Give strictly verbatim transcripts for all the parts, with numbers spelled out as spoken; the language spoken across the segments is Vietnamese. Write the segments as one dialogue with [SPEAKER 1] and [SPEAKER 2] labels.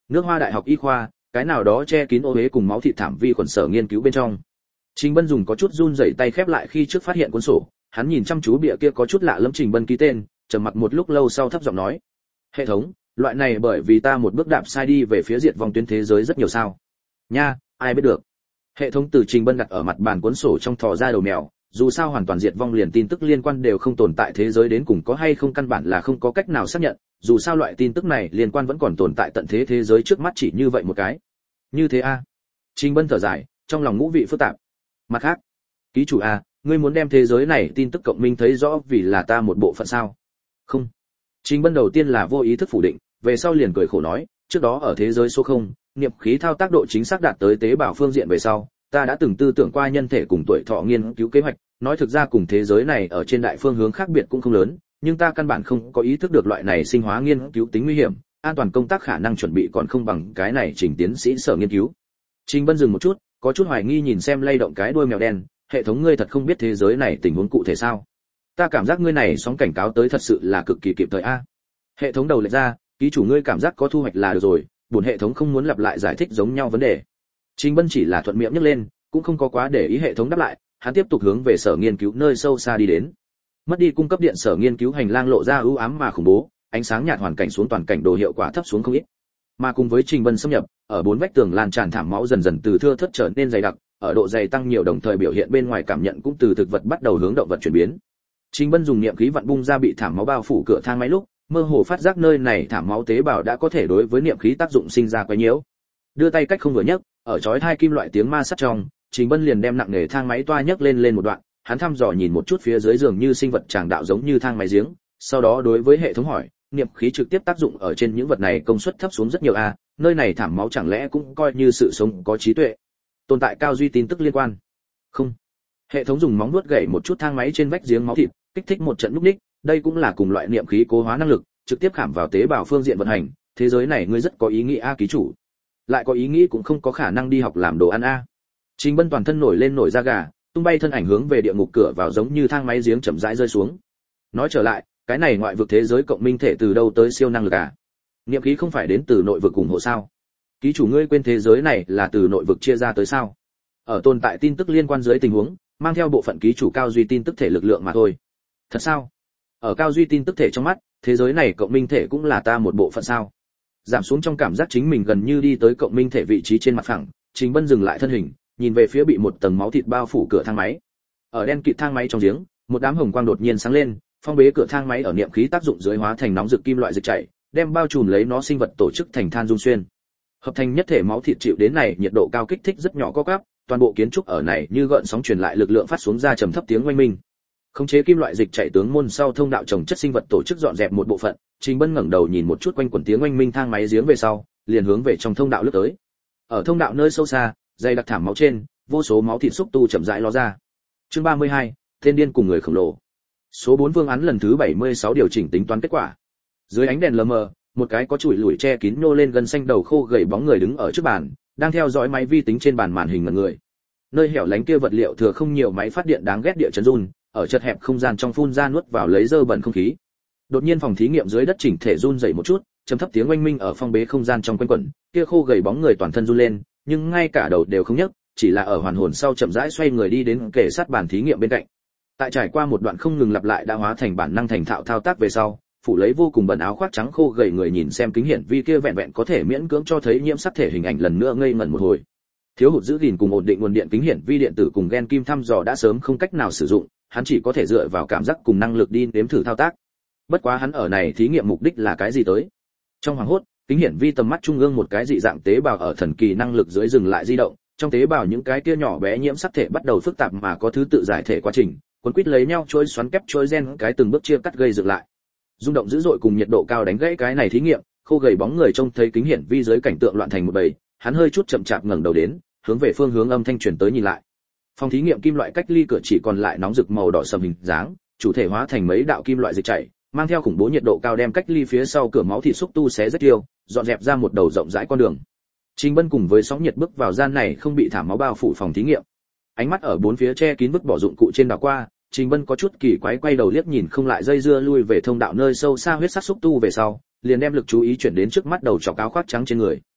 [SPEAKER 1] Nước Hoa Đại học Y khoa, cái nào đó che kín ô uế cùng máu thịt thảm vi khuẩn sở nghiên cứu bên trong. Trình Bân dùng có chút run rẩy tay khép lại khi trước phát hiện cuốn sổ, hắn nhìn chăm chú bìa kia có chút lạ lẫm Trình Bân ký tên, trầm mặc một lúc lâu sau thấp giọng nói: "Hệ thống, loại này bởi vì ta một bước đạp sai đi về phía diệt vong tuyến thế giới rất nhiều sao?" "Nha, ai biết được." Hệ thống từ Trình Bân đặt ở mặt bàn cuốn sổ trong thò ra đầu mèo, dù sao hoàn toàn diệt vong liền tin tức liên quan đều không tồn tại thế giới đến cùng có hay không căn bản là không có cách nào xác nhận, dù sao loại tin tức này liên quan vẫn còn tồn tại tận thế thế giới trước mắt chỉ như vậy một cái. Như thế a? À? Trình Bân thở dài, trong lòng ngũ vị phức tạp. Mặt khác, ký chủ a, à, ngươi muốn đem thế giới này tin tức cộng minh thấy rõ vì là ta một bộ phận sao? Không. Trình Bân đầu tiên là vô ý thức phủ định, về sau liền cười khổ nói, trước đó ở thế giới số không, niệm khí thao tác độ chính xác đạt tới tế bào phương diện về sau, ta đã từng tư tưởng qua nhân thể cùng tuổi thọ nghiên cứu kế hoạch, nói thực ra cùng thế giới này ở trên đại phương hướng khác biệt cũng không lớn, nhưng ta căn bản không có ý thức được loại này sinh hóa nghiên cứu tính nguy hiểm, an toàn công tác khả năng chuẩn bị còn không bằng cái này Trình tiến sĩ sở nghiên cứu. Trình Bân dừng một chút, có chút hoài nghi nhìn xem lay động cái đuôi mèo đen, hệ thống ngươi thật không biết thế giới này tình huống cụ thể sao? Ta cảm giác ngươi này sóng cảnh cáo tới thật sự là cực kỳ kịp thời a. Hệ thống đầu lệch ra, ký chủ ngươi cảm giác có thu hoạch là được rồi, buồn hệ thống không muốn lặp lại giải thích giống nhau vấn đề. Trình Bân chỉ là thuận miệng nhắc lên, cũng không có quá để ý hệ thống đáp lại, hắn tiếp tục hướng về sở nghiên cứu nơi sâu xa đi đến. Mất đi cung cấp điện sở nghiên cứu hành lang lộ ra ưu ám mà khủng bố, ánh sáng nhạt hoàn cảnh xuống toàn cảnh đồ hiệu quả thấp xuống không ít. Mà cùng với Trình Bân xâm nhập, ở bốn vách tường lan tràn thảm máu dần dần từ thưa thớt trở nên dày đặc, ở độ dày tăng nhiều đồng thời biểu hiện bên ngoài cảm nhận cũng từ thực vật bắt đầu hướng động vật chuyển biến. Trình Bân dùng niệm khí vặn bung ra bị thảm máu bao phủ cửa thang máy lúc, mơ hồ phát giác nơi này thảm máu tế bào đã có thể đối với niệm khí tác dụng sinh ra quấy nhiễu. Đưa tay cách không vừa nhấc, ở chói hai kim loại tiếng ma sát trong, Trình Bân liền đem nặng nề thang máy toa nhấc lên lên một đoạn, hắn thăm dò nhìn một chút phía dưới giường như sinh vật tràng đạo giống như thang máy giếng, sau đó đối với hệ thống hỏi, niệm khí trực tiếp tác dụng ở trên những vật này công suất thấp xuống rất nhiều a, nơi này thảm máu chẳng lẽ cũng coi như sự sống có trí tuệ, tồn tại cao duy tin tức liên quan. Không. Hệ thống dùng móng vuốt gậy một chút thang máy trên vách giếng máu thịt, kích thích một trận lúc ních, đây cũng là cùng loại niệm khí cố hóa năng lực, trực tiếp khảm vào tế bào phương diện vận hành, thế giới này ngươi rất có ý nghĩ a ký chủ. Lại có ý nghĩ cũng không có khả năng đi học làm đồ ăn a. Trình Bân toàn thân nổi lên nổi da gà, tung bay thân ảnh hướng về địa ngục cửa vào giống như thang máy giếng chậm rãi rơi xuống. Nói trở lại, cái này ngoại vực thế giới cộng minh thể từ đâu tới siêu năng lực à? Niệm khí không phải đến từ nội vực ủng hộ sao? Ký chủ ngươi quên thế giới này là từ nội vực chia ra tới sao? Ở tồn tại tin tức liên quan dưới tình huống, mang theo bộ phận ký chủ cao duy tin tức thể lực lượng mà thôi. Thật sao? Ở cao duy tin tức thể trong mắt, thế giới này cộng minh thể cũng là ta một bộ phận sao? Giảm xuống trong cảm giác chính mình gần như đi tới cộng minh thể vị trí trên mặt phẳng, Trình Bân dừng lại thân hình, nhìn về phía bị một tầng máu thịt bao phủ cửa thang máy. Ở đen kịt thang máy trong giếng, một đám hồng quang đột nhiên sáng lên, phong bế cửa thang máy ở niệm khí tác dụng dưới hóa thành nóng rực kim loại dịch chảy, đem bao trùm lấy nó sinh vật tổ chức thành than dung xuyên. Hợp thành nhất thể máu thịt chịu đến này nhiệt độ cao kích thích rất nhỏ co quắp, toàn bộ kiến trúc ở này như gợn sóng truyền lại lực lượng phát xuống ra trầm thấp tiếng oanh minh. Khống chế kim loại dịch chảy tướng môn sau thông đạo trồng chất sinh vật tổ chức dọn dẹp một bộ phận, Trình Bân ngẩng đầu nhìn một chút quanh quẩn tiếng oanh minh thang máy giếng về sau, liền hướng về trong thông đạo lướt tới. Ở thông đạo nơi sâu xa, dày đặc thảm máu trên, vô số máu thịt xúc tu chậm rãi ló ra. Chương ba mươi hai, tên điên cùng người khổng lồ. Số bốn phương án lần thứ bảy mươi sáu điều chỉnh tính toán kết quả. Dưới ánh đèn lờ mờ, một cái có chùi lủi che kín nô lên gần xanh đầu khô gầy bóng người đứng ở trước bàn, đang theo dõi máy vi tính trên bàn màn hình ngẩn người. Nơi hẻo lánh kia vật liệu thừa không nhiều máy phát điện đáng ghét địa chấn run, ở chật hẹp không gian trong phun ra nuốt vào lấy dơ bẩn không khí. Đột nhiên phòng thí nghiệm dưới đất chỉnh thể run rẩy một chút, trầm thấp tiếng oanh minh ở phong bế không gian trong quanh quẩn, kia khô gầy bóng người toàn thân run lên, nhưng ngay cả đầu đều không nhấc, chỉ là ở hoàn hồn sau chậm rãi xoay người đi đến kề sát bàn thí nghiệm bên cạnh. Tại trải qua một đoạn không ngừng lặp lại đã hóa thành bản năng thành thạo thao tác về sau, phủ lấy vô cùng bẩn áo khoác trắng khô gầy người nhìn xem kính hiển vi kia vẹn vẹn có thể miễn cưỡng cho thấy nhiễm sắc thể hình ảnh lần nữa ngây ngẩn một hồi. Thiếu hụt giữ gìn cùng ổn định nguồn điện kính hiển vi điện tử cùng gen kim thăm dò đã sớm không cách nào sử dụng, hắn chỉ có thể dựa vào cảm giác cùng năng lực đi nếm thử thao tác. Bất quá hắn ở này thí nghiệm mục đích là cái gì tới? Trong hoàng hốt, kính hiển vi tầm mắt trung ương một cái dị dạng tế bào ở thần kỳ năng lực dưới dừng lại di động, trong tế bào những cái kia nhỏ bé nhiễm sắc thể bắt đầu phức tạp mà có thứ tự giải thể quá trình, cuốn quýt lấy nhau trôi xoắn kép trôi gen cái từng bước chia cắt gây dựng lại. Rung động dữ dội cùng nhiệt độ cao đánh gãy cái này thí nghiệm, khô gầy bóng người trông thấy kính hiển vi dưới cảnh tượng loạn thành một bầy, hắn hơi chút chậm chạp ngẩng đầu đến, hướng về phương hướng âm thanh truyền tới nhìn lại. Phòng thí nghiệm kim loại cách ly cửa chỉ còn lại nóng rực màu đỏ sầm hình dáng, chủ thể hóa thành mấy đạo kim loại dịch chảy, mang theo khủng bố nhiệt độ cao đem cách ly phía sau cửa máu thịt xúc tu xé rất tiêu, dọn dẹp ra một đầu rộng rãi con đường. Trình Bân cùng với sóng nhiệt bước vào gian này không bị thảm máu bao phủ phòng thí nghiệm. Ánh mắt ở bốn phía che kín vứt bỏ dụng cụ trên đảo qua, Trình Bân có chút kỳ quái quay đầu liếc nhìn không lại dây dưa lui về thông đạo nơi sâu xa huyết sắc xúc tu về sau, liền đem lực chú ý chuyển đến trước mắt đầu chọc áo khoác trắng trên người.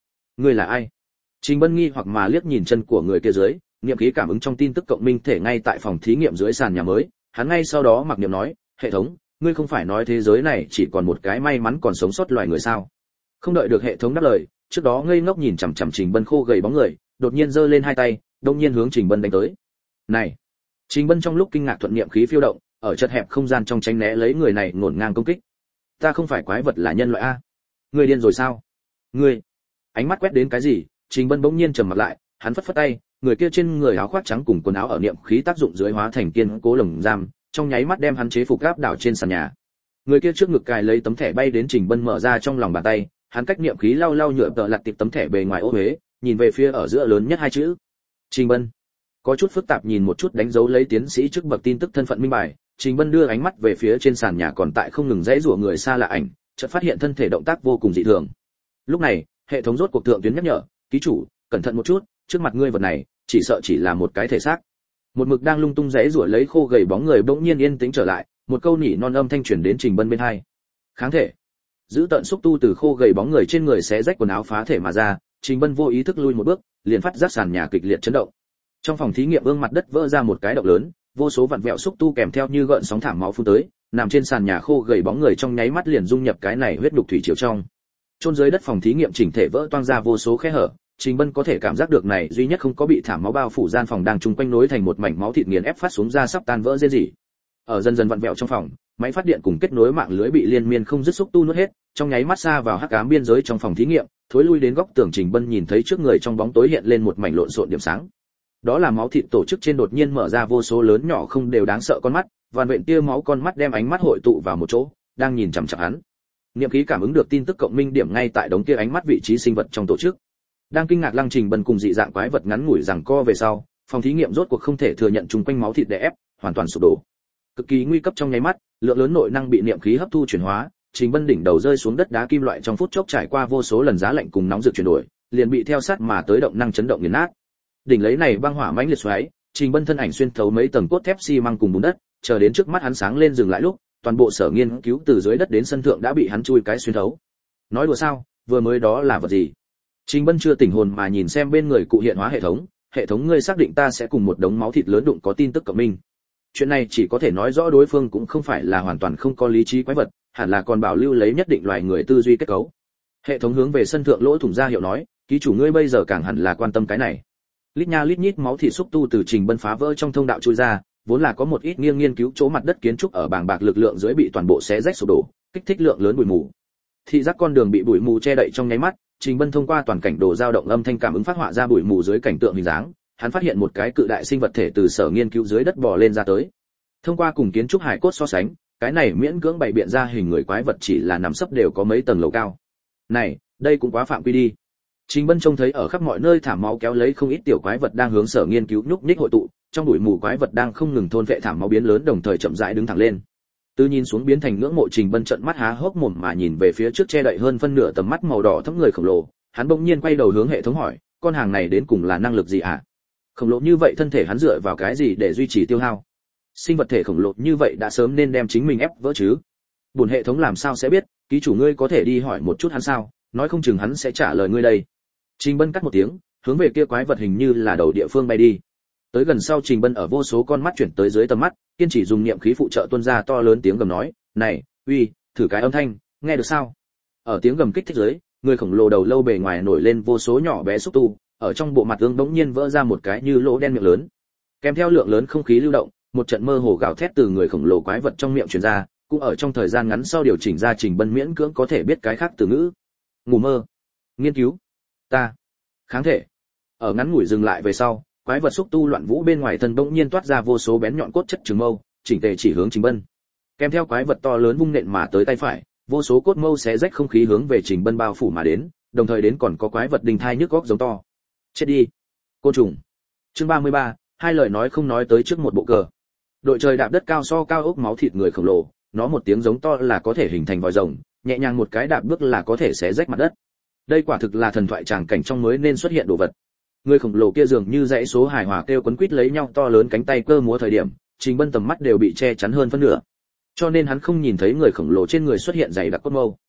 [SPEAKER 1] Ngươi là ai? Trình Bân nghi hoặc mà liếc nhìn chân của người kia dưới, niệm khí cảm ứng trong tin tức cộng minh thể ngay tại phòng thí nghiệm dưới sàn nhà mới, hắn ngay sau đó mặc niệm nói, hệ thống, ngươi không phải nói thế giới này chỉ còn một cái may mắn còn sống sót loài người sao? Không đợi được hệ thống đáp lời, trước đó ngây ngốc nhìn chằm chằm Trình Bân khô gầy bóng người, đột nhiên giơ lên hai tay, đột nhiên hướng Trình Bân đánh tới. Này! Trình Bân trong lúc kinh ngạc thuận niệm khí phiêu động, ở chật hẹp không gian trong tránh né lấy người này ngổn ngang công kích. Ta không phải quái vật là nhân loại a? Ngươi điên rồi sao? Ngươi! Ánh mắt quét đến cái gì? Trình Bân bỗng nhiên trầm mặt lại, hắn phất phất tay, người kia trên người áo khoác trắng cùng quần áo ở niệm khí tác dụng dưới hóa thành kiên cố lồng giam, trong nháy mắt đem hắn chế phục áp đảo trên sàn nhà. Người kia trước ngực cài lấy tấm thẻ bay đến Trình Bân mở ra trong lòng bàn tay, hắn cách niệm khí lau lau nhựa tợ lật tiệp tấm thẻ bề ngoài ô huế, nhìn về phía ở giữa lớn nhất hai chữ. Trình Bân. Có chút phức tạp nhìn một chút đánh dấu lấy tiến sĩ trước bậc tin tức thân phận minh bài, Trình Bân đưa ánh mắt về phía trên sàn nhà còn tại không ngừng dãy rủa người xa lạ ảnh, chợt phát hiện thân thể động tác vô cùng dị thường. Lúc này, hệ thống rốt cuộc thượng tuyến nhắc nhở, ký chủ, cẩn thận một chút, trước mặt ngươi vật này, chỉ sợ chỉ là một cái thể xác. Một mực đang lung tung rẽ rủa lấy khô gầy bóng người bỗng nhiên yên tĩnh trở lại, một câu nỉ non âm thanh truyền đến Trình Bân bên tai. Kháng thể. Giữ tận xúc tu từ khô gầy bóng người trên người xé rách quần áo phá thể mà ra, Trình Bân vô ý thức lui một bước, liền phát giác sàn nhà kịch liệt chấn động. Trong phòng thí nghiệm ương mặt đất vỡ ra một cái động lớn, vô số vặn vẹo xúc tu kèm theo như gợn sóng thảm máu phun tới, nằm trên sàn nhà khô gầy bóng người trong nháy mắt liền dung nhập cái này huyết đục thủy triều trong. Chôn dưới đất phòng thí nghiệm chỉnh thể vỡ toang ra vô số khe hở, Trình Bân có thể cảm giác được này duy nhất không có bị thảm máu bao phủ gian phòng đang chung quanh nối thành một mảnh máu thịt nghiền ép phát xuống ra sắp tan vỡ rên rỉ. Ở dần dần vặn vẹo trong phòng, máy phát điện cùng kết nối mạng lưới bị liên miên không dứt xúc tu nuốt hết, trong nháy mắt xa vào hắc ám biên giới trong phòng thí nghiệm, thối lui đến góc tường Trình Bân nhìn thấy trước người trong bóng tối hiện lên một mảnh lộn xộn điểm sáng. Đó là máu thịt tổ chức trên đột nhiên mở ra vô số lớn nhỏ không đều đáng sợ con mắt, vằn vện tia máu con mắt đem ánh mắt hội tụ vào một chỗ, đang nhìn chằm chằm hắn. Niệm khí cảm ứng được tin tức cộng minh điểm ngay tại đống kia ánh mắt vị trí sinh vật trong tổ chức. Đang kinh ngạc Lăng Trình Bân cùng dị dạng quái vật ngắn ngủi rằng co về sau, phòng thí nghiệm rốt cuộc không thể thừa nhận chung quanh máu thịt đè ép, hoàn toàn sụp đổ. Cực kỳ nguy cấp trong nháy mắt, lượng lớn nội năng bị niệm khí hấp thu chuyển hóa, Trình Bân đỉnh đầu rơi xuống đất đá kim loại trong phút chốc trải qua vô số lần giá lạnh cùng nóng rực chuyển đổi, liền bị theo sát mà tới động năng chấn động nghiền nát. Đỉnh lấy này băng hỏa mãnh liệt xoáy, Trình Bân thân ảnh xuyên thấu mấy tầng cốt thép xi măng cùng bùn đất, chờ đến trước mắt hắn sáng lên dừng lại lúc, toàn bộ sở nghiên cứu từ dưới đất đến sân thượng đã bị hắn chui cái xuyên thấu. Nói đùa sao, vừa mới đó là vật gì? Trình Bân chưa tỉnh hồn mà nhìn xem bên người cụ hiện hóa hệ thống, hệ thống ngươi xác định ta sẽ cùng một đống máu thịt lớn đụng có tin tức cộng minh. Chuyện này chỉ có thể nói rõ đối phương cũng không phải là hoàn toàn không có lý trí quái vật, hẳn là còn bảo lưu lấy nhất định loài người tư duy kết cấu. Hệ thống hướng về sân thượng lỗ thủng ra hiệu nói, ký chủ ngươi bây giờ càng hẳn là quan tâm cái này. Lít nha lít nhít máu thịt xúc tu từ Trình Bân phá vỡ trong thông đạo chui ra, vốn là có một ít nghiêng nghiên cứu chỗ mặt đất kiến trúc ở bàng bạc lực lượng dưới bị toàn bộ xé rách sụp đổ, kích thích lượng lớn bụi mù. Thị giác con đường bị bụi mù che đậy trong nháy mắt, Trình Bân thông qua toàn cảnh đồ dao động âm thanh cảm ứng phát họa ra bụi mù dưới cảnh tượng hình dáng, hắn phát hiện một cái cự đại sinh vật thể từ sở nghiên cứu dưới đất bò lên ra tới. Thông qua cùng kiến trúc hải cốt so sánh, cái này miễn cưỡng bày biện ra hình người quái vật chỉ là nằm sấp đều có mấy tầng lầu cao. Này, đây cũng quá phạm quy đi. Trình Bân trông thấy ở khắp mọi nơi thảm máu kéo lấy không ít tiểu quái vật đang hướng sở nghiên cứu nhúc nhích hội tụ, trong bụi mù quái vật đang không ngừng thôn vệ thảm máu biến lớn đồng thời chậm rãi đứng thẳng lên. Từ nhìn xuống biến thành ngưỡng mộ Trình Bân trợn mắt há hốc mồm mà nhìn về phía trước che đậy hơn phân nửa tầm mắt màu đỏ thấm người khổng lồ, hắn bỗng nhiên quay đầu hướng hệ thống hỏi, con hàng này đến cùng là năng lực gì ạ? À? Khổng lồ như vậy thân thể hắn dựa vào cái gì để duy trì tiêu hao? Sinh vật thể khổng lồ như vậy đã sớm nên đem chính mình ép vỡ chứ. Buồn hệ thống làm sao sẽ biết, ký chủ ngươi có thể đi hỏi một chút hắn sao, nói không chừng hắn sẽ trả lời ngươi đây. Trình Bân cắt một tiếng, hướng về kia quái vật hình như là đầu địa phương bay đi. Tới gần sau Trình Bân ở vô số con mắt chuyển tới dưới tầm mắt, kiên trì dùng niệm khí phụ trợ tuôn ra to lớn tiếng gầm nói, "Này, uy, thử cái âm thanh, nghe được sao?" Ở tiếng gầm kích thích dưới, người khổng lồ đầu lâu bề ngoài nổi lên vô số nhỏ bé xúc tu, ở trong bộ mặt ương bỗng nhiên vỡ ra một cái như lỗ đen miệng lớn. Kèm theo lượng lớn không khí lưu động, một trận mơ hồ gào thét từ người khổng lồ quái vật trong miệng truyền ra, cũng ở trong thời gian ngắn sau điều chỉnh ra Trình Bân miễn cưỡng có thể biết cái khác từ ngữ. Ngủ mơ, nghiên cứu, ta, kháng thể. Ở ngắn ngủi dừng lại về sau, quái vật xúc tu loạn vũ bên ngoài thân bỗng nhiên toát ra vô số bén nhọn cốt chất trường mâu, chỉnh tề chỉ hướng Trình Bân. Kèm theo quái vật to lớn vung nện mà tới tay phải, vô số cốt mâu xé rách không khí hướng về Trình Bân bao phủ mà đến, đồng thời đến còn có quái vật đình thai nhức góc giống to. Chết đi, côn trùng. Chương ba mươi ba, hai lời nói không nói tới trước một bộ cờ. Đội trời đạp đất cao so cao ốc máu thịt người khổng lồ, nó một tiếng giống to là có thể hình thành vòi rồng, nhẹ nhàng một cái đạp bước là có thể xé rách mặt đất. Đây quả thực là thần thoại tràng cảnh trong mới nên xuất hiện đồ vật. Người khổng lồ kia dường như dãy số hài hòa kêu quấn quít lấy nhau to lớn cánh tay cơ múa thời điểm, Trình Bân tầm mắt đều bị che chắn hơn phân nửa. Cho nên hắn không nhìn thấy người khổng lồ trên người xuất hiện dày đặc cốt mâu.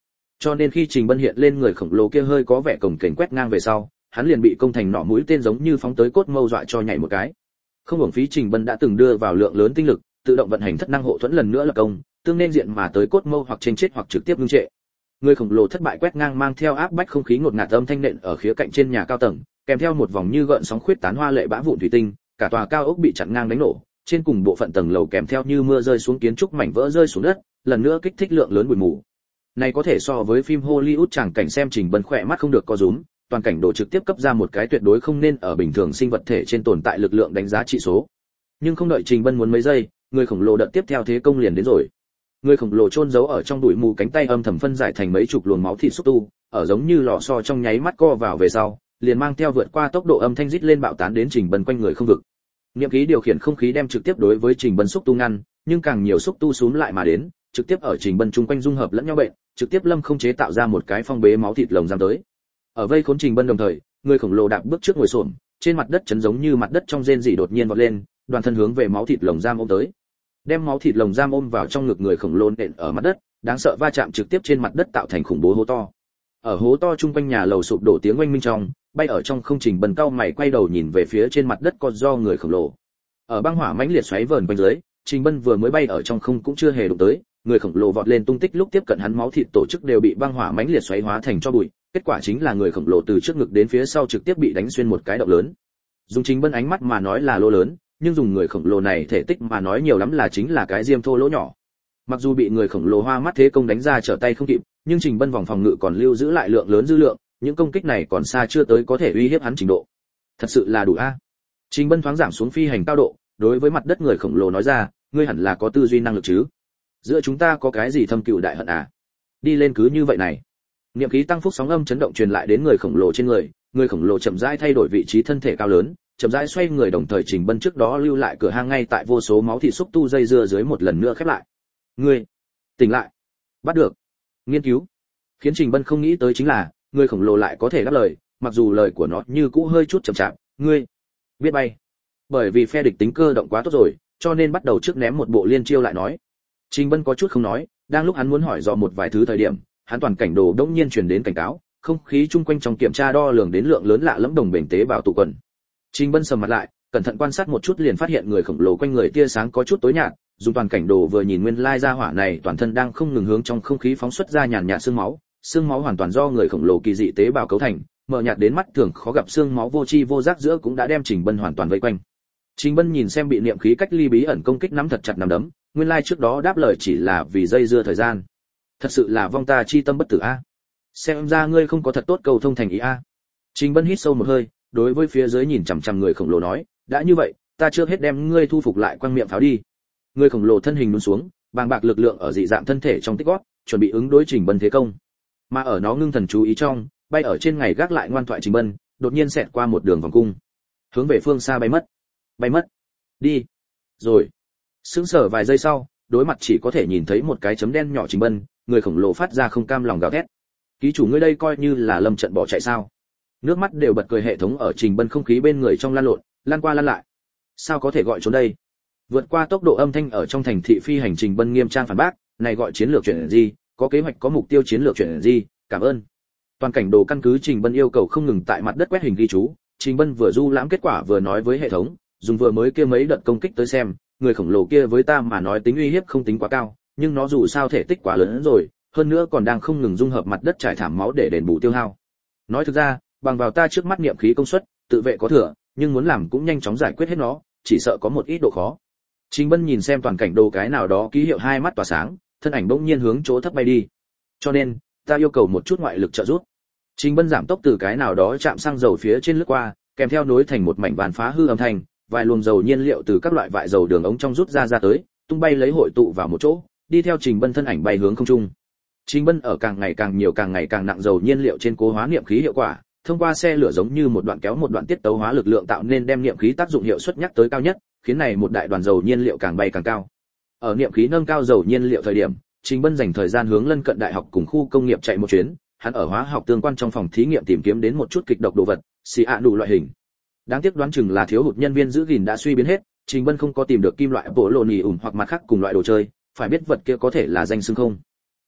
[SPEAKER 1] Cho nên khi Trình Bân hiện lên người khổng lồ kia hơi có vẻ cồng kềnh quét ngang về sau, hắn liền bị công thành nỏ mũi tên giống như phóng tới cốt mâu dọa cho nhảy một cái. Không uổng phí Trình Bân đã từng đưa vào lượng lớn tinh lực, tự động vận hành thất năng hộ thuẫn lần nữa là công, tương nên diện mà tới cốt mâu hoặc trên chết hoặc trực tiếp ngưng trệ. Người khổng lồ thất bại quét ngang mang theo áp bách không khí ngột ngạt âm thanh nện ở khía cạnh trên nhà cao tầng, kèm theo một vòng như gợn sóng khuyết tán hoa lệ bã vụn thủy tinh, cả tòa cao ốc bị chặn ngang đánh nổ, trên cùng bộ phận tầng lầu kèm theo như mưa rơi xuống kiến trúc mảnh vỡ rơi xuống đất, lần nữa kích thích lượng lớn bụi mù. Này có thể so với phim Hollywood chẳng cảnh xem Trình Bân khỏe mắt không được co rúm, toàn cảnh độ trực tiếp cấp ra một cái tuyệt đối không nên ở bình thường sinh vật thể trên tồn tại lực lượng đánh giá trị số. Nhưng không đợi Trình Bân muốn mấy giây, người khổng lồ đợt tiếp theo thế công liền đến rồi. Người khổng lồ chôn giấu ở trong bụi mù cánh tay âm thầm phân giải thành mấy chục luồng máu thịt xúc tu, ở giống như lò xo trong nháy mắt co vào về sau, liền mang theo vượt qua tốc độ âm thanh rít lên bạo tán đến Trình Bân quanh người không vực. Niệm khí điều khiển không khí đem trực tiếp đối với Trình Bân xúc tu ngăn, nhưng càng nhiều xúc tu xúm lại mà đến, trực tiếp ở Trình Bân chung quanh dung hợp lẫn nhau bệnh, trực tiếp lâm không chế tạo ra một cái phong bế máu thịt lồng giam tới. Ở vây khốn Trình Bân đồng thời, người khổng lồ đạp bước trước ngồi xổm, trên mặt đất chấn giống như mặt đất trong rên rỉ đột nhiên vọt lên, đoàn thân hướng về máu thịt lồng giam ôm tới. Đem máu thịt lồng giam ôm vào trong ngực người khổng lồ nện ở mặt đất, đáng sợ va chạm trực tiếp trên mặt đất tạo thành khủng bố hố to. Ở hố to chung quanh nhà lầu sụp đổ tiếng oanh minh trong, bay ở trong không Trình Bân cao mày quay đầu nhìn về phía trên mặt đất con do người khổng lồ. Ở băng hỏa mãnh liệt xoáy vờn quanh dưới, Trình Bân vừa mới bay ở trong không cũng chưa hề đụng tới, người khổng lồ vọt lên tung tích lúc tiếp cận hắn máu thịt tổ chức đều bị băng hỏa mãnh liệt xoáy hóa thành cho bụi, kết quả chính là người khổng lồ từ trước ngực đến phía sau trực tiếp bị đánh xuyên một cái động lớn. Dùng Trình Bân ánh mắt mà nói là lỗ lớn, nhưng dùng người khổng lồ này thể tích mà nói nhiều lắm là chính là cái diêm thô lỗ nhỏ. Mặc dù bị người khổng lồ hoa mắt thế công đánh ra trở tay không kịp, nhưng Trình Bân vòng phòng ngự còn lưu giữ lại lượng lớn dư lượng, những công kích này còn xa chưa tới có thể uy hiếp hắn trình độ. Thật sự là đủ a. Trình Bân thoáng giảm xuống phi hành cao độ, đối với mặt đất người khổng lồ nói ra, ngươi hẳn là có tư duy năng lực chứ? Giữa chúng ta có cái gì thâm cừu đại hận à? Đi lên cứ như vậy này. Niệm khí tăng phúc sóng âm chấn động truyền lại đến người khổng lồ trên người, người khổng lồ chậm rãi thay đổi vị trí thân thể cao lớn, chậm rãi xoay người đồng thời Trình Bân trước đó lưu lại cửa hang ngay tại vô số máu thịt xúc tu dây dưa dưới một lần nữa khép lại. Ngươi, tỉnh lại. Bắt được. Nghiên cứu. Khiến Trình Bân không nghĩ tới chính là, người khổng lồ lại có thể đáp lời, mặc dù lời của nó như cũ hơi chút chậm chạp, ngươi biết bay. Bởi vì phe địch tính cơ động quá tốt rồi, cho nên bắt đầu trước ném một bộ liên chiêu lại nói. Trình Bân có chút không nói, đang lúc hắn muốn hỏi dò một vài thứ thời điểm, hắn toàn cảnh đồ đống nhiên truyền đến cảnh cáo, không khí chung quanh trong kiểm tra đo lường đến lượng lớn lạ lẫm đồng bền tế bào tụ quần. Trình Bân sầm mặt lại, cẩn thận quan sát một chút liền phát hiện người khổng lồ quanh người tia sáng có chút tối nhạt, dùng toàn cảnh đồ vừa nhìn nguyên lai ra hỏa này toàn thân đang không ngừng hướng trong không khí phóng xuất ra nhàn nhạt xương máu, xương máu hoàn toàn do người khổng lồ kỳ dị tế bào cấu thành, mờ nhạt đến mắt thường khó gặp xương máu vô chi vô giác giữa cũng đã đem Trình Bân hoàn toàn vây quanh. Trình Bân nhìn xem bị niệm khí cách ly bí ẩn công kích nắm thật chặt nắm đấm, nguyên lai trước đó đáp lời chỉ là vì dây dưa thời gian. Thật sự là vong ta chi tâm bất tử a. Xem ra ngươi không có thật tốt cầu thông thành ý a. Trình Bân hít sâu một hơi, đối với phía dưới nhìn chằm chằm người khổng lồ nói, đã như vậy, ta trước hết đem ngươi thu phục lại quăng miệng pháo đi. Người khổng lồ thân hình nhún xuống, bàng bạc lực lượng ở dị dạng thân thể trong tích gót, chuẩn bị ứng đối Trình Bân thế công. Mà ở nó ngưng thần chú ý trong, bay ở trên ngày gác lại ngoan thoại Trình Bân, đột nhiên xẹt qua một đường vòng cung, hướng về phương xa bay mất. Bay mất. Đi. Rồi. Sững sờ vài giây sau, đối mặt chỉ có thể nhìn thấy một cái chấm đen nhỏ Trình Bân, người khổng lồ phát ra không cam lòng gào thét. Ký chủ ngươi đây coi như là lâm trận bỏ chạy sao? Nước mắt đều bật cười hệ thống ở Trình Bân không khí bên người trong lan lộn, lan qua lan lại. Sao có thể gọi trốn đây? Vượt qua tốc độ âm thanh ở trong thành thị phi hành Trình Bân nghiêm trang phản bác, này gọi chiến lược chuyển gì, có kế hoạch có mục tiêu chiến lược chuyển gì, cảm ơn. Toàn cảnh đồ căn cứ Trình Bân yêu cầu không ngừng tại mặt đất quét hình ghi chú, Trình Bân vừa du lãm kết quả vừa nói với hệ thống, dùng vừa mới kia mấy đợt công kích tới xem, người khổng lồ kia với ta mà nói tính uy hiếp không tính quá cao, nhưng nó dù sao thể tích quá lớn rồi, hơn nữa còn đang không ngừng dung hợp mặt đất trải thảm máu để đền bù tiêu hao. Nói thực ra, bằng vào ta trước mắt niệm khí công suất, tự vệ có thừa, nhưng muốn làm cũng nhanh chóng giải quyết hết nó, chỉ sợ có một ít độ khó. Trình Bân nhìn xem toàn cảnh đồ cái nào đó ký hiệu hai mắt tỏa sáng, thân ảnh bỗng nhiên hướng chỗ thấp bay đi. Cho nên, ta yêu cầu một chút ngoại lực trợ giúp. Trình Bân giảm tốc từ cái nào đó chạm xăng dầu phía trên lướt qua, kèm theo nối thành một mảnh vàn phá hư âm thanh, vài luồng dầu nhiên liệu từ các loại vại dầu đường ống trong rút ra ra tới, tung bay lấy hội tụ vào một chỗ, đi theo Trình Bân thân ảnh bay hướng không trung. Trình Bân ở càng ngày càng nhiều càng ngày càng nặng dầu nhiên liệu trên cố hóa niệm khí hiệu quả, thông qua xe lửa giống như một đoạn kéo một đoạn tiết tấu hóa lực lượng tạo nên đem niệm khí tác dụng hiệu suất nhắc tới cao nhất, khiến này một đại đoàn dầu nhiên liệu càng bay càng cao. Ở niệm khí nâng cao dầu nhiên liệu thời điểm, Trình Bân dành thời gian hướng lân cận đại học cùng khu công nghiệp chạy một chuyến, hắn ở hóa học tương quan trong phòng thí nghiệm tìm kiếm đến một chút kịch độc đồ vật, xì ạ đủ loại hình. Đáng tiếc đoán chừng là thiếu hụt nhân viên giữ gìn đã suy biến hết, Trình Bân không có tìm được kim loại polonium hoặc mặt khác cùng loại đồ chơi, phải biết vật kia có thể là danh xưng không.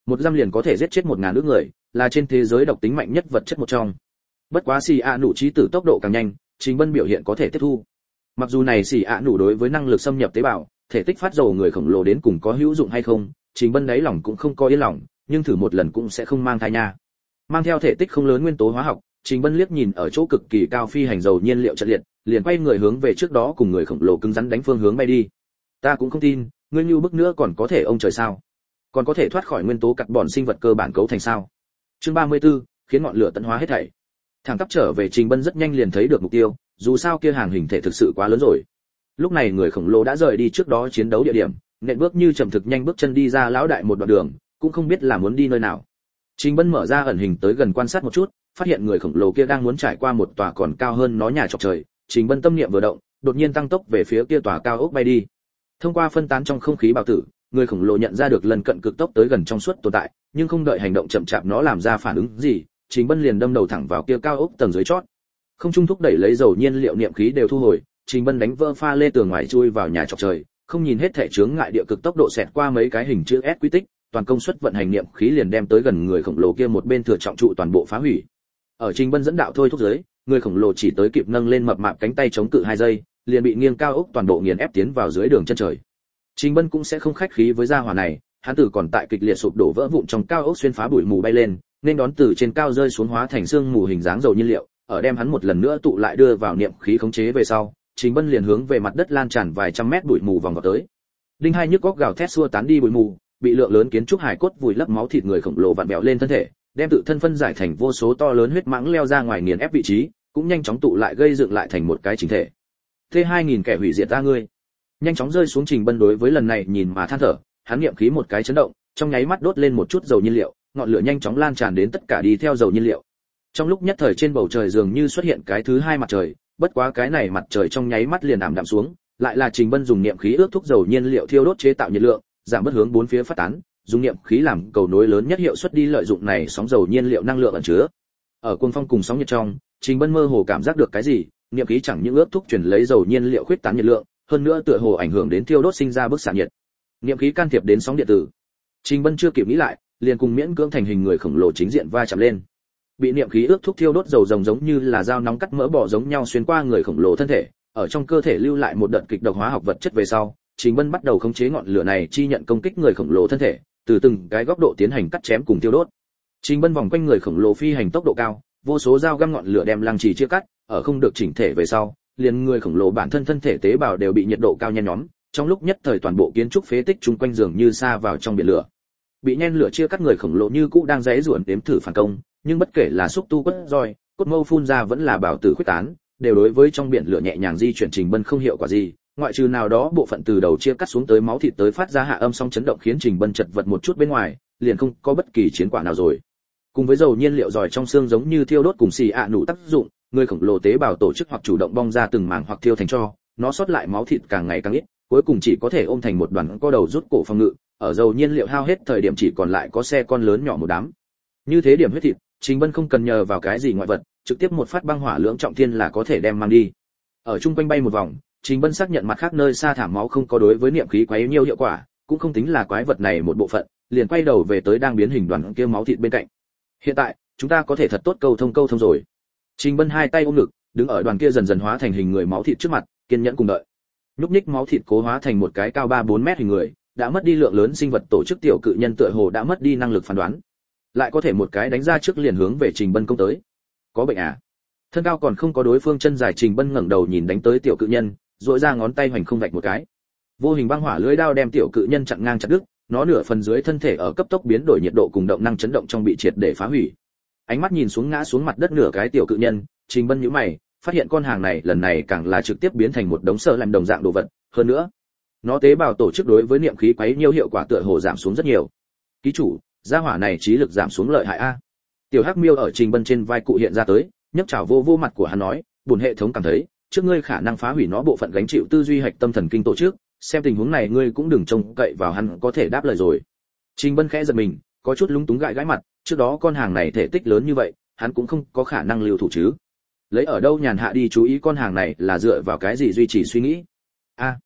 [SPEAKER 1] một giam liền có thể giết chết một ngàn ước người, là trên thế giới độc tính mạnh nhất vật chất một trong. Bất quá xì ạ nụ trí tử tốc độ càng nhanh, Trình Bân biểu hiện có thể tiếp thu. Mặc dù này xì ạ nụ đối với năng lực xâm nhập tế bào, thể tích phát dầu người khổng lồ đến cùng có hữu dụng hay không, Trình Bân đáy lòng cũng không có yên lòng, nhưng thử một lần cũng sẽ không mang thai nha. Mang theo thể tích không lớn nguyên tố hóa học, Trình Bân liếc nhìn ở chỗ cực kỳ cao phi hành dầu nhiên liệu trận liệt, liền quay người hướng về trước đó cùng người khổng lồ cứng rắn đánh phương hướng bay đi. Ta cũng không tin, ngươi như bức nữa còn có thể ông trời sao? Còn có thể thoát khỏi nguyên tố carbon sinh vật cơ bản cấu thành sao? Chương ba mươi tư, khiến ngọn lửa tận hóa hết thảy. Thẳng tắp trở về, Trình Bân rất nhanh liền thấy được mục tiêu, dù sao kia hàng hình thể thực sự quá lớn rồi. Lúc này người khổng lồ đã rời đi trước đó chiến đấu địa điểm, nện bước như chậm thực nhanh bước chân đi ra lão đại một đoạn đường, cũng không biết là muốn đi nơi nào. Trình Bân mở ra ẩn hình tới gần quan sát một chút, phát hiện người khổng lồ kia đang muốn trải qua một tòa còn cao hơn nó nhà chọc trời. Trình Bân tâm niệm vừa động, đột nhiên tăng tốc về phía kia tòa cao ốc bay đi. Thông qua phân tán trong không khí bào tử, người khổng lồ nhận ra được lần cận cực tốc tới gần trong suốt tồn tại, nhưng không đợi hành động chậm chạp nó làm ra phản ứng gì, Trình Bân liền đâm đầu thẳng vào kia cao ốc tầng dưới chót. Không trung thúc đẩy lấy dầu nhiên liệu niệm khí đều thu hồi, Trình Bân đánh vỡ pha lê tường ngoài chui vào nhà chọc trời, không nhìn hết thể chướng ngại địa cực tốc độ xẹt qua mấy cái hình chữ S quy tích, toàn công suất vận hành niệm khí liền đem tới gần người khổng lồ kia một bên thừa trọng trụ toàn bộ phá hủy. Ở Trình Bân dẫn đạo thôi thúc dưới, người khổng lồ chỉ tới kịp nâng lên mập mạp cánh tay chống cự hai giây, liền bị nghiêng cao ốc toàn bộ nghiền ép tiến vào dưới đường chân trời. Trình Bân cũng sẽ không khách khí với gia hỏa này, hắn tử còn tại kịch liệt sụp đổ vỡ vụn trong cao ốc xuyên phá bụi mù bay lên, nên đón từ trên cao rơi xuống hóa thành xương mù hình dáng dầu nhiên liệu, ở đem hắn một lần nữa tụ lại đưa vào niệm khí khống chế về sau, Trình Bân liền hướng về mặt đất lan tràn vài trăm mét bụi mù vòng vào tới. Đinh hai nhức góc gào thét xua tán đi bụi mù, bị lượng lớn kiến trúc hải cốt vùi lấp máu thịt người khổng lồ vặn vẹo lên thân thể, đem tự thân phân giải thành vô số to lớn huyết mãng leo ra ngoài nghiền ép vị trí, cũng nhanh chóng tụ lại gây dựng lại thành một cái chỉnh thể. T hai nghìn kẻ hủy diệt ta ngươi. Nhanh chóng rơi xuống. Trình Bân đối với lần này nhìn mà than thở, hắn niệm khí một cái chấn động, trong nháy mắt đốt lên một chút dầu nhiên liệu, ngọn lửa nhanh chóng lan tràn đến tất cả đi theo dầu nhiên liệu. Trong lúc nhất thời trên bầu trời dường như xuất hiện cái thứ hai mặt trời, bất quá cái này mặt trời trong nháy mắt liền ảm đạm xuống, lại là Trình Bân dùng niệm khí ước thúc dầu nhiên liệu thiêu đốt chế tạo nhiệt lượng, giảm bớt hướng bốn phía phát tán, dùng niệm khí làm cầu nối lớn nhất hiệu suất đi lợi dụng này sóng dầu nhiên liệu năng lượng ẩn chứa. Ở cuồng phong cùng sóng nhiệt trong, Trình Bân mơ hồ cảm giác được cái gì, niệm khí chẳng những ước thúc chuyển lấy dầu nhiên liệu khuyết tán nhiệt lượng, hơn nữa tựa hồ ảnh hưởng đến thiêu đốt sinh ra bức xạ nhiệt. Niệm khí can thiệp đến sóng điện tử. Trình Bân chưa kịp nghĩ lại, liền cùng miễn cưỡng thành hình người khổng lồ chính diện va chạm lên. Bị niệm khí ước thúc thiêu đốt dầu rồng giống như là dao nóng cắt mỡ bò giống nhau xuyên qua người khổng lồ thân thể, ở trong cơ thể lưu lại một đợt kịch độc hóa học vật chất về sau, Trình Bân bắt đầu khống chế ngọn lửa này chi nhận công kích người khổng lồ thân thể, từ từng cái góc độ tiến hành cắt chém cùng thiêu đốt. Trình Bân vòng quanh người khổng lồ phi hành tốc độ cao, vô số dao găm ngọn lửa đem lăng trì chia cắt, ở không được chỉnh thể về sau, liền người khổng lồ bản thân thân thể tế bào đều bị nhiệt độ cao nhen nhóm, trong lúc nhất thời toàn bộ kiến trúc phế tích chung quanh dường như sa vào trong biển lửa. Bị nhen lửa chia cắt người khổng lồ như cũ đang giãy giụa đếm thử phản công, nhưng bất kể là xúc tu quất roi, cốt mâu phun ra vẫn là bảo tử khuyết tán, đều đối với trong biển lửa nhẹ nhàng di chuyển Trình Bân không hiệu quả gì, ngoại trừ nào đó bộ phận từ đầu chia cắt xuống tới máu thịt tới phát ra hạ âm song chấn động khiến Trình Bân chật vật một chút bên ngoài, liền không có bất kỳ chiến quả nào rồi. Cùng với dầu nhiên liệu giỏi trong xương giống như thiêu đốt cùng xì ạ nụ tác dụng, người khổng lồ tế bào tổ chức hoặc chủ động bong ra từng mảng hoặc thiêu thành tro, nó sót lại máu thịt càng ngày càng ít, cuối cùng chỉ có thể ôm thành một đoàn co đầu rút cổ phòng ngự, ở dầu nhiên liệu hao hết thời điểm chỉ còn lại có xe con lớn nhỏ một đám. Như thế điểm huyết thịt, Trình Bân không cần nhờ vào cái gì ngoại vật, trực tiếp một phát băng hỏa lưỡng trọng thiên là có thể đem mang đi. Ở trung quanh bay một vòng, Trình Bân xác nhận mặt khác nơi xa thảm máu không có đối với niệm khí quá yếu nhiều hiệu quả, cũng không tính là quái vật này một bộ phận, liền quay đầu về tới đang biến hình đoàn kia máu thịt bên cạnh. Hiện tại, chúng ta có thể thật tốt câu thông câu thông rồi. Trình Bân hai tay ôm ngực, đứng ở đoàn kia dần dần hóa thành hình người máu thịt trước mặt, kiên nhẫn cùng đợi. Nhúc nhích máu thịt cố hóa thành một cái cao ba bốn mét hình người, đã mất đi lượng lớn sinh vật tổ chức tiểu cự nhân tựa hồ đã mất đi năng lực phán đoán. Lại có thể một cái đánh ra trước liền hướng về Trình Bân công tới. Có bệnh à? Thân cao còn không có đối phương chân dài, Trình Bân ngẩng đầu nhìn đánh tới tiểu cự nhân, duỗi ra ngón tay hoành không vạch một cái. Vô hình băng hỏa lưỡi đao đem tiểu cự nhân chặn ngang chặt đứt, nó nửa phần dưới thân thể ở cấp tốc biến đổi nhiệt độ cùng động năng chấn động trong bị triệt để phá hủy. Ánh mắt nhìn xuống ngã xuống mặt đất nửa cái tiểu cự nhân, Trình Bân nhíu mày, phát hiện con hàng này lần này càng là trực tiếp biến thành một đống sơ làm đồng dạng đồ vật, hơn nữa, nó tế bào tổ chức đối với niệm khí quấy nhiêu hiệu quả tựa hồ giảm xuống rất nhiều. Ký chủ, gia hỏa này trí lực giảm xuống lợi hại a. Tiểu Hắc Miêu ở Trình Bân trên vai cụ hiện ra tới, nhấc chảo vô vô mặt của hắn nói, buồn hệ thống cảm thấy, trước ngươi khả năng phá hủy nó bộ phận gánh chịu tư duy hạch tâm thần kinh tổ chức, xem tình huống này ngươi cũng đừng trông cậy vào hắn có thể đáp lời rồi. Trình Bân khẽ giật mình, có chút lúng túng gãi gãi mặt, trước đó con hàng này thể tích lớn như vậy, hắn cũng không có khả năng lưu thủ chứ. Lấy ở đâu nhàn hạ đi chú ý con hàng này là dựa vào cái gì duy trì suy nghĩ. A.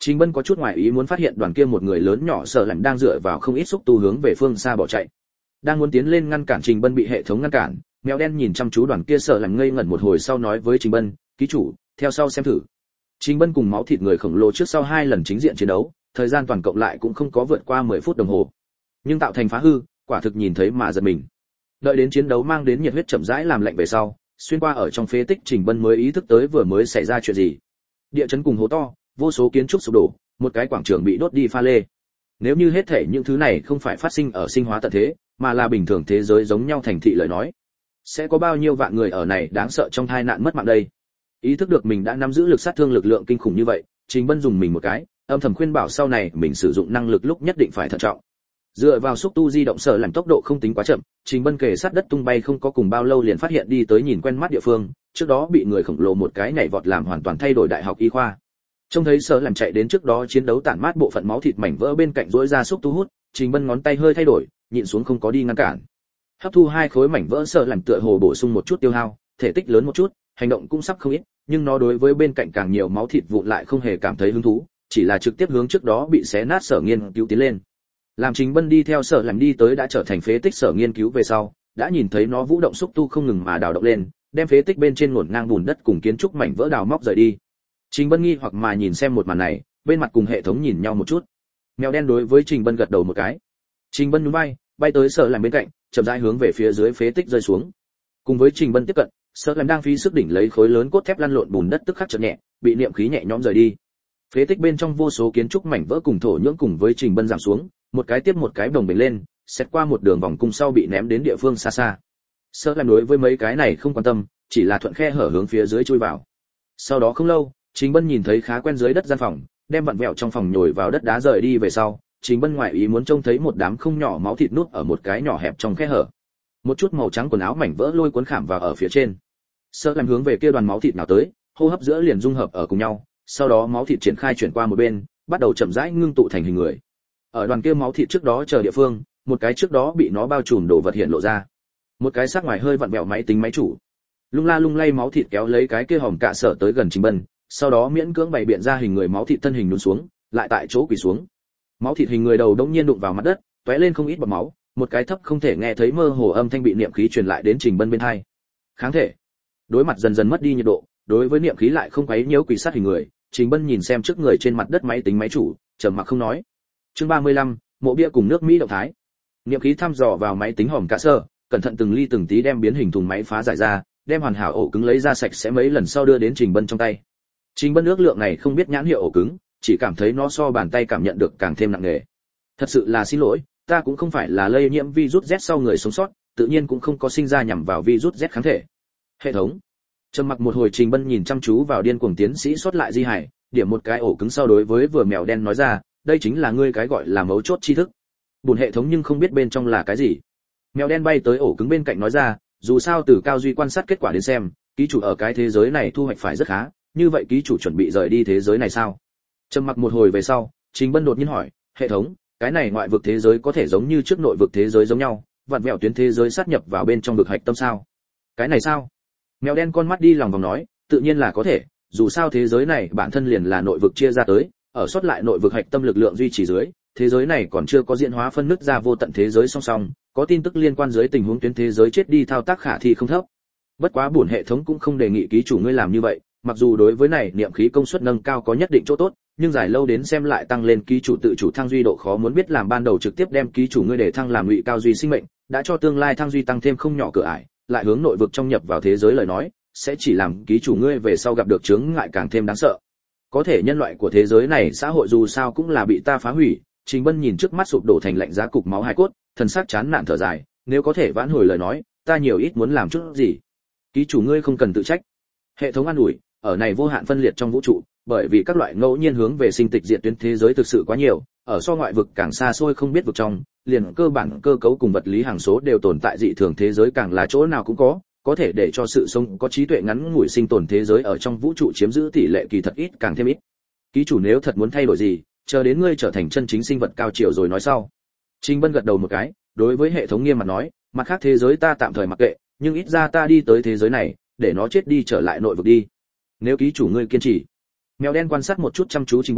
[SPEAKER 1] Trình Bân có chút ngoài ý muốn phát hiện đoàn kia một người lớn nhỏ sợ lạnh đang dựa vào không ít xúc tu hướng về phương xa bỏ chạy. Đang muốn tiến lên ngăn cản Trình Bân bị hệ thống ngăn cản, mèo đen nhìn chăm chú đoàn kia sợ lạnh ngây ngẩn một hồi sau nói với Trình Bân, "Ký chủ, theo sau xem thử." Trình Bân cùng máu thịt người khổng lồ trước sau hai lần chính diện chiến đấu, thời gian toàn cộng lại cũng không có vượt qua mười phút đồng hồ. Nhưng tạo thành phá hư, quả thực nhìn thấy mà giật mình. Đợi đến chiến đấu mang đến nhiệt huyết chậm rãi làm lạnh về sau, xuyên qua ở trong phế tích Trình Bân mới ý thức tới vừa mới xảy ra chuyện gì. Địa chấn cùng hố to, vô số kiến trúc sụp đổ, một cái quảng trường bị đốt đi pha lê. Nếu như hết thể những thứ này không phải phát sinh ở sinh hóa tận thế, mà là bình thường thế giới giống nhau thành thị lời nói, sẽ có bao nhiêu vạn người ở này đáng sợ trong tai nạn mất mạng đây. Ý thức được mình đã nắm giữ lực sát thương lực lượng kinh khủng như vậy, Trình Bân dùng mình một cái, âm thầm khuyên bảo sau này mình sử dụng năng lực lúc nhất định phải thận trọng. Dựa vào xúc tu di động sở làm tốc độ không tính quá chậm, Trình Bân kề sát đất tung bay không có cùng bao lâu liền phát hiện đi tới nhìn quen mắt địa phương, trước đó bị người khổng lồ một cái nhảy vọt làm hoàn toàn thay đổi đại học y khoa. Trông thấy sở làm chạy đến trước đó chiến đấu tản mát bộ phận máu thịt mảnh vỡ bên cạnh rỗi ra xúc tu hút, Trình Bân ngón tay hơi thay đổi, nhịn xuống không có đi ngăn cản. Hấp thu hai khối mảnh vỡ sở làm tựa hồ bổ sung một chút tiêu hao, thể tích lớn một chút, hành động cũng sắp không ít, nhưng nó đối với bên cạnh càng nhiều máu thịt vụn lại không hề cảm thấy hứng thú, chỉ là trực tiếp hướng trước đó bị xé nát sở nghiên cứu tiến lên. Làm Trình Bân đi theo sở làm đi tới đã trở thành phế tích sở nghiên cứu về sau, đã nhìn thấy nó vũ động xúc tu không ngừng mà đào động lên, đem phế tích bên trên ngổn ngang bùn đất cùng kiến trúc mảnh vỡ đào móc rời đi. Trình Bân nghi hoặc mà nhìn xem một màn này, bên mặt cùng hệ thống nhìn nhau một chút. Mèo đen đối với Trình Bân gật đầu một cái. Trình Bân nhún vai, bay tới sở làm bên cạnh, chậm rãi hướng về phía dưới phế tích rơi xuống. Cùng với Trình Bân tiếp cận, sở làm đang phí sức đỉnh lấy khối lớn cốt thép lăn lộn bùn đất tức khắc chợt nhẹ, bị niệm khí nhẹ nhõm rời đi. Phế tích bên trong vô số kiến trúc mảnh vỡ cùng thổ nhưỡng cùng với Trình Bân giảm xuống, một cái tiếp một cái đồng bền lên, xét qua một đường vòng cung sau bị ném đến địa phương xa xa. Sở làm đối với mấy cái này không quan tâm, chỉ là thuận khe hở hướng phía dưới chui vào. Sau đó không lâu, Trình Bân nhìn thấy khá quen dưới đất gian phòng, đem vặn vẹo trong phòng nhồi vào đất đá rời đi về sau, Trình Bân ngoại ý muốn trông thấy một đám không nhỏ máu thịt nút ở một cái nhỏ hẹp trong khe hở. Một chút màu trắng quần áo mảnh vỡ lôi cuốn khảm vào ở phía trên. Sở làm hướng về kia đoàn máu thịt nào tới, hô hấp giữa liền dung hợp ở cùng nhau, sau đó máu thịt triển khai chuyển qua một bên, bắt đầu chậm rãi ngưng tụ thành hình người. Ở đoàn kia máu thịt trước đó chờ địa phương, một cái trước đó bị nó bao trùm đồ vật hiện lộ ra. Một cái sắc ngoài hơi vặn vẹo máy tính máy chủ. Lung la lung lay máu thịt kéo lấy cái kia hòm cạ sở tới gần Trình Bân, sau đó miễn cưỡng bày biện ra hình người máu thịt thân hình lún xuống, lại tại chỗ quỳ xuống. Máu thịt hình người đầu đống nhiên đụng vào mặt đất, tóe lên không ít bọt máu, một cái thấp không thể nghe thấy mơ hồ âm thanh bị niệm khí truyền lại đến Trình Bân bên tai. Kháng thể. Đối mặt dần dần mất đi nhiệt độ, đối với niệm khí lại không quấy nhiễu quỷ sát hình người, Trình Bân nhìn xem trước người trên mặt đất máy tính máy chủ, trầm mặc không nói. Chương ba mươi lăm, mộ bia cùng nước Mỹ động thái. Niệm khí thăm dò vào máy tính hòm cả sơ, cẩn thận từng ly từng tí đem biến hình thùng máy phá giải ra, đem hoàn hảo ổ cứng lấy ra sạch sẽ mấy lần sau đưa đến Trình Bân trong tay. Trình Bân ước lượng này không biết nhãn hiệu ổ cứng, chỉ cảm thấy nó so bàn tay cảm nhận được càng thêm nặng nề. Thật sự là xin lỗi, ta cũng không phải là lây nhiễm virus Z sau người sống sót, tự nhiên cũng không có sinh ra nhằm vào virus Z kháng thể. Hệ thống. Trầm mặc một hồi Trình Bân nhìn chăm chú vào điên cuồng tiến sĩ sót lại di hải, điểm một cái ổ cứng sau đối với vừa mèo đen nói ra, đây chính là ngươi cái gọi là mấu chốt tri thức. Buồn hệ thống nhưng không biết bên trong là cái gì. Mèo đen bay tới ổ cứng bên cạnh nói ra, dù sao từ cao duy quan sát kết quả đến xem, ký chủ ở cái thế giới này thu hoạch phải rất khá, như vậy ký chủ chuẩn bị rời đi thế giới này sao? Trầm mặc một hồi về sau, Trình Bân đột nhiên hỏi, hệ thống, cái này ngoại vực thế giới có thể giống như trước nội vực thế giới giống nhau, vặn vẹo tuyến thế giới sát nhập vào bên trong vực hạch tâm sao? Cái này sao? Mèo đen con mắt đi lòng vòng nói, tự nhiên là có thể, dù sao thế giới này bản thân liền là nội vực chia ra tới, ở sót lại nội vực hạch tâm lực lượng duy trì dưới, thế giới này còn chưa có diễn hóa phân nứt ra vô tận thế giới song song, có tin tức liên quan dưới tình huống tuyến thế giới chết đi thao tác khả thi không thấp. Bất quá bổn hệ thống cũng không đề nghị ký chủ ngươi làm như vậy, mặc dù đối với này niệm khí công suất nâng cao có nhất định chỗ tốt, nhưng dài lâu đến xem lại tăng lên ký chủ tự chủ thăng duy độ khó, muốn biết làm ban đầu trực tiếp đem ký chủ ngươi để thăng làm ngụy cao duy sinh mệnh, đã cho tương lai thăng duy tăng thêm không nhỏ cửa ải, lại hướng nội vực trong nhập vào thế giới lời nói, sẽ chỉ làm ký chủ ngươi về sau gặp được chướng ngại càng thêm đáng sợ. Có thể nhân loại của thế giới này xã hội dù sao cũng là bị ta phá hủy. Trình Bân nhìn trước mắt sụp đổ thành lạnh giá cục máu hai cốt, thần sắc chán nản thở dài, nếu có thể vãn hồi lời nói, ta nhiều ít muốn làm chút gì. Ký chủ ngươi không cần tự trách. Hệ thống an ủi, ở này vô hạn phân liệt trong vũ trụ, bởi vì các loại ngẫu nhiên hướng về sinh tịch diệt tuyến thế giới thực sự quá nhiều, ở so ngoại vực càng xa xôi không biết vực trong, liền cơ bản cơ cấu cùng vật lý hàng số đều tồn tại dị thường thế giới càng là chỗ nào cũng có, có thể để cho sự sống có trí tuệ ngắn ngủi sinh tồn thế giới ở trong vũ trụ chiếm giữ tỷ lệ kỳ thật ít càng thêm ít. Ký chủ nếu thật muốn thay đổi gì, chờ đến ngươi trở thành chân chính sinh vật cao chiều rồi nói sau. Trình Bân gật đầu một cái, đối với hệ thống nghiêm mặt nói, mặt khác thế giới ta tạm thời mặc kệ, nhưng ít ra ta đi tới thế giới này, để nó chết đi trở lại nội vực đi. Nếu ký chủ ngươi kiên trì. Mèo đen quan sát một chút chăm chú Trình Bân,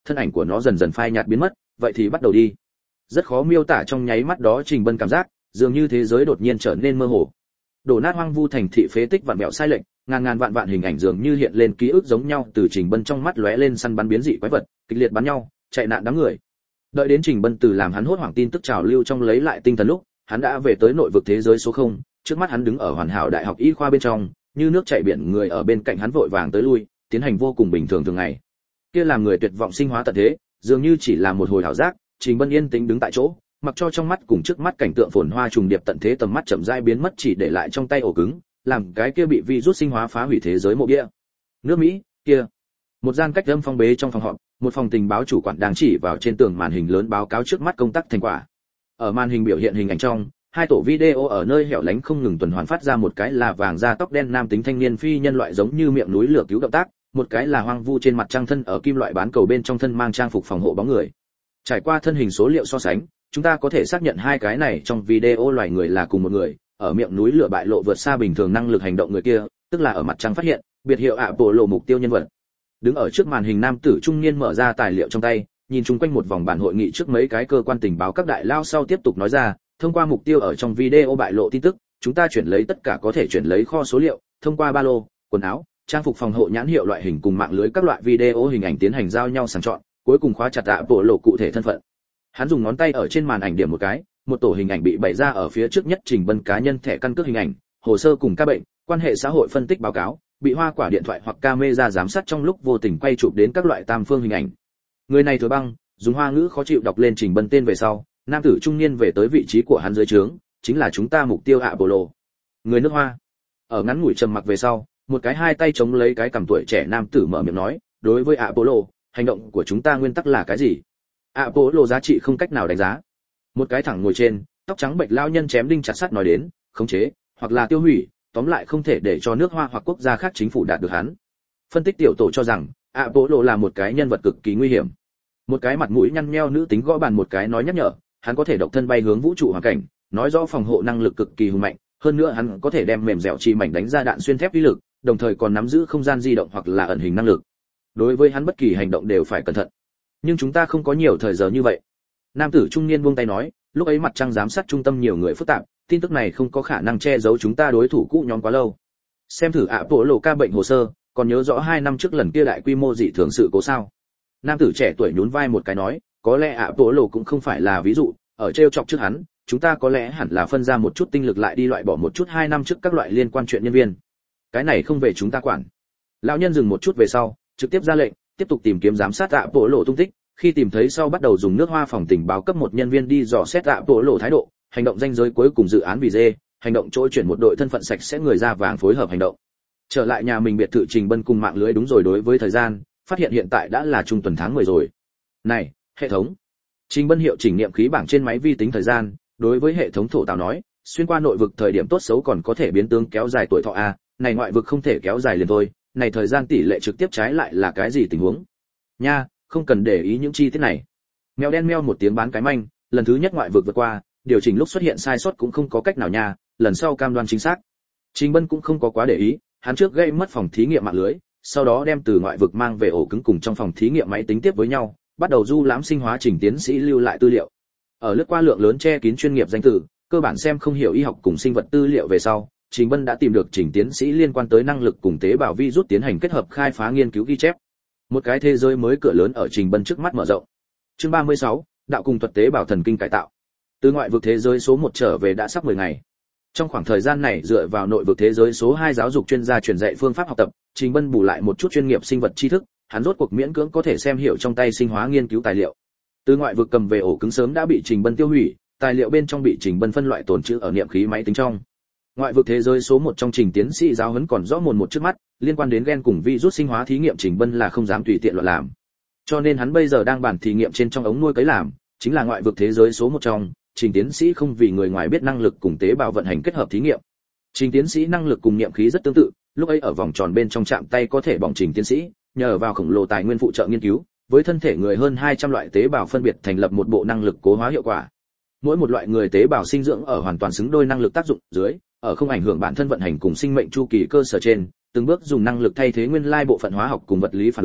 [SPEAKER 1] thân ảnh của nó dần dần phai nhạt biến mất, vậy thì bắt đầu đi. Rất khó miêu tả trong nháy mắt đó Trình Bân cảm giác, dường như thế giới đột nhiên trở nên mơ hồ. Đổ nát hoang vu thành thị phế tích vạn mẹo sai lệch, ngàn ngàn vạn vạn hình ảnh dường như hiện lên ký ức giống nhau, từ Trình Bân trong mắt lóe lên săn bắn biến dị quái vật, kịch liệt bắn nhau, chạy nạn đám người. Đợi đến Trình Bân từ làm hắn hốt hoảng tin tức trào lưu trong lấy lại tinh thần lúc, hắn đã về tới nội vực thế giới số không, trước mắt hắn đứng ở Hoàn Hảo Đại học Y khoa bên trong, như nước chảy biển người ở bên cạnh hắn vội vàng tới lui, tiến hành vô cùng bình thường thường ngày. Kia làm người tuyệt vọng sinh hóa tận thế, dường như chỉ là một hồi ảo giác, Trình Bân yên tĩnh đứng tại chỗ, mặc cho trong mắt cùng trước mắt cảnh tượng phồn hoa trùng điệp tận thế tầm mắt chậm rãi biến mất, chỉ để lại trong tay ổ cứng, làm cái kia bị virus sinh hóa phá hủy thế giới mộ bia. Nước Mỹ, kia. Một gian cách âm phong bế trong phòng họp, một phòng tình báo chủ quản đang chỉ vào trên tường màn hình lớn báo cáo trước mắt công tác thành quả. Ở màn hình biểu hiện hình ảnh trong, hai tổ video ở nơi hẻo lánh không ngừng tuần hoàn phát ra, một cái là vàng da tóc đen nam tính thanh niên phi nhân loại giống như miệng núi lửa cứu động tác, một cái là hoang vu trên mặt trăng thân ở kim loại bán cầu bên trong thân mang trang phục phòng hộ bóng người. Trải qua thân hình số liệu so sánh, chúng ta có thể xác nhận hai cái này trong video loài người là cùng một người, ở miệng núi lửa bại lộ vượt xa bình thường năng lực hành động người kia, tức là ở mặt trăng phát hiện, biệt hiệu Apollo mục tiêu nhân vật. Đứng ở trước màn hình nam tử trung niên mở ra tài liệu trong tay, nhìn chung quanh một vòng bản hội nghị trước mấy cái cơ quan tình báo các đại lao sau tiếp tục nói ra, thông qua mục tiêu ở trong video bại lộ tin tức, chúng ta chuyển lấy tất cả có thể chuyển lấy kho số liệu, thông qua ba lô, quần áo, trang phục phòng hộ nhãn hiệu loại hình cùng mạng lưới các loại video hình ảnh tiến hành giao nhau sàng chọn, cuối cùng khóa chặt Apollo cụ thể thân phận. Hắn dùng ngón tay ở trên màn ảnh điểm một cái, một tổ hình ảnh bị bày ra ở phía trước nhất, Trình Bân cá nhân thẻ căn cước hình ảnh, hồ sơ cùng ca bệnh, quan hệ xã hội phân tích báo cáo, bị hoa quả điện thoại hoặc camera giám sát trong lúc vô tình quay chụp đến các loại tam phương hình ảnh. Người này Thừa Băng, dùng hoa ngữ khó chịu đọc lên Trình Bân tên về sau, nam tử trung niên về tới vị trí của hắn dưới trướng, chính là chúng ta mục tiêu Apollo. Người nước Hoa. Ở ngắn ngủi trầm mặc về sau, một cái hai tay chống lấy cái cằm tuổi trẻ nam tử mở miệng nói, đối với Apollo, hành động của chúng ta nguyên tắc là cái gì? Apollo giá trị không cách nào đánh giá. Một cái thẳng ngồi trên, tóc trắng bệch lao nhân chém đinh chặt sắt nói đến, khống chế, hoặc là tiêu hủy, tóm lại không thể để cho nước Hoa hoặc quốc gia khác chính phủ đạt được hắn. Phân tích tiểu tổ cho rằng, Apollo là một cái nhân vật cực kỳ nguy hiểm. Một cái mặt mũi nhăn nheo nữ tính gõ bàn một cái nói nhắc nhở, hắn có thể độc thân bay hướng vũ trụ hoàn cảnh, nói rõ phòng hộ năng lực cực kỳ hùng mạnh, hơn nữa hắn có thể đem mềm dẻo chi mảnh đánh ra đạn xuyên thép uy lực, đồng thời còn nắm giữ không gian di động hoặc là ẩn hình năng lực. Đối với hắn bất kỳ hành động đều phải cẩn thận. Nhưng chúng ta không có nhiều thời giờ như vậy. Nam tử trung niên buông tay nói, lúc ấy mặt trăng giám sát trung tâm nhiều người phức tạp, tin tức này không có khả năng che giấu chúng ta đối thủ cũ nhóm quá lâu. Xem thử Apollo ca bệnh hồ sơ, còn nhớ rõ hai năm trước lần kia đại quy mô dị thường sự cố sao? Nam tử trẻ tuổi nhún vai một cái nói, có lẽ Apollo cũng không phải là ví dụ, ở treo chọc trước hắn, chúng ta có lẽ hẳn là phân ra một chút tinh lực lại đi loại bỏ một chút hai năm trước các loại liên quan chuyện nhân viên. Cái này không về chúng ta quản. Lão nhân dừng một chút về sau, trực tiếp ra lệnh, tiếp tục tìm kiếm giám sát Apollo tung tích, khi tìm thấy sau bắt đầu dùng nước Hoa phòng tình báo cấp một nhân viên đi dò xét Apollo thái độ, hành động danh giới cuối cùng dự án vì dê, hành động trôi chuyển một đội thân phận sạch sẽ người da vàng phối hợp hành động. Trở lại nhà mình biệt thự, Trình Bân cùng mạng lưới đúng rồi đối với thời gian, phát hiện hiện tại đã là trung tuần tháng mười rồi. Này, hệ thống. Trình Bân hiệu chỉnh nghiệm khí bảng trên máy vi tính thời gian, đối với hệ thống thổ tào nói, xuyên qua nội vực thời điểm tốt xấu còn có thể biến tướng kéo dài tuổi thọ a, này ngoại vực không thể kéo dài liền thôi, này thời gian tỷ lệ trực tiếp trái lại là cái gì tình huống? Nha, không cần để ý những chi tiết này. Mèo đen meo một tiếng bán cái manh, lần thứ nhất ngoại vực vượt qua, điều chỉnh lúc xuất hiện sai sót cũng không có cách nào nha, lần sau cam đoan chính xác. Trình Bân cũng không có quá để ý, hắn trước gây mất phòng thí nghiệm mạng lưới, sau đó đem từ ngoại vực mang về ổ cứng cùng trong phòng thí nghiệm máy tính tiếp với nhau, bắt đầu du lãm sinh hóa trình tiến sĩ lưu lại tư liệu. Ở lướt qua lượng lớn che kín chuyên nghiệp danh từ, cơ bản xem không hiểu y học cùng sinh vật tư liệu về sau, Trình Bân đã tìm được trình tiến sĩ liên quan tới năng lực cùng tế bào virus tiến hành kết hợp khai phá nghiên cứu ghi chép. Một cái thế giới mới cửa lớn ở Trình Bân trước mắt mở rộng. Chương ba mươi sáu, đạo cùng thuật tế bào thần kinh cải tạo. Từ ngoại vực thế giới số một trở về đã sắp mười ngày. Trong khoảng thời gian này dựa vào nội vực thế giới số hai giáo dục chuyên gia truyền dạy phương pháp học tập, Trình Bân bù lại một chút chuyên nghiệp sinh vật tri thức, hắn rốt cuộc miễn cưỡng có thể xem hiểu trong tay sinh hóa nghiên cứu tài liệu. Từ ngoại vực cầm về ổ cứng sớm đã bị Trình Bân tiêu hủy, tài liệu bên trong bị Trình Bân phân loại tồn trữ ở niệm khí máy tính trong. Ngoại vực thế giới số một trong trình tiến sĩ giáo huấn còn rõ mồn một trước mắt, liên quan đến gen cùng virus sinh hóa thí nghiệm Trình Bân là không dám tùy tiện loạn làm. Cho nên hắn bây giờ đang bàn thí nghiệm trên trong ống nuôi cấy làm, chính là ngoại vực thế giới số một trong, trình tiến sĩ không vì người ngoài biết năng lực cùng tế bào vận hành kết hợp thí nghiệm. Trình tiến sĩ năng lực cùng niệm khí rất tương tự, lúc ấy ở vòng tròn bên trong chạm tay có thể bỏng trình tiến sĩ, nhờ vào khổng lồ tài nguyên phụ trợ nghiên cứu, với thân thể người hơn hai trăm loại tế bào phân biệt thành lập một bộ năng lực cố hóa hiệu quả. Mỗi một loại người tế bào sinh dưỡng ở hoàn toàn xứng đôi năng lực tác dụng dưới, ở không ảnh hưởng bản thân vận hành cùng sinh mệnh chu kỳ cơ sở trên, từng bước dùng năng lực thay thế nguyên lai bộ phận hóa học cùng vật lý phản ứng,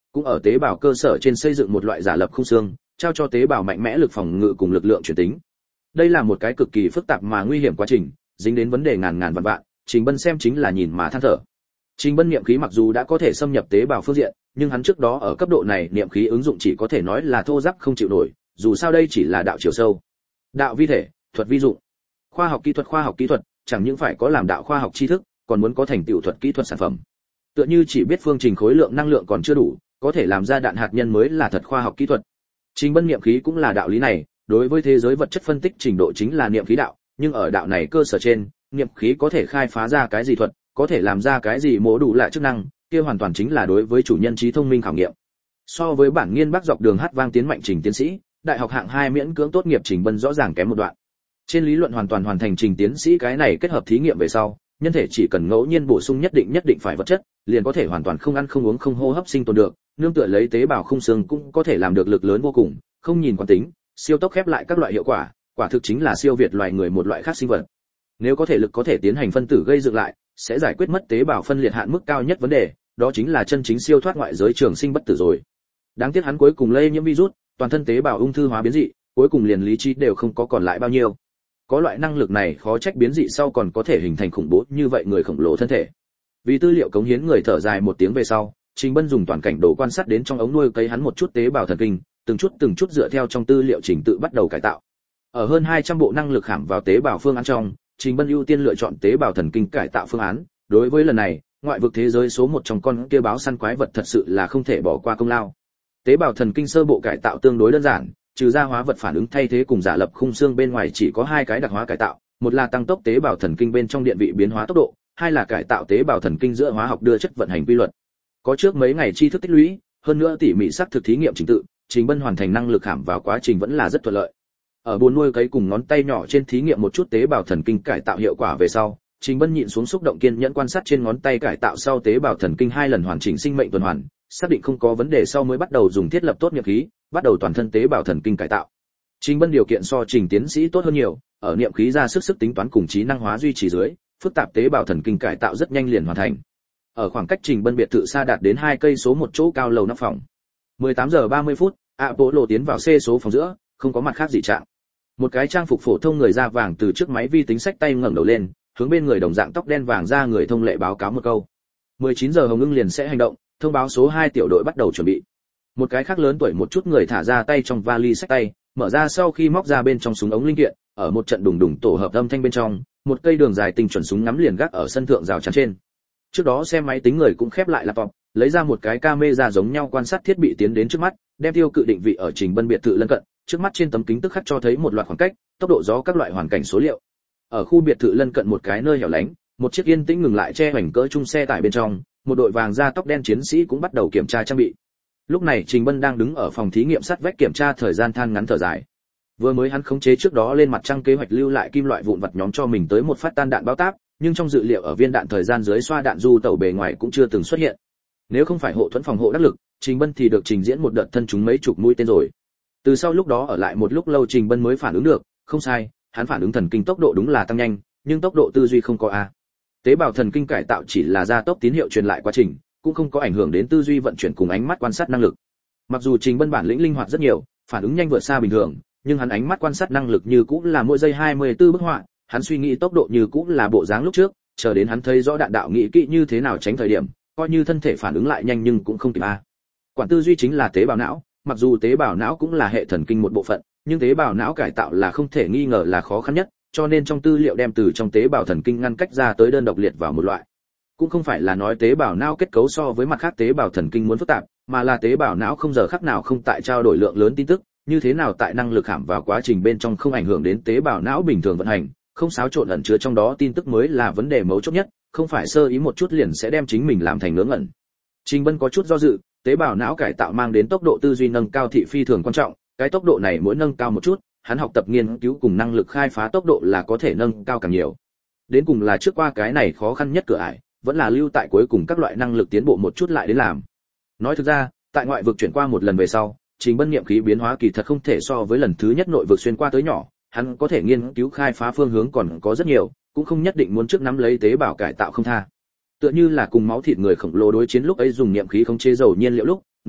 [SPEAKER 1] cũng ở tế bào cơ sở trên xây dựng một loại giả lập khung xương, trao cho tế bào mạnh mẽ lực phòng ngự cùng lực lượng chuyển tính. Đây là một cái cực kỳ phức tạp mà nguy hiểm quá trình, dính đến vấn đề ngàn ngàn vạn vạn, Trình Bân xem chính là nhìn mà than thở. Trình Bân niệm khí mặc dù đã có thể xâm nhập tế bào phương diện, nhưng hắn trước đó ở cấp độ này niệm khí ứng dụng chỉ có thể nói là thô ráp không chịu nổi, dù sao đây chỉ là đạo chiều sâu. Đạo vi thể, thuật vi dụng. Khoa học kỹ thuật khoa học kỹ thuật, chẳng những phải có làm đạo khoa học tri thức, còn muốn có thành tựu thuật kỹ thuật sản phẩm. Tựa như chỉ biết phương trình khối lượng năng lượng còn chưa đủ, có thể làm ra đạn hạt nhân mới là thật khoa học kỹ thuật. Trình Bân niệm khí cũng là đạo lý này, đối với thế giới vật chất phân tích trình độ chính là niệm khí đạo, nhưng ở đạo này cơ sở trên, niệm khí có thể khai phá ra cái gì thuật, có thể làm ra cái gì mổ đủ lại chức năng, kia hoàn toàn chính là đối với chủ nhân trí thông minh khảo nghiệm. So với bản nghiên bác dọc đường hát vang tiến mạnh trình tiến sĩ, đại học hạng hai miễn cưỡng tốt nghiệp Trình Bân rõ ràng kém một đoạn. Trên lý luận hoàn toàn hoàn thành trình tiến sĩ cái này kết hợp thí nghiệm về sau, nhân thể chỉ cần ngẫu nhiên bổ sung nhất định nhất định phải vật chất, liền có thể hoàn toàn không ăn không uống không hô hấp sinh tồn được, nương tựa lấy tế bào khung xương cũng có thể làm được lực lớn vô cùng, không nhìn quán tính, siêu tốc khép lại các loại hiệu quả, quả thực chính là siêu việt loài người một loại khác sinh vật. Nếu có thể lực có thể tiến hành phân tử gây dựng lại, sẽ giải quyết mất tế bào phân liệt hạn mức cao nhất vấn đề, đó chính là chân chính siêu thoát ngoại giới trường sinh bất tử rồi. Đáng tiếc hắn cuối cùng lây nhiễm virus, toàn thân tế bào ung thư hóa biến dị, cuối cùng liền lý trí đều không có còn lại bao nhiêu. Có loại năng lực này khó trách biến dị sau còn có thể hình thành khủng bố như vậy người khổng lồ thân thể. Vì tư liệu cống hiến người thở dài một tiếng về sau, Trình Bân dùng toàn cảnh đồ quan sát đến trong ống nuôi cấy hắn một chút tế bào thần kinh, từng chút từng chút dựa theo trong tư liệu trình tự bắt đầu cải tạo. Ở hơn hai trăm bộ năng lực khảm vào tế bào phương án trong, Trình Bân ưu tiên lựa chọn tế bào thần kinh cải tạo phương án. Đối với lần này, ngoại vực thế giới số một trong con kia báo săn quái vật thật sự là không thể bỏ qua công lao. Tế bào thần kinh sơ bộ cải tạo tương đối đơn giản, trừ ra hóa vật phản ứng thay thế cùng giả lập khung xương bên ngoài chỉ có hai cái đặc hóa cải tạo, một là tăng tốc tế bào thần kinh bên trong điện vị biến hóa tốc độ, hai là cải tạo tế bào thần kinh giữa hóa học đưa chất vận hành quy luật. Có trước mấy ngày tri thức tích lũy, hơn nữa tỉ mỉ xác thực thí nghiệm trình tự, Trình Bân hoàn thành năng lực khảm vào quá trình vẫn là rất thuận lợi. Ở buồn nuôi cấy cùng ngón tay nhỏ trên thí nghiệm một chút tế bào thần kinh cải tạo hiệu quả về sau, Trình Bân nhịn xuống xúc động kiên nhẫn quan sát trên ngón tay cải tạo sau tế bào thần kinh hai lần hoàn chỉnh sinh mệnh tuần hoàn, xác định không có vấn đề sau mới bắt đầu dùng thiết lập tốt niệm khí, bắt đầu toàn thân tế bào thần kinh cải tạo. Trình Bân điều kiện so Trình tiến sĩ tốt hơn nhiều, ở niệm khí ra sức sức tính toán cùng trí năng hóa duy trì dưới, phức tạp tế bào thần kinh cải tạo rất nhanh liền hoàn thành. Ở khoảng cách Trình Bân biệt thự xa đạt đến hai cây số một chỗ cao lầu nóc phòng. mười tám giờ ba mươi phút, Apollo tiến vào C số phòng giữa, không có mặt khác gì trạng. Một cái trang phục phổ thông người da vàng từ trước máy vi tính sách tay ngẩng đầu lên, hướng bên người đồng dạng tóc đen vàng ra người thông lệ báo cáo một câu. mười chín giờ Hồng Ưng liền sẽ hành động, thông báo số hai tiểu đội bắt đầu chuẩn bị. Một cái khác lớn tuổi một chút người thả ra tay trong vali sách tay, mở ra sau khi móc ra bên trong súng ống linh kiện, ở một trận đùng đùng tổ hợp âm thanh bên trong, một cây đường dài tinh chuẩn súng ngắm liền gác ở sân thượng rào chắn trên. Trước đó xe máy tính người cũng khép lại laptop, lấy ra một cái camera giống nhau quan sát thiết bị tiến đến trước mắt, đem tiêu cự định vị ở Trình Bân biệt thự lân cận, trước mắt trên tấm kính tức khắc cho thấy một loạt khoảng cách, tốc độ gió các loại hoàn cảnh số liệu. Ở khu biệt thự lân cận một cái nơi hẻo lánh, một chiếc yên tĩnh ngừng lại che hoành cỡ trung xe tải bên trong, một đội vàng da tóc đen chiến sĩ cũng bắt đầu kiểm tra trang bị. Lúc này Trình Bân đang đứng ở phòng thí nghiệm sát vách kiểm tra thời gian than ngắn thở dài. Vừa mới hắn khống chế trước đó lên mặt trăng kế hoạch lưu lại kim loại vụn vặt nhóm cho mình tới một phát tan đạn bao táp, nhưng trong dự liệu ở viên đạn thời gian dưới xoa đạn du tàu bề ngoài cũng chưa từng xuất hiện. Nếu không phải hộ thuẫn phòng hộ đắc lực, Trình Bân thì được trình diễn một đợt thân chúng mấy chục mũi tên rồi. Từ sau lúc đó ở lại một lúc lâu Trình Bân mới phản ứng được, không sai, hắn phản ứng thần kinh tốc độ đúng là tăng nhanh, nhưng tốc độ tư duy không có a. Tế bào thần kinh cải tạo chỉ là gia tốc tín hiệu truyền lại quá trình, cũng không có ảnh hưởng đến tư duy vận chuyển cùng ánh mắt quan sát năng lực. Mặc dù Trình Bân bản lĩnh linh hoạt rất nhiều, phản ứng nhanh vượt xa bình thường, nhưng hắn ánh mắt quan sát năng lực như cũ là mỗi giây hai mươi tư bức họa, hắn suy nghĩ tốc độ như cũ là bộ dáng lúc trước, chờ đến hắn thấy rõ đạn đạo nghĩ kỹ như thế nào tránh thời điểm, coi như thân thể phản ứng lại nhanh nhưng cũng không kịp a. Quản tư duy chính là tế bào não, mặc dù tế bào não cũng là hệ thần kinh một bộ phận, nhưng tế bào não cải tạo là không thể nghi ngờ là khó khăn nhất, cho nên trong tư liệu đem từ trong tế bào thần kinh ngăn cách ra tới đơn độc liệt vào một loại. Cũng không phải là nói tế bào não kết cấu so với mặt khác tế bào thần kinh muốn phức tạp, mà là tế bào não không giờ khắc nào không tại trao đổi lượng lớn tin tức, như thế nào tại năng lực khảm vào quá trình bên trong không ảnh hưởng đến tế bào não bình thường vận hành, không xáo trộn ẩn chứa trong đó tin tức mới là vấn đề mấu chốt nhất, không phải sơ ý một chút liền sẽ đem chính mình làm thành ngớ ngẩn. Trình Bân có chút do dự, tế bào não cải tạo mang đến tốc độ tư duy nâng cao thị phi thường quan trọng, cái tốc độ này mỗi nâng cao một chút, hắn học tập nghiên cứu cùng năng lực khai phá tốc độ là có thể nâng cao càng nhiều. Đến cùng là trước qua cái này khó khăn nhất cửa ải, vẫn là lưu tại cuối cùng các loại năng lực tiến bộ một chút lại đến làm. Nói thực ra, tại ngoại vực chuyển qua một lần về sau, Trình Bân niệm khí biến hóa kỳ thật không thể so với lần thứ nhất nội vực xuyên qua tới nhỏ, hắn có thể nghiên cứu khai phá phương hướng còn có rất nhiều, cũng không nhất định muốn trước nắm lấy tế bào cải tạo không tha. Tựa như là cùng máu thịt người khổng lồ đối chiến lúc ấy dùng niệm khí khống chế dầu nhiên liệu lúc,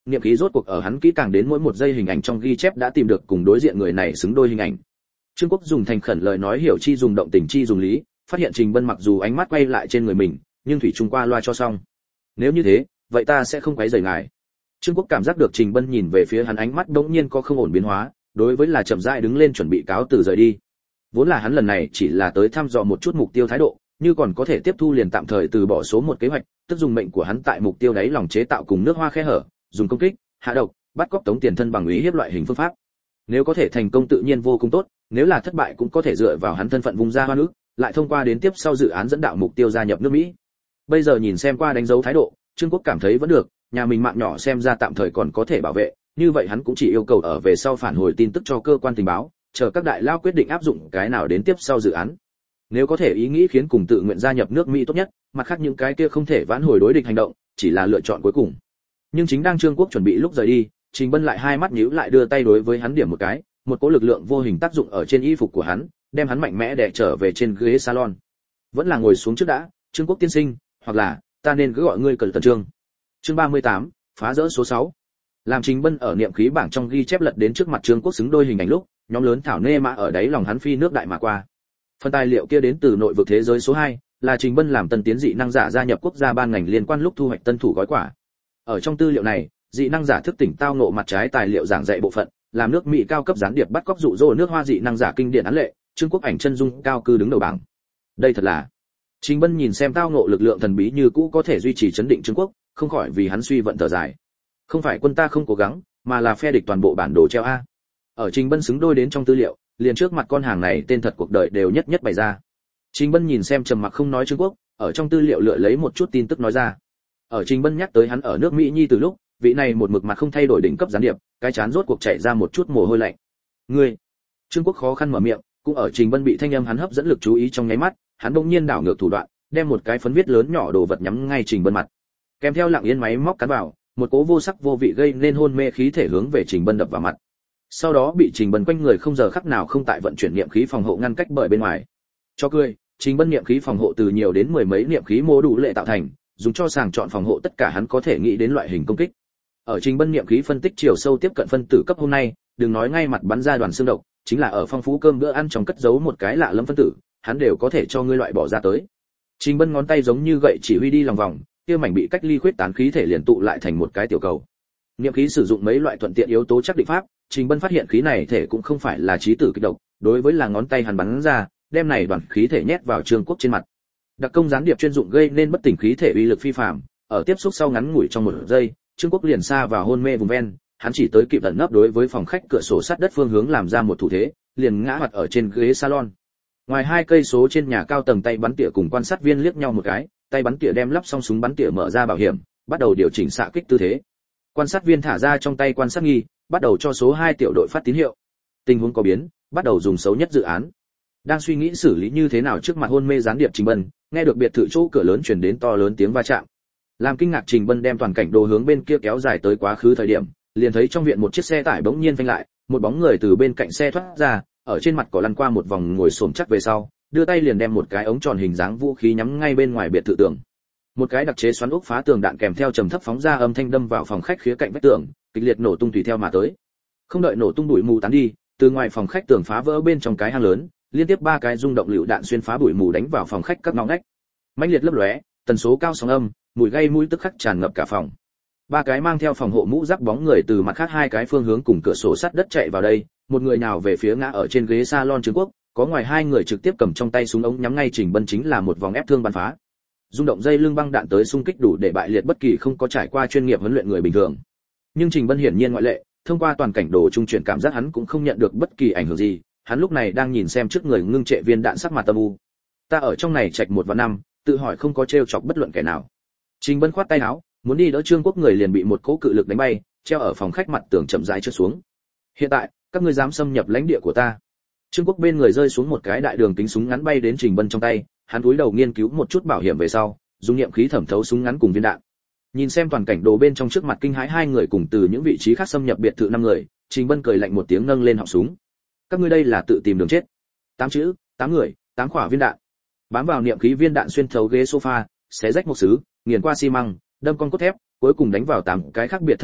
[SPEAKER 1] niệm khí rốt cuộc ở hắn kỹ càng đến mỗi một giây hình ảnh trong ghi chép đã tìm được cùng đối diện người này xứng đôi hình ảnh. Trương Quốc dùng thành khẩn lời nói hiểu chi dùng động tình chi dùng lý, phát hiện Trình Bân mặc dù ánh mắt quay lại trên người mình, nhưng thủy chung qua loa cho xong. Nếu như thế, vậy ta sẽ không quấy rầy ngài. Trương Quốc cảm giác được Trình Bân nhìn về phía hắn ánh mắt đống nhiên có không ổn biến hóa, đối với là chậm rãi đứng lên chuẩn bị cáo từ rời đi. Vốn là hắn lần này chỉ là tới thăm dò một chút mục tiêu thái độ, như còn có thể tiếp thu liền tạm thời từ bỏ số một kế hoạch, tức dùng mệnh của hắn tại mục tiêu đấy lòng chế tạo cùng nước hoa khe hở, dùng công kích, hạ độc, bắt cóc tống tiền thân bằng ý hiếp loại hình phương pháp. Nếu có thể thành công tự nhiên vô cùng tốt, nếu là thất bại cũng có thể dựa vào hắn thân phận vùng ra hoa nước, lại thông qua đến tiếp sau dự án dẫn đạo mục tiêu gia nhập nước Mỹ. Bây giờ nhìn xem qua đánh dấu thái độ, Trương Quốc cảm thấy vẫn được, nhà mình mạng nhỏ xem ra tạm thời còn có thể bảo vệ, như vậy hắn cũng chỉ yêu cầu ở về sau phản hồi tin tức cho cơ quan tình báo, chờ các đại lao quyết định áp dụng cái nào đến tiếp sau dự án. Nếu có thể ý nghĩ khiến cùng tự nguyện gia nhập nước Mỹ tốt nhất, mặt khác những cái kia không thể vãn hồi đối địch hành động, chỉ là lựa chọn cuối cùng. Nhưng chính đang Trương Quốc chuẩn bị lúc rời đi, Trình Bân lại hai mắt nhíu lại đưa tay đối với hắn điểm một cái, một cỗ lực lượng vô hình tác dụng ở trên y phục của hắn, đem hắn mạnh mẽ đè trở về trên ghế salon. Vẫn là ngồi xuống trước đã, Trương Quốc tiên sinh, hoặc là ta nên cứ gọi ngươi Cẩn Tần Trương. Chương ba mươi tám, phá rỡ số sáu. Làm Trình Bân ở niệm khí bảng trong ghi chép lật đến trước mặt Trương Quốc xứng đôi hình ảnh lúc, nhóm lớn thảo nê mã ở đáy lòng hắn phi nước đại mà qua. Phần tài liệu kia đến từ nội vực thế giới số hai, là Trình Bân làm tân tiến dị năng giả gia nhập quốc gia ban ngành liên quan lúc thu hoạch tân thủ gói quả. Ở trong tư liệu này, dị năng giả thức tỉnh tao ngộ mặt trái tài liệu giảng dạy bộ phận, làm nước Mỹ cao cấp gián điệp bắt cóc dụ dỗ nước Hoa dị năng giả kinh điển án lệ, Trương Quốc ảnh chân dung cao cư đứng đầu bảng. Đây thật là. Trình Bân nhìn xem tao ngộ lực lượng thần bí như cũ có thể duy trì chấn định Trương Quốc, không khỏi vì hắn suy vận thở dài. Không phải quân ta không cố gắng, mà là phe địch toàn bộ bản đồ treo a. Ở Trình Bân xứng đôi đến trong tư liệu, liền trước mặt con hàng này tên thật cuộc đời đều nhất nhất bày ra. Trình Bân nhìn xem trầm mặc không nói Trương Quốc, ở trong tư liệu lựa lấy một chút tin tức nói ra. Ở Trình Bân nhắc tới hắn ở nước Mỹ nhi từ lúc, vị này một mực mặt không thay đổi đỉnh cấp gián điệp, cái chán rốt cuộc chảy ra một chút mồ hôi lạnh. Ngươi, Trương Quốc khó khăn mở miệng, cũng ở Trình Bân bị thanh âm hắn hấp dẫn lực chú ý trong nháy mắt, hắn bỗng nhiên đảo ngược thủ đoạn, đem một cái phấn viết lớn nhỏ đồ vật nhắm ngay Trình Bân mặt. Kèm theo lặng yên máy móc cắn vào, một cỗ vô sắc vô vị gây nên hôn mê khí thể hướng về Trình Bân đập vào mặt. Sau đó bị Trình Bân quanh người không giờ khắc nào không tại vận chuyển niệm khí phòng hộ ngăn cách bởi bên ngoài. Cho cười, Trình Bân niệm khí phòng hộ từ nhiều đến mười mấy niệm khí mô đủ lệ tạo thành, dùng cho sàng chọn phòng hộ tất cả hắn có thể nghĩ đến loại hình công kích. Ở Trình Bân niệm khí phân tích chiều sâu tiếp cận phân tử cấp hôm nay, đừng nói ngay mặt bắn ra đoàn xương độc, chính là ở phong phú cơm bữa ăn trong cất giấu một cái lạ lẫm phân tử, hắn đều có thể cho ngươi loại bỏ ra tới. Trình Bân ngón tay giống như gậy chỉ huy đi lòng vòng, kia mảnh bị cách ly khuyết tán khí thể liền tụ lại thành một cái tiểu cầu. Niệm khí sử dụng mấy loại thuận tiện yếu tố chắc định pháp, Trình Bân phát hiện khí này thể cũng không phải là chí tử kích độc, đối với là ngón tay hắn bắn ra, đem này đoàn khí thể nhét vào Trương Quốc trên mặt. Đặc công gián điệp chuyên dụng gây nên bất tỉnh khí thể uy lực phi phàm, ở tiếp xúc sau ngắn ngủi trong một giây, Trương Quốc liền xa vào hôn mê vùng ven, hắn chỉ tới kịp ẩn nấp đối với phòng khách cửa sổ sát đất phương hướng làm ra một thủ thế, liền ngã hoạt ở trên ghế salon. Ngoài hai cây số trên nhà cao tầng tay bắn tỉa cùng quan sát viên liếc nhau một cái, tay bắn tỉa đem lắp xong súng bắn tỉa mở ra bảo hiểm, bắt đầu điều chỉnh xạ kích tư thế. Quan sát viên thả ra trong tay quan sát nghi, bắt đầu cho số hai tiểu đội phát tín hiệu. Tình huống có biến, bắt đầu dùng xấu nhất dự án. Đang suy nghĩ xử lý như thế nào trước mặt hôn mê gián điệp Trình Bân, nghe được biệt thự chỗ cửa lớn truyền đến to lớn tiếng va chạm. Làm kinh ngạc Trình Bân đem toàn cảnh đồ hướng bên kia kéo dài tới quá khứ thời điểm, liền thấy trong viện một chiếc xe tải bỗng nhiên phanh lại, một bóng người từ bên cạnh xe thoát ra, ở trên mặt cỏ lăn qua một vòng ngồi xổm chắc về sau, đưa tay liền đem một cái ống tròn hình dáng vũ khí nhắm ngay bên ngoài biệt thự tường. Một cái đặc chế xoắn ốc phá tường đạn kèm theo trầm thấp phóng ra âm thanh đâm vào phòng khách khía cạnh vách tường, kịch liệt nổ tung tùy theo mà tới. Không đợi nổ tung bụi mù tán đi, từ ngoài phòng khách tường phá vỡ bên trong cái hang lớn, liên tiếp ba cái rung động lựu đạn xuyên phá bụi mù đánh vào phòng khách các ngõ ngách. Mãnh liệt lấp lóe, tần số cao sóng âm, mùi gây mũi tức khắc tràn ngập cả phòng. Ba cái mang theo phòng hộ mũ giáp bóng người từ mặt khác hai cái phương hướng cùng cửa sổ sắt đất chạy vào đây, một người nào về phía ngã ở trên ghế salon Trương Quốc, có ngoài hai người trực tiếp cầm trong tay súng ống nhắm ngay Trình Bân chính là một vòng ép thương bắn phá. Rung động dây lưng băng đạn tới xung kích đủ để bại liệt bất kỳ không có trải qua chuyên nghiệp huấn luyện người bình thường. Nhưng Trình Bân hiển nhiên ngoại lệ, thông qua toàn cảnh đồ trung chuyển cảm giác hắn cũng không nhận được bất kỳ ảnh hưởng gì, hắn lúc này đang nhìn xem trước người ngưng trệ viên đạn sắc mặt âm u. Ta ở trong này trạch một và năm, tự hỏi không có trêu chọc bất luận kẻ nào. Trình Bân khoát tay áo, muốn đi đỡ Trương Quốc người liền bị một cỗ cự lực đánh bay, treo ở phòng khách mặt tường chậm rãi trượt xuống. Hiện tại, các ngươi dám xâm nhập lãnh địa của ta? Trương Quốc bên người rơi xuống một cái đại đường kính súng ngắn bay đến Trình Bân trong tay, hắn cúi đầu nghiên cứu một chút bảo hiểm về sau, dùng niệm khí thẩm thấu súng ngắn cùng viên đạn. Nhìn xem toàn cảnh đồ bên trong trước mặt kinh hãi hai người cùng từ những vị trí khác xâm nhập biệt thự năm người, Trình Bân cười lạnh một tiếng nâng lên họng súng. Các ngươi đây là tự tìm đường chết. Tám chữ, tám người, tám quả viên đạn. Bám vào niệm khí viên đạn xuyên thấu ghế sofa, xé rách một xứ, nghiền qua xi măng, đâm con cốt thép, cuối cùng đánh vào tám cái khác biệt thân thể,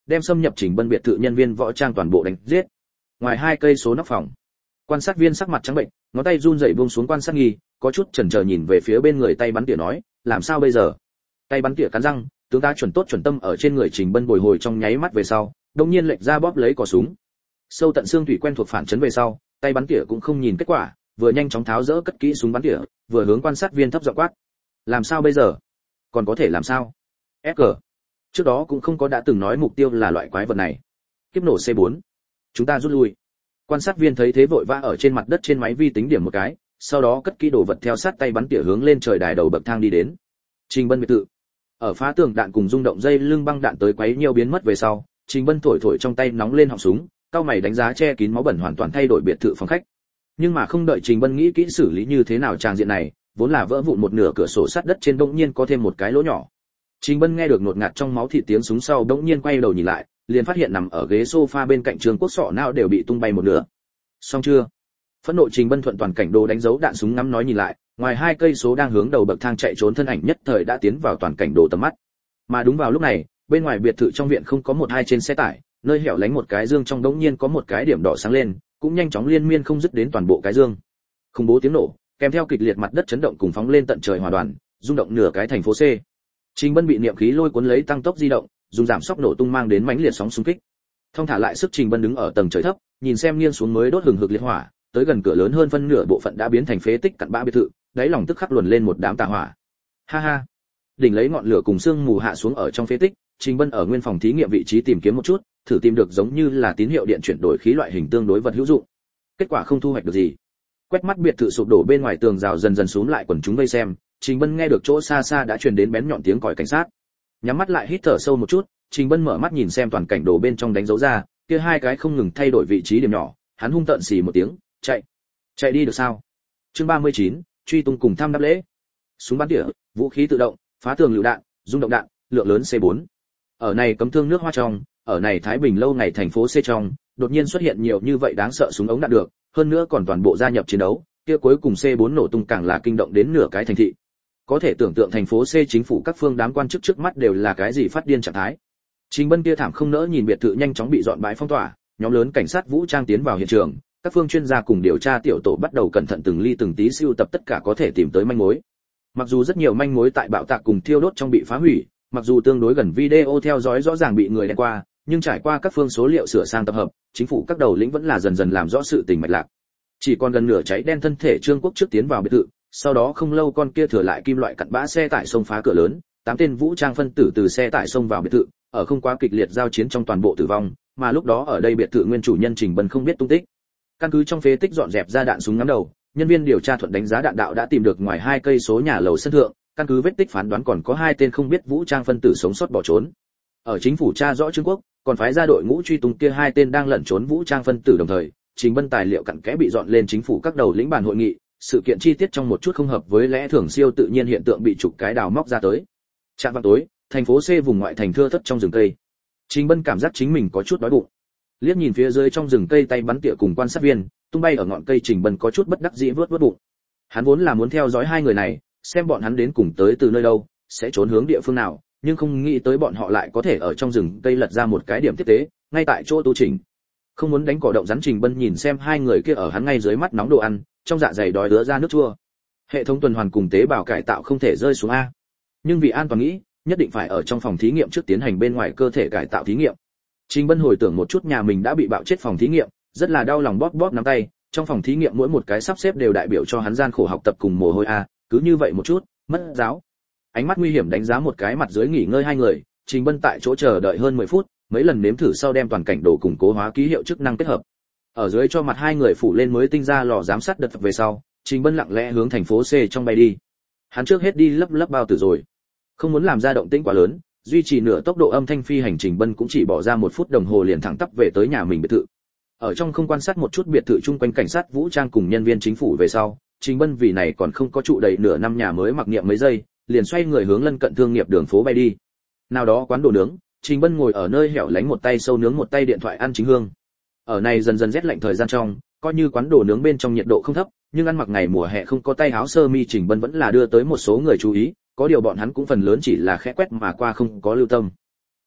[SPEAKER 1] đem xâm nhập Trình Bân biệt thự nhân viên võ trang toàn bộ đánh giết. Ngoài hai cây số nóc phòng, quan sát viên sắc mặt trắng bệnh, ngón tay run rẩy buông xuống quan sát nghi, có chút chần chờ nhìn về phía bên người tay bắn tỉa nói, làm sao bây giờ? Tay bắn tỉa cắn răng, tướng tá chuẩn tốt chuẩn tâm ở trên người Trình Bân bồi hồi trong nháy mắt về sau, đột nhiên lệch ra bóp lấy cò súng. Sâu tận xương thủy quen thuộc phản chấn về sau, tay bắn tỉa cũng không nhìn kết quả, vừa nhanh chóng tháo dỡ cất kỹ súng bắn tỉa, vừa hướng quan sát viên thấp giọng quát, làm sao bây giờ? Còn có thể làm sao? ép giê. Trước đó cũng không có đã từng nói mục tiêu là loại quái vật này. Kiếp nổ xê bốn. Chúng ta rút lui. Quan sát viên thấy thế vội vã ở trên mặt đất trên máy vi tính điểm một cái, sau đó cất kỹ đồ vật theo sát tay bắn tỉa hướng lên trời đài đầu bậc thang đi đến. Trình Bân biệt thự. Ở phá tường đạn cùng rung động dây lưng băng đạn tới quấy nhiều biến mất về sau, Trình Bân thổi thổi trong tay nóng lên họng súng, cao mày đánh giá che kín máu bẩn hoàn toàn thay đổi biệt thự phòng khách. Nhưng mà không đợi Trình Bân nghĩ kỹ xử lý như thế nào tràng diện này, vốn là vỡ vụn một nửa cửa sổ sắt đất trên bỗng nhiên có thêm một cái lỗ nhỏ. Trình Bân nghe được ngột ngạt trong máu thịt tiếng súng sau bỗng nhiên quay đầu nhìn lại, liền phát hiện nằm ở ghế sofa bên cạnh Trường Quốc sọ não đều bị tung bay một nửa. Xong chưa? Phẫn nộ Trình Bân thuận toàn cảnh đồ đánh dấu đạn súng ngắm nói nhìn lại, ngoài hai cây số đang hướng đầu bậc thang chạy trốn thân ảnh nhất thời đã tiến vào toàn cảnh đồ tầm mắt. Mà đúng vào lúc này, bên ngoài biệt thự trong viện không có một hai trên xe tải, nơi hẻo lánh một cái dương trong đống nhiên có một cái điểm đỏ sáng lên, cũng nhanh chóng liên miên không dứt đến toàn bộ cái dương. Khủng bố tiếng nổ, kèm theo kịch liệt mặt đất chấn động cùng phóng lên tận trời hòa đoàn, rung động nửa cái thành phố C. Trình Bân bị niệm khí lôi cuốn lấy tăng tốc di động, dùng giảm sốc nổ tung mang đến mãnh liệt sóng xung kích. Thông thả lại sức Trình Bân đứng ở tầng trời thấp, nhìn xem nghiêng xuống mới đốt hừng hực liệt hỏa, tới gần cửa lớn hơn phân nửa bộ phận đã biến thành phế tích cặn bã biệt thự, đáy lòng tức khắc luồn lên một đám tà hỏa. Ha ha. Đỉnh lấy ngọn lửa cùng sương mù hạ xuống ở trong phế tích, Trình Bân ở nguyên phòng thí nghiệm vị trí tìm kiếm một chút, thử tìm được giống như là tín hiệu điện chuyển đổi khí loại hình tương đối vật hữu dụng. Kết quả không thu hoạch được gì. Quét mắt biệt thự sụp đổ bên ngoài tường rào dần dần xuống lại quần chúng vây xem, Trình Bân nghe được chỗ xa xa đã truyền đến bén nhọn tiếng còi cảnh sát. Nhắm mắt lại hít thở sâu một chút, Trình Bân mở mắt nhìn xem toàn cảnh đồ bên trong đánh dấu ra, kia hai cái không ngừng thay đổi vị trí điểm nhỏ, hắn hung tợn xì một tiếng, chạy. Chạy đi được sao? Chương ba mươi chín, truy tung cùng thăm đáp lễ. Súng bắn tỉa, vũ khí tự động, phá tường lựu đạn, rung động đạn, lượng lớn xê bốn. Ở này cấm thương nước hoa trong, ở này Thái Bình lâu ngày thành phố C trong, đột nhiên xuất hiện nhiều như vậy đáng sợ súng ống đạn được, hơn nữa còn toàn bộ gia nhập chiến đấu, kia cuối cùng xê bốn nổ tung càng là kinh động đến nửa cái thành thị. Có thể tưởng tượng thành phố C chính phủ các phương đám quan chức trước mắt đều là cái gì phát điên trạng thái. Trình Bân kia thảm không nỡ nhìn biệt thự nhanh chóng bị dọn bãi phong tỏa, nhóm lớn cảnh sát vũ trang tiến vào hiện trường, các phương chuyên gia cùng điều tra tiểu tổ bắt đầu cẩn thận từng ly từng tí sưu tập tất cả có thể tìm tới manh mối. Mặc dù rất nhiều manh mối tại bạo tạc cùng thiêu đốt trong bị phá hủy, mặc dù tương đối gần video theo dõi rõ ràng bị người đen qua, nhưng trải qua các phương số liệu sửa sang tập hợp, chính phủ các đầu lĩnh vẫn là dần dần làm rõ sự tình mạch lạc. Chỉ còn gần nửa cháy đen thân thể Trương Quốc trước tiến vào biệt thự, sau đó không lâu con kia thừa lại kim loại cặn bã xe tải xông phá cửa lớn, tám tên vũ trang phân tử từ xe tải xông vào biệt thự, ở không quá kịch liệt giao chiến trong toàn bộ tử vong, mà lúc đó ở đây biệt thự nguyên chủ nhân Trình Bân không biết tung tích. Căn cứ trong phế tích dọn dẹp ra đạn súng ngắm đầu, nhân viên điều tra thuận đánh giá đạn đạo đã tìm được ngoài hai cây số nhà lầu sân thượng, căn cứ vết tích phán đoán còn có hai tên không biết vũ trang phân tử sống sót bỏ trốn. Ở chính phủ tra rõ Trương Quốc, còn phái ra đội ngũ truy tung kia hai tên đang lẩn trốn vũ trang phân tử đồng thời, Trình Bân tài liệu cặn kẽ bị dọn lên chính phủ các đầu lĩnh bàn hội nghị, sự kiện chi tiết trong một chút không hợp với lẽ thường siêu tự nhiên hiện tượng bị chụp cái đào móc ra tới. Trạm vào tối, thành phố C vùng ngoại thành thưa thớt trong rừng cây. Trình Bân cảm giác chính mình có chút đói bụng. Liếc nhìn phía dưới trong rừng cây tay bắn tỉa cùng quan sát viên, tung bay ở ngọn cây Trình Bân có chút bất đắc dĩ vớt vớt bụng. Hắn vốn là muốn theo dõi hai người này, xem bọn hắn đến cùng tới từ nơi đâu, sẽ trốn hướng địa phương nào, nhưng không nghĩ tới bọn họ lại có thể ở trong rừng cây lật ra một cái điểm tiếp tế, ngay tại chỗ tu trình. Không muốn đánh cỏ động rắn Trình Bân nhìn xem hai người kia ở hắn ngay dưới mắt nóng đồ ăn, trong dạ dày đói đứa ra nước chua. Hệ thống tuần hoàn cùng tế bào cải tạo không thể rơi xuống a. Nhưng vì an toàn nghĩ, nhất định phải ở trong phòng thí nghiệm trước tiến hành bên ngoài cơ thể cải tạo thí nghiệm. Trình Bân hồi tưởng một chút nhà mình đã bị bạo chết phòng thí nghiệm, rất là đau lòng bóp bóp nắm tay, trong phòng thí nghiệm mỗi một cái sắp xếp đều đại biểu cho hắn gian khổ học tập cùng mồ hôi a, cứ như vậy một chút, mất giáo. Ánh mắt nguy hiểm đánh giá một cái mặt dưới nghỉ ngơi hai người, Trình Bân tại chỗ chờ đợi hơn mười phút, mấy lần nếm thử sau đem toàn cảnh đồ củng cố hóa ký hiệu chức năng kết hợp. Ở dưới cho mặt hai người phủ lên mới tinh ra lò giám sát đợt về sau, Trình Bân lặng lẽ hướng thành phố C trong bay đi. Hắn trước hết đi lấp lấp bao tử rồi, không muốn làm ra động tĩnh quá lớn, duy trì nửa tốc độ âm thanh phi hành Trình Bân cũng chỉ bỏ ra một phút đồng hồ liền thẳng tắp về tới nhà mình biệt thự. Ở trong không quan sát một chút biệt thự chung quanh cảnh sát vũ trang cùng nhân viên chính phủ về sau, Trình Bân vì này còn không có trụ đầy nửa năm nhà mới mặc niệm mấy giây, liền xoay người hướng lân cận thương nghiệp đường phố bay đi. Nào đó quán đồ nướng, Trình Bân ngồi ở nơi hẻo lánh một tay sâu nướng một tay điện thoại ăn chính hương. Ở này dần dần rét lạnh thời gian trong, coi như quán đồ nướng bên trong nhiệt độ không thấp, nhưng ăn mặc ngày mùa hè không có tay áo sơ mi Trình Bân vẫn là đưa tới một số người chú ý, có điều bọn hắn cũng phần lớn chỉ là khẽ quét mà qua không có lưu tâm.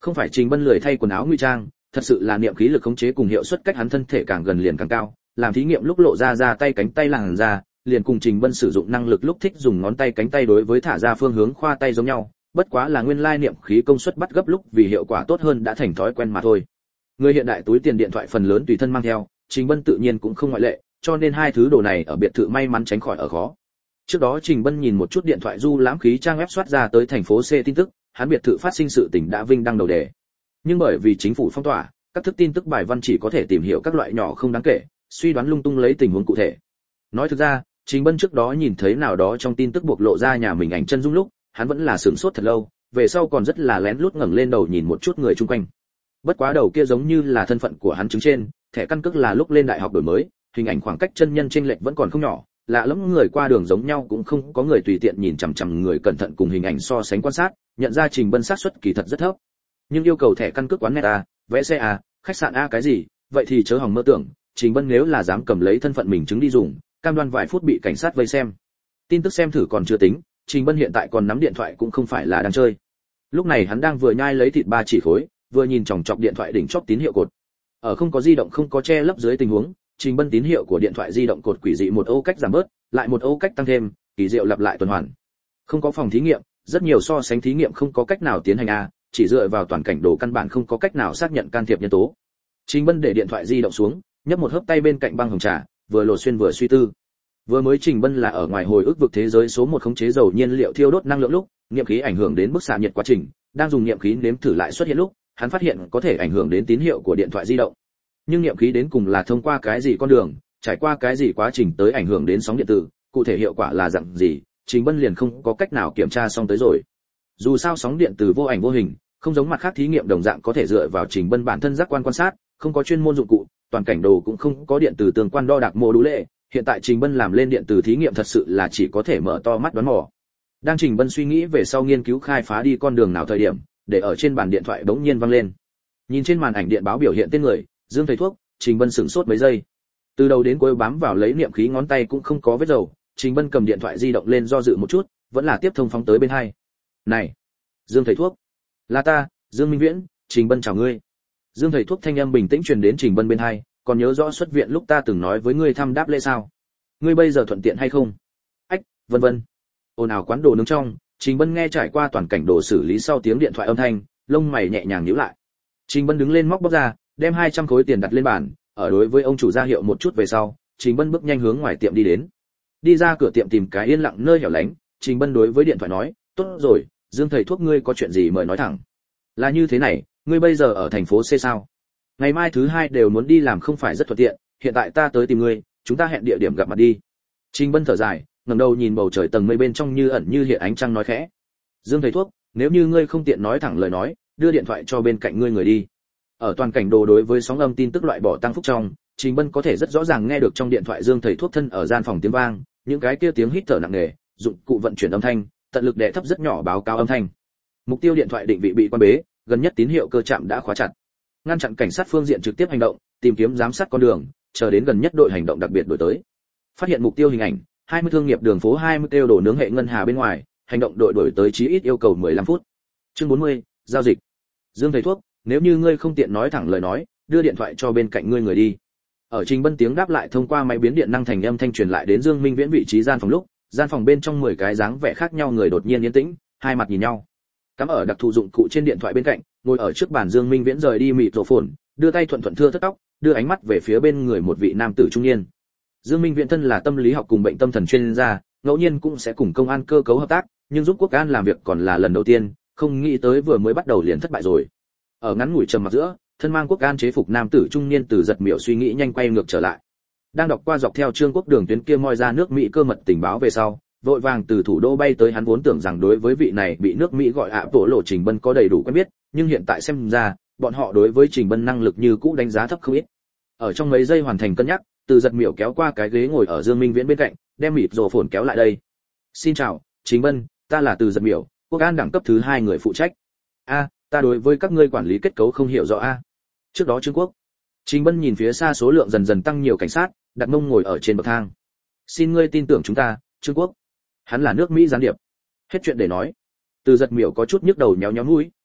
[SPEAKER 1] Không phải Trình Bân lười thay quần áo nguy trang, thật sự là niệm khí lực khống chế cùng hiệu suất cách hắn thân thể càng gần liền càng cao, làm thí nghiệm lúc lộ ra ra tay cánh tay làn ra, liền cùng Trình Bân sử dụng năng lực lúc thích dùng ngón tay cánh tay đối với thả ra phương hướng khoa tay giống nhau, bất quá là nguyên lai niệm khí công suất bắt gấp lúc vì hiệu quả tốt hơn đã thành thói quen mà thôi. Người hiện đại túi tiền điện thoại phần lớn tùy thân mang theo, Trình Bân tự nhiên cũng không ngoại lệ, cho nên hai thứ đồ này ở biệt thự may mắn tránh khỏi ở khó. Trước đó Trình Bân nhìn một chút điện thoại du lãm khí trang web soát ra tới thành phố C tin tức, hắn biệt thự phát sinh sự tình đã vinh đăng đầu đề. Nhưng bởi vì chính phủ phong tỏa, các thức tin tức bài văn chỉ có thể tìm hiểu các loại nhỏ không đáng kể, suy đoán lung tung lấy tình huống cụ thể. Nói thực ra, Trình Bân trước đó nhìn thấy nào đó trong tin tức bộc lộ ra nhà mình ảnh chân dung lúc, hắn vẫn là sửng sốt thật lâu, về sau còn rất là lén lút ngẩng lên đầu nhìn một chút người chung quanh. Bất quá đầu kia giống như là thân phận của hắn chứng trên, thẻ căn cước là lúc lên đại học đổi mới, hình ảnh khoảng cách chân nhân chênh lệch vẫn còn không nhỏ, lạ lẫm người qua đường giống nhau cũng không có người tùy tiện nhìn chằm chằm người cẩn thận cùng hình ảnh so sánh quan sát, nhận ra Trình Bân xác suất kỳ thật rất thấp. Nhưng yêu cầu thẻ căn cước quán net a, vẽ xe a, khách sạn a cái gì, vậy thì chớ hòng mơ tưởng, Trình Bân nếu là dám cầm lấy thân phận mình chứng đi dùng, cam đoan vài phút bị cảnh sát vây xem. Tin tức xem thử còn chưa tính, Trình Bân hiện tại còn nắm điện thoại cũng không phải là đang chơi. Lúc này hắn đang vừa nhai lấy thịt ba chỉ khối, vừa nhìn chòng chọc điện thoại đỉnh chóp tín hiệu cột. Ở không có di động không có che lấp dưới tình huống, Trình Bân tín hiệu của điện thoại di động cột quỷ dị một ô cách giảm bớt, lại một ô cách tăng thêm, kỳ diệu lặp lại tuần hoàn. Không có phòng thí nghiệm, rất nhiều so sánh thí nghiệm không có cách nào tiến hành a, chỉ dựa vào toàn cảnh đồ căn bản không có cách nào xác nhận can thiệp nhân tố. Trình Bân để điện thoại di động xuống, nhấp một hớp tay bên cạnh băng hồng trà, vừa lột xuyên vừa suy tư. Vừa mới Trình Bân là ở ngoài hồi ức vực thế giới số một khống chế dầu nhiên liệu thiêu đốt năng lượng lúc, niệm khí ảnh hưởng đến bức xạ nhiệt quá trình, đang dùng niệm khí nếm thử lại xuất hiện lúc, hắn phát hiện có thể ảnh hưởng đến tín hiệu của điện thoại di động. Nhưng niệm khí đến cùng là thông qua cái gì con đường, trải qua cái gì quá trình tới ảnh hưởng đến sóng điện tử, cụ thể hiệu quả là dạng gì, Trình Bân liền không có cách nào kiểm tra xong tới rồi. Dù sao sóng điện tử vô ảnh vô hình, không giống mặt khác thí nghiệm đồng dạng có thể dựa vào Trình Bân bản thân giác quan quan sát, không có chuyên môn dụng cụ, toàn cảnh đồ cũng không có điện tử tương quan đo đạc mô đũ lệ, hiện tại Trình Bân làm lên điện tử thí nghiệm thật sự là chỉ có thể mở to mắt đoán mò. Đang Trình Bân suy nghĩ về sau nghiên cứu khai phá đi con đường nào thời điểm, để ở trên bàn điện thoại bỗng nhiên vang lên. Nhìn trên màn ảnh điện báo biểu hiện tên người, Dương thầy thuốc, Trình Bân sửng sốt mấy giây. Từ đầu đến cuối bám vào lấy niệm khí ngón tay cũng không có vết dầu, Trình Bân cầm điện thoại di động lên do dự một chút, vẫn là tiếp thông phóng tới bên hai. "Này, Dương thầy thuốc." "Là ta, Dương Minh Viễn, Trình Bân chào ngươi." Dương thầy thuốc thanh âm bình tĩnh truyền đến Trình Bân bên hai, "Còn nhớ rõ xuất viện lúc ta từng nói với ngươi thăm đáp lễ sao? Ngươi bây giờ thuận tiện hay không?" "Ách, vân vân." Ồn ào quán đồ nướng trong, Trình Bân nghe trải qua toàn cảnh đồ xử lý sau tiếng điện thoại âm thanh, lông mày nhẹ nhàng nhíu lại. Trình Bân đứng lên móc bóc ra, đem hai trăm khối tiền đặt lên bàn, ở đối với ông chủ ra hiệu một chút về sau, Trình Bân bước nhanh hướng ngoài tiệm đi đến. Đi ra cửa tiệm tìm cái yên lặng nơi hẻo lánh, Trình Bân đối với điện thoại nói, "Tốt rồi, Dương thầy thuốc ngươi có chuyện gì mời nói thẳng." "Là như thế này, ngươi bây giờ ở thành phố C sao? Ngày mai thứ hai đều muốn đi làm không phải rất thuận tiện, hiện tại ta tới tìm ngươi, chúng ta hẹn địa điểm gặp mặt đi." Trình Bân thở dài, ngẩng đầu nhìn bầu trời tầng mây bên trong như ẩn như hiện ánh trăng nói khẽ, "Dương thầy thuốc, nếu như ngươi không tiện nói thẳng lời nói, đưa điện thoại cho bên cạnh ngươi người đi." Ở toàn cảnh đồ đối với sóng âm tin tức loại bỏ tăng phúc trong, Trình Bân có thể rất rõ ràng nghe được trong điện thoại Dương thầy thuốc thân ở gian phòng tiếng vang, những cái kia tiếng hít thở nặng nề, dụng cụ vận chuyển âm thanh, tận lực đè thấp rất nhỏ báo cáo âm thanh. Mục tiêu điện thoại định vị bị quan bế, gần nhất tín hiệu cơ trạm đã khóa chặt. Ngăn chặn cảnh sát phương diện trực tiếp hành động, tìm kiếm giám sát con đường, chờ đến gần nhất đội hành động đặc biệt đổi tới. Phát hiện mục tiêu hình ảnh, hai mươi thương nghiệp đường phố hai mươi tiêu đổ nướng hệ ngân hà bên ngoài, hành động đội đổi tới chí ít yêu cầu mười lăm phút. Chương bốn mươi, giao dịch. Dương thầy thuốc, nếu như ngươi không tiện nói thẳng lời nói, đưa điện thoại cho bên cạnh ngươi người đi. Ở Trình Bân tiếng đáp lại thông qua máy biến điện năng thành âm thanh truyền lại đến Dương Minh Viễn vị trí gian phòng lúc, gian phòng bên trong mười cái dáng vẻ khác nhau người đột nhiên yên tĩnh, hai mặt nhìn nhau. Cắm ở đặc thù dụng cụ trên điện thoại bên cạnh, ngồi ở trước bàn Dương Minh Viễn rời đi mịt rổ phồn, đưa tay thuận thuận thưa thất tóc, đưa ánh mắt về phía bên người một vị nam tử trung niên. Dương Minh Viễn thân là tâm lý học cùng bệnh tâm thần chuyên gia, ngẫu nhiên cũng sẽ cùng công an cơ cấu hợp tác, nhưng giúp quốc an làm việc còn là lần đầu tiên, không nghĩ tới vừa mới bắt đầu liền thất bại rồi. Ở ngắn ngủi trầm mặc giữa, thân mang quốc an chế phục nam tử trung niên từ giật miểu suy nghĩ nhanh quay ngược trở lại. Đang đọc qua dọc theo Trương Quốc đường tuyến kia moi ra nước Mỹ cơ mật tình báo về sau, vội vàng từ thủ đô bay tới, hắn vốn tưởng rằng đối với vị này bị nước Mỹ gọi ạ bộ lộ Trình Bân có đầy đủ quen biết, nhưng hiện tại xem ra, bọn họ đối với Trình Bân năng lực như cũ đánh giá thấp không ít. Ở trong mấy giây hoàn thành cân nhắc, từ giật miểu kéo qua cái ghế ngồi ở Dương Minh Viễn bên cạnh, đem mịt rồ phồn kéo lại đây. "Xin chào, Trình Bân, ta là từ giật miểu, quốc an đẳng cấp thứ hai người phụ trách." "A, ta đối với các ngươi quản lý kết cấu không hiểu rõ a." Trước đó Trương Quốc. Trình Bân nhìn phía xa số lượng dần dần tăng nhiều cảnh sát, đặt mông ngồi ở trên bậc thang. "Xin ngươi tin tưởng chúng ta, Trương Quốc. Hắn là nước Mỹ gián điệp." Hết chuyện để nói. Từ giật miểu có chút nhức đầu nhéo nhéo mũi,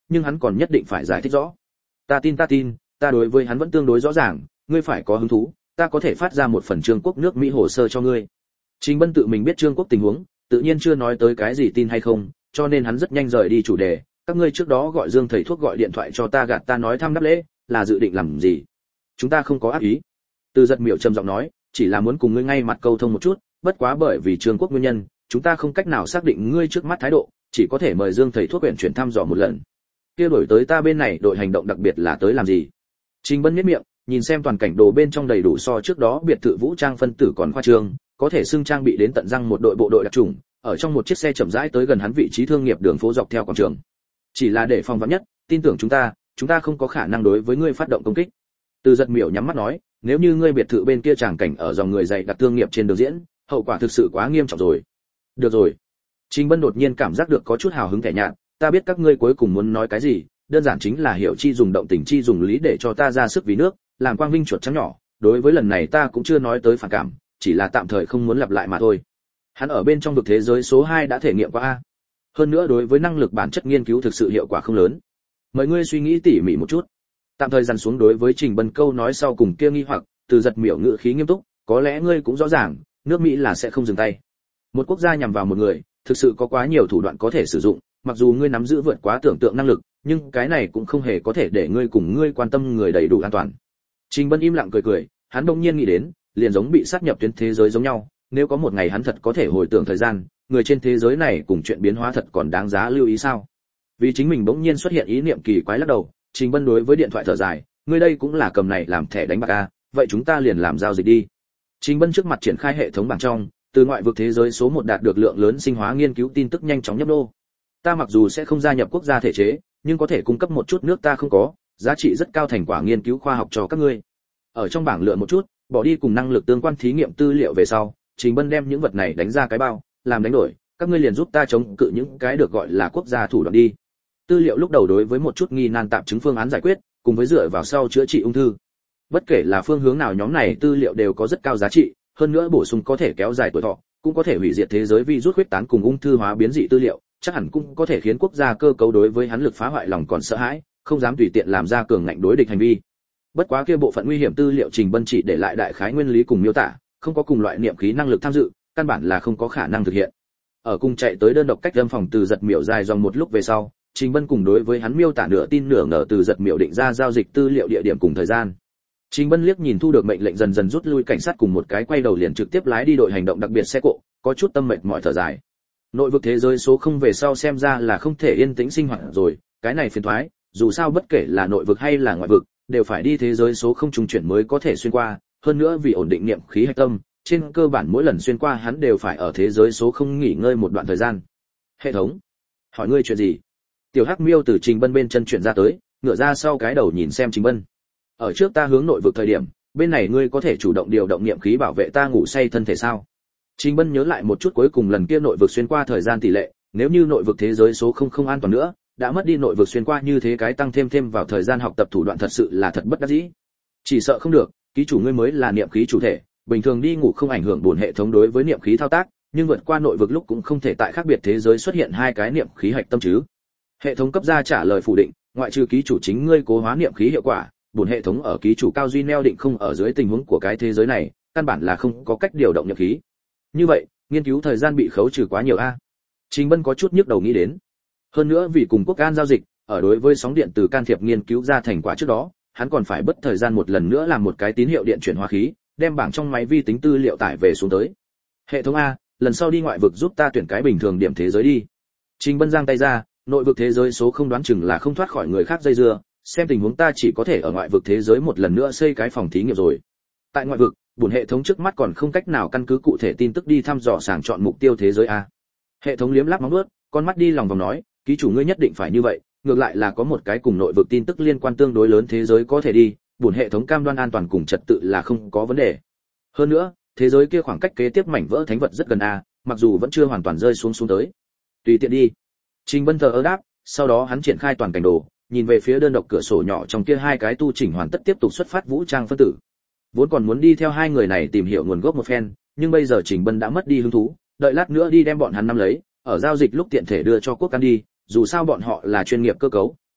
[SPEAKER 1] nhưng hắn còn nhất định phải giải thích rõ. Ta tin ta tin, ta đối với hắn vẫn tương đối rõ ràng, ngươi phải có hứng thú, ta có thể phát ra một phần Trương Quốc nước Mỹ hồ sơ cho ngươi. Trình Bân tự mình biết Trương Quốc tình huống, tự nhiên chưa nói tới cái gì tin hay không, cho nên hắn rất nhanh rời đi chủ đề. Các ngươi trước đó gọi Dương thầy thuốc gọi điện thoại cho ta gạt ta nói thăm đáp lễ, là dự định làm gì? Chúng ta không có ác ý. Từ Giật Miểu trầm giọng nói, chỉ là muốn cùng ngươi ngay mặt câu thông một chút, bất quá bởi vì Trương Quốc nguyên nhân, chúng ta không cách nào xác định ngươi trước mắt thái độ, chỉ có thể mời Dương thầy thuốc quyển chuyển thăm dò một lần. Kia đổi tới ta bên này đội hành động đặc biệt là tới làm gì? Trình Bân nhếch miệng, nhìn xem toàn cảnh đồ bên trong đầy đủ so trước đó biệt thự vũ trang phân tử còn khoa trương, có thể xưng trang bị đến tận răng một đội bộ đội đặc trùng, ở trong một chiếc xe chậm rãi tới gần hắn vị trí thương nghiệp đường phố dọc theo quảng trường. Chỉ là để phòng vạn nhất, tin tưởng chúng ta, chúng ta không có khả năng đối với ngươi phát động công kích. Từ Giật Miểu nhắm mắt nói, nếu như ngươi biệt thự bên kia tràng cảnh ở dòng người dày đặc thương nghiệp trên đường diễn, hậu quả thực sự quá nghiêm trọng rồi. Được rồi. Trình Bân đột nhiên cảm giác được có chút hào hứng thẻ nhạt, ta biết các ngươi cuối cùng muốn nói cái gì, đơn giản chính là hiểu chi dùng động tình chi dùng lý để cho ta ra sức vì nước, làm quang vinh chuột trắng nhỏ, đối với lần này ta cũng chưa nói tới phản cảm, chỉ là tạm thời không muốn lặp lại mà thôi. Hắn ở bên trong vực thế giới số hai đã thể nghiệm qua a. Hơn nữa đối với năng lực bản chất nghiên cứu thực sự hiệu quả không lớn. Mời ngươi suy nghĩ tỉ mỉ một chút. Tạm thời dằn xuống đối với Trình Bân câu nói sau cùng kia nghi hoặc, Từ Giật Miểu ngữ khí nghiêm túc, có lẽ ngươi cũng rõ ràng, nước Mỹ là sẽ không dừng tay. Một quốc gia nhằm vào một người, thực sự có quá nhiều thủ đoạn có thể sử dụng, mặc dù ngươi nắm giữ vượt quá tưởng tượng năng lực, nhưng cái này cũng không hề có thể để ngươi cùng ngươi quan tâm người đầy đủ an toàn. Trình Bân im lặng cười cười, hắn đột nhiên nghĩ đến, liền giống bị sát nhập tuyến thế giới giống nhau, nếu có một ngày hắn thật có thể hồi tưởng thời gian, người trên thế giới này cùng chuyện biến hóa thật còn đáng giá lưu ý sao? Vì chính mình bỗng nhiên xuất hiện ý niệm kỳ quái lắc đầu, Trình Bân đối với điện thoại thở dài, ngươi đây cũng là cầm này làm thẻ đánh bạc a, vậy chúng ta liền làm giao dịch đi. Trình Bân trước mặt triển khai hệ thống bảng trong, từ ngoại vực thế giới số một đạt được lượng lớn sinh hóa nghiên cứu tin tức nhanh chóng nhấp nô. Ta mặc dù sẽ không gia nhập quốc gia thể chế, nhưng có thể cung cấp một chút nước ta không có, giá trị rất cao thành quả nghiên cứu khoa học cho các ngươi. Ở trong bảng lựa một chút, bỏ đi cùng năng lực tương quan thí nghiệm tư liệu về sau, Trình Bân đem những vật này đánh ra cái bao, làm đánh đổi, các ngươi liền giúp ta chống cự những cái được gọi là quốc gia thủ đoạn đi. Tư liệu lúc đầu đối với một chút nghi nan tạm chứng phương án giải quyết, cùng với dựa vào sau chữa trị ung thư. Bất kể là phương hướng nào nhóm này tư liệu đều có rất cao giá trị, hơn nữa bổ sung có thể kéo dài tuổi thọ, cũng có thể hủy diệt thế giới virus huyết tán cùng ung thư hóa biến dị tư liệu, chắc hẳn cũng có thể khiến quốc gia cơ cấu đối với hắn lực phá hoại lòng còn sợ hãi, không dám tùy tiện làm ra cường ngạnh đối địch hành vi. Bất quá kia bộ phận nguy hiểm tư liệu Trình Bân chỉ để lại đại khái nguyên lý cùng miêu tả, không có cùng loại niệm khí năng lực tham dự, căn bản là không có khả năng thực hiện. Ở cùng chạy tới đơn độc cách âm phòng Từ Giật Miểu dài dòng một lúc về sau, Trình Bân cùng đối với hắn miêu tả nửa tin nửa ngờ Từ Giật Miểu định ra giao dịch tư liệu địa điểm cùng thời gian. Trình Bân liếc nhìn thu được mệnh lệnh dần dần rút lui cảnh sát cùng một cái quay đầu liền trực tiếp lái đi đội hành động đặc biệt xe cộ, có chút tâm mệt mỏi thở dài. Nội vực thế giới số không về sau xem ra là không thể yên tĩnh sinh hoạt rồi, cái này phiền toái, dù sao bất kể là nội vực hay là ngoại vực, đều phải đi thế giới số không trùng chuyển mới có thể xuyên qua, hơn nữa vì ổn định niệm khí hạch tâm, trên cơ bản mỗi lần xuyên qua hắn đều phải ở thế giới số không nghỉ ngơi một đoạn thời gian. Hệ thống, hỏi ngươi chuyện gì? Tiểu Hắc Miêu từ Trình Bân bên chân chuyển ra tới, ngửa ra sau cái đầu nhìn xem Trình Bân. Ở trước ta hướng nội vực thời điểm, bên này ngươi có thể chủ động điều động niệm khí bảo vệ ta ngủ say thân thể sao? Trình Bân nhớ lại một chút cuối cùng lần kia nội vực xuyên qua thời gian tỷ lệ, nếu như nội vực thế giới số không không an toàn nữa, đã mất đi nội vực xuyên qua như thế cái tăng thêm thêm vào thời gian học tập thủ đoạn thật sự là thật bất đắc dĩ. Chỉ sợ không được, ký chủ ngươi mới là niệm khí chủ thể, bình thường đi ngủ không ảnh hưởng bổn hệ thống đối với niệm khí thao tác, nhưng vượt qua nội vực lúc cũng không thể tại khác biệt thế giới xuất hiện hai cái niệm khí hạch tâm chứ. Hệ thống cấp ra trả lời phủ định, ngoại trừ ký chủ chính ngươi cố hóa niệm khí hiệu quả, bổn hệ thống ở ký chủ cao duy neo định không ở dưới tình huống của cái thế giới này, căn bản là không có cách điều động niệm khí. Như vậy, nghiên cứu thời gian bị khấu trừ quá nhiều a. Trình Bân có chút nhức đầu nghĩ đến. Hơn nữa vì cùng quốc an giao dịch, ở đối với sóng điện từ can thiệp nghiên cứu ra thành quả trước đó, hắn còn phải bất thời gian một lần nữa làm một cái tín hiệu điện chuyển hóa khí, đem bảng trong máy vi tính tư liệu tải về xuống tới. Hệ thống a, lần sau đi ngoại vực giúp ta tuyển cái bình thường điểm thế giới đi. Trình Bân giang tay ra, nội vực thế giới số không đoán chừng là không thoát khỏi người khác dây dưa, xem tình huống ta chỉ có thể ở ngoại vực thế giới một lần nữa xây cái phòng thí nghiệm rồi. Tại ngoại vực, bổn hệ thống trước mắt còn không cách nào căn cứ cụ thể tin tức đi thăm dò sàng chọn mục tiêu thế giới a. Hệ thống liếm láp móng vuốt, con mắt đi lòng vòng nói, ký chủ ngươi nhất định phải như vậy, ngược lại là có một cái cùng nội vực tin tức liên quan tương đối lớn thế giới có thể đi, bổn hệ thống cam đoan an toàn cùng trật tự là không có vấn đề. Hơn nữa, thế giới kia khoảng cách kế tiếp mảnh vỡ thánh vật rất gần a, mặc dù vẫn chưa hoàn toàn rơi xuống xuống tới. Tùy tiện đi. Trình Bân thờ ơ đáp, sau đó hắn triển khai toàn cảnh đồ, nhìn về phía đơn độc cửa sổ nhỏ trong kia hai cái tu chỉnh hoàn tất tiếp tục xuất phát vũ trang phân tử. Vốn còn muốn đi theo hai người này tìm hiểu nguồn gốc một phen, nhưng bây giờ Trình Bân đã mất đi hứng thú, đợi lát nữa đi đem bọn hắn nắm lấy, ở giao dịch lúc tiện thể đưa cho quốc can đi, dù sao bọn họ là chuyên nghiệp cơ cấu,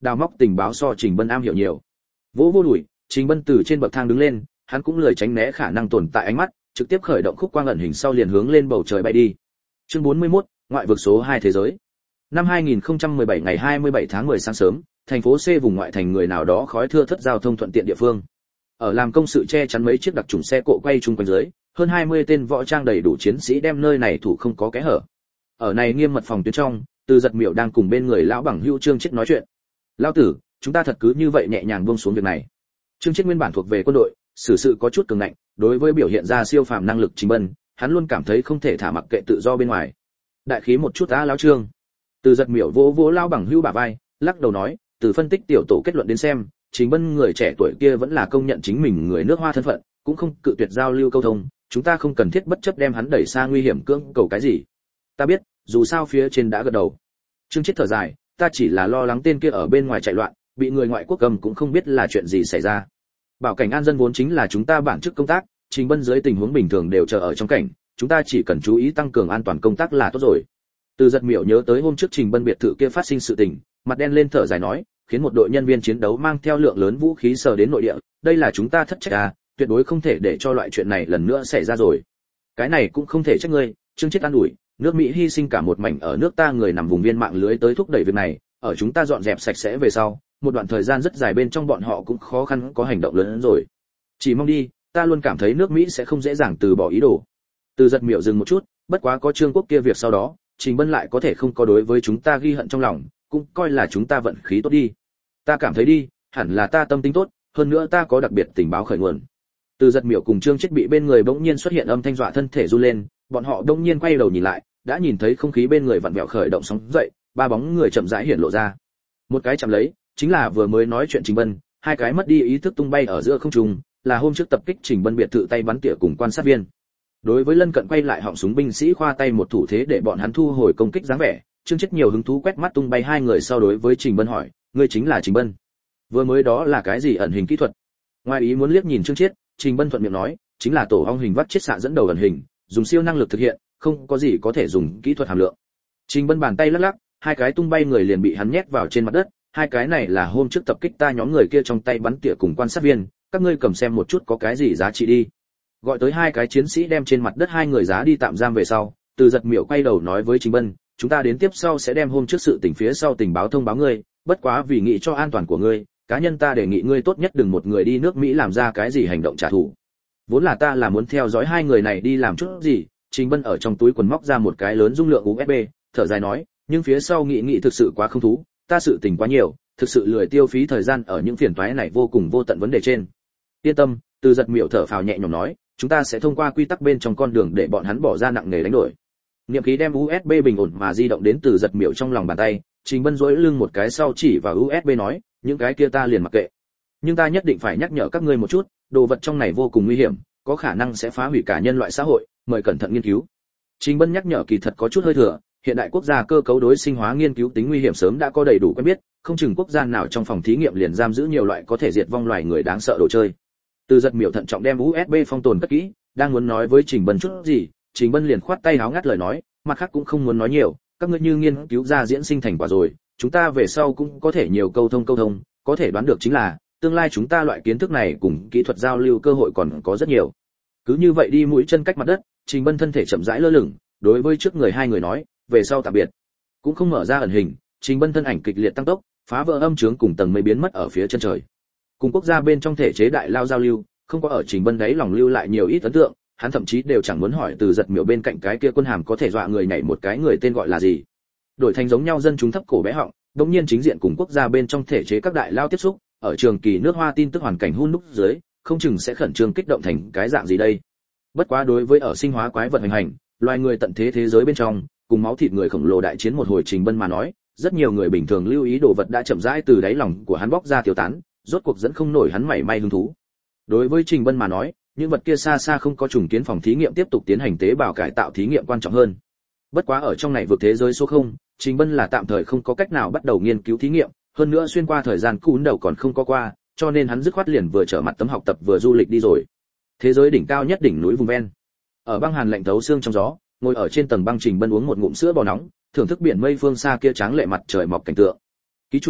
[SPEAKER 1] đào móc tình báo so Trình Bân am hiểu nhiều. Vỗ vô đùi, Trình Bân từ trên bậc thang đứng lên, hắn cũng lười tránh né khả năng tồn tại ánh mắt, trực tiếp khởi động khúc quang ẩn hình sau liền hướng lên bầu trời bay đi. Chương bốn mươi mốt, ngoại vực số hai thế giới. Năm hai nghìn không trăm mười bảy ngày hai mươi bảy tháng mười sáng sớm, thành phố C vùng ngoại thành người nào đó khói thưa thớt giao thông thuận tiện địa phương. Ở làm công sự che chắn mấy chiếc đặc trùng xe cộ quay chung quanh dưới, hơn hai mươi tên võ trang đầy đủ chiến sĩ đem nơi này thủ không có kẽ hở. Ở này nghiêm mật phòng tuyến trong, Từ Giật Miểu đang cùng bên người lão bằng hữu Trương Chiết nói chuyện. "Lão tử, chúng ta thật cứ như vậy nhẹ nhàng buông xuống việc này." Trương Chiết nguyên bản thuộc về quân đội, xử sự có chút cường ngạnh, đối với biểu hiện ra siêu phàm năng lực Trình Bân, hắn luôn cảm thấy không thể thả mặc kệ tự do bên ngoài. "Đại khí một chút á lão Trương." Từ Giật Miểu vỗ vỗ lão bằng hữu bả vai, lắc đầu nói, "Từ phân tích tiểu tổ kết luận đến xem, Trình Bân người trẻ tuổi kia vẫn là công nhận chính mình người nước Hoa thân phận, cũng không cự tuyệt giao lưu câu thông, chúng ta không cần thiết bất chấp đem hắn đẩy xa nguy hiểm cưỡng cầu cái gì." "Ta biết, dù sao phía trên đã gật đầu." Trương Chiết thở dài, "Ta chỉ là lo lắng tên kia ở bên ngoài chạy loạn, bị người ngoại quốc cầm cũng không biết là chuyện gì xảy ra. Bảo cảnh an dân vốn chính là chúng ta bản chức công tác, Trình Bân dưới tình huống bình thường đều chờ ở trong cảnh, chúng ta chỉ cần chú ý tăng cường an toàn công tác là tốt rồi." Từ Giật Miểu nhớ tới hôm trước Trình Bân biệt thự kia phát sinh sự tình, mặt đen lên thở dài nói, khiến một đội nhân viên chiến đấu mang theo lượng lớn vũ khí sờ đến nội địa, đây là chúng ta thất trách à, tuyệt đối không thể để cho loại chuyện này lần nữa xảy ra rồi. "Cái này cũng không thể trách ngươi." Trương Chiết an ủi, "Nước Mỹ hy sinh cả một mảnh ở nước ta người nằm vùng biên mạng lưới tới thúc đẩy việc này, ở chúng ta dọn dẹp sạch sẽ về sau, một đoạn thời gian rất dài bên trong bọn họ cũng khó khăn có hành động lớn hơn rồi. Chỉ mong đi, ta luôn cảm thấy nước Mỹ sẽ không dễ dàng từ bỏ ý đồ." Từ Giật Miểu dừng một chút, bất quá có Trương Quốc kia việc sau đó, Trình Bân lại có thể không có đối với chúng ta ghi hận trong lòng, cũng coi là chúng ta vận khí tốt đi. "Ta cảm thấy đi, hẳn là ta tâm tính tốt, hơn nữa ta có đặc biệt tình báo khởi nguồn." Từ Giật Miểu cùng Trương Chiết bị bên người bỗng nhiên xuất hiện âm thanh dọa thân thể run lên, bọn họ bỗng nhiên quay đầu nhìn lại, đã nhìn thấy không khí bên người vặn vẹo khởi động sóng dậy, ba bóng người chậm rãi hiện lộ ra. Một cái chạm lấy, chính là vừa mới nói chuyện Trình Bân, hai cái mất đi ý thức tung bay ở giữa không trung, là hôm trước tập kích Trình Bân biệt thự tay bắn tỉa cùng quan sát viên. Đối với lân cận quay lại họng súng binh sĩ khoa tay một thủ thế để bọn hắn thu hồi công kích dáng vẻ, Trương Chiết nhiều hứng thú quét mắt tung bay hai người sau đối với Trình Bân hỏi, "Ngươi chính là Trình Bân? Vừa mới đó là cái gì ẩn hình kỹ thuật?" Ngoài ý muốn liếc nhìn Trương Chiết, Trình Bân thuận miệng nói, "Chính là tổ ong hình vắt chiết xạ dẫn đầu ẩn hình, dùng siêu năng lực thực hiện, không có gì có thể dùng kỹ thuật hàm lượng." Trình Bân bàn tay lắc lắc, hai cái tung bay người liền bị hắn nhét vào trên mặt đất, "Hai cái này là hôm trước tập kích ta nhóm người kia trong tay bắn tỉa cùng quan sát viên, các ngươi cầm xem một chút có cái gì giá trị đi." Gọi tới hai cái chiến sĩ đem trên mặt đất hai người giá đi tạm giam về sau, Từ Giật Miểu quay đầu nói với Trình Bân, "Chúng ta đến tiếp sau sẽ đem hôm trước sự tình phía sau tình báo thông báo ngươi, bất quá vì nghĩ cho an toàn của ngươi, cá nhân ta đề nghị ngươi tốt nhất đừng một người đi nước Mỹ làm ra cái gì hành động trả thù." Vốn là ta là muốn theo dõi hai người này đi làm chút gì, Trình Bân ở trong túi quần móc ra một cái lớn dung lượng u ét bê, thở dài nói, "Nhưng phía sau nghĩ nghĩ thực sự quá không thú, ta sự tình quá nhiều, thực sự lười tiêu phí thời gian ở những phiền toái này vô cùng vô tận vấn đề trên." "Yên tâm." Từ Giật Miểu thở phào nhẹ nhõm nói, "Chúng ta sẽ thông qua quy tắc bên trong con đường để bọn hắn bỏ ra nặng nề đánh đổi." Niệm khí đem u ét bê bình ổn mà di động đến Từ Giật Miểu trong lòng bàn tay, Trình Bân duỗi lưng một cái sau chỉ vào u ét bê nói, "Những cái kia ta liền mặc kệ, nhưng ta nhất định phải nhắc nhở các ngươi một chút, đồ vật trong này vô cùng nguy hiểm, có khả năng sẽ phá hủy cả nhân loại xã hội, mời cẩn thận nghiên cứu." Trình Bân nhắc nhở kỳ thật có chút hơi thừa, hiện đại quốc gia cơ cấu đối sinh hóa nghiên cứu tính nguy hiểm sớm đã có đầy đủ quen biết, không chừng quốc gia nào trong phòng thí nghiệm liền giam giữ nhiều loại có thể diệt vong loài người đáng sợ đồ chơi. Từ Giật Miểu thận trọng đem u ét bê phong tồn cất kỹ, đang muốn nói với Trình Bân chút gì, Trình Bân liền khoát tay áo ngắt lời nói, "Mặt khác cũng không muốn nói nhiều, các ngươi như nghiên cứu ra diễn sinh thành quả rồi, chúng ta về sau cũng có thể nhiều câu thông câu thông, có thể đoán được chính là tương lai chúng ta loại kiến thức này cùng kỹ thuật giao lưu cơ hội còn có rất nhiều." Cứ như vậy đi mũi chân cách mặt đất, Trình Bân thân thể chậm rãi lơ lửng, đối với trước người hai người nói, "Về sau tạm biệt." Cũng không mở ra ẩn hình, Trình Bân thân ảnh kịch liệt tăng tốc, phá vỡ âm trướng cùng tầng mây biến mất ở phía chân trời. Cùng quốc gia bên trong thể chế đại lao giao lưu, không có ở Trình Bân đấy lòng lưu lại nhiều ít ấn tượng, hắn thậm chí đều chẳng muốn hỏi Từ Giật Miểu bên cạnh cái kia quân hàm có thể dọa người nhảy một cái người tên gọi là gì. Đổi thành giống nhau dân chúng thấp cổ bé họng, đột nhiên chính diện cùng quốc gia bên trong thể chế các đại lao tiếp xúc, ở trường kỳ nước Hoa tin tức hoàn cảnh hun đúc dưới, không chừng sẽ khẩn trương kích động thành cái dạng gì đây. Bất quá đối với ở sinh hóa quái vật hành hành, loài người tận thế thế giới bên trong, cùng máu thịt người khổng lồ đại chiến một hồi Trình Bân mà nói, rất nhiều người bình thường lưu ý đồ vật đã chậm rãi từ đáy lòng của hắn bóc ra tiêu tán, rốt cuộc dẫn không nổi hắn mảy may hứng thú. Đối với Trình Bân mà nói, những vật kia xa xa không có trùng kiến phòng thí nghiệm tiếp tục tiến hành tế bào cải tạo thí nghiệm quan trọng hơn. Bất quá ở trong này vượt thế giới số không, Trình Bân là tạm thời không có cách nào bắt đầu nghiên cứu thí nghiệm, hơn nữa xuyên qua thời gian cún đầu còn không có qua, cho nên hắn dứt khoát liền vừa trở mặt tấm học tập vừa du lịch đi rồi. Thế giới đỉnh cao nhất đỉnh núi vùng ven. Ở băng hàn lạnh thấu xương trong gió, ngồi ở trên tầng băng Trình Bân uống một ngụm sữa bò nóng, thưởng thức biển mây phương xa kia tráng lệ mặt trời mọc cảnh tượng. "Ký chủ,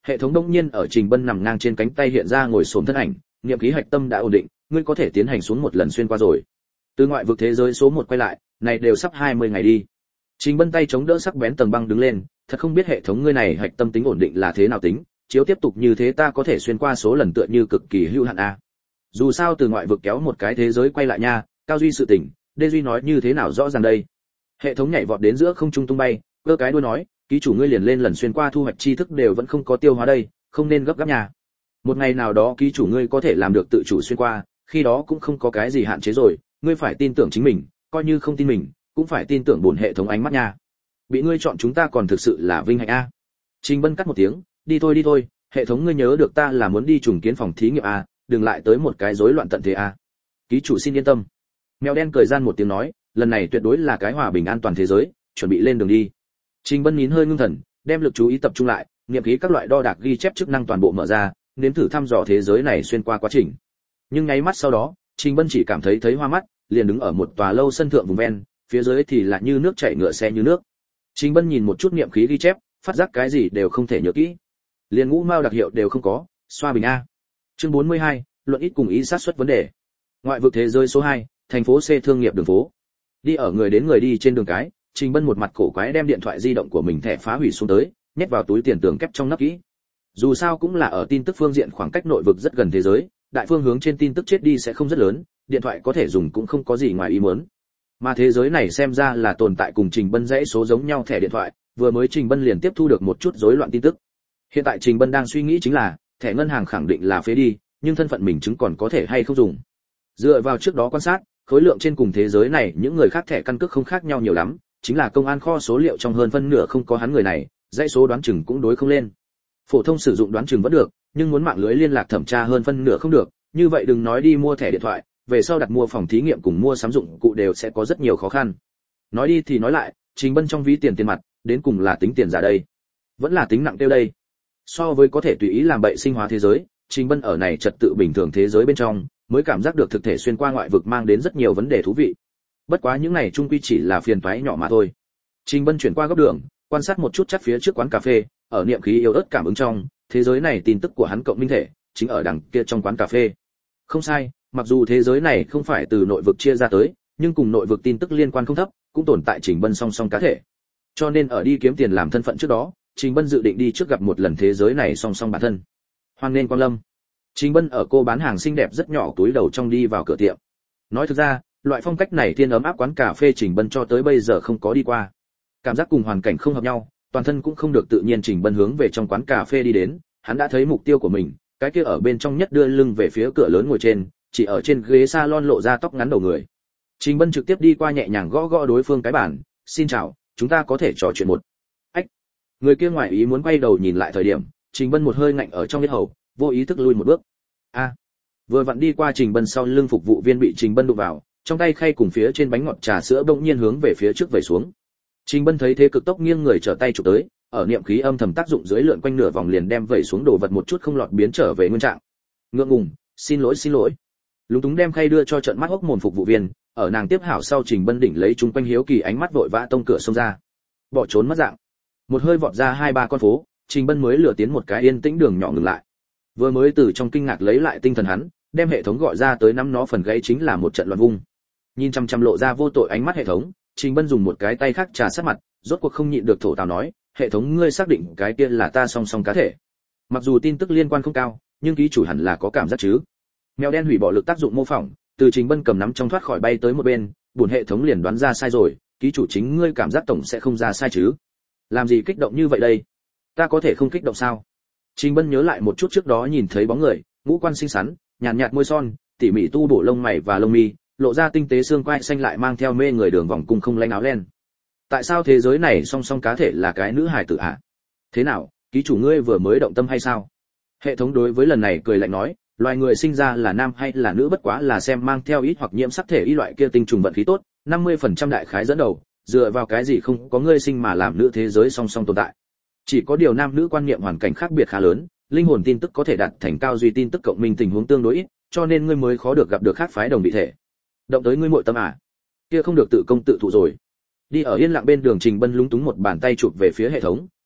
[SPEAKER 1] Hệ thống đông nhiên ở Trình Bân nằm ngang trên cánh tay hiện ra ngồi xổm thân ảnh, niệm khí hạch tâm đã ổn định, ngươi có thể tiến hành xuống một lần xuyên qua rồi. Từ ngoại vực thế giới số một quay lại, này đều sắp hai mươi ngày đi. Trình Bân tay chống đỡ sắc bén tầng băng đứng lên, thật không biết hệ thống ngươi này hạch tâm tính ổn định là thế nào tính, chiếu tiếp tục như thế ta có thể xuyên qua số lần tựa như cực kỳ hữu hạn a. Dù sao từ ngoại vực kéo một cái thế giới quay lại nha, cao duy sự tỉnh, Đê Duy nói như thế nào rõ ràng đây. Hệ thống nhảy vọt đến giữa không trung tung bay, cơ cái đuôi nói, ký chủ ngươi liền lên lần xuyên qua thu hoạch tri thức đều vẫn không có tiêu hóa đây, không nên gấp gáp nhà. Một ngày nào đó ký chủ ngươi có thể làm được tự chủ xuyên qua, khi đó cũng không có cái gì hạn chế rồi, ngươi phải tin tưởng chính mình, coi như không tin mình, cũng phải tin tưởng bổn hệ thống ánh mắt nha. Bị ngươi chọn chúng ta còn thực sự là vinh hạnh a. Trình Bân cắt một tiếng, đi thôi đi thôi, hệ thống ngươi nhớ được ta là muốn đi trùng kiến phòng thí nghiệm a, đừng lại tới một cái rối loạn tận thế a. Ký chủ xin yên tâm. Mèo đen cười gian một tiếng nói, lần này tuyệt đối là cái hòa bình an toàn thế giới, chuẩn bị lên đường đi. Trình Bân nín hơi ngưng thần, đem lực chú ý tập trung lại, niệm khí các loại đo đạc ghi chép chức năng toàn bộ mở ra, nếm thử thăm dò thế giới này xuyên qua quá trình. Nhưng nháy mắt sau đó, Trình Bân chỉ cảm thấy thấy hoa mắt, liền đứng ở một tòa lâu sân thượng vùng ven, phía dưới thì là như nước chảy ngựa xe như nước. Trình Bân nhìn một chút niệm khí ghi chép, phát giác cái gì đều không thể nhớ kỹ. Liền ngũ mao đặc hiệu đều không có, xoa bình a. Chương bốn mươi hai, luận ít cùng ý sát xuất vấn đề. Ngoại vực thế giới số hai, thành phố C thương nghiệp đường phố. Đi ở người đến người đi trên đường cái, Trình Bân một mặt cổ quái đem điện thoại di động của mình thẻ phá hủy xuống tới, nhét vào túi tiền tường kép trong nắp kỹ. Dù sao cũng là ở tin tức phương diện khoảng cách nội vực rất gần thế giới, đại phương hướng trên tin tức chết đi sẽ không rất lớn, điện thoại có thể dùng cũng không có gì ngoài ý muốn. Mà thế giới này xem ra là tồn tại cùng Trình Bân dãy số giống nhau thẻ điện thoại, vừa mới Trình Bân liền tiếp thu được một chút rối loạn tin tức. Hiện tại Trình Bân đang suy nghĩ chính là, thẻ ngân hàng khẳng định là phế đi, nhưng thân phận mình chứng còn có thể hay không dùng. Dựa vào trước đó quan sát, khối lượng trên cùng thế giới này những người khác thẻ căn cước không khác nhau nhiều lắm, chính là công an kho số liệu trong hơn phân nửa không có hắn người này, dãy số đoán chừng cũng đối không lên. Phổ thông sử dụng đoán chừng vẫn được, nhưng muốn mạng lưới liên lạc thẩm tra hơn phân nửa không được, như vậy đừng nói đi mua thẻ điện thoại, về sau đặt mua phòng thí nghiệm cùng mua sắm dụng cụ đều sẽ có rất nhiều khó khăn. Nói đi thì nói lại, Trình Bân trong ví tiền tiền mặt, đến cùng là tính tiền giả đây, vẫn là tính nặng tiêu đây. So với có thể tùy ý làm bậy sinh hóa thế giới, Trình Bân ở này trật tự bình thường thế giới bên trong, mới cảm giác được thực thể xuyên qua ngoại vực mang đến rất nhiều vấn đề thú vị. Bất quá những này chung quy chỉ là phiền toái nhỏ mà thôi. Trình Bân chuyển qua góc đường, quan sát một chút chắc phía trước quán cà phê, ở niệm khí yếu ớt cảm ứng trong, thế giới này tin tức của hắn cộng minh thể, chính ở đằng kia trong quán cà phê. Không sai, mặc dù thế giới này không phải từ nội vực chia ra tới, nhưng cùng nội vực tin tức liên quan không thấp, cũng tồn tại Trình Bân song song cá thể. Cho nên ở đi kiếm tiền làm thân phận trước đó, Trình Bân dự định đi trước gặp một lần thế giới này song song bản thân. Hoan nên quang lâm. Trình Bân ở cô bán hàng xinh đẹp rất nhỏ túi đầu trong đi vào cửa tiệm. Nói thực ra, loại phong cách này thiên ấm áp quán cà phê Trình Bân cho tới bây giờ không có đi qua. Cảm giác cùng hoàn cảnh không hợp nhau, toàn thân cũng không được tự nhiên. Trình Bân hướng về trong quán cà phê đi đến, hắn đã thấy mục tiêu của mình, cái kia ở bên trong nhất đưa lưng về phía cửa lớn ngồi trên, chỉ ở trên ghế salon lộ ra tóc ngắn đầu người. Trình Bân trực tiếp đi qua nhẹ nhàng gõ gõ đối phương cái bàn, "Xin chào, chúng ta có thể trò chuyện một." Ách. Người kia ngoài ý muốn quay đầu nhìn lại thời điểm, Trình Bân một hơi ngạnh ở trong huyết hầu, vô ý thức lui một bước. A. Vừa vặn đi qua Trình Bân sau lưng phục vụ viên bị Trình Bân đụng vào, trong tay khay cùng phía trên bánh ngọt trà sữa bỗng nhiên hướng về phía trước vẩy xuống. Trình Bân thấy thế cực tốc nghiêng người trở tay chụp tới, ở niệm khí âm thầm tác dụng dưới lượn quanh nửa vòng liền đem vẩy xuống đồ vật một chút không lọt biến trở về nguyên trạng. Ngượng ngùng, xin lỗi xin lỗi. Lúng túng đem khay đưa cho trợn mắt hốc mồm phục vụ viên, ở nàng tiếp hảo sau Trình Bân đỉnh lấy chúng quanh hiếu kỳ ánh mắt vội vã tông cửa xông ra. Bỏ trốn mất dạng. Một hơi vọt ra hai ba con phố, Trình Bân mới lừa tiến một cái yên tĩnh đường nhỏ ngừng lại. Vừa mới từ trong kinh ngạc lấy lại tinh thần hắn, đem hệ thống gọi ra tới nắm nó phần gãy chính là một trận loạn vung. Nhìn chăm chăm lộ ra vô tội ánh mắt hệ thống, Trình Bân dùng một cái tay khác trà sát mặt, rốt cuộc không nhịn được thổ tào nói, hệ thống ngươi xác định cái kia là ta song song cá thể. Mặc dù tin tức liên quan không cao, nhưng ký chủ hẳn là có cảm giác chứ. Mèo đen hủy bỏ lực tác dụng mô phỏng, từ Trình Bân cầm nắm trong thoát khỏi bay tới một bên, buồn hệ thống liền đoán ra sai rồi, ký chủ chính ngươi cảm giác tổng sẽ không ra sai chứ. Làm gì kích động như vậy đây? Ta có thể không kích động sao? Trình Bân nhớ lại một chút trước đó nhìn thấy bóng người, ngũ quan xinh xắn, nhàn nhạt, nhạt môi son, tỉ mỉ tu bổ lông mày và lông mi, lộ ra tinh tế xương quai xanh lại mang theo mê người đường vòng cung không lanh áo len. Tại sao thế giới này song song cá thể là cái nữ hài tử ạ? À? Thế nào, ký chủ ngươi vừa mới động tâm hay sao? Hệ thống đối với lần này cười lạnh nói, loài người sinh ra là nam hay là nữ bất quá là xem mang theo ít hoặc nhiễm sắc thể y loại kia tinh trùng vận khí tốt, năm mươi phần trăm đại khái dẫn đầu, dựa vào cái gì không có ngươi sinh mà làm nữ thế giới song song tồn tại. Chỉ có điều nam nữ quan niệm hoàn cảnh khác biệt khá lớn, linh hồn tin tức có thể đạt thành cao duy tin tức cộng minh tình huống tương đối ít, cho nên ngươi mới khó được gặp được khác phái đồng vị thể. Động tới ngươi muội tâm à? Kia không được tự công tự thụ rồi. Đi ở yên lặng bên đường Trình Bân lúng túng một bàn tay chụp về phía hệ thống,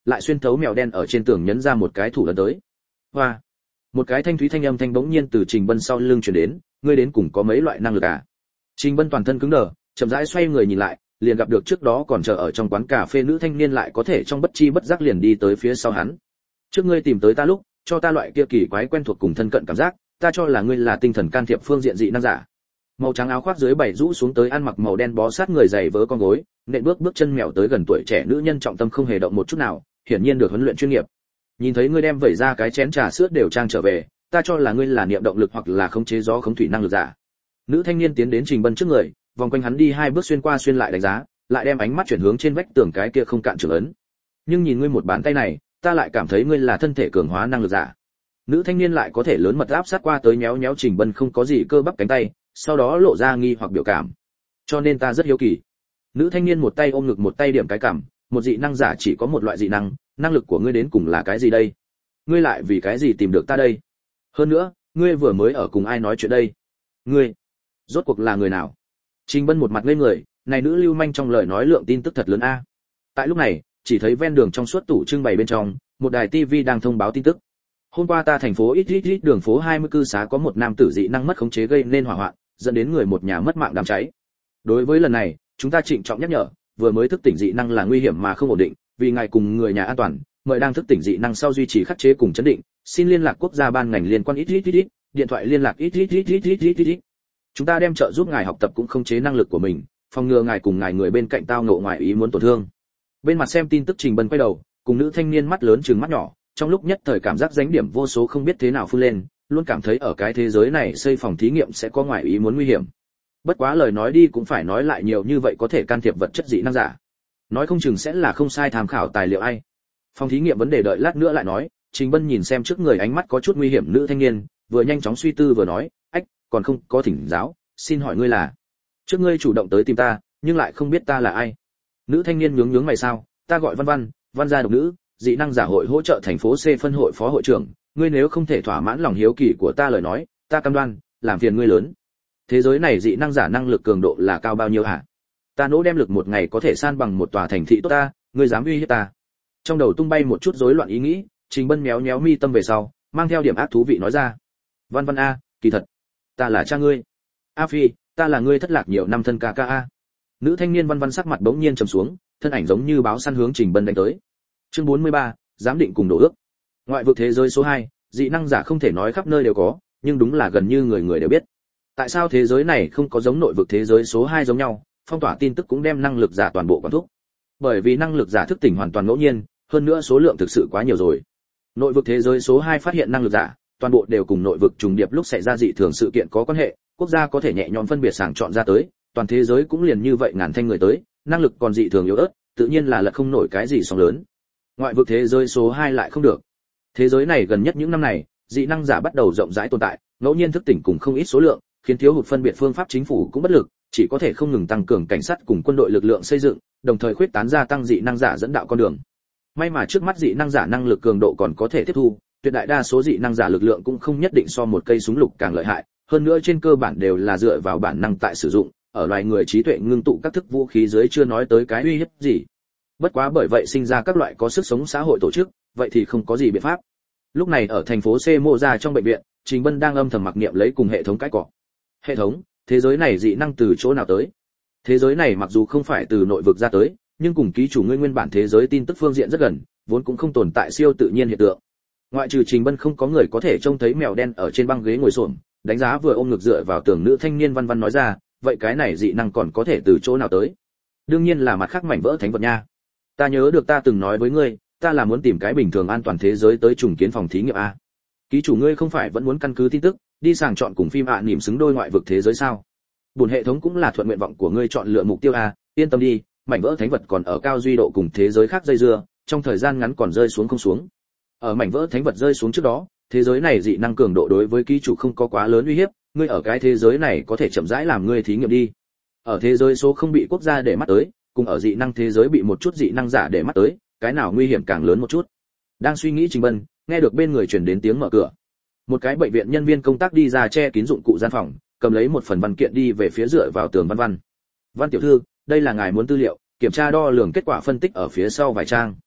[SPEAKER 1] lại xuyên thấu mèo đen ở trên tường nhấn ra một cái thủ lần tới. Hoa! Một cái thanh thúy thanh âm thanh bỗng nhiên từ Trình Bân sau lưng truyền đến, ngươi đến cùng có mấy loại năng lực à? Trình Bân toàn thân cứng đờ, chậm rãi xoay người nhìn lại, liền gặp được trước đó còn chờ ở trong quán cà phê nữ thanh niên lại có thể trong bất chi bất giác liền đi tới phía sau hắn. Trước ngươi tìm tới ta lúc, cho ta loại kia kỳ quái quen thuộc cùng thân cận cảm giác, ta cho là ngươi là tinh thần can thiệp phương diện dị năng giả. Màu trắng áo khoác dưới bảy rũ xuống tới ăn mặc màu đen bó sát người giày vớ con gối, nện bước bước chân mèo tới gần tuổi trẻ nữ nhân trọng tâm không hề động một chút nào, hiển nhiên được huấn luyện chuyên nghiệp. Nhìn thấy ngươi đem vẩy ra cái chén trà sữa đều trang trở về, ta cho là ngươi là niệm động lực hoặc là khống chế gió khống thủy năng lực giả. Nữ thanh niên tiến đến Trình Bân trước người, vòng quanh hắn đi hai bước xuyên qua xuyên lại đánh giá, lại đem ánh mắt chuyển hướng trên vách tường cái kia không cạn trưởng ấn. Nhưng nhìn ngươi một bàn tay này, ta lại cảm thấy ngươi là thân thể cường hóa năng lực giả. Nữ thanh niên lại có thể lớn mật áp sát qua tới nhéo nhéo Trình Bân không có gì cơ bắp cánh tay, sau đó lộ ra nghi hoặc biểu cảm. Cho nên ta rất hiếu kỳ. Nữ thanh niên một tay ôm ngực một tay điểm cái cằm, một dị năng giả chỉ có một loại dị năng, năng lực của ngươi đến cùng là cái gì đây? Ngươi lại vì cái gì tìm được ta đây? Hơn nữa, ngươi vừa mới ở cùng ai nói chuyện đây? Ngươi, rốt cuộc là người nào? Trình Bân một mặt ngây người, này nữ lưu manh trong lời nói lượng tin tức thật lớn a. Tại lúc này, chỉ thấy ven đường trong suốt tủ trưng bày bên trong, một đài tivi đang thông báo tin tức. Hôm qua ta thành phố ít ít ít đường phố hai mươi cư xá có một nam tử dị năng mất khống chế gây nên hỏa hoạn, dẫn đến người một nhà mất mạng đám cháy. Đối với lần này, chúng ta trịnh trọng nhắc nhở, vừa mới thức tỉnh dị năng là nguy hiểm mà không ổn định, vì ngài cùng người nhà an toàn, mời đang thức tỉnh dị năng sau duy trì khắc chế cùng chấn định, xin liên lạc quốc gia ban ngành liên quan ít ít ít ít, điện thoại liên lạc ít ít ít ít ít ít ít. Chúng ta đem trợ giúp ngài học tập cũng khống chế năng lực của mình, phòng ngừa ngài cùng ngài người bên cạnh tao ngộ ngoài ý muốn tổn thương. Bên mặt xem tin tức Trình Bân quay đầu, cùng nữ thanh niên mắt lớn trừng mắt nhỏ, trong lúc nhất thời cảm giác dánh điểm vô số không biết thế nào phun lên, luôn cảm thấy ở cái thế giới này xây phòng thí nghiệm sẽ có ngoài ý muốn nguy hiểm. Bất quá lời nói đi cũng phải nói lại nhiều như vậy có thể can thiệp vật chất dị năng giả. Nói không chừng sẽ là không sai tham khảo tài liệu ai. Phòng thí nghiệm vấn đề đợi lát nữa lại nói, Trình Bân nhìn xem trước người ánh mắt có chút nguy hiểm nữ thanh niên, vừa nhanh chóng suy tư vừa nói, ách, còn không có thỉnh giáo, xin hỏi ngươi là? Trước ngươi chủ động tới tìm ta, nhưng lại không biết ta là ai. Nữ thanh niên nhướng nhướng mày sao, ta gọi Văn Văn, Văn gia độc nữ, dị năng giả hội hỗ trợ thành phố C phân hội phó hội trưởng, ngươi nếu không thể thỏa mãn lòng hiếu kỳ của ta lời nói, ta cam đoan, làm phiền ngươi lớn. Thế giới này dị năng giả năng lực cường độ là cao bao nhiêu hả? Ta nỗ đem lực một ngày có thể san bằng một tòa thành thị tốt ta, ngươi dám uy hiếp ta? Trong đầu tung bay một chút rối loạn ý nghĩ, Trình Bân méo méo mi tâm về sau, mang theo điểm ác thú vị nói ra. Văn Văn a, kỳ thật, ta là cha ngươi. A Phi, ta là ngươi thất lạc nhiều năm thân ca ca a. Nữ thanh niên Văn Văn sắc mặt bỗng nhiên trầm xuống, thân ảnh giống như báo săn hướng Trình Bân đánh tới. Chương bốn mươi ba, giám định cùng đổ ước. Ngoại vực thế giới số hai, dị năng giả không thể nói khắp nơi đều có, nhưng đúng là gần như người người đều biết. Tại sao thế giới này không có giống nội vực thế giới số hai giống nhau, phong tỏa tin tức cũng đem năng lực giả toàn bộ quản thúc. Bởi vì năng lực giả thức tỉnh hoàn toàn ngẫu nhiên, hơn nữa số lượng thực sự quá nhiều rồi. Nội vực thế giới số hai phát hiện năng lực giả, toàn bộ đều cùng nội vực trùng điệp lúc xảy ra dị thường sự kiện có quan hệ, quốc gia có thể nhẹ nhõm phân biệt sàng chọn ra tới, toàn thế giới cũng liền như vậy ngàn thanh người tới, năng lực còn dị thường yếu ớt, tự nhiên là lật không nổi cái gì sóng lớn. Ngoại vực thế giới số hai lại không được. Thế giới này gần nhất những năm này, dị năng giả bắt đầu rộng rãi tồn tại, ngẫu nhiên thức tỉnh cùng không ít số lượng, khiến thiếu hụt phân biệt phương pháp chính phủ cũng bất lực, chỉ có thể không ngừng tăng cường cảnh sát cùng quân đội lực lượng xây dựng, đồng thời khuyết tán gia tăng dị năng giả dẫn đạo con đường. May mà trước mắt dị năng giả năng lực cường độ còn có thể tiếp thu, tuyệt đại đa số dị năng giả lực lượng cũng không nhất định so một cây súng lục càng lợi hại, hơn nữa trên cơ bản đều là dựa vào bản năng tại sử dụng, ở loài người trí tuệ ngưng tụ các thức vũ khí dưới chưa nói tới cái uy hiếp gì. Bất quá bởi vậy sinh ra các loại có sức sống xã hội tổ chức, vậy thì không có gì biện pháp. Lúc này ở thành phố C Mộ Gia trong bệnh viện, Trình Bân đang âm thầm mặc niệm lấy cùng hệ thống cái cọ. Hệ thống, thế giới này dị năng từ chỗ nào tới? Thế giới này mặc dù không phải từ nội vực ra tới, nhưng cùng ký chủ ngươi nguyên bản thế giới tin tức phương diện rất gần, vốn cũng không tồn tại siêu tự nhiên hiện tượng. Ngoại trừ Trình Bân không có người có thể trông thấy mèo đen ở trên băng ghế ngồi xổm, đánh giá vừa ôm ngực dựa vào tường nữ thanh niên Văn Văn nói ra, vậy cái này dị năng còn có thể từ chỗ nào tới? Đương nhiên là mặt khác mảnh vỡ thánh vật nha. Ta nhớ được ta từng nói với ngươi, ta là muốn tìm cái bình thường an toàn thế giới tới trùng kiến phòng thí nghiệm a. Ký chủ ngươi không phải vẫn muốn căn cứ tin tức, đi sàng chọn cùng phim ạ à niệm xứng đôi ngoại vực thế giới sao? Buồn hệ thống cũng là thuận nguyện vọng của ngươi chọn lựa mục tiêu a, yên tâm đi, mảnh vỡ thánh vật còn ở cao duy độ cùng thế giới khác dây dưa, trong thời gian ngắn còn rơi xuống không xuống. Ở mảnh vỡ thánh vật rơi xuống trước đó, thế giới này dị năng cường độ đối với ký chủ không có quá lớn uy hiếp, ngươi ở cái thế giới này có thể chậm rãi làm ngươi thí nghiệm đi. Ở thế giới số không bị quốc gia để mắt tới, cùng ở dị năng thế giới bị một chút dị năng giả để mắt tới, cái nào nguy hiểm càng lớn một chút. Đang suy nghĩ Trình Bân, nghe được bên người truyền đến tiếng mở cửa. Một cái bệnh viện nhân viên công tác đi ra che kín dụng cụ gian phòng, cầm lấy một phần văn kiện đi về phía dựa vào tường Văn Văn. Văn tiểu thư, đây là ngài muốn tư liệu, kiểm tra đo lường kết quả phân tích ở phía sau vài trang.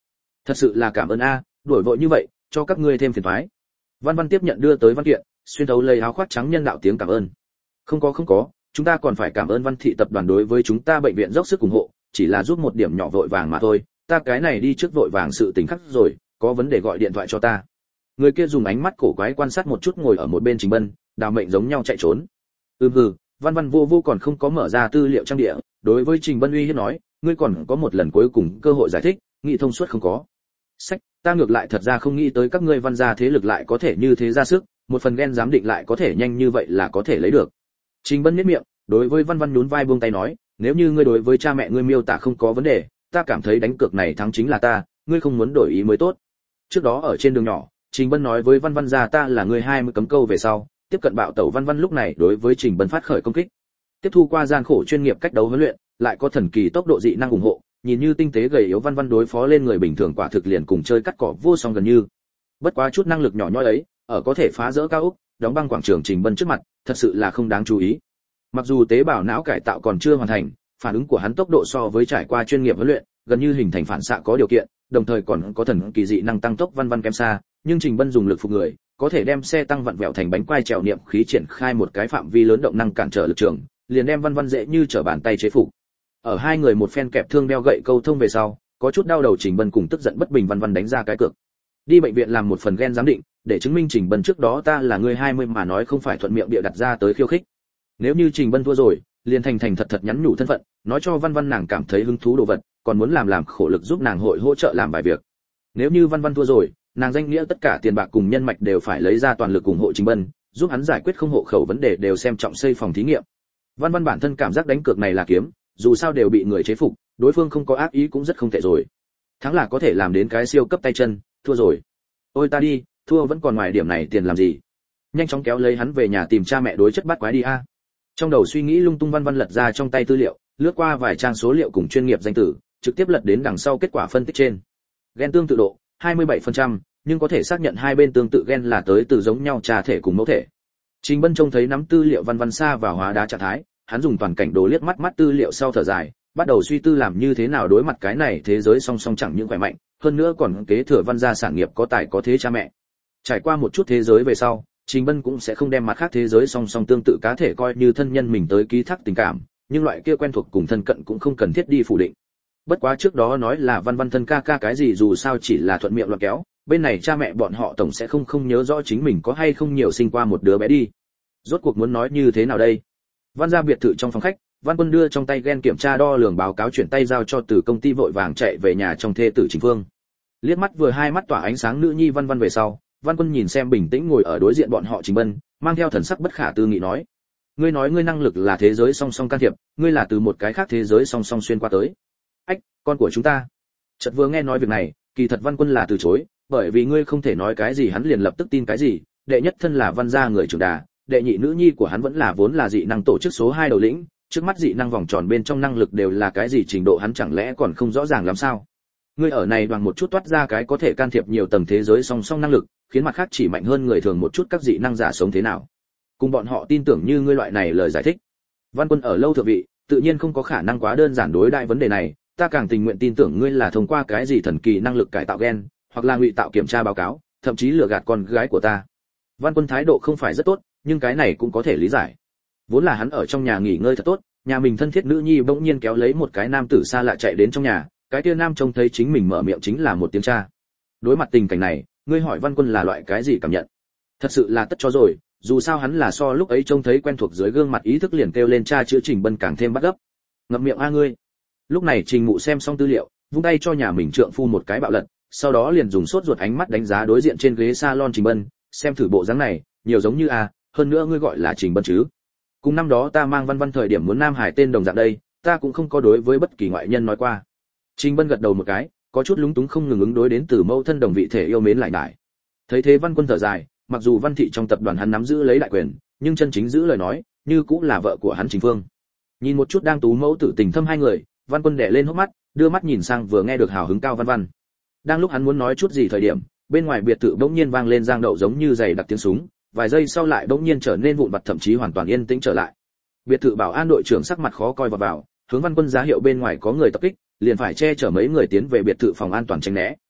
[SPEAKER 1] Thật sự là cảm ơn a, đổi vội như vậy, cho các ngươi thêm phiền toái. Văn Văn tiếp nhận đưa tới văn kiện, xuyên thấu lấy áo khoác trắng nhân đạo tiếng cảm ơn. Không có không có, chúng ta còn phải cảm ơn Văn thị tập đoàn đối với chúng ta bệnh viện dốc sức ủng hộ, chỉ là giúp một điểm nhỏ vội vàng mà thôi, ta cái này đi trước vội vàng sự tình khắc rồi, có vấn đề gọi điện thoại cho ta. Người kia dùng ánh mắt cổ quái quan sát một chút ngồi ở một bên Trình Bân, đào mệnh giống nhau chạy trốn. Ừm hừ, Văn Văn vô vô còn không có mở ra tư liệu trang địa, đối với Trình Bân uy hiếp nói, ngươi còn có một lần cuối cùng cơ hội giải thích, nghĩ thông suốt không có. Sách, ta ngược lại thật ra không nghĩ tới các ngươi Văn gia thế lực lại có thể như thế ra sức, một phần gen giám định lại có thể nhanh như vậy là có thể lấy được. Trình Bân nhếch miệng, đối với Văn Văn nhún vai buông tay nói, nếu như ngươi đối với cha mẹ ngươi miêu tả không có vấn đề, ta cảm thấy đánh cược này thắng chính là ta, ngươi không muốn đổi ý mới tốt. Trước đó ở trên đường nhỏ, Trình Bân nói với Văn Văn gia ta là người hai mươi cấm câu về sau, tiếp cận bạo tẩu Văn Văn lúc này đối với Trình Bân phát khởi công kích. Tiếp thu qua gian khổ chuyên nghiệp cách đấu huấn luyện, lại có thần kỳ tốc độ dị năng ủng hộ, nhìn như tinh tế gầy yếu Văn Văn đối phó lên người bình thường quả thực liền cùng chơi cắt cỏ vô song gần như. Bất quá chút năng lực nhỏ nhoi ấy, ở có thể phá rỡ cao ốc, đóng băng quảng trường Trình Bân trước mặt, thật sự là không đáng chú ý. Mặc dù tế bào não cải tạo còn chưa hoàn thành, phản ứng của hắn tốc độ so với trải qua chuyên nghiệp huấn luyện, gần như hình thành phản xạ có điều kiện, đồng thời còn có thần kỳ dị năng tăng tốc Văn Văn kém xa, nhưng Trình Bân dùng lực phục người, có thể đem xe tăng vặn vẹo thành bánh quai trèo niệm khí triển khai một cái phạm vi lớn động năng cản trở lực trường, liền đem Văn Văn dễ như trở bàn tay chế phục. Ở hai người một phen kẹp thương đeo gậy câu thông về sau, có chút đau đầu Trình Bân cùng tức giận bất bình Văn Văn đánh ra cái cược. Đi bệnh viện làm một phần gen giám định, để chứng minh Trình Bân trước đó ta là người hai mươi mà nói không phải thuận miệng bịa đặt ra tới khiêu khích. Nếu như Trình Bân thua rồi, liền thành thành thật thật nhắn nhủ thân phận, nói cho Văn Văn nàng cảm thấy hứng thú đồ vật, còn muốn làm làm khổ lực giúp nàng hội hỗ trợ làm vài việc. Nếu như Văn Văn thua rồi, nàng danh nghĩa tất cả tiền bạc cùng nhân mạch đều phải lấy ra toàn lực ủng hộ Trình Bân, giúp hắn giải quyết không hộ khẩu vấn đề đều xem trọng xây phòng thí nghiệm. Văn Văn bản thân cảm giác đánh cược này là kiếm, dù sao đều bị người chế phục, đối phương không có ác ý cũng rất không tệ rồi. Thắng là có thể làm đến cái siêu cấp tay chân, thua rồi. Ôi ta đi, thua vẫn còn ngoài điểm này tiền làm gì? Nhanh chóng kéo lấy hắn về nhà tìm cha mẹ đối chất bắt quái đi a. Trong đầu suy nghĩ lung tung Văn Văn lật ra trong tay tư liệu, lướt qua vài trang số liệu cùng chuyên nghiệp danh tử, trực tiếp lật đến đằng sau kết quả phân tích trên. Gen tương tự độ hai mươi bảy phần trăm, nhưng có thể xác nhận hai bên tương tự gen là tới từ giống nhau cha thể cùng mẫu thể. Trình Bân trông thấy nắm tư liệu Văn Văn xa vào hóa đá trạng thái, hắn dùng toàn cảnh đồ liếc mắt mắt tư liệu sau thở dài, bắt đầu suy tư làm như thế nào đối mặt cái này thế giới song song chẳng những khỏe mạnh, hơn nữa còn kế thừa Văn gia sản nghiệp có tài có thế cha mẹ. Trải qua một chút thế giới về sau, Trình Bân cũng sẽ không đem mặt khác thế giới song song tương tự cá thể coi như thân nhân mình tới ký thác tình cảm, nhưng loại kia quen thuộc cùng thân cận cũng không cần thiết đi phủ định. Bất quá trước đó nói là Văn Văn thân ca ca cái gì dù sao chỉ là thuận miệng loạn kéo, bên này cha mẹ bọn họ tổng sẽ không không nhớ rõ chính mình có hay không nhiều sinh qua một đứa bé đi. Rốt cuộc muốn nói như thế nào đây? Văn gia biệt thự trong phòng khách, Văn Quân đưa trong tay gen kiểm tra đo lường báo cáo chuyển tay giao cho từ công ty vội vàng chạy về nhà trong thê tử Trình Phương. Liếc mắt vừa hai mắt tỏa ánh sáng nữ nhi Văn Văn về sau, Văn Quân nhìn xem bình tĩnh ngồi ở đối diện bọn họ Trình Bân, mang theo thần sắc bất khả tư nghị nói: "Ngươi nói ngươi năng lực là thế giới song song can thiệp, ngươi là từ một cái khác thế giới song song xuyên qua tới." "Ách, con của chúng ta." Chợt vừa nghe nói việc này, kỳ thật Văn Quân là từ chối, bởi vì ngươi không thể nói cái gì hắn liền lập tức tin cái gì, đệ nhất thân là Văn gia người trưởng đà, đệ nhị nữ nhi của hắn vẫn là vốn là dị năng tổ chức số hai đầu lĩnh, trước mắt dị năng vòng tròn bên trong năng lực đều là cái gì trình độ hắn chẳng lẽ còn không rõ ràng làm sao? Ngươi ở này đoàn một chút toát ra cái có thể can thiệp nhiều tầng thế giới song song năng lực, khiến mặt khác chỉ mạnh hơn người thường một chút các dị năng giả sống thế nào? Cùng bọn họ tin tưởng như ngươi loại này lời giải thích. Văn Quân ở lâu thượng vị, tự nhiên không có khả năng quá đơn giản đối đại vấn đề này, ta càng tình nguyện tin tưởng ngươi là thông qua cái gì thần kỳ năng lực cải tạo gen, hoặc là ngụy tạo kiểm tra báo cáo, thậm chí lừa gạt con gái của ta. Văn Quân thái độ không phải rất tốt, nhưng cái này cũng có thể lý giải. Vốn là hắn ở trong nhà nghỉ ngơi thật tốt, nhà mình thân thiết nữ nhi bỗng nhiên kéo lấy một cái nam tử xa lạ chạy đến trong nhà, cái kia nam trông thấy chính mình mở miệng chính là một tiếng cha. Đối mặt tình cảnh này, ngươi hỏi Văn Quân là loại cái gì cảm nhận? Thật sự là tất cho rồi, dù sao hắn là so lúc ấy trông thấy quen thuộc dưới gương mặt ý thức liền kêu lên cha chữa Trình Bân càng thêm bắt gấp. Ngậm miệng a ngươi. Lúc này Trình Mụ xem xong tư liệu, vung tay cho nhà mình trượng phu một cái bạo lật, sau đó liền dùng sốt ruột ánh mắt đánh giá đối diện trên ghế salon Trình Bân, xem thử bộ dáng này, nhiều giống như a, hơn nữa ngươi gọi là Trình Bân chứ? Cùng năm đó ta mang Văn Văn thời điểm muốn Nam Hải tên đồng dạng đây, ta cũng không có đối với bất kỳ ngoại nhân nói qua. Trình Bân gật đầu một cái, có chút lúng túng không ngừng ứng đối đến từ mẫu thân đồng vị thể yêu mến lại nhải. Thấy thế Văn Quân thở dài, mặc dù Văn thị trong tập đoàn hắn nắm giữ lấy đại quyền, nhưng chân chính giữ lời nói, như cũng là vợ của hắn Trình Phương. Nhìn một chút đang tú mẫu tử tình thâm hai người, Văn Quân đè lên hốc mắt, đưa mắt nhìn sang vừa nghe được hào hứng cao Văn Văn. Đang lúc hắn muốn nói chút gì thời điểm, bên ngoài biệt thự bỗng nhiên vang lên giang đậu giống như giày đặc tiếng súng, vài giây sau lại bỗng nhiên trở nên vụn vặt thậm chí hoàn toàn yên tĩnh trở lại. Biệt thự bảo an đội trưởng sắc mặt khó coi vào vào, hướng Văn Quân giá hiệu bên ngoài có người tập kích, liền phải che chở mấy người tiến về biệt thự phòng an toàn tránh né.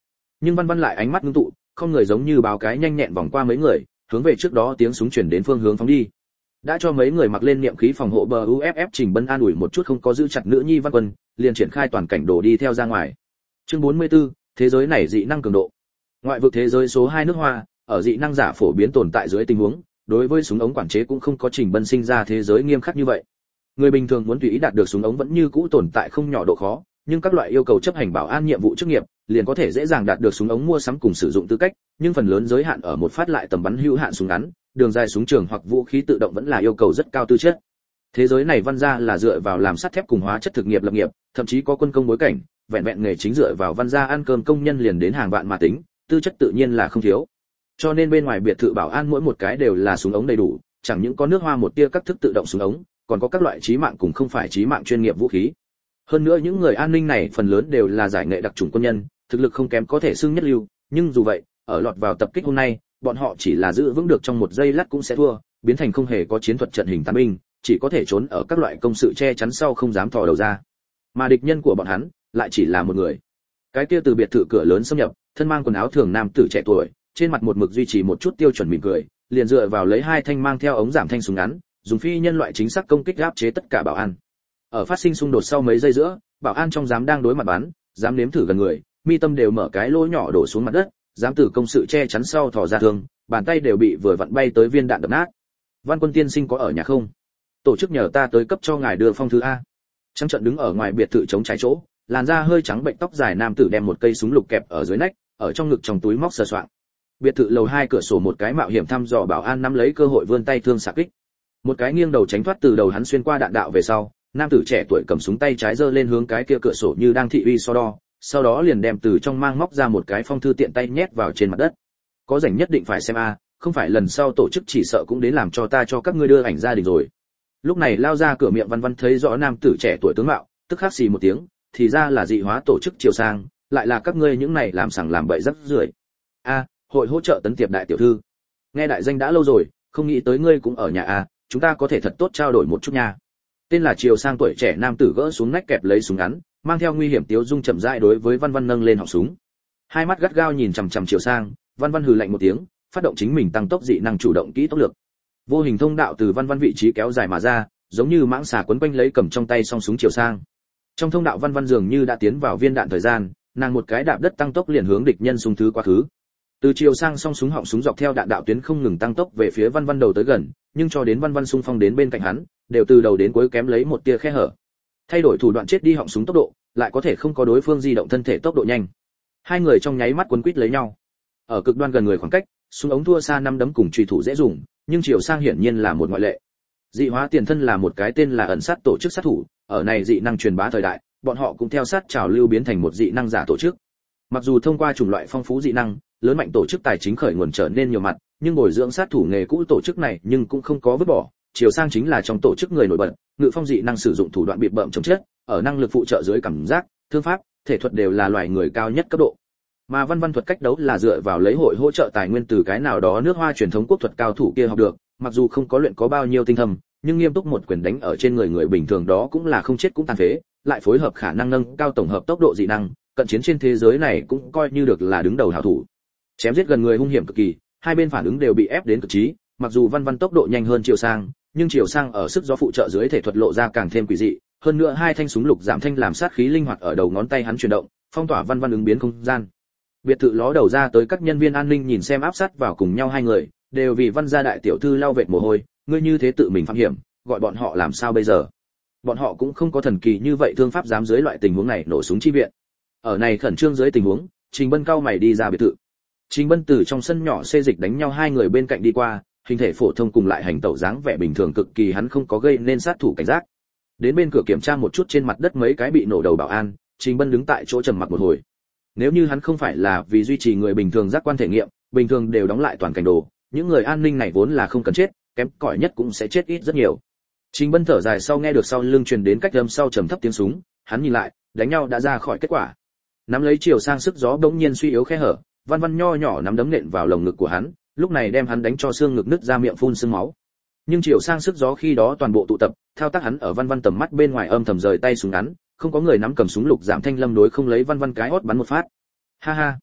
[SPEAKER 1] Nhưng Văn Văn lại ánh mắt ngưng tụ, không người giống như báo cái nhanh nhẹn vòng qua mấy người, hướng về trước đó tiếng súng chuyển đến phương hướng phóng đi. Đã cho mấy người mặc lên niệm khí phòng hộ bờ u ép ép Trình Bân an ủi một chút không có giữ chặt nữ nhi Văn Quân, liền triển khai toàn cảnh đồ đi theo ra ngoài. Chương bốn mươi tư, thế giới này dị năng cường độ. Ngoại vực thế giới số hai nước Hoa, ở dị năng giả phổ biến tồn tại dưới tình huống, đối với súng ống quản chế cũng không có Trình Bân sinh ra thế giới nghiêm khắc như vậy. Người bình thường muốn tùy ý đạt được súng ống vẫn như cũ tồn tại không nhỏ độ khó, nhưng các loại yêu cầu chấp hành bảo an nhiệm vụ chức nghiệp, liền có thể dễ dàng đạt được súng ống mua sắm cùng sử dụng tư cách, nhưng phần lớn giới hạn ở một phát lại tầm bắn hữu hạn súng ngắn, đường dài súng trường hoặc vũ khí tự động vẫn là yêu cầu rất cao tư chất. Thế giới này văn gia là dựa vào làm sắt thép cùng hóa chất thực nghiệp lập nghiệp, thậm chí có quân công bối cảnh, vẹn vẹn nghề chính dựa vào văn gia ăn cơm công nhân liền đến hàng vạn mà tính, tư chất tự nhiên là không thiếu. Cho nên bên ngoài biệt thự bảo an mỗi một cái đều là súng ống đầy đủ, chẳng những có nước Hoa một tia các thức tự động súng ống, còn có các loại chí mạng cùng không phải chí mạng chuyên nghiệp vũ khí. Hơn nữa những người an ninh này phần lớn đều là giải nghệ đặc chủng quân nhân, thực lực không kém có thể xưng nhất lưu, nhưng dù vậy, ở lọt vào tập kích hôm nay, bọn họ chỉ là giữ vững được trong một giây lát cũng sẽ thua, biến thành không hề có chiến thuật trận hình tàn binh, chỉ có thể trốn ở các loại công sự che chắn sau không dám thò đầu ra. Mà địch nhân của bọn hắn lại chỉ là một người. Cái kia từ biệt thự cửa lớn xâm nhập, thân mang quần áo thường nam tử trẻ tuổi, trên mặt một mực duy trì một chút tiêu chuẩn mỉm cười, liền dựa vào lấy hai thanh mang theo ống giảm thanh súng ngắn, dùng phi nhân loại chính xác công kích áp chế tất cả bảo an. Ở phát sinh xung đột sau mấy giây giữa, bảo an trong dám đang đối mặt bắn, dám nếm thử gần người, mi tâm đều mở cái lỗ nhỏ đổ xuống mặt đất, dám từ công sự che chắn sau thò ra thương, bàn tay đều bị vừa vặn bay tới viên đạn đập nát. Văn Quân tiên sinh có ở nhà không? Tổ chức nhờ ta tới cấp cho ngài đưa phong thư a. Trắng trận đứng ở ngoài biệt thự chống trái chỗ, làn da hơi trắng bệnh tóc dài nam tử đem một cây súng lục kẹp ở dưới nách, ở trong ngực trong túi móc sờ soạng. Biệt thự lầu hai cửa sổ một cái mạo hiểm thăm dò bảo an nắm lấy cơ hội vươn tay thương xạ kích. Một cái nghiêng đầu tránh thoát từ đầu hắn xuyên qua đạn đạo về sau, nam tử trẻ tuổi cầm súng tay trái giơ lên hướng cái kia cửa sổ như đang thị uy so đo, sau đó liền đem từ trong mang móc ra một cái phong thư tiện tay nhét vào trên mặt đất. Có rảnh nhất định phải xem a, không phải lần sau tổ chức chỉ sợ cũng đến làm cho ta cho các ngươi đưa ảnh gia đình rồi. Lúc này lao ra cửa miệng Văn Văn thấy rõ nam tử trẻ tuổi tướng mạo, tức khắc xì một tiếng, thì ra là dị hóa tổ chức Triều Sang, lại là các ngươi những này làm sằng làm bậy rất rưởi. A, hội hỗ trợ Tấn Tiệp đại tiểu thư. Nghe đại danh đã lâu rồi, không nghĩ tới ngươi cũng ở nhà a, chúng ta có thể thật tốt trao đổi một chút nha. Tên là Triều Sang tuổi trẻ nam tử gỡ xuống nách kẹp lấy súng ngắn, mang theo nguy hiểm tiếu dung chậm rãi đối với Văn Văn nâng lên họng súng. Hai mắt gắt gao nhìn chằm chằm Triều Sang, Văn Văn hừ lạnh một tiếng, phát động chính mình tăng tốc dị năng chủ động kỹ tốc lực. Vô hình thông đạo từ Văn Văn vị trí kéo dài mà ra, giống như mãng xà quấn quanh lấy cầm trong tay song súng Triều Sang. Trong thông đạo Văn Văn dường như đã tiến vào viên đạn thời gian, nàng một cái đạp đất tăng tốc liền hướng địch nhân xung thứ quá khứ. Từ Triều Sang song súng họng súng dọc theo đạn đạo tuyến không ngừng tăng tốc về phía Văn Văn đầu tới gần, nhưng cho đến Văn Văn xung phong đến bên cạnh hắn, đều từ đầu đến cuối kém lấy một tia khe hở. Thay đổi thủ đoạn chết đi họng súng tốc độ, lại có thể không có đối phương di động thân thể tốc độ nhanh. Hai người trong nháy mắt quấn quýt lấy nhau. Ở cực đoan gần người khoảng cách, súng ống thua xa năm đấm cùng chùy thủ dễ dùng, nhưng Triều Sang hiển nhiên là một ngoại lệ. Dị hóa tiền thân là một cái tên là ẩn sát tổ chức sát thủ, ở này dị năng truyền bá thời đại, bọn họ cũng theo sát trào lưu biến thành một dị năng giả tổ chức. Mặc dù thông qua chủng loại phong phú dị năng, lớn mạnh tổ chức tài chính khởi nguồn trở nên nhiều mặt, nhưng bồi dưỡng sát thủ nghề cũ tổ chức này nhưng cũng không có vứt bỏ. Triều Sang chính là trong tổ chức người nổi bật, ngự phong dị năng sử dụng thủ đoạn bịp bợm chống chết, ở năng lực phụ trợ dưới cảm giác, thương pháp, thể thuật đều là loài người cao nhất cấp độ. Mà Văn Văn thuật cách đấu là dựa vào lấy hội hỗ trợ tài nguyên từ cái nào đó nước Hoa truyền thống quốc thuật cao thủ kia học được, mặc dù không có luyện có bao nhiêu tinh thâm, nhưng nghiêm túc một quyền đánh ở trên người người bình thường đó cũng là không chết cũng tàn phế, lại phối hợp khả năng nâng cao tổng hợp tốc độ dị năng, cận chiến trên thế giới này cũng coi như được là đứng đầu hảo thủ. Chém giết gần người hung hiểm cực kỳ, hai bên phản ứng đều bị ép đến cực trí, mặc dù Văn Văn tốc độ nhanh hơn Triều Sang, nhưng Triều Sang ở sức gió phụ trợ dưới thể thuật lộ ra càng thêm quỷ dị, hơn nữa hai thanh súng lục giảm thanh làm sát khí linh hoạt ở đầu ngón tay hắn chuyển động, phong tỏa Văn Văn ứng biến không gian. Biệt thự ló đầu ra tới các nhân viên an ninh nhìn xem áp sát vào cùng nhau hai người, đều vì Văn gia đại tiểu thư lau vệt mồ hôi, ngươi như thế tự mình phạm hiểm, gọi bọn họ làm sao bây giờ? Bọn họ cũng không có thần kỳ như vậy thương pháp dám dưới loại tình huống này nổ súng chi viện. Ở này khẩn trương dưới tình huống, Trình Bân cao mày đi ra biệt thự. Trình Bân từ trong sân nhỏ xê dịch đánh nhau hai người bên cạnh đi qua, hình thể phổ thông cùng lại hành tẩu dáng vẻ bình thường cực kỳ hắn không có gây nên sát thủ cảnh giác. Đến bên cửa kiểm tra một chút trên mặt đất mấy cái bị nổ đầu bảo an, Trình Bân đứng tại chỗ trầm mặc một hồi. Nếu như hắn không phải là vì duy trì người bình thường giác quan thể nghiệm, bình thường đều đóng lại toàn cảnh đồ, những người an ninh này vốn là không cần chết, kém cỏi nhất cũng sẽ chết ít rất nhiều. Trình Bân thở dài sau nghe được sau lưng truyền đến cách âm sau trầm thấp tiếng súng, hắn nhìn lại, đánh nhau đã ra khỏi kết quả. Nắm lấy Triều Sang sức gió bỗng nhiên suy yếu khe hở, Văn Văn nho nhỏ nắm đấm nện vào lồng ngực của hắn, lúc này đem hắn đánh cho xương ngực nứt ra miệng phun sương máu. Nhưng Triều Sang sức gió khi đó toàn bộ tụ tập, thao tác hắn ở Văn Văn tầm mắt bên ngoài âm thầm rời tay súng ngắn, không có người nắm cầm súng lục giảm thanh lâm đối không lấy Văn Văn cái hót bắn một phát. Ha ha.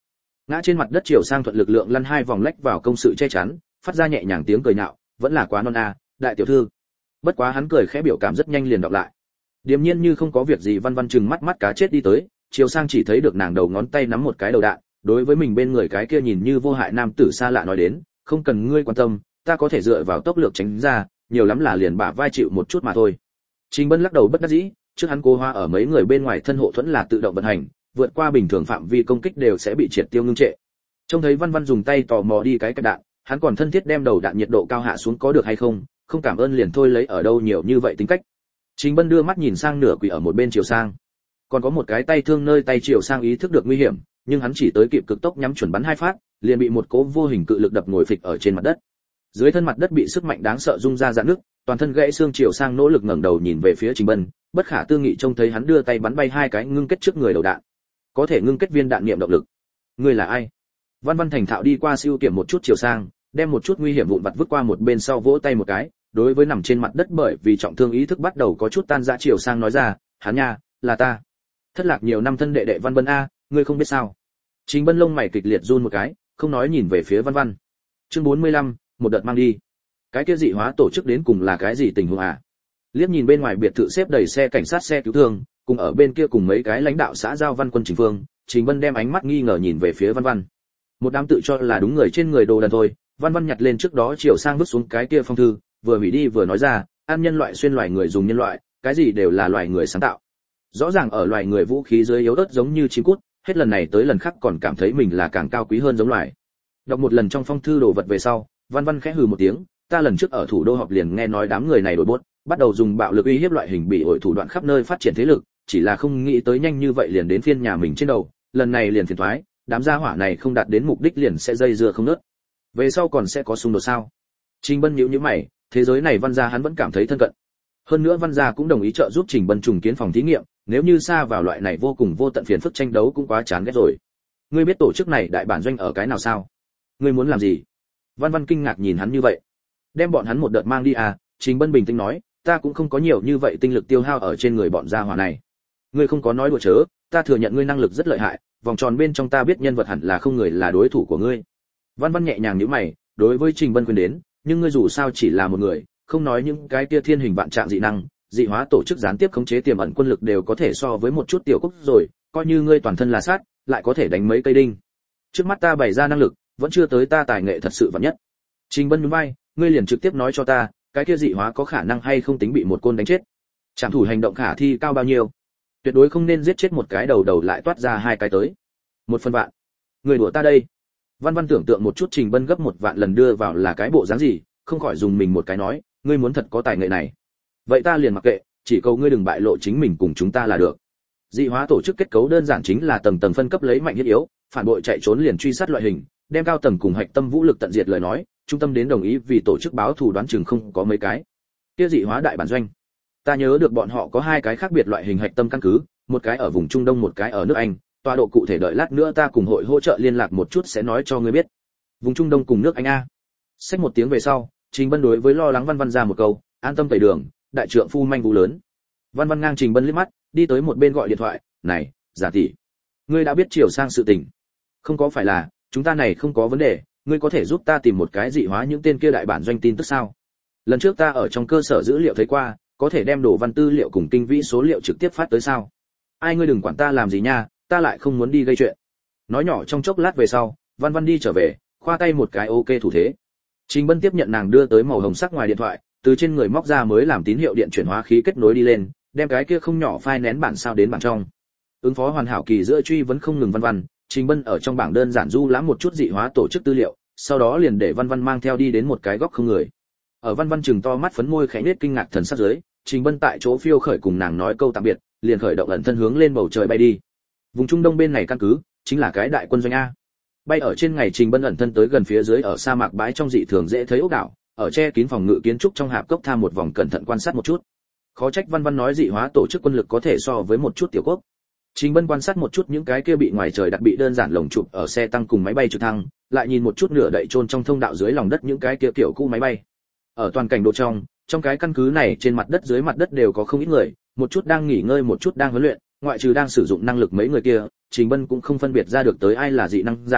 [SPEAKER 1] Ngã trên mặt đất Triều Sang thuận lực lượng lăn hai vòng lách vào công sự che chắn, phát ra nhẹ nhàng tiếng cười nhạo, vẫn là quá non a, đại tiểu thư. Bất quá hắn cười khẽ biểu cảm rất nhanh liền đọc lại. Điềm nhiên như không có việc gì Văn Văn trừng mắt mắt cá chết đi tới, Triều Sang chỉ thấy được nàng đầu ngón tay nắm một cái đầu đạn, đối với mình bên người cái kia nhìn như vô hại nam tử xa lạ nói đến, không cần ngươi quan tâm, ta có thể dựa vào tốc lược tránh ra, nhiều lắm là liền bả vai chịu một chút mà thôi. Trình Bân lắc đầu bất đắc dĩ, trước hắn cố hóa ở mấy người bên ngoài thân hộ thuẫn là tự động vận hành, vượt qua bình thường phạm vi công kích đều sẽ bị triệt tiêu ngưng trệ. Trông thấy Văn Văn dùng tay tò mò đi cái cái đạn, hắn còn thân thiết đem đầu đạn nhiệt độ cao hạ xuống có được hay không, không cảm ơn liền thôi lấy ở đâu nhiều như vậy tính cách. Trình Bân đưa mắt nhìn sang nửa quỷ ở một bên Triều Sang, còn có một cái tay thương nơi tay Triều Sang ý thức được nguy hiểm, nhưng hắn chỉ tới kịp cực tốc nhắm chuẩn bắn hai phát, liền bị một cỗ vô hình cự lực đập ngồi phịch ở trên mặt đất. Dưới thân mặt đất bị sức mạnh đáng sợ rung ra rạn nước, toàn thân gãy xương Triều Sang nỗ lực ngẩng đầu nhìn về phía Trình Bân, bất khả tư nghị trông thấy hắn đưa tay bắn bay hai cái ngưng kết trước người đầu đạn. Có thể ngưng kết viên đạn niệm động lực. Ngươi là ai? Văn Văn thành thạo đi qua siêu kiểm một chút Triều Sang, đem một chút nguy hiểm vụn vặt vứt qua một bên sau vỗ tay một cái, đối với nằm trên mặt đất bởi vì trọng thương ý thức bắt đầu có chút tan rã Triều Sang nói ra, hắn nha, là ta. Thất lạc nhiều năm thân đệ đệ Văn Bân a, ngươi không biết sao? Trình Bân lông mày kịch liệt run một cái, không nói nhìn về phía Văn Văn. Chương bốn mươi lăm, một đợt mang đi. Cái kia dị hóa tổ chức đến cùng là cái gì tình huống à? Liếc nhìn bên ngoài biệt thự xếp đầy xe cảnh sát xe cứu thương, cùng ở bên kia cùng mấy cái lãnh đạo xã giao Văn Quân Trình Phương, Trình Bân đem ánh mắt nghi ngờ nhìn về phía Văn Văn. Một đám tự cho là đúng người trên người đồ đần thôi. Văn Văn nhặt lên trước đó Triều Sang vứt xuống cái kia phong thư, vừa hủy đi vừa nói ra, ăn nhân loại xuyên loài người dùng nhân loại, cái gì đều là loài người sáng tạo. Rõ ràng ở loài người vũ khí dưới yếu ớt giống như chim cút, hết lần này tới lần khác còn cảm thấy mình là càng cao quý hơn giống loài. Đọc một lần trong phong thư đồ vật về sau, Văn Văn khẽ hừ một tiếng, ta lần trước ở thủ đô họp liền nghe nói đám người này đổi bốt, bắt đầu dùng bạo lực uy hiếp loại hình bị ổi thủ đoạn khắp nơi phát triển thế lực, chỉ là không nghĩ tới nhanh như vậy liền đến phiên nhà mình trên đầu, lần này liền phiền toái, đám gia hỏa này không đạt đến mục đích liền sẽ dây dưa không ngớt. Về sau còn sẽ có xung đột sao? Trình Bân nhíu nhíu mày, thế giới này Văn gia hắn vẫn cảm thấy thân cận. Hơn nữa Văn gia cũng đồng ý trợ giúp Trình Bân trùng kiến phòng thí nghiệm, nếu như xa vào loại này vô cùng vô tận phiền phức tranh đấu cũng quá chán ghét rồi. Ngươi biết tổ chức này đại bản doanh ở cái nào sao? Ngươi muốn làm gì? Văn Văn kinh ngạc nhìn hắn như vậy. Đem bọn hắn một đợt mang đi à? Trình Bân bình tĩnh nói, ta cũng không có nhiều như vậy tinh lực tiêu hao ở trên người bọn gia hỏa này. Ngươi không có nói đùa chớ, ta thừa nhận ngươi năng lực rất lợi hại, vòng tròn bên trong ta biết nhân vật hẳn là không người là đối thủ của ngươi. Văn Văn nhẹ nhàng nhíu mày, đối với Trình Bân khuyên đến, nhưng ngươi dù sao chỉ là một người, không nói những cái kia thiên hình vạn trạng dị năng, dị hóa tổ chức gián tiếp khống chế tiềm ẩn quân lực đều có thể so với một chút tiểu quốc rồi, coi như ngươi toàn thân là sát, lại có thể đánh mấy cây đinh. Trước mắt ta bày ra năng lực, vẫn chưa tới ta tài nghệ thật sự vạn nhất. Trình Bân nhún vai, ngươi liền trực tiếp nói cho ta, cái kia dị hóa có khả năng hay không tính bị một côn đánh chết? Trảm thủ hành động khả thi cao bao nhiêu? Tuyệt đối không nên giết chết một cái đầu đầu lại toát ra hai cái tới. Một phần vạn. Người đùa ta đây. Văn Văn tưởng tượng một chút Trình Bân gấp một vạn lần đưa vào là cái bộ dáng gì, không khỏi dùng mình một cái nói, ngươi muốn thật có tài nghệ này. Vậy ta liền mặc kệ, chỉ cầu ngươi đừng bại lộ chính mình cùng chúng ta là được. Dị hóa tổ chức kết cấu đơn giản chính là tầng tầng phân cấp lấy mạnh nhất yếu, phản bội chạy trốn liền truy sát loại hình, đem cao tầng cùng hạch tâm vũ lực tận diệt lời nói, trung tâm đến đồng ý vì tổ chức báo thù đoán chừng không có mấy cái. Kia dị hóa đại bản doanh, ta nhớ được bọn họ có hai cái khác biệt loại hình hạch tâm căn cứ, một cái ở vùng Trung Đông một cái ở nước Anh, tọa độ cụ thể đợi lát nữa ta cùng hội hỗ trợ liên lạc một chút sẽ nói cho ngươi biết. Vùng Trung Đông cùng nước Anh a. Xách một tiếng về sau, Trình Bân đối với lo lắng Văn Văn ra một câu, an tâm tẩy đường, đại trượng phu manh vũ lớn. Văn Văn ngang Trình Bân liếc mắt, đi tới một bên gọi điện thoại, này, giả tỷ, ngươi đã biết Triều Sang sự tình? Không có phải là, chúng ta này không có vấn đề, ngươi có thể giúp ta tìm một cái dị hóa những tên kia đại bản doanh tin tức sao? Lần trước ta ở trong cơ sở dữ liệu thấy qua, có thể đem đồ văn tư liệu cùng kinh vĩ số liệu trực tiếp phát tới sao? Ai ngươi đừng quản ta làm gì nha, ta lại không muốn đi gây chuyện. Nói nhỏ trong chốc lát về sau, Văn Văn đi trở về, khoa tay một cái ok thủ thế. Trình Bân tiếp nhận nàng đưa tới màu hồng sắc ngoài điện thoại, từ trên người móc ra mới làm tín hiệu điện chuyển hóa khí kết nối đi lên, đem cái kia không nhỏ file nén bản sao đến bản trong. Ứng phó hoàn hảo kỳ giữa truy vấn không ngừng Văn Văn, Trình Bân ở trong bảng đơn giản du lãm một chút dị hóa tổ chức tư liệu, sau đó liền để Văn Văn mang theo đi đến một cái góc không người. Ở Văn Văn chừng to mắt phấn môi khẽ nết kinh ngạc thần sắc dưới, Trình Bân tại chỗ phiêu khởi cùng nàng nói câu tạm biệt, liền khởi động ẩn thân hướng lên bầu trời bay đi. Vùng Trung Đông bên này căn cứ chính là cái đại quân doanh a. Bay ở trên ngày Trình Bân ẩn thân tới gần phía dưới ở sa mạc bãi trong dị thường dễ thấy ốc đảo, ở che kín phòng ngự kiến trúc trong hạp cốc tham một vòng cẩn thận quan sát một chút. Khó trách Văn Văn nói dị hóa tổ chức quân lực có thể so với một chút tiểu quốc. Trình Bân quan sát một chút những cái kia bị ngoài trời đặc bị đơn giản lồng chụp ở xe tăng cùng máy bay trực thăng, lại nhìn một chút nửa đậy chôn trong thông đạo dưới lòng đất những cái kia kiểu cũ máy bay. Ở toàn cảnh độ trong, trong cái căn cứ này trên mặt đất dưới mặt đất đều có không ít người, một chút đang nghỉ ngơi một chút đang huấn luyện, ngoại trừ đang sử dụng năng lực mấy người kia, Trình Bân cũng không phân biệt ra được tới ai là dị năng giả,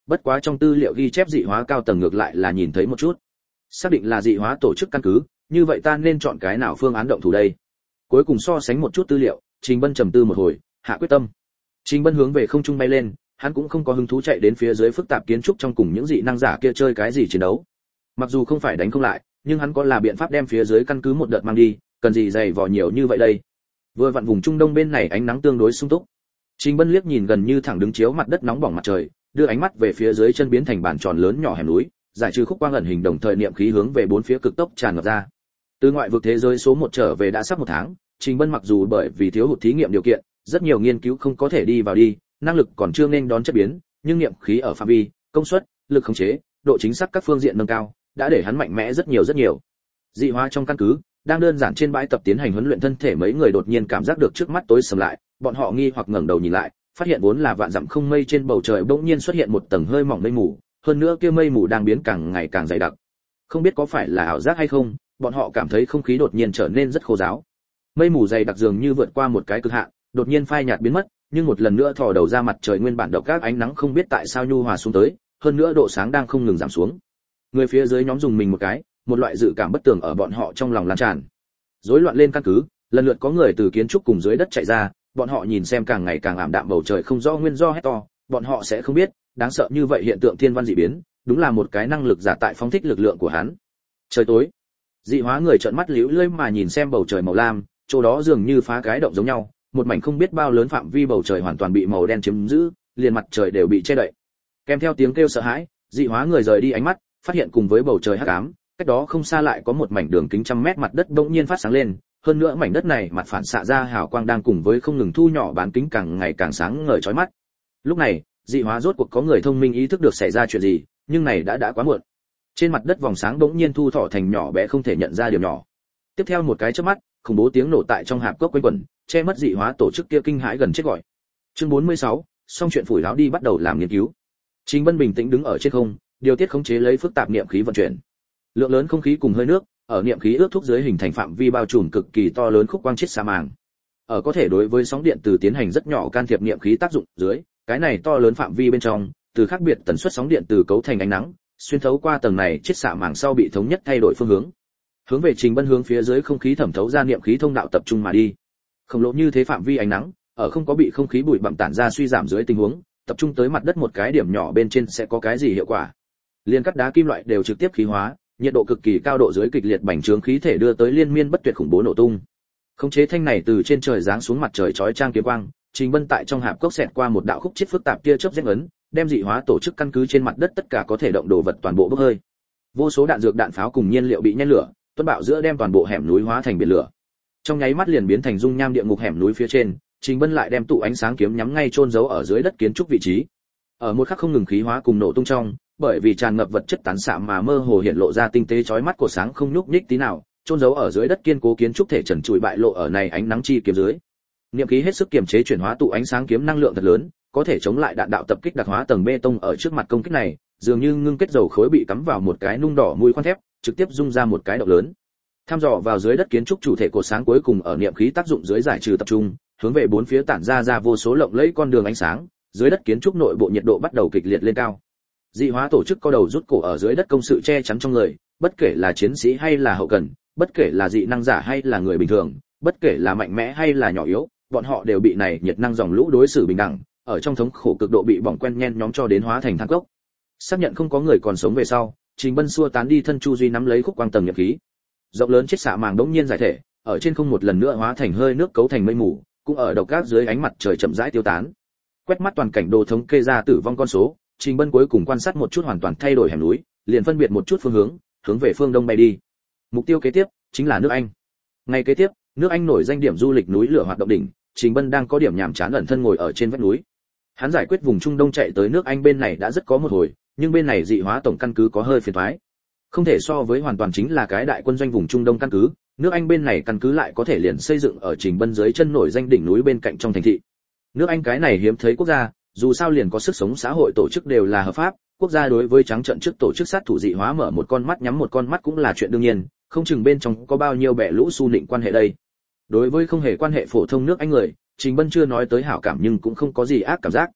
[SPEAKER 1] bất quá trong tư liệu ghi chép dị hóa cao tầng ngược lại là nhìn thấy một chút. Xác định là dị hóa tổ chức căn cứ, như vậy ta nên chọn cái nào phương án động thủ đây? Cuối cùng so sánh một chút tư liệu, Trình Bân trầm tư một hồi, hạ quyết tâm. Trình Bân hướng về không trung bay lên, hắn cũng không có hứng thú chạy đến phía dưới phức tạp kiến trúc trong cùng những dị năng giả kia chơi cái gì chiến đấu. Mặc dù không phải đánh không lại, nhưng hắn có là biện pháp đem phía dưới căn cứ một đợt mang đi, cần gì dày vò nhiều như vậy đây. Vừa vặn vùng Trung Đông bên này ánh nắng tương đối sung túc. Trình Bân liếc nhìn gần như thẳng đứng chiếu mặt đất nóng bỏng mặt trời, đưa ánh mắt về phía dưới chân biến thành bản tròn lớn nhỏ hẻm núi, giải trừ khúc quang ẩn hình đồng thời niệm khí hướng về bốn phía cực tốc tràn ngập ra. Từ ngoại vực thế giới số một trở về đã sắp một tháng, Trình Bân mặc dù bởi vì thiếu hụt thí nghiệm điều kiện, rất nhiều nghiên cứu không có thể đi vào đi, năng lực còn chưa nên đón chất biến, nhưng niệm khí ở phạm vi, công suất, lực khống chế, độ chính xác các phương diện nâng cao, đã để hắn mạnh mẽ rất nhiều rất nhiều. Dị hóa trong căn cứ, đang đơn giản trên bãi tập tiến hành huấn luyện thân thể mấy người đột nhiên cảm giác được trước mắt tối sầm lại, bọn họ nghi hoặc ngẩng đầu nhìn lại, phát hiện vốn là vạn dặm không mây trên bầu trời bỗng nhiên xuất hiện một tầng hơi mỏng mây mù, hơn nữa kia mây mù đang biến càng ngày càng dày đặc. Không biết có phải là ảo giác hay không, bọn họ cảm thấy không khí đột nhiên trở nên rất khô ráo. Mây mù dày đặc dường như vượt qua một cái cực hạn, đột nhiên phai nhạt biến mất, nhưng một lần nữa thò đầu ra mặt trời nguyên bản độc các ánh nắng không biết tại sao nhu hòa xuống tới, hơn nữa độ sáng đang không ngừng giảm xuống. Người phía dưới nhóm dùng mình một cái, một loại dự cảm bất tường ở bọn họ trong lòng lan tràn. Rối loạn lên căn cứ, lần lượt có người từ kiến trúc cùng dưới đất chạy ra, bọn họ nhìn xem càng ngày càng ảm đạm bầu trời không rõ nguyên do hét to, bọn họ sẽ không biết, đáng sợ như vậy hiện tượng thiên văn dị biến, đúng là một cái năng lực giả tại phóng thích lực lượng của hắn. Trời tối, dị hóa người trợn mắt liễu lơi mà nhìn xem bầu trời màu lam, chỗ đó dường như phá cái động giống nhau, một mảnh không biết bao lớn phạm vi bầu trời hoàn toàn bị màu đen chiếm giữ, liền mặt trời đều bị che đậy. Kèm theo tiếng kêu sợ hãi, dị hóa người rời đi ánh mắt, phát hiện cùng với bầu trời hắc ám, cách đó không xa lại có một mảnh đường kính trăm mét mặt đất bỗng nhiên phát sáng lên, hơn nữa mảnh đất này mặt phản xạ ra hào quang đang cùng với không ngừng thu nhỏ bán kính càng ngày càng sáng ngời chói mắt. Lúc này, dị hóa rốt cuộc có người thông minh ý thức được xảy ra chuyện gì, nhưng này đã đã quá muộn. Trên mặt đất vòng sáng bỗng nhiên thu thọ thành nhỏ bé không thể nhận ra điều nhỏ. Tiếp theo một cái chớp mắt, khủng bố tiếng nổ tại trong hạp cốc quanh quẩn, che mất dị hóa tổ chức kia kinh hãi gần chết gọi. Chương bốn mươi sáu, xong chuyện phủi láo đi bắt đầu làm nghiên cứu. Trình Bân bình tĩnh đứng ở trên không, điều tiết khống chế lấy phức tạp niệm khí vận chuyển. Lượng lớn không khí cùng hơi nước, ở niệm khí ước thúc dưới hình thành phạm vi bao trùm cực kỳ to lớn khúc quang chiết xạ màng. Ở có thể đối với sóng điện từ tiến hành rất nhỏ can thiệp niệm khí tác dụng dưới, cái này to lớn phạm vi bên trong, từ khác biệt tần suất sóng điện từ cấu thành ánh nắng, xuyên thấu qua tầng này chiết xạ màng sau bị thống nhất thay đổi phương hướng. Hướng về Trình Bân hướng phía dưới không khí thẩm thấu ra niệm khí thông đạo tập trung mà đi. Khổng lồ như thế phạm vi ánh nắng, ở không có bị không khí bụi bặm tản ra suy giảm dưới tình huống, tập trung tới mặt đất một cái điểm nhỏ bên trên sẽ có cái gì hiệu quả? Liên cắt đá kim loại đều trực tiếp khí hóa, nhiệt độ cực kỳ cao độ dưới kịch liệt bành trướng khí thể đưa tới liên miên bất tuyệt khủng bố nổ tung. Khống chế thanh này từ trên trời giáng xuống mặt trời chói chang kiếm quang, Trình Bân tại trong hạp cốc xẹt qua một đạo khúc chiết phức tạp tia chớp rẽ ấn, đem dị hóa tổ chức căn cứ trên mặt đất tất cả có thể động đồ vật toàn bộ bốc hơi. Vô số đạn dược đạn pháo cùng nhiên liệu bị nhen lửa, tuôn bạo giữa đem toàn bộ hẻm núi hóa thành biển lửa. Trong nháy mắt liền biến thành dung nham địa ngục hẻm núi phía trên, Trình Bân lại đem tụ ánh sáng kiếm nhắm ngay chôn giấu ở dưới đất kiến trúc vị trí. Ở một khắc không ngừng khí hóa cùng nổ tung trong, bởi vì tràn ngập vật chất tán xạ mà mơ hồ hiện lộ ra tinh tế chói mắt của sáng không nhúc nhích tí nào, chôn giấu ở dưới đất kiên cố kiến trúc thể trần trụi bại lộ ở này ánh nắng chi kiếm dưới. Niệm khí hết sức kiềm chế chuyển hóa tụ ánh sáng kiếm năng lượng thật lớn, có thể chống lại đạn đạo tập kích đặc hóa tầng bê tông ở trước mặt công kích này, dường như ngưng kết dầu khối bị cắm vào một cái nung đỏ mũi khoan thép, trực tiếp rung ra một cái động lớn. Tham dò vào dưới đất kiến trúc chủ thể cột sáng cuối cùng ở niệm khí tác dụng dưới giải trừ tập trung, hướng về bốn phía tản ra ra vô số lộng lẫy con đường ánh sáng, dưới đất kiến trúc nội bộ nhiệt độ bắt đầu kịch liệt lên cao. Dị hóa tổ chức co đầu rút cổ ở dưới đất công sự che chắn trong người, bất kể là chiến sĩ hay là hậu cần, bất kể là dị năng giả hay là người bình thường, bất kể là mạnh mẽ hay là nhỏ yếu, bọn họ đều bị này nhiệt năng dòng lũ đối xử bình đẳng, ở trong thống khổ cực độ bị bỏng quen nhen nhóm cho đến hóa thành than cốc. Xác nhận không có người còn sống về sau, Trình Bân xua tán đi thân chu duy nắm lấy khúc quang tầng nhập khí. Rộng lớn chiết xạ màng đống nhiên giải thể, ở trên không một lần nữa hóa thành hơi nước cấu thành mây mù, cũng ở độc ác dưới ánh mặt trời chậm rãi tiêu tán. Quét mắt toàn cảnh đồ thống kê ra tử vong con số, Trình Bân cuối cùng quan sát một chút hoàn toàn thay đổi hẻm núi, liền phân biệt một chút phương hướng, hướng về phương đông bay đi. Mục tiêu kế tiếp chính là nước Anh. Ngày kế tiếp, nước Anh nổi danh điểm du lịch núi lửa hoạt động đỉnh, Trình Bân đang có điểm nhàm chán ẩn thân ngồi ở trên vách núi. Hắn giải quyết vùng Trung Đông chạy tới nước Anh bên này đã rất có một hồi, nhưng bên này dị hóa tổng căn cứ có hơi phiền toái. Không thể so với hoàn toàn chính là cái đại quân doanh vùng Trung Đông căn cứ, nước Anh bên này căn cứ lại có thể liền xây dựng ở Trình Bân dưới chân nổi danh đỉnh núi bên cạnh trong thành thị. Nước Anh cái này hiếm thấy quốc gia, dù sao liền có sức sống xã hội tổ chức đều là hợp pháp, quốc gia đối với trắng trợn trước tổ chức sát thủ dị hóa mở một con mắt nhắm một con mắt cũng là chuyện đương nhiên, không chừng bên trong có bao nhiêu bẻ lũ su nịnh quan hệ đây. Đối với không hề quan hệ phổ thông nước Anh người, Trình Bân chưa nói tới hảo cảm nhưng cũng không có gì ác cảm giác.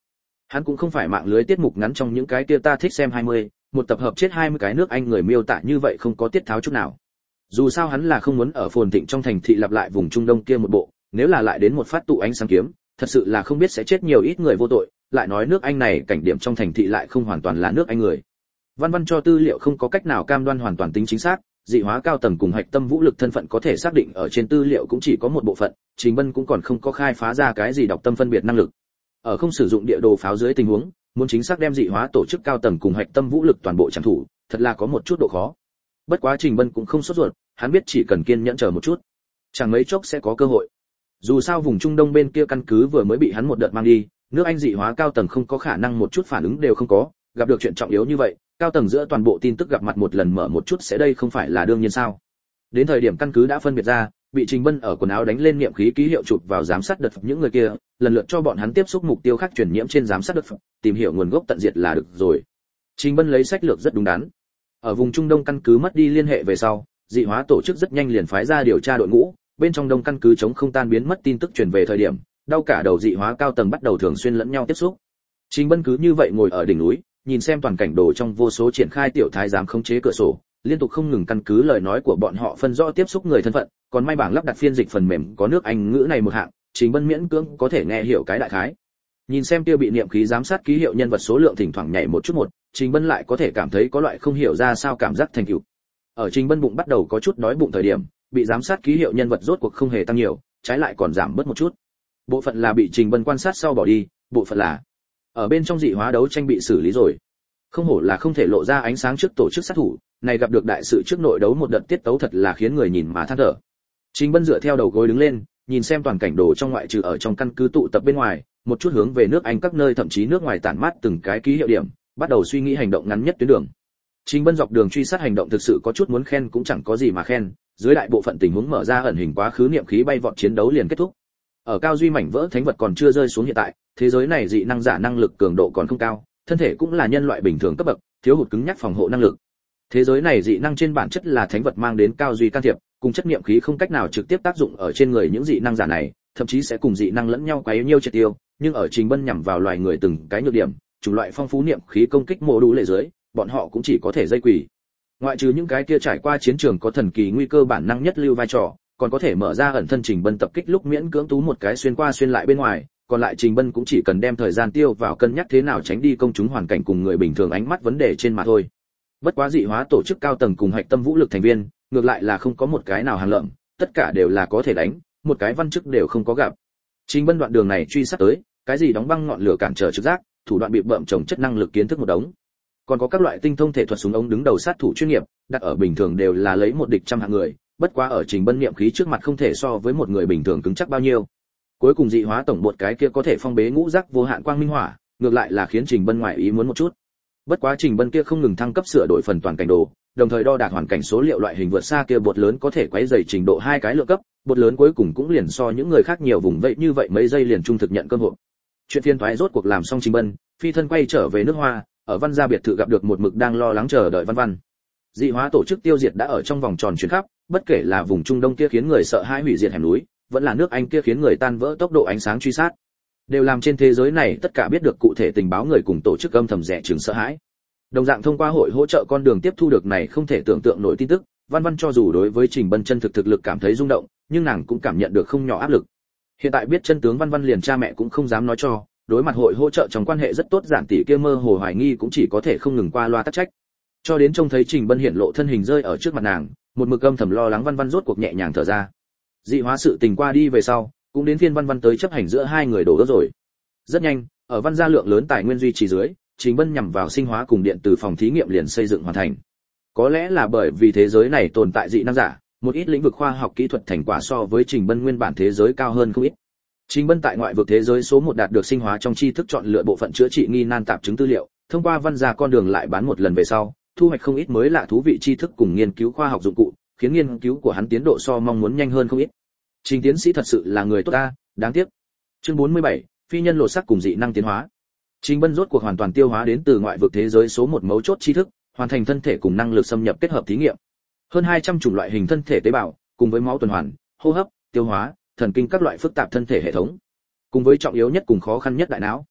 [SPEAKER 1] Hắn cũng không phải mạng lưới tiết mục ngắn trong những cái kia ta thích xem hai mươi, một tập hợp chết hai mươi cái nước Anh người miêu tả như vậy không có tiết tháo chút nào. Dù sao hắn là không muốn ở phồn thịnh trong thành thị lặp lại vùng Trung Đông kia một bộ, nếu là lại đến một phát tụ ánh sáng kiếm, thật sự là không biết sẽ chết nhiều ít người vô tội, lại nói nước Anh này cảnh điểm trong thành thị lại không hoàn toàn là nước Anh người. Văn Văn cho tư liệu không có cách nào cam đoan hoàn toàn tính chính xác, dị hóa cao tầng cùng hạch tâm vũ lực thân phận có thể xác định ở trên tư liệu cũng chỉ có một bộ phận, Trình Bân cũng còn không có khai phá ra cái gì đọc tâm phân biệt năng lực. Ở không sử dụng địa đồ pháo dưới tình huống, muốn chính xác đem dị hóa tổ chức cao tầng cùng hạch tâm vũ lực toàn bộ chẳng thủ, thật là có một chút độ khó. Bất quá Trình Bân cũng không sốt ruột, hắn biết chỉ cần kiên nhẫn chờ một chút, chẳng mấy chốc sẽ có cơ hội. Dù sao vùng Trung Đông bên kia căn cứ vừa mới bị hắn một đợt mang đi, nước Anh dị hóa cao tầng không có khả năng một chút phản ứng đều không có, gặp được chuyện trọng yếu như vậy, cao tầng giữa toàn bộ tin tức gặp mặt một lần mở một chút sẽ đây không phải là đương nhiên sao? Đến thời điểm căn cứ đã phân biệt ra, bị Trình Bân ở quần áo đánh lên niệm khí ký hiệu chụp vào giám sát đợt những người kia, lần lượt cho bọn hắn tiếp xúc mục tiêu khác truyền nhiễm trên giám sát đợt, tìm hiểu nguồn gốc tận diệt là được rồi. Trình Bân lấy sách lược rất đúng đắn. Ở vùng Trung Đông căn cứ mất đi liên hệ về sau, dị hóa tổ chức rất nhanh liền phái ra điều tra đội ngũ, bên trong đông căn cứ chống không tan biến mất tin tức truyền về thời điểm, đau cả đầu dị hóa cao tầng bắt đầu thường xuyên lẫn nhau tiếp xúc. Trình Bân cứ như vậy ngồi ở đỉnh núi, nhìn xem toàn cảnh đồ trong vô số triển khai tiểu thái giám khống chế cửa sổ, liên tục không ngừng căn cứ lời nói của bọn họ phân rõ tiếp xúc người thân phận, còn may bảng lắp đặt phiên dịch phần mềm có nước Anh ngữ này một hạng, Trình Bân miễn cưỡng có thể nghe hiểu cái đại khái. Nhìn xem tiêu bị niệm khí giám sát ký hiệu nhân vật số lượng thỉnh thoảng nhảy một chút một, Trình Bân lại có thể cảm thấy có loại không hiểu ra sao cảm giác thành tựu. Ở Trình Bân bụng bắt đầu có chút đói bụng thời điểm, bị giám sát ký hiệu nhân vật rốt cuộc không hề tăng nhiều, trái lại còn giảm bớt một chút. Bộ phận là bị Trình Bân quan sát sau bỏ đi, bộ phận là ở bên trong dị hóa đấu tranh bị xử lý rồi. Không hổ là không thể lộ ra ánh sáng trước tổ chức sát thủ, này gặp được đại sự trước nội đấu một đợt tiết tấu thật là khiến người nhìn mà than thở. Trình Bân dựa theo đầu gối đứng lên, nhìn xem toàn cảnh đồ trong ngoại trừ ở trong căn cứ tụ tập bên ngoài, một chút hướng về nước Anh các nơi thậm chí nước ngoài tản mát từng cái ký hiệu điểm, bắt đầu suy nghĩ hành động ngắn nhất tuyến đường. Trình Bân dọc đường truy sát hành động thực sự có chút muốn khen cũng chẳng có gì mà khen, dưới đại bộ phận tình huống mở ra ẩn hình quá khứ niệm khí bay vọt chiến đấu liền kết thúc. Ở cao duy mảnh vỡ thánh vật còn chưa rơi xuống hiện tại, thế giới này dị năng giả năng lực cường độ còn không cao, thân thể cũng là nhân loại bình thường cấp bậc, thiếu hụt cứng nhắc phòng hộ năng lực. Thế giới này dị năng trên bản chất là thánh vật mang đến cao duy can thiệp, cùng chất niệm khí không cách nào trực tiếp tác dụng ở trên người những dị năng giả này, thậm chí sẽ cùng dị năng lẫn nhau quấy nhiêu triệt tiêu, nhưng ở Trình Bân nhằm vào loài người từng cái nhược điểm, chủng loại phong phú niệm khí công kích mô đủ lệ dưới, bọn họ cũng chỉ có thể dây quỷ. Ngoại trừ những cái kia trải qua chiến trường có thần kỳ nguy cơ bản năng nhất lưu vai trò, còn có thể mở ra ẩn thân Trình Bân tập kích lúc miễn cưỡng tú một cái xuyên qua xuyên lại bên ngoài, còn lại Trình Bân cũng chỉ cần đem thời gian tiêu vào cân nhắc thế nào tránh đi công chúng hoàn cảnh cùng người bình thường ánh mắt vấn đề trên mà thôi. Bất quá dị hóa tổ chức cao tầng cùng hạch tâm vũ lực thành viên, ngược lại là không có một cái nào hàng lợm, tất cả đều là có thể đánh, một cái văn chức đều không có gặp. Trình Bân đoạn đường này truy sát tới, cái gì đóng băng ngọn lửa cản trở trực giác, thủ đoạn bị bợm trồng chất năng lực kiến thức một đống. Còn có các loại tinh thông thể thuật súng ống đứng đầu sát thủ chuyên nghiệp, đặt ở bình thường đều là lấy một địch trăm hạng người, bất quá ở Trình Bân niệm khí trước mặt không thể so với một người bình thường cứng chắc bao nhiêu. Cuối cùng dị hóa tổng bột cái kia có thể phong bế ngũ giác vô hạn quang minh hỏa, ngược lại là khiến Trình Bân ngoại ý muốn một chút. Bất quá Trình Bân kia không ngừng thăng cấp sửa đổi phần toàn cảnh đồ, đồng thời đo đạc hoàn cảnh số liệu loại hình vượt xa kia bột lớn có thể quấy rầy trình độ hai cái lượng cấp, bột lớn cuối cùng cũng liền so những người khác nhiều vùng vậy như vậy mấy giây liền trung thực nhận cơm hộp. Chuyện phiên toái rốt cuộc làm xong Trình Bân, phi thân quay trở về nước Hoa, ở Văn gia biệt thự gặp được một mực đang lo lắng chờ đợi Văn Văn. Dị hóa tổ chức tiêu diệt đã ở trong vòng tròn chuyển khắp, bất kể là vùng Trung Đông kia khiến người sợ hãi hủy diệt hẻm núi, vẫn là nước Anh kia khiến người tan vỡ tốc độ ánh sáng truy sát, đều làm trên thế giới này tất cả biết được cụ thể tình báo người cùng tổ chức âm thầm rẻ chừng sợ hãi. Đồng dạng thông qua hội hỗ trợ con đường tiếp thu được này không thể tưởng tượng nổi tin tức, Văn Văn cho dù đối với Trình Bân chân thực thực lực cảm thấy rung động, nhưng nàng cũng cảm nhận được không nhỏ áp lực. Hiện tại biết chân tướng Văn Văn liền cha mẹ cũng không dám nói cho, đối mặt hội hỗ trợ trong quan hệ rất tốt giản tỷ kia mơ hồ hoài nghi cũng chỉ có thể không ngừng qua loa tắc trách. Cho đến trông thấy Trình Bân hiện lộ thân hình rơi ở trước mặt nàng, một mực âm thầm lo lắng Văn Văn rốt cuộc nhẹ nhàng thở ra. Dị hóa sự tình qua đi về sau, cũng đến phiên Văn Văn tới chấp hành giữa hai người đổ đỡ rồi. Rất nhanh, ở Văn gia lượng lớn tài nguyên duy trì dưới, Trình Bân nhằm vào sinh hóa cùng điện từ phòng thí nghiệm liền xây dựng hoàn thành. Có lẽ là bởi vì thế giới này tồn tại dị năng giả, một ít lĩnh vực khoa học kỹ thuật thành quả so với Trình Bân nguyên bản thế giới cao hơn không ít. Trình Bân tại ngoại vực thế giới số một đạt được sinh hóa trong tri thức chọn lựa bộ phận chữa trị nghi nan tạp chứng tư liệu, thông qua Văn gia con đường lại bán một lần về sau, thu hoạch không ít mới lạ thú vị tri thức cùng nghiên cứu khoa học dụng cụ, khiến nghiên cứu của hắn tiến độ so mong muốn nhanh hơn không ít. Trình tiến sĩ thật sự là người tốt ta, đáng tiếc. Chương bốn mươi bảy, phi nhân lột xác cùng dị năng tiến hóa. Trình Bân rốt cuộc hoàn toàn tiêu hóa đến từ ngoại vực thế giới số một mấu chốt tri thức, hoàn thành thân thể cùng năng lực xâm nhập kết hợp thí nghiệm. Hơn hai trăm chủng loại hình thân thể tế bào, cùng với máu tuần hoàn, hô hấp, tiêu hóa, thần kinh các loại phức tạp thân thể hệ thống, cùng với trọng yếu nhất cùng khó khăn nhất đại não.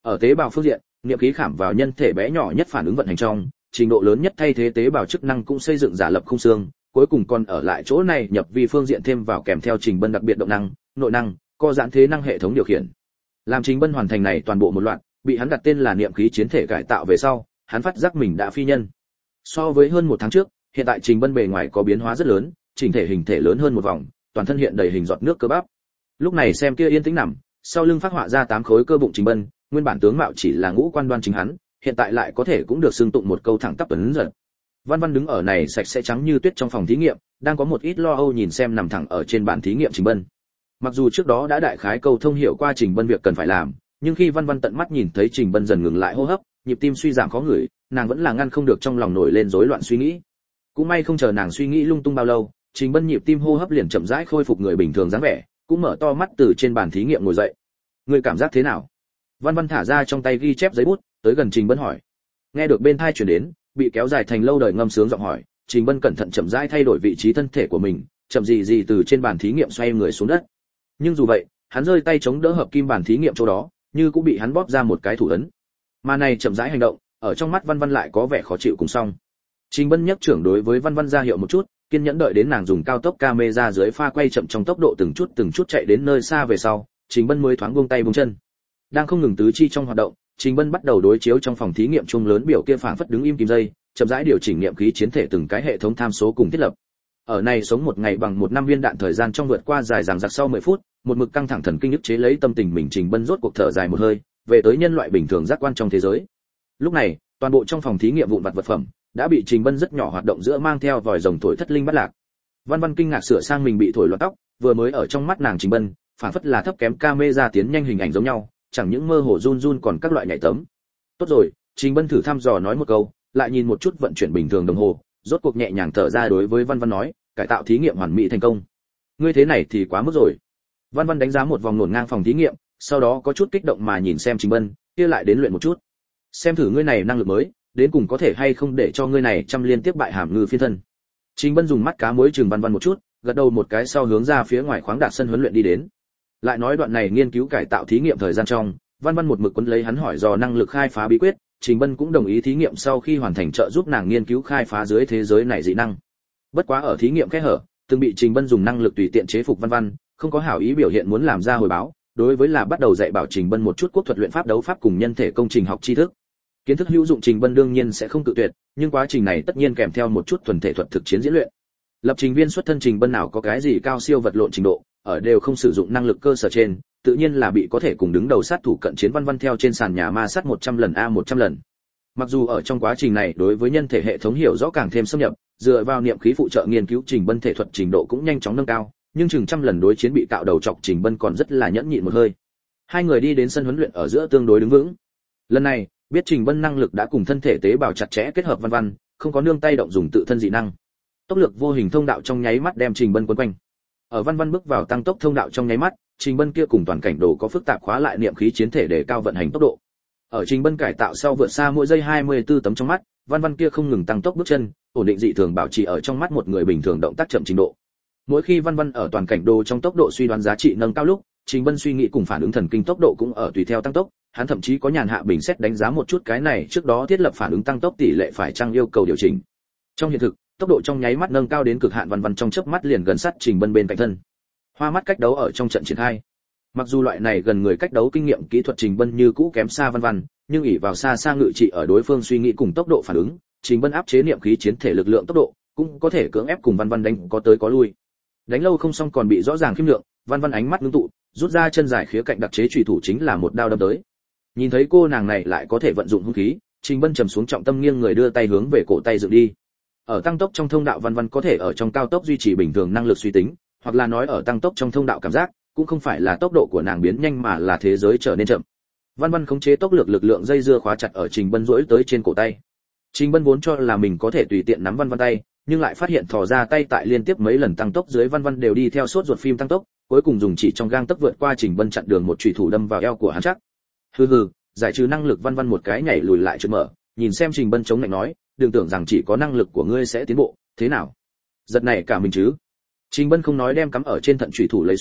[SPEAKER 1] Ở tế bào phương diện, niệm khí khảm vào nhân thể bé nhỏ nhất phản ứng vận hành trong, trình độ lớn nhất thay thế tế bào chức năng cũng xây dựng giả lập khung xương, cuối cùng còn ở lại chỗ này nhập vi phương diện thêm vào kèm theo Trình Bân đặc biệt động năng, nội năng, co giãn thế năng hệ thống điều khiển. Làm Trình Bân hoàn thành này toàn bộ một loạt, bị hắn đặt tên là niệm khí chiến thể cải tạo về sau, hắn phát giác mình đã phi nhân. So với hơn một tháng trước, hiện tại Trình Bân bề ngoài có biến hóa rất lớn, chỉnh thể hình thể lớn hơn một vòng, toàn thân hiện đầy hình giọt nước cơ bắp. Lúc này xem kia yên tĩnh nằm, sau lưng phát họa ra tám khối cơ bụng Trình Bân, nguyên bản tướng mạo chỉ là ngũ quan đoan chính hắn, hiện tại lại có thể cũng được xưng tụng một câu thẳng tắp tuấn giật. Văn Văn đứng ở này sạch sẽ trắng như tuyết trong phòng thí nghiệm, đang có một ít lo âu nhìn xem nằm thẳng ở trên bàn thí nghiệm Trình Bân. Mặc dù trước đó đã đại khái câu thông hiểu qua Trình Bân việc cần phải làm, nhưng khi Văn Văn tận mắt nhìn thấy Trình Bân dần ngừng lại hô hấp, nhịp tim suy giảm khó ngửi, nàng vẫn là ngăn không được trong lòng nổi lên rối loạn suy nghĩ. Cũng may không chờ nàng suy nghĩ lung tung bao lâu, Trình Bân nhịp tim hô hấp liền chậm rãi khôi phục người bình thường dáng vẻ, cũng mở to mắt từ trên bàn thí nghiệm ngồi dậy. Người cảm giác thế nào? Văn Văn thả ra trong tay ghi chép giấy bút, tới gần Trình Bân hỏi. Nghe được bên tai truyền đến, bị kéo dài thành lâu đời ngâm sướng giọng hỏi, Trình Bân cẩn thận chậm rãi thay đổi vị trí thân thể của mình, chậm gì gì từ trên bàn thí nghiệm xoay người xuống đất. Nhưng dù vậy, hắn rơi tay chống đỡ hợp kim bàn thí nghiệm chỗ đó, như cũng bị hắn bóp ra một cái thủ ấn. Mà này chậm rãi hành động, ở trong mắt Văn Văn lại có vẻ khó chịu cùng xong. Trình Bân nhấc trưởng đối với Văn Văn ra hiệu một chút, kiên nhẫn đợi đến nàng dùng cao tốc camera dưới pha quay chậm trong tốc độ từng chút từng chút chạy đến nơi xa về sau, Trình Bân mới thoáng buông tay buông chân. Đang không ngừng tứ chi trong hoạt động, Trình Bân bắt đầu đối chiếu trong phòng thí nghiệm chung lớn biểu kia phảng phất đứng im kim dây, chậm rãi điều chỉnh niệm khí chiến thể từng cái hệ thống tham số cùng thiết lập. Ở này sống một ngày bằng một năm viên đạn thời gian trong vượt qua dài dằng dặc sau mười phút, một mực căng thẳng thần kinh ức chế lấy tâm tình mình, Trình Bân rốt cuộc thở dài một hơi, về tới nhân loại bình thường giác quan trong thế giới. Lúc này, toàn bộ trong phòng thí nghiệm vụn vặt vật phẩm đã bị Trình Bân rất nhỏ hoạt động giữa mang theo vòi rồng thổi thất linh bắt lạc. Văn Văn kinh ngạc sửa sang mình bị thổi loạn tóc, vừa mới ở trong mắt nàng Trình Bân, phản phất là thấp kém camera tiến nhanh hình ảnh giống nhau, chẳng những mơ hồ run run còn các loại nhảy tấm. Tốt rồi, Trình Bân thử thăm dò nói một câu, lại nhìn một chút vận chuyển bình thường đồng hồ, rốt cuộc nhẹ nhàng thở ra đối với Văn Văn nói, cải tạo thí nghiệm hoàn mỹ thành công. Ngươi thế này thì quá mức rồi. Văn Văn đánh giá một vòng nổn ngang phòng thí nghiệm, sau đó có chút kích động mà nhìn xem Trình Bân, kia lại đến luyện một chút. Xem thử ngươi này năng lực mới, đến cùng có thể hay không để cho ngươi này trăm liên tiếp bại hàm ngư phiên thân. Trình Bân dùng mắt cá muối chừng Văn Văn một chút, gật đầu một cái sau hướng ra phía ngoài khoáng đạt sân huấn luyện đi đến. Lại nói đoạn này nghiên cứu cải tạo thí nghiệm thời gian trong, Văn Văn một mực quấn lấy hắn hỏi dò năng lực khai phá bí quyết, Trình Bân cũng đồng ý thí nghiệm sau khi hoàn thành trợ giúp nàng nghiên cứu khai phá dưới thế giới này dị năng. Bất quá ở thí nghiệm kẽ hở, từng bị Trình Bân dùng năng lực tùy tiện chế phục Văn Văn, không có hảo ý biểu hiện muốn làm ra hồi báo, đối với là bắt đầu dạy bảo Trình Bân một chút quốc thuật luyện pháp đấu pháp cùng nhân thể công trình học tri thức. Kiến thức hữu dụng Trình Bân đương nhiên sẽ không cự tuyệt, nhưng quá trình này tất nhiên kèm theo một chút thuần thể thuật thực chiến diễn luyện. Lập trình viên xuất thân Trình Bân nào có cái gì cao siêu vật lộn trình độ, ở đều không sử dụng năng lực cơ sở trên, tự nhiên là bị có thể cùng đứng đầu sát thủ cận chiến Văn Văn theo trên sàn nhà ma sát một trăm lần a một trăm lần. Mặc dù ở trong quá trình này đối với nhân thể hệ thống hiểu rõ càng thêm xâm nhập, dựa vào niệm khí phụ trợ nghiên cứu Trình Bân thể thuật trình độ cũng nhanh chóng nâng cao, nhưng chừng trăm lần đối chiến bị cạo đầu chọc Trình Bân còn rất là nhẫn nhịn một hơi. Hai người đi đến sân huấn luyện ở giữa tương đối đứng vững. Lần này, biết Trình Bân năng lực đã cùng thân thể tế bào chặt chẽ kết hợp Văn Văn, không có nương tay động dùng tự thân dị năng. Tốc lực vô hình thông đạo trong nháy mắt đem Trình Bân quấn quanh. Ở Văn Văn bước vào tăng tốc thông đạo trong nháy mắt, Trình Bân kia cùng toàn cảnh đồ có phức tạp khóa lại niệm khí chiến thể để cao vận hành tốc độ. Ở Trình Bân cải tạo sau vượt xa mỗi giây hai mươi tư tấm trong mắt, Văn Văn kia không ngừng tăng tốc bước chân, ổn định dị thường bảo trì ở trong mắt một người bình thường động tác chậm trình độ. Mỗi khi Văn Văn ở toàn cảnh đồ trong tốc độ suy đoán giá trị nâng cao lúc, Trình Bân suy nghĩ cùng phản ứng thần kinh tốc độ cũng ở tùy theo tăng tốc, hắn thậm chí có nhàn hạ bình xét đánh giá một chút cái này trước đó thiết lập phản ứng tăng tốc tỷ lệ phải chăng yêu cầu điều chỉnh. Trong hiện thực, tốc độ trong nháy mắt nâng cao đến cực hạn, Văn Văn trong chớp mắt liền gần sát Trình Bân bên cạnh thân. Hoa mắt cách đấu ở trong trận triển khai. Mặc dù loại này gần người cách đấu kinh nghiệm kỹ thuật Trình Bân như cũ kém xa Văn Văn, nhưng ỷ vào xa xa ngự trị ở đối phương suy nghĩ cùng tốc độ phản ứng, Trình Bân áp chế niệm khí chiến thể lực lượng tốc độ, cũng có thể cưỡng ép cùng Văn Văn đánh có tới có lui. Đánh lâu không xong còn bị rõ ràng khiêm lượng, Văn Văn ánh mắt ngưng tụ, rút ra chân dài khía cạnh đặc chế chủy thủ chính là một đao đâm tới. Nhìn thấy cô nàng này lại có thể vận dụng hung khí, Trình Bân trầm xuống trọng tâm nghiêng người đưa tay hướng về cổ tay dựng đi. Ở tăng tốc trong thông đạo Văn Văn có thể ở trong cao tốc duy trì bình thường năng lực suy tính, hoặc là nói ở tăng tốc trong thông đạo cảm giác, cũng không phải là tốc độ của nàng biến nhanh mà là thế giới trở nên chậm. Văn Văn khống chế tốc lực lực lượng dây dưa khóa chặt ở Trình Bân duỗi tới trên cổ tay. Trình Bân vốn cho là mình có thể tùy tiện nắm Văn Văn tay, nhưng lại phát hiện thò ra tay tại liên tiếp mấy lần tăng tốc dưới Văn Văn đều đi theo sốt ruột phim tăng tốc, cuối cùng dùng chỉ trong gang tấc vượt qua Trình Bân chặn đường một chủy thủ đâm vào eo của hắn chắc. Hừ hừ, giải trừ năng lực Văn Văn một cái nhảy lùi lại chợt mở, nhìn xem Trình Bân chống lạnh nói, đừng tưởng rằng chỉ có năng lực của ngươi sẽ tiến bộ, thế nào? Giật này cả mình chứ? Trình Bân không nói đem cắm ở trên thận chủy thủ lấy xuống,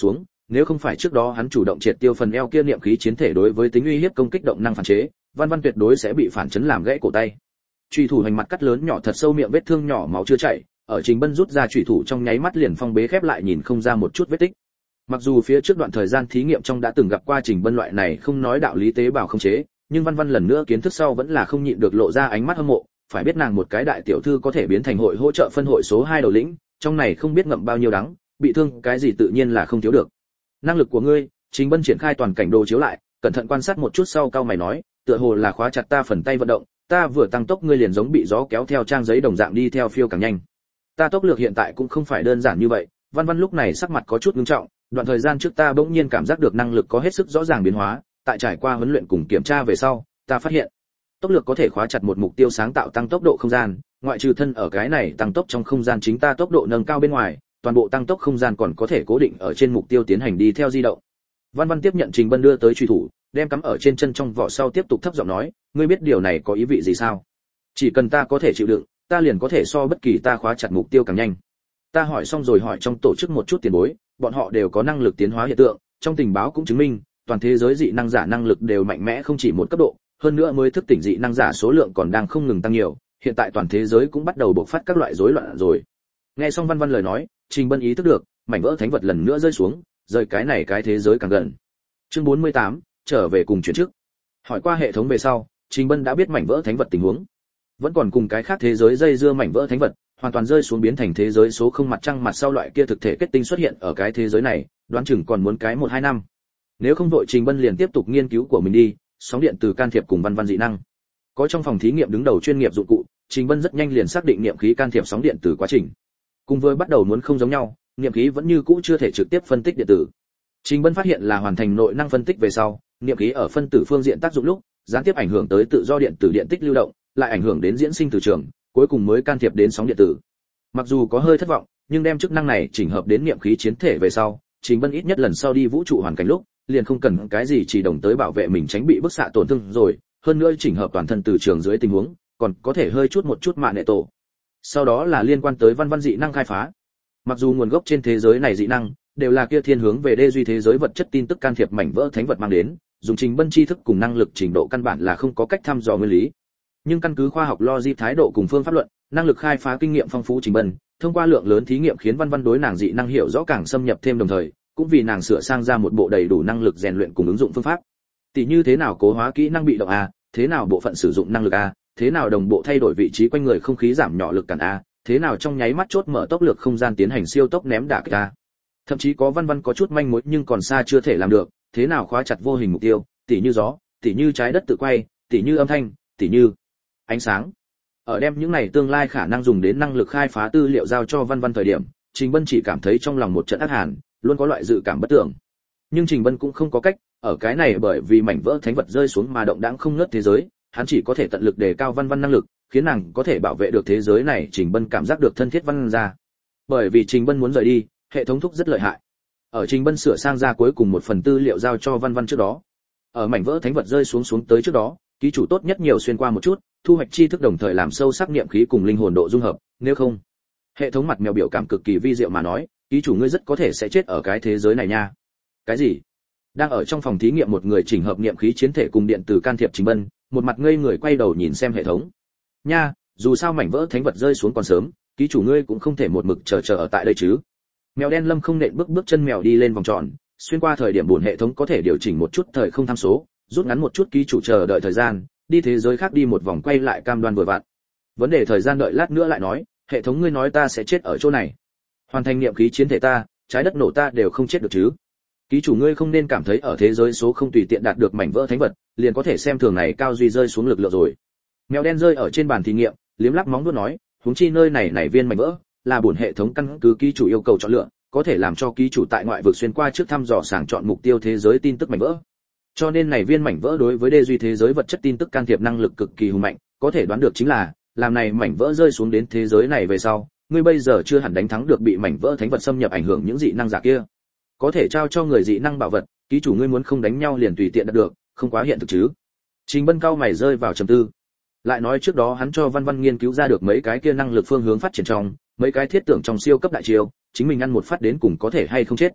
[SPEAKER 1] nếu không phải trước đó hắn chủ động triệt tiêu phần eo kia niệm khí chiến thể đối với tính uy hiếp công kích động năng phản chế, Văn Văn tuyệt đối sẽ bị phản chấn làm gãy cổ tay. Chủy thủ hành mặt cắt lớn nhỏ thật sâu, miệng vết thương nhỏ máu chưa chảy, ở Trình Bân rút ra chủy thủ trong nháy mắt liền phong bế khép lại, nhìn không ra một chút vết tích. Mặc dù phía trước đoạn thời gian thí nghiệm trong đã từng gặp qua Trình Bân loại này không nói đạo lý tế bào không chế, nhưng Văn Văn lần nữa kiến thức sau vẫn là không nhịn được lộ ra ánh mắt hâm mộ, phải biết nàng một cái đại tiểu thư có thể biến thành hội hỗ trợ phân hội số hai đầu lĩnh, trong này không biết ngậm bao nhiêu đắng, bị thương cái gì tự nhiên là không thiếu được. Năng lực của ngươi, Trình Bân triển khai toàn cảnh đồ chiếu lại, cẩn thận quan sát một chút sau cao mày nói, tựa hồ là khóa chặt ta phần tay vận động, ta vừa tăng tốc ngươi liền giống bị gió kéo theo trang giấy đồng dạng đi theo phiêu càng nhanh. Ta tốc lực hiện tại cũng không phải đơn giản như vậy. Văn Văn lúc này sắc mặt có chút nghiêm trọng, đoạn thời gian trước ta bỗng nhiên cảm giác được năng lực có hết sức rõ ràng biến hóa, tại trải qua huấn luyện cùng kiểm tra về sau, ta phát hiện tốc lực có thể khóa chặt một mục tiêu sáng tạo tăng tốc độ không gian, ngoại trừ thân ở cái này tăng tốc trong không gian chính ta tốc độ nâng cao bên ngoài, toàn bộ tăng tốc không gian còn có thể cố định ở trên mục tiêu tiến hành đi theo di động. Văn Văn tiếp nhận Trình Bân đưa tới truy thủ, đem cắm ở trên chân trong vỏ sau tiếp tục thấp giọng nói, ngươi biết điều này có ý vị gì sao? Chỉ cần ta có thể chịu đựng, ta liền có thể so bất kỳ ta khóa chặt mục tiêu càng nhanh. Ta hỏi xong rồi hỏi trong tổ chức một chút tiền bối, bọn họ đều có năng lực tiến hóa hiện tượng, trong tình báo cũng chứng minh, toàn thế giới dị năng giả năng lực đều mạnh mẽ không chỉ một cấp độ, hơn nữa mới thức tỉnh dị năng giả số lượng còn đang không ngừng tăng nhiều, hiện tại toàn thế giới cũng bắt đầu bộc phát các loại rối loạn rồi. Nghe xong Văn Văn lời nói, Trình Bân ý thức được, mảnh vỡ thánh vật lần nữa rơi xuống, rời cái này cái thế giới càng gần. Chương bốn mươi tám, trở về cùng chuyển trước. Hỏi qua hệ thống về sau, Trình Bân đã biết mảnh vỡ thánh vật tình huống. Vẫn còn cùng cái khác thế giới dây dưa mảnh vỡ thánh vật, hoàn toàn rơi xuống biến thành thế giới số không mặt trăng mặt sau loại kia thực thể kết tinh xuất hiện ở cái thế giới này, đoán chừng còn muốn cái một hai năm. Nếu không đội Trình Bân liền tiếp tục nghiên cứu của mình đi, sóng điện từ can thiệp cùng Văn Văn dị năng. Có trong phòng thí nghiệm đứng đầu chuyên nghiệp dụng cụ, Trình Bân rất nhanh liền xác định niệm khí can thiệp sóng điện từ quá trình. Cùng với bắt đầu muốn không giống nhau, niệm khí vẫn như cũ chưa thể trực tiếp phân tích điện tử. Trình Bân phát hiện là hoàn thành nội năng phân tích về sau, niệm khí ở phân tử phương diện tác dụng lúc, gián tiếp ảnh hưởng tới tự do điện tử điện tích lưu động, lại ảnh hưởng đến diễn sinh từ trường, cuối cùng mới can thiệp đến sóng điện tử. Mặc dù có hơi thất vọng, nhưng đem chức năng này chỉnh hợp đến niệm khí chiến thể về sau, Trình Bân ít nhất lần sau đi vũ trụ hoàn cảnh lúc, liền không cần cái gì chỉ đồng tới bảo vệ mình tránh bị bức xạ tổn thương rồi, hơn nữa chỉnh hợp toàn thân từ trường dưới tình huống, còn có thể hơi chút một chút mạng nệ tổ. Sau đó là liên quan tới Văn Văn dị năng khai phá. Mặc dù nguồn gốc trên thế giới này dị năng đều là kia thiên hướng về đê duy thế giới vật chất tin tức can thiệp mảnh vỡ thánh vật mang đến, dùng Trình Bân tri thức cùng năng lực trình độ căn bản là không có cách thăm dò nguyên lý. Nhưng căn cứ khoa học logic thái độ cùng phương pháp luận, năng lực khai phá kinh nghiệm phong phú Trình Bân, thông qua lượng lớn thí nghiệm khiến Văn Văn đối nàng dị năng hiểu rõ càng xâm nhập thêm, đồng thời cũng vì nàng sửa sang ra một bộ đầy đủ năng lực rèn luyện cùng ứng dụng phương pháp. Tỷ như thế nào cố hóa kỹ năng bị động a, thế nào bộ phận sử dụng năng lực a, thế nào đồng bộ thay đổi vị trí quanh người không khí giảm nhỏ lực cản a, thế nào trong nháy mắt chốt mở tốc lực không gian tiến hành siêu tốc ném đả kích a. Thậm chí có Văn Văn có chút manh mối nhưng còn xa chưa thể làm được, thế nào khóa chặt vô hình mục tiêu, tỷ như gió, tỷ như trái đất tự quay, tỷ như âm thanh, tỷ như ánh sáng. Ở đem những này tương lai khả năng dùng đến năng lực khai phá tư liệu giao cho Văn Văn thời điểm, Trình Bân chỉ cảm thấy trong lòng một trận ác hàn, luôn có loại dự cảm bất tưởng. Nhưng Trình Bân cũng không có cách, ở cái này bởi vì mảnh vỡ thánh vật rơi xuống mà động đãng không ngớt thế giới, hắn chỉ có thể tận lực đề cao Văn Văn năng lực, khiến nàng có thể bảo vệ được thế giới này. Trình Bân cảm giác được thân thiết Văn ra. Bởi vì Trình Bân muốn rời đi, hệ thống thúc rất lợi hại. Ở Trình Bân sửa sang ra cuối cùng một phần tư liệu giao cho Văn Văn trước đó, ở mảnh vỡ thánh vật rơi xuống xuống tới trước đó, ký chủ tốt nhất nhiều xuyên qua một chút, thu hoạch tri thức đồng thời làm sâu sắc niệm khí cùng linh hồn độ dung hợp, nếu không, hệ thống mặt mèo biểu cảm cực kỳ vi diệu mà nói, ký chủ ngươi rất có thể sẽ chết ở cái thế giới này nha. Cái gì? Đang ở trong phòng thí nghiệm một người chỉnh hợp niệm khí chiến thể cùng điện tử can thiệp Trình Bân, một mặt ngây người quay đầu nhìn xem hệ thống. Nha, dù sao mảnh vỡ thánh vật rơi xuống còn sớm, ký chủ ngươi cũng không thể một mực chờ chờ ở tại đây chứ. Mèo đen Lâm không nện bước bước chân mèo đi lên vòng tròn, xuyên qua thời điểm buồn hệ thống có thể điều chỉnh một chút thời không tham số, rút ngắn một chút ký chủ chờ đợi thời gian, đi thế giới khác đi một vòng quay lại cam đoan vừa vặn. Vấn đề thời gian đợi lát nữa lại nói, hệ thống ngươi nói ta sẽ chết ở chỗ này. Hoàn thành niệm khí chiến thể ta, trái đất nổ ta đều không chết được chứ. Ký chủ ngươi không nên cảm thấy ở thế giới số không tùy tiện đạt được mảnh vỡ thánh vật, liền có thể xem thường này cao duy rơi xuống lực lượng rồi. Mèo đen rơi ở trên bàn thí nghiệm, liếm lắc móng vuốt nói, huống chi nơi này này viên mảnh vỡ, là bổn hệ thống căn cứ ký chủ yêu cầu chọn lựa, có thể làm cho ký chủ tại ngoại vực xuyên qua trước thăm dò sàng chọn mục tiêu thế giới tin tức mảnh vỡ. Cho nên này viên mảnh vỡ đối với đê duy thế giới vật chất tin tức can thiệp năng lực cực kỳ hùng mạnh, có thể đoán được chính là, làm này mảnh vỡ rơi xuống đến thế giới này về sau, ngươi bây giờ chưa hẳn đánh thắng được bị mảnh vỡ thánh vật xâm nhập ảnh hưởng những dị năng giả kia. Có thể trao cho người dị năng bảo vật, ký chủ ngươi muốn không đánh nhau liền tùy tiện đạt được, không quá hiện thực chứ. Trình Bân cao mày rơi vào trầm tư. Lại nói trước đó hắn cho Văn Văn nghiên cứu ra được mấy cái kia năng lực phương hướng phát triển trong, mấy cái thiết tưởng trong siêu cấp đại chiêu, chính mình ăn một phát đến cùng có thể hay không chết.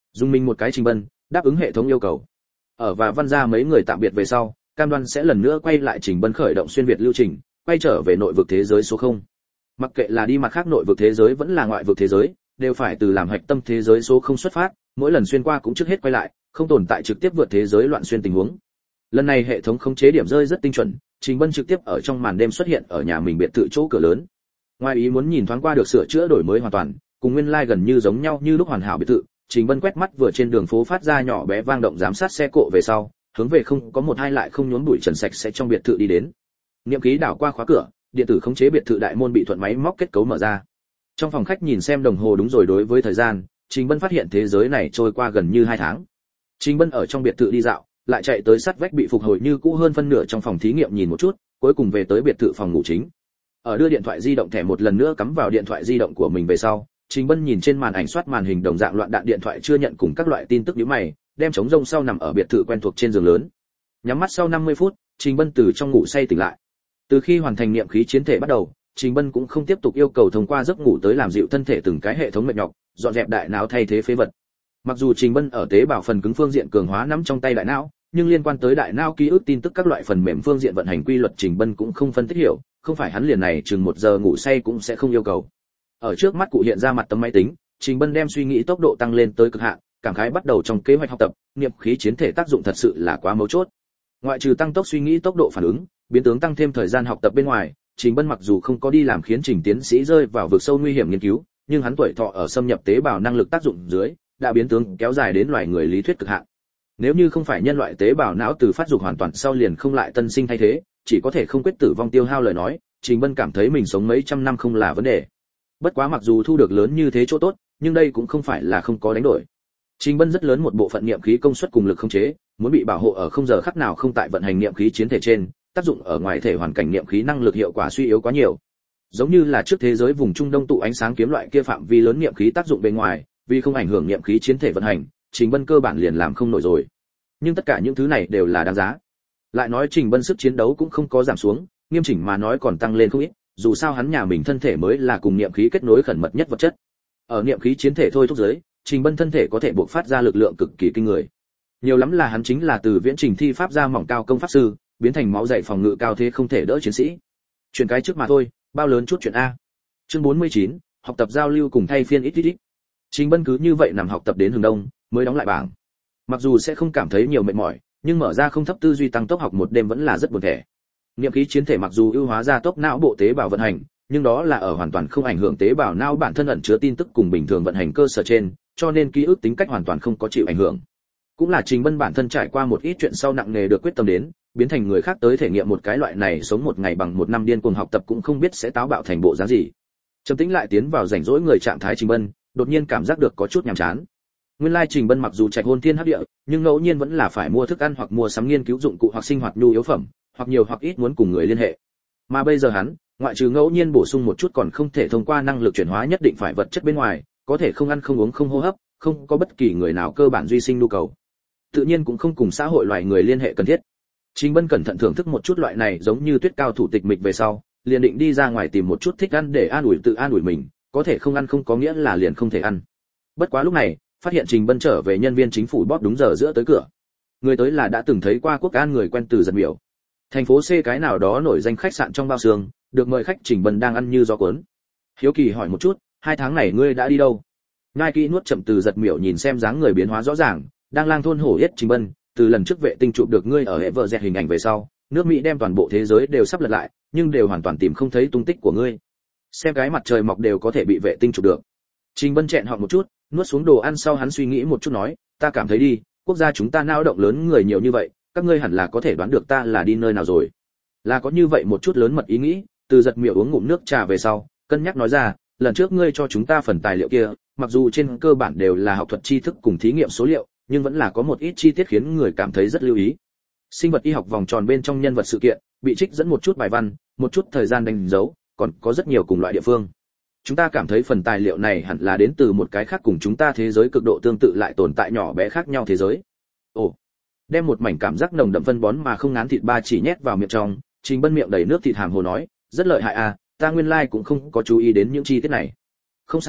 [SPEAKER 1] Dùng mình một cái Trình Bân, đáp ứng hệ thống yêu cầu. Ở và Văn gia mấy người tạm biệt về sau, cam đoan sẽ lần nữa quay lại Trình Bân khởi động xuyên việt lưu trình, quay trở về nội vực thế giới số không. Mặc kệ là đi mặt khác nội vực thế giới vẫn là ngoại vực thế giới, đều phải từ làm hạch tâm thế giới số không xuất phát, mỗi lần xuyên qua cũng trước hết quay lại, không tồn tại trực tiếp vượt thế giới loạn xuyên tình huống. Lần này hệ thống khống chế điểm rơi rất tinh chuẩn, Trình Bân trực tiếp ở trong màn đêm xuất hiện ở nhà mình biệt thự chỗ cửa lớn. Ngoài ý muốn nhìn thoáng qua được sửa chữa đổi mới hoàn toàn, cùng nguyên lai like gần như giống nhau như lúc hoàn hảo biệt thự, Trình Bân quét mắt vừa trên đường phố phát ra nhỏ bé vang động giám sát xe cộ về sau, hướng về không có một hai lại không nhốn bụi trần sạch sẽ trong biệt thự đi đến. Niệm khí đảo qua khóa cửa, điện tử khống chế biệt thự đại môn bị thuận máy móc kết cấu mở ra. Trong phòng khách nhìn xem đồng hồ đúng rồi đối với thời gian, Trình Bân phát hiện thế giới này trôi qua gần như hai tháng. Trình Bân ở trong biệt thự đi dạo, lại chạy tới sát vách bị phục hồi như cũ hơn phân nửa trong phòng thí nghiệm nhìn một chút, cuối cùng về tới biệt thự phòng ngủ chính. Ở đưa điện thoại di động thẻ một lần nữa cắm vào điện thoại di động của mình về sau, Trình Bân nhìn trên màn ảnh soát màn hình đồng dạng loạn đạn điện thoại chưa nhận cùng các loại tin tức nhíu mày, đem chống rông sau nằm ở biệt thự quen thuộc trên giường lớn. Nhắm mắt sau năm mươi phút, Trình Bân từ trong ngủ say tỉnh lại. Từ khi hoàn thành niệm khí chiến thể bắt đầu, Trình Bân cũng không tiếp tục yêu cầu thông qua giấc ngủ tới làm dịu thân thể từng cái hệ thống mệt nhọc, dọn dẹp đại não thay thế phế vật. Mặc dù Trình Bân ở tế bào phần cứng phương diện cường hóa nắm trong tay đại não, nhưng liên quan tới đại não ký ức tin tức các loại phần mềm phương diện vận hành quy luật Trình Bân cũng không phân tích hiểu, không phải hắn liền này chừng một giờ ngủ say cũng sẽ không yêu cầu. Ở trước mắt cụ hiện ra mặt tấm máy tính, Trình Bân đem suy nghĩ tốc độ tăng lên tới cực hạn, cảm khái bắt đầu trong kế hoạch học tập, niệm khí chiến thể tác dụng thật sự là quá mấu chốt. Ngoại trừ tăng tốc suy nghĩ tốc độ phản ứng, biến tướng tăng thêm thời gian học tập bên ngoài, Trình Bân mặc dù không có đi làm khiến Trình tiến sĩ rơi vào vực sâu nguy hiểm nghiên cứu, nhưng hắn tuổi thọ ở xâm nhập tế bào năng lực tác dụng dưới, đã biến tướng kéo dài đến loài người lý thuyết cực hạn. Nếu như không phải nhân loại tế bào não từ phát dục hoàn toàn sau liền không lại tân sinh thay thế, chỉ có thể không quyết tử vong tiêu hao lời nói, Trình Bân cảm thấy mình sống mấy trăm năm không là vấn đề. Bất quá mặc dù thu được lớn như thế chỗ tốt, nhưng đây cũng không phải là không có đánh đổi. Trình Bân rất lớn một bộ phận niệm khí công suất cùng lực khống chế, muốn bị bảo hộ ở không giờ khắc nào không tại vận hành niệm khí chiến thể trên, tác dụng ở ngoài thể hoàn cảnh niệm khí năng lực hiệu quả suy yếu quá nhiều. Giống như là trước thế giới vùng Trung Đông tụ ánh sáng kiếm loại kia phạm vi lớn niệm khí tác dụng bên ngoài, vì không ảnh hưởng niệm khí chiến thể vận hành, Trình Bân cơ bản liền làm không nổi rồi. Nhưng tất cả những thứ này đều là đáng giá. Lại nói Trình Bân sức chiến đấu cũng không có giảm xuống, nghiêm chỉnh mà nói còn tăng lên không ít, dù sao hắn nhà mình thân thể mới là cùng niệm khí kết nối khẩn mật nhất vật chất. Ở niệm khí chiến thể thôi thúc giới, Trình Bân thân thể có thể bộc phát ra lực lượng cực kỳ kinh người. Nhiều lắm là hắn chính là từ viễn trình thi pháp ra mỏng cao công pháp sư, biến thành máu dày phòng ngự cao thế không thể đỡ chiến sĩ. Chuyện cái trước mà thôi, bao lớn chút chuyện a. Chương bốn mươi chín, học tập giao lưu cùng thay phiên ít ít ít. Trình Bân cứ như vậy nằm học tập đến hừng đông, mới đóng lại bảng. Mặc dù sẽ không cảm thấy nhiều mệt mỏi, nhưng mở ra không thấp tư duy tăng tốc học một đêm vẫn là rất buồn tẻ. Niệm khí chiến thể mặc dù ưu hóa ra tốc não bộ tế bào vận hành, nhưng đó là ở hoàn toàn không ảnh hưởng tế bào não bản thân ẩn chứa tin tức cùng bình thường vận hành cơ sở trên, cho nên ký ức tính cách hoàn toàn không có chịu ảnh hưởng. Cũng là Trình Bân bản thân trải qua một ít chuyện sau nặng nề được quyết tâm đến, biến thành người khác tới thể nghiệm một cái loại này sống một ngày bằng một năm điên cuồng học tập cũng không biết sẽ táo bạo thành bộ dáng gì. Trầm tĩnh lại tiến vào rảnh rỗi người trạng thái Trình Bân, đột nhiên cảm giác được có chút nhàm chán. Nguyên lai Trình Bân mặc dù trạch hôn thiên hấp địa, nhưng ngẫu nhiên vẫn là phải mua thức ăn hoặc mua sắm nghiên cứu dụng cụ hoặc sinh hoạt nhu yếu phẩm, hoặc nhiều hoặc ít muốn cùng người liên hệ. Mà bây giờ hắn, ngoại trừ ngẫu nhiên bổ sung một chút còn không thể thông qua năng lực chuyển hóa nhất định phải vật chất bên ngoài, có thể không ăn không uống không hô hấp, không có bất kỳ người nào cơ bản duy sinh nhu cầu. Tự nhiên cũng không cùng xã hội loài người liên hệ cần thiết. Trình Bân cẩn thận thưởng thức một chút loại này giống như tuyết cao thủ tịch mịch về sau, liền định đi ra ngoài tìm một chút thích ăn để an ủi tự an ủi mình, có thể không ăn không có nghĩa là liền không thể ăn. Bất quá lúc này, phát hiện Trình Bân trở về nhân viên chính phủ bóp đúng giờ giữa tới cửa. Người tới là đã từng thấy qua Quốc An người quen từ Giật Miểu. Thành phố C cái nào đó nổi danh khách sạn trong bao xương, được mời khách Trình Bân đang ăn như gió cuốn. Hiếu kỳ hỏi một chút, hai tháng này ngươi đã đi đâu? Ngai kỹ nuốt chậm từ Giật Miểu nhìn xem dáng người biến hóa rõ ràng, đang lang thôn hổ yết Trình Bân, từ lần trước vệ tinh chụp được ngươi ở hệ vợ dẹt hình ảnh về sau, nước Mỹ đem toàn bộ thế giới đều sắp lật lại, nhưng đều hoàn toàn tìm không thấy tung tích của ngươi. Xem cái mặt trời mọc đều có thể bị vệ tinh chụp được. Trình Bân chẹn họng một chút, nuốt xuống đồ ăn sau hắn suy nghĩ một chút nói, ta cảm thấy đi, quốc gia chúng ta nao động lớn người nhiều như vậy, các ngươi hẳn là có thể đoán được ta là đi nơi nào rồi. Là có như vậy một chút lớn mật ý nghĩ, từ Giật Miểu uống ngụm nước trà về sau, cân nhắc nói ra, lần trước ngươi cho chúng ta phần tài liệu kia, mặc dù trên cơ bản đều là học thuật tri thức cùng thí nghiệm số liệu, nhưng vẫn là có một ít chi tiết khiến người cảm thấy rất lưu ý. Sinh vật y học vòng tròn bên trong nhân vật sự kiện, bị trích dẫn một chút bài văn, một chút thời gian đánh dấu, còn có rất nhiều cùng loại địa phương. Chúng ta cảm thấy phần tài liệu này hẳn là đến từ một cái khác cùng chúng ta thế giới cực độ tương tự lại tồn tại nhỏ bé khác nhau thế giới. Ồ, đem một mảnh cảm giác nồng đậm phân bón mà không ngán thịt ba chỉ nhét vào miệng trong, Trình Bân miệng đầy nước thịt hàm hồ nói, rất lợi hại à, ta nguyên lai like cũng không có chú ý đến những chi tiết này. Không sai,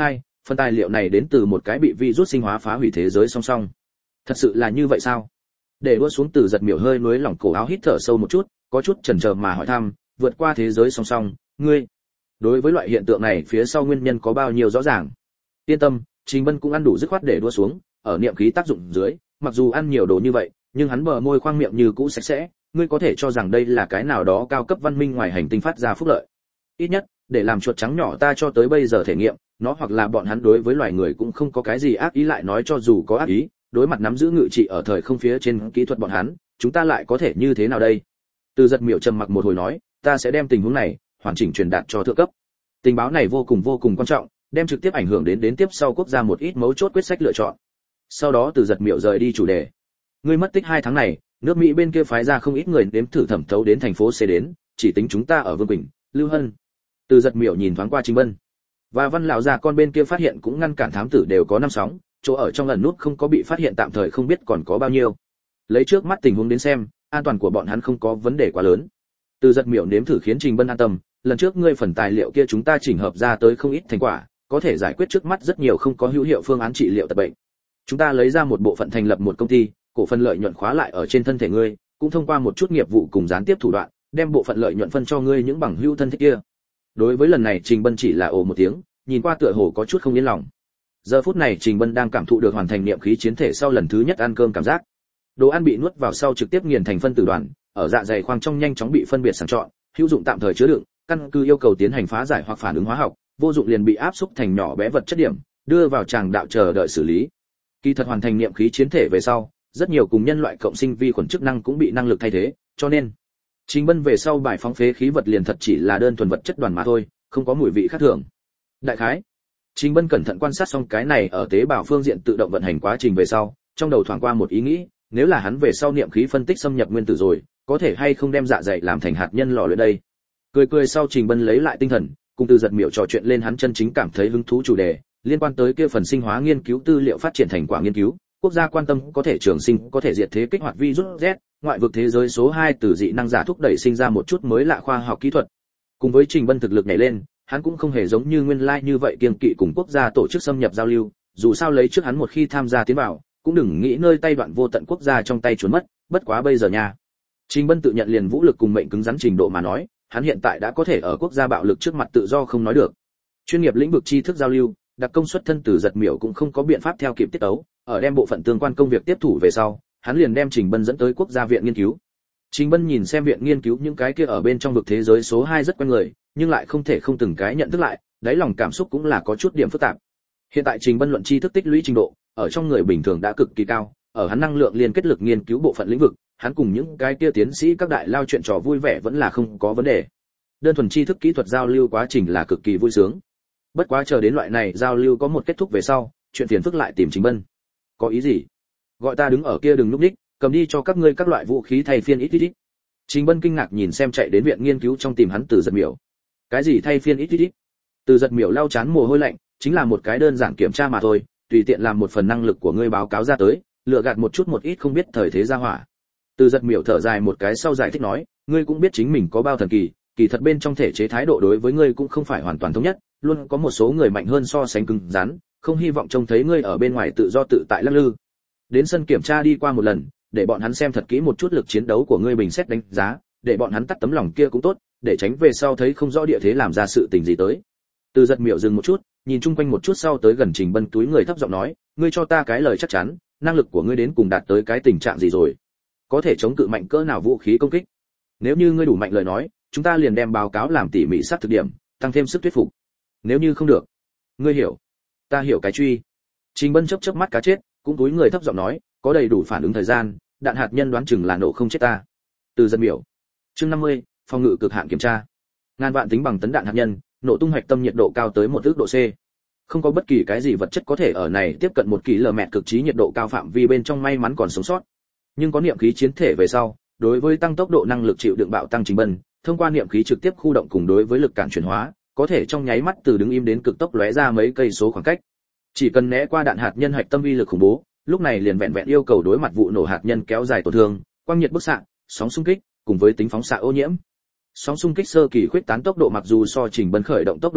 [SPEAKER 1] Phần tài liệu này đến từ một cái bị virus sinh hóa phá hủy thế giới song song. Thật sự là như vậy sao? Để đua xuống Từ Giật Miểu hơi nuối lỏng cổ áo, hít thở sâu một chút, có chút chần chờ mà hỏi thăm, vượt qua thế giới song song, ngươi đối với loại hiện tượng này phía sau nguyên nhân có bao nhiêu rõ ràng? Yên tâm, Trình Bân cũng ăn đủ dứt khoát để đua xuống, ở niệm khí tác dụng dưới, mặc dù ăn nhiều đồ như vậy, nhưng hắn bờ môi khoang miệng như cũ sạch sẽ, ngươi có thể cho rằng đây là cái nào đó cao cấp văn minh ngoài hành tinh phát ra phúc lợi. Ít nhất, để làm chuột trắng nhỏ ta cho tới bây giờ thể nghiệm, nó hoặc là bọn hắn đối với loài người cũng không có cái gì ác ý, lại nói cho dù có ác ý, đối mặt nắm giữ ngự trị ở thời không phía trên kỹ thuật bọn hắn, chúng ta lại có thể như thế nào đây? Từ Giật Miểu trầm mặc một hồi nói, ta sẽ đem tình huống này hoàn chỉnh truyền đạt cho thượng cấp. Tình báo này vô cùng vô cùng quan trọng, đem trực tiếp ảnh hưởng đến đến tiếp sau quốc gia một ít mấu chốt quyết sách lựa chọn. Sau đó Từ Giật Miểu rời đi chủ đề. Ngươi mất tích hai tháng này, nước Mỹ bên kia phái ra không ít người đếm thử thẩm thấu đến thành phố C đến, chỉ tính chúng ta ở Vương Quỳnh, Lưu Hân. Từ Giật Miểu nhìn thoáng qua Trình Bân. Và Văn lão già con bên kia phát hiện cũng ngăn cản thám tử đều có năm sóng, chỗ ở trong ẩn nút không có bị phát hiện tạm thời không biết còn có bao nhiêu. Lấy trước mắt tình huống đến xem, an toàn của bọn hắn không có vấn đề quá lớn. Từ Giật Miểu nếm thử khiến Trình Bân an tâm, lần trước ngươi phần tài liệu kia chúng ta chỉnh hợp ra tới không ít thành quả, có thể giải quyết trước mắt rất nhiều không có hữu hiệu phương án trị liệu tật bệnh. Chúng ta lấy ra một bộ phận thành lập một công ty, cổ phần lợi nhuận khóa lại ở trên thân thể ngươi, cũng thông qua một chút nghiệp vụ cùng gián tiếp thủ đoạn, đem bộ phận lợi nhuận phân cho ngươi những bằng hữu thân thích kia. Đối với lần này Trình Bân chỉ là ồ một tiếng, nhìn qua tựa hồ có chút không yên lòng. Giờ phút này Trình Bân đang cảm thụ được hoàn thành niệm khí chiến thể sau lần thứ nhất ăn cơm cảm giác. Đồ ăn bị nuốt vào sau trực tiếp nghiền thành phân tử đoàn, ở dạ dày khoang trong nhanh chóng bị phân biệt sàng chọn, hữu dụng tạm thời chứa đựng, căn cứ yêu cầu tiến hành phá giải hoặc phản ứng hóa học, vô dụng liền bị áp xúc thành nhỏ bé vật chất điểm, đưa vào tràng đạo chờ đợi xử lý. Kỳ thật hoàn thành niệm khí chiến thể về sau, rất nhiều cùng nhân loại cộng sinh vi khuẩn chức năng cũng bị năng lực thay thế, cho nên Trình Bân về sau bài phóng phế khí vật liền thật chỉ là đơn thuần vật chất đoàn mà thôi, không có mùi vị khác thường. Đại khái, Trình Bân cẩn thận quan sát xong cái này ở tế bào phương diện tự động vận hành quá trình về sau, trong đầu thoáng qua một ý nghĩ, nếu là hắn về sau niệm khí phân tích xâm nhập nguyên tử rồi, có thể hay không đem dạ dày làm thành hạt nhân lò luyện đây. Cười cười sau Trình Bân lấy lại tinh thần, cùng Từ Giật Miểu trò chuyện lên hắn chân chính cảm thấy hứng thú chủ đề, liên quan tới kia phần sinh hóa nghiên cứu tư liệu phát triển thành quả nghiên cứu, quốc gia quan tâm có thể trường sinh, có thể diệt thế kích hoạt virus Z, ngoại vực thế giới số hai từ dị năng giả thúc đẩy sinh ra một chút mới lạ khoa học kỹ thuật. Cùng với Trình Bân thực lực nhảy lên, hắn cũng không hề giống như nguyên lai như vậy kiêng kỵ cùng quốc gia tổ chức xâm nhập giao lưu, dù sao lấy trước hắn một khi tham gia tiến vào, cũng đừng nghĩ nơi tay đoạn vô tận quốc gia trong tay trốn mất, bất quá bây giờ nha. Trình Bân tự nhận liền vũ lực cùng mệnh cứng rắn trình độ mà nói, hắn hiện tại đã có thể ở quốc gia bạo lực trước mặt tự do không nói được. Chuyên nghiệp lĩnh vực tri thức giao lưu, đặc công suất thân Từ Giật Miểu cũng không có biện pháp theo kịp tiết tấu, ở đem bộ phận tương quan công việc tiếp thủ về sau, hắn liền đem Trình Bân dẫn tới quốc gia viện nghiên cứu. Trình Bân nhìn xem viện nghiên cứu những cái kia ở bên trong vực thế giới số hai rất quen người, nhưng lại không thể không từng cái nhận thức lại, đáy lòng cảm xúc cũng là có chút điểm phức tạp. Hiện tại Trình Bân luận tri thức tích lũy trình độ, ở trong người bình thường đã cực kỳ cao, ở hắn năng lượng liên kết lực nghiên cứu bộ phận lĩnh vực, hắn cùng những cái kia tiến sĩ các đại lao chuyện trò vui vẻ vẫn là không có vấn đề. Đơn thuần tri thức kỹ thuật giao lưu quá trình là cực kỳ vui sướng. Bất quá chờ đến loại này giao lưu có một kết thúc về sau, chuyện phiền phức lại tìm Trình Bân. Có ý gì? Gọi ta đứng ở kia đừng núp đích, cầm đi cho các ngươi các loại vũ khí thay phiên ít ít ít. Trình Bân kinh ngạc nhìn xem chạy đến viện nghiên cứu trong tìm hắn Từ Giật Miểu. Cái gì thay phiên ít ít ít? Từ Giật Miểu lau chán mồ hôi lạnh, chính là một cái đơn giản kiểm tra mà thôi, tùy tiện làm một phần năng lực của ngươi báo cáo ra tới, lựa gạt một chút một ít không biết thời thế gia hỏa. Từ Giật Miểu thở dài một cái sau giải thích nói, ngươi cũng biết chính mình có bao thần kỳ, kỳ thật bên trong thể chế thái độ đối với ngươi cũng không phải hoàn toàn thống nhất, luôn có một số người mạnh hơn so sánh cứng rắn, không hy vọng trông thấy ngươi ở bên ngoài tự do tự tại lắc lư. Đến sân kiểm tra đi qua một lần, để bọn hắn xem thật kỹ một chút lực chiến đấu của ngươi, bình xét đánh giá, để bọn hắn tắt tấm lòng kia cũng tốt, để tránh về sau thấy không rõ địa thế làm ra sự tình gì tới. Từ Giật Miểu dừng một chút, nhìn chung quanh một chút sau tới gần Trình Bân túi người thấp giọng nói, ngươi cho ta cái lời chắc chắn, năng lực của ngươi đến cùng đạt tới cái tình trạng gì rồi? Có thể chống cự mạnh cỡ nào vũ khí công kích? Nếu như ngươi đủ mạnh lời nói, chúng ta liền đem báo cáo làm tỉ mỉ sát thực điểm, tăng thêm sức thuyết phục. Nếu như không được, ngươi hiểu? Ta hiểu cái truy. Trình Bân chớp chớp mắt cá chết, cũng túi người thấp giọng nói, có đầy đủ phản ứng thời gian, đạn hạt nhân đoán chừng là nổ không chết ta. Từ Giật Miểu. Chương năm mươi, phòng ngự cực hạn kiểm tra. Ngàn vạn tính bằng tấn đạn hạt nhân, nổ tung hoạch tâm nhiệt độ cao tới một ước độ C. Không có bất kỳ cái gì vật chất có thể ở này tiếp cận một km cực trí nhiệt độ cao phạm vi bên trong may mắn còn sống sót. Nhưng có niệm khí chiến thể về sau, đối với tăng tốc độ năng lực chịu đựng bạo tăng Trình Bân, thông qua niệm khí trực tiếp khu động cùng đối với lực cản chuyển hóa, có thể trong nháy mắt từ đứng im đến cực tốc lóe ra mấy cây số khoảng cách. Chỉ cần né qua đạn hạt nhân hạch tâm uy lực khủng bố, lúc này liền vẹn vẹn yêu cầu đối mặt vụ nổ hạt nhân kéo dài tổn thương, quang nhiệt bức xạ, sóng xung kích, cùng với tính phóng xạ ô nhiễm. Sóng xung kích sơ kỳ khuyết tán tốc độ mặc dù so Trình Bân khởi động tốc độ nhanh,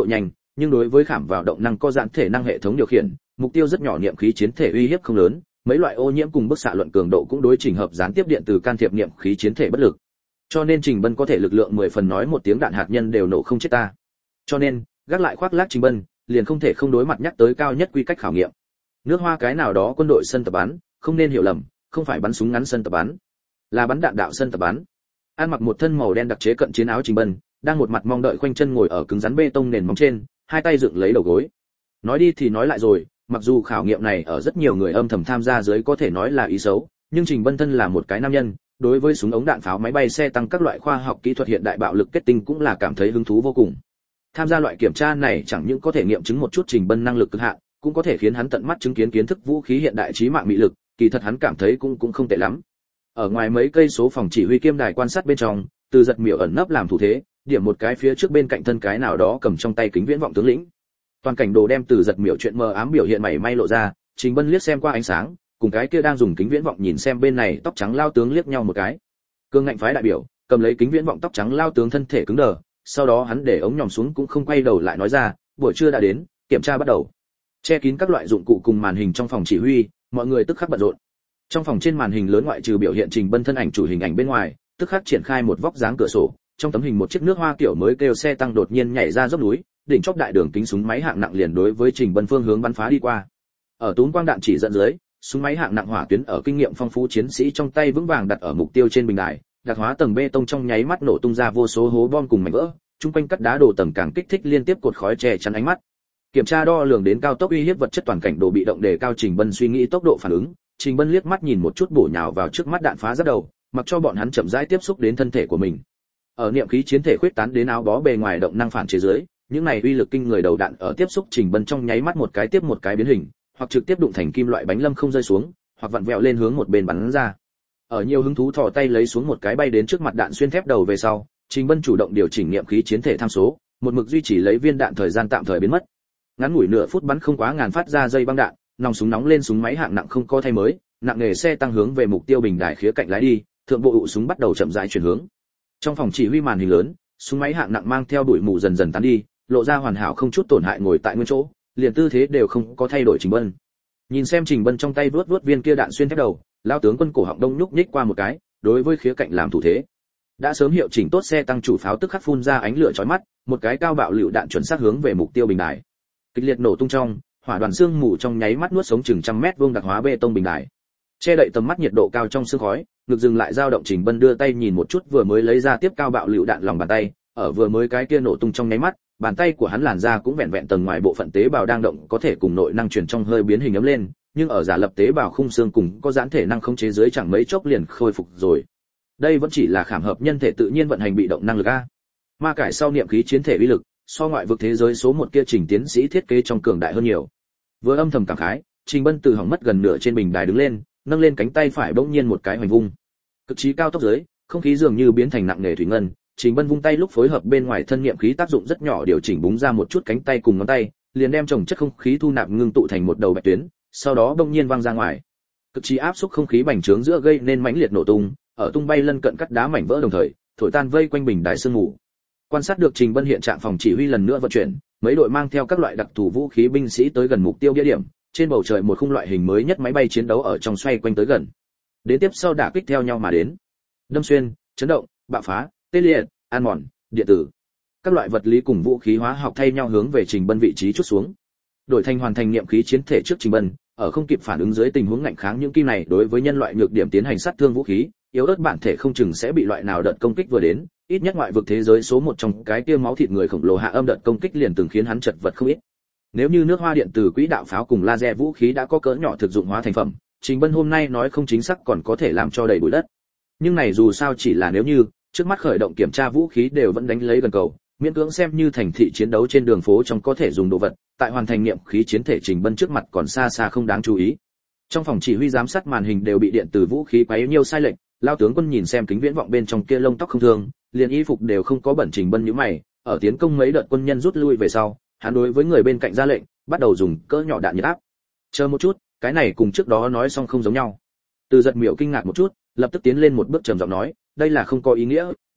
[SPEAKER 1] nhưng đối với khảm vào động năng co giãn thể năng hệ thống điều khiển, mục tiêu rất nhỏ niệm khí chiến thể uy hiếp không lớn, mấy loại ô nhiễm cùng bức xạ luận cường độ cũng đối trình hợp gián tiếp điện từ can thiệp niệm khí chiến thể bất lực. Cho nên Trình Bân có thể lực lượng mười phần nói một tiếng đạn hạt nhân đều nổ không chết ta. Cho nên, gác lại khoác lác Trình Bân, liền không thể không đối mặt nhắc tới cao nhất quy cách khảo nghiệm. Nước Hoa cái nào đó quân đội sân tập bắn, không nên hiểu lầm, không phải bắn súng ngắn sân tập bắn, là bắn đạn đạo sân tập bắn. An mặc một thân màu đen đặc chế cận chiến áo Trình Bân, đang một mặt mong đợi khoanh chân ngồi ở cứng rắn bê tông nền móng trên, hai tay dựng lấy đầu gối. Nói đi thì nói lại rồi, mặc dù khảo nghiệm này ở rất nhiều người âm thầm tham gia dưới có thể nói là ý xấu, nhưng Trình Bân thân là một cái nam nhân, đối với súng ống đạn pháo máy bay xe tăng các loại khoa học kỹ thuật hiện đại bạo lực kết tinh cũng là cảm thấy hứng thú vô cùng. Tham gia loại kiểm tra này chẳng những có thể nghiệm chứng một chút Trình Bân năng lực cực hạn, cũng có thể khiến hắn tận mắt chứng kiến kiến thức vũ khí hiện đại trí mạng mị lực, kỳ thật hắn cảm thấy cũng cũng không tệ lắm. Ở ngoài mấy cây số phòng chỉ huy kiêm đài quan sát bên trong, Từ Giật Miểu ẩn nấp làm thủ thế, điểm một cái phía trước bên cạnh thân cái nào đó cầm trong tay kính viễn vọng tướng lĩnh. Toàn cảnh đồ đem Từ Giật Miểu chuyện mờ ám biểu hiện mảy may lộ ra, Trình Bân liếc xem qua ánh sáng, cùng cái kia đang dùng kính viễn vọng nhìn xem bên này tóc trắng lao tướng liếc nhau một cái. Cương ngạnh phái đại biểu, cầm lấy kính viễn vọng tóc trắng lao tướng thân thể cứng đờ, sau đó hắn để ống nhòm xuống cũng không quay đầu lại nói ra, buổi trưa đã đến, kiểm tra bắt đầu. Che kín các loại dụng cụ cùng màn hình trong phòng chỉ huy, mọi người tức khắc bận rộn. Trong phòng trên màn hình lớn ngoại trừ biểu hiện Trình Bân thân ảnh chủ hình ảnh bên ngoài, tức khắc triển khai một vóc dáng cửa sổ, trong tấm hình một chiếc nước Hoa kiểu mới kêu xe tăng đột nhiên nhảy ra dốc núi, đỉnh chóp đại đường kính súng máy hạng nặng liền đối với Trình Bân phương hướng bắn phá đi qua. Ở túm quang đạn chỉ dẫn dưới, súng máy hạng nặng hỏa tuyến ở kinh nghiệm phong phú chiến sĩ trong tay vững vàng đặt ở mục tiêu trên bình đài, đặc hóa tầng bê tông trong nháy mắt nổ tung ra vô số hố bom cùng mảnh vỡ, trung quanh cắt đá đổ tầng càng kích thích liên tiếp cột khói che chắn ánh mắt. Kiểm tra đo lường đến cao tốc uy hiếp vật chất toàn cảnh đồ bị động để cao Trình Bân suy nghĩ tốc độ phản ứng, Trình Bân liếc mắt nhìn một chút bổ nhào vào trước mắt đạn phá giáp đầu, mặc cho bọn hắn chậm rãi tiếp xúc đến thân thể của mình. Ở niệm khí chiến thể khuyết tán đến áo bó bề ngoài động năng phản chế dưới, những này uy lực kinh người đầu đạn ở tiếp xúc Trình Bân trong nháy mắt một cái tiếp một cái biến hình, hoặc trực tiếp đụng thành kim loại bánh lâm không rơi xuống, hoặc vặn vẹo lên hướng một bên bắn ra. Ở nhiều hứng thú thò tay lấy xuống một cái bay đến trước mặt đạn xuyên thép đầu về sau, Trình Bân chủ động điều chỉnh niệm khí chiến thể tham số, một mực duy trì lấy viên đạn thời gian tạm thời biến mất. Ngắn ngủi nửa phút bắn không quá ngàn phát ra dây băng đạn, nòng súng nóng lên súng máy hạng nặng không có thay mới, nặng nghề xe tăng hướng về mục tiêu bình đài khía cạnh lái đi, thượng bộ ụ súng bắt đầu chậm rãi chuyển hướng. Trong phòng chỉ huy màn hình lớn, súng máy hạng nặng mang theo bụi mù dần dần tán đi, lộ ra hoàn hảo không chút tổn hại ngồi tại nguyên chỗ, liền tư thế đều không có thay đổi. Trình Bân nhìn xem Trình Bân trong tay vuốt vuốt viên kia đạn xuyên thép đầu, lao tướng quân cổ họng đông nhúc nhích qua một cái, đối với khía cạnh làm thủ thế. Đã sớm hiệu chỉnh tốt xe tăng chủ pháo tức khắc phun ra ánh lửa chói mắt, một cái cao bạo lựu đạn chuẩn xác hướng về mục tiêu bình đài. Kịch liệt nổ tung trong, hỏa đoàn xương mù trong nháy mắt nuốt sống chừng trăm mét vuông đặc hóa bê tông bình đài. Che đậy tầm mắt nhiệt độ cao trong sương khói, ngực dừng lại dao động. Trình Bân đưa tay nhìn một chút vừa mới lấy ra tiếp cao bạo lựu đạn lòng bàn tay, ở vừa mới cái kia nổ tung trong nháy mắt, bàn tay của hắn làn da cũng vẹn vẹn tầng ngoài bộ phận tế bào đang động có thể cùng nội năng truyền trong hơi biến hình ấm lên, nhưng ở giả lập tế bào khung xương cùng có giãn thể năng khống chế dưới chẳng mấy chốc liền khôi phục rồi. Đây vẫn chỉ là khảm hợp nhân thể tự nhiên vận hành bị động năng lực a. Ma cải sau niệm khí chiến thể uy lực, so ngoại vực thế giới số một kia Trình tiến sĩ thiết kế trong cường đại hơn nhiều. Vừa âm thầm cảm khái, Trình Bân từ hỏng mất gần nửa trên bình đài đứng lên, nâng lên cánh tay phải bỗng nhiên một cái hoành vung. Cực trí cao tốc dưới, không khí dường như biến thành nặng nề thủy ngân, Trình Bân vung tay lúc phối hợp bên ngoài thân niệm khí tác dụng rất nhỏ điều chỉnh búng ra một chút cánh tay cùng ngón tay, liền đem chồng chất không khí thu nạp ngưng tụ thành một đầu bạch tuyến, sau đó bỗng nhiên văng ra ngoài. Cực trí áp xúc không khí bành trướng giữa gây nên mãnh liệt nổ tung, ở tung bay lân cận cắt đá mảnh vỡ đồng thời, thổi tan vây quanh bình đài sương mù. Quan sát được Trình Bân hiện trạng phòng chỉ huy lần nữa vận chuyển, mấy đội mang theo các loại đặc thù vũ khí binh sĩ tới gần mục tiêu địa điểm, trên bầu trời một khung loại hình mới nhất máy bay chiến đấu ở trong xoay quanh tới gần. Đến tiếp sau đả kích theo nhau mà đến. Đâm xuyên, chấn động, bạo phá, tê liệt, ăn mòn, điện tử. Các loại vật lý cùng vũ khí hóa học thay nhau hướng về Trình Bân vị trí chút xuống. Đổi thành hoàn thành niệm khí chiến thể trước Trình Bân, ở không kịp phản ứng dưới tình huống ngạnh kháng những kim này đối với nhân loại nhược điểm tiến hành sát thương vũ khí, yếu ớt bản thể không chừng sẽ bị loại nào đợt công kích vừa đến, ít nhất ngoại vực thế giới số một trong cái kia máu thịt người khổng lồ hạ âm đợt công kích liền từng khiến hắn chật vật không ít. Nếu như nước Hoa điện từ quỹ đạo pháo cùng laser vũ khí đã có cỡ nhỏ thực dụng hóa thành phẩm, Trình Bân hôm nay nói không chính xác còn có thể làm cho đầy bụi đất. Nhưng này dù sao chỉ là nếu như, trước mắt khởi động kiểm tra vũ khí đều vẫn đánh lấy gần cầu, miễn cưỡng xem như thành thị chiến đấu trên đường phố trong có thể dùng đồ vật, tại hoàn thành niệm khí chiến thể Trình Bân trước mặt còn xa xa không đáng chú ý. Trong phòng chỉ huy giám sát màn hình đều bị điện từ vũ khí quấy nhiều sai lệch, lao tướng quân nhìn xem kính viễn vọng bên trong kia lông tóc không thương, liền y phục đều không có bẩn. Trình Bân nhíu mày, ở tiến công mấy đợt quân nhân rút lui về sau, hắn đối với người bên cạnh ra lệnh, bắt đầu dùng cỡ nhỏ đạn nhiệt áp. Chờ một chút, cái này cùng trước đó nói xong không giống nhau. Từ Giật Miểu kinh ngạc một chút, lập tức tiến lên một bước trầm giọng nói, đây là không có ý nghĩa,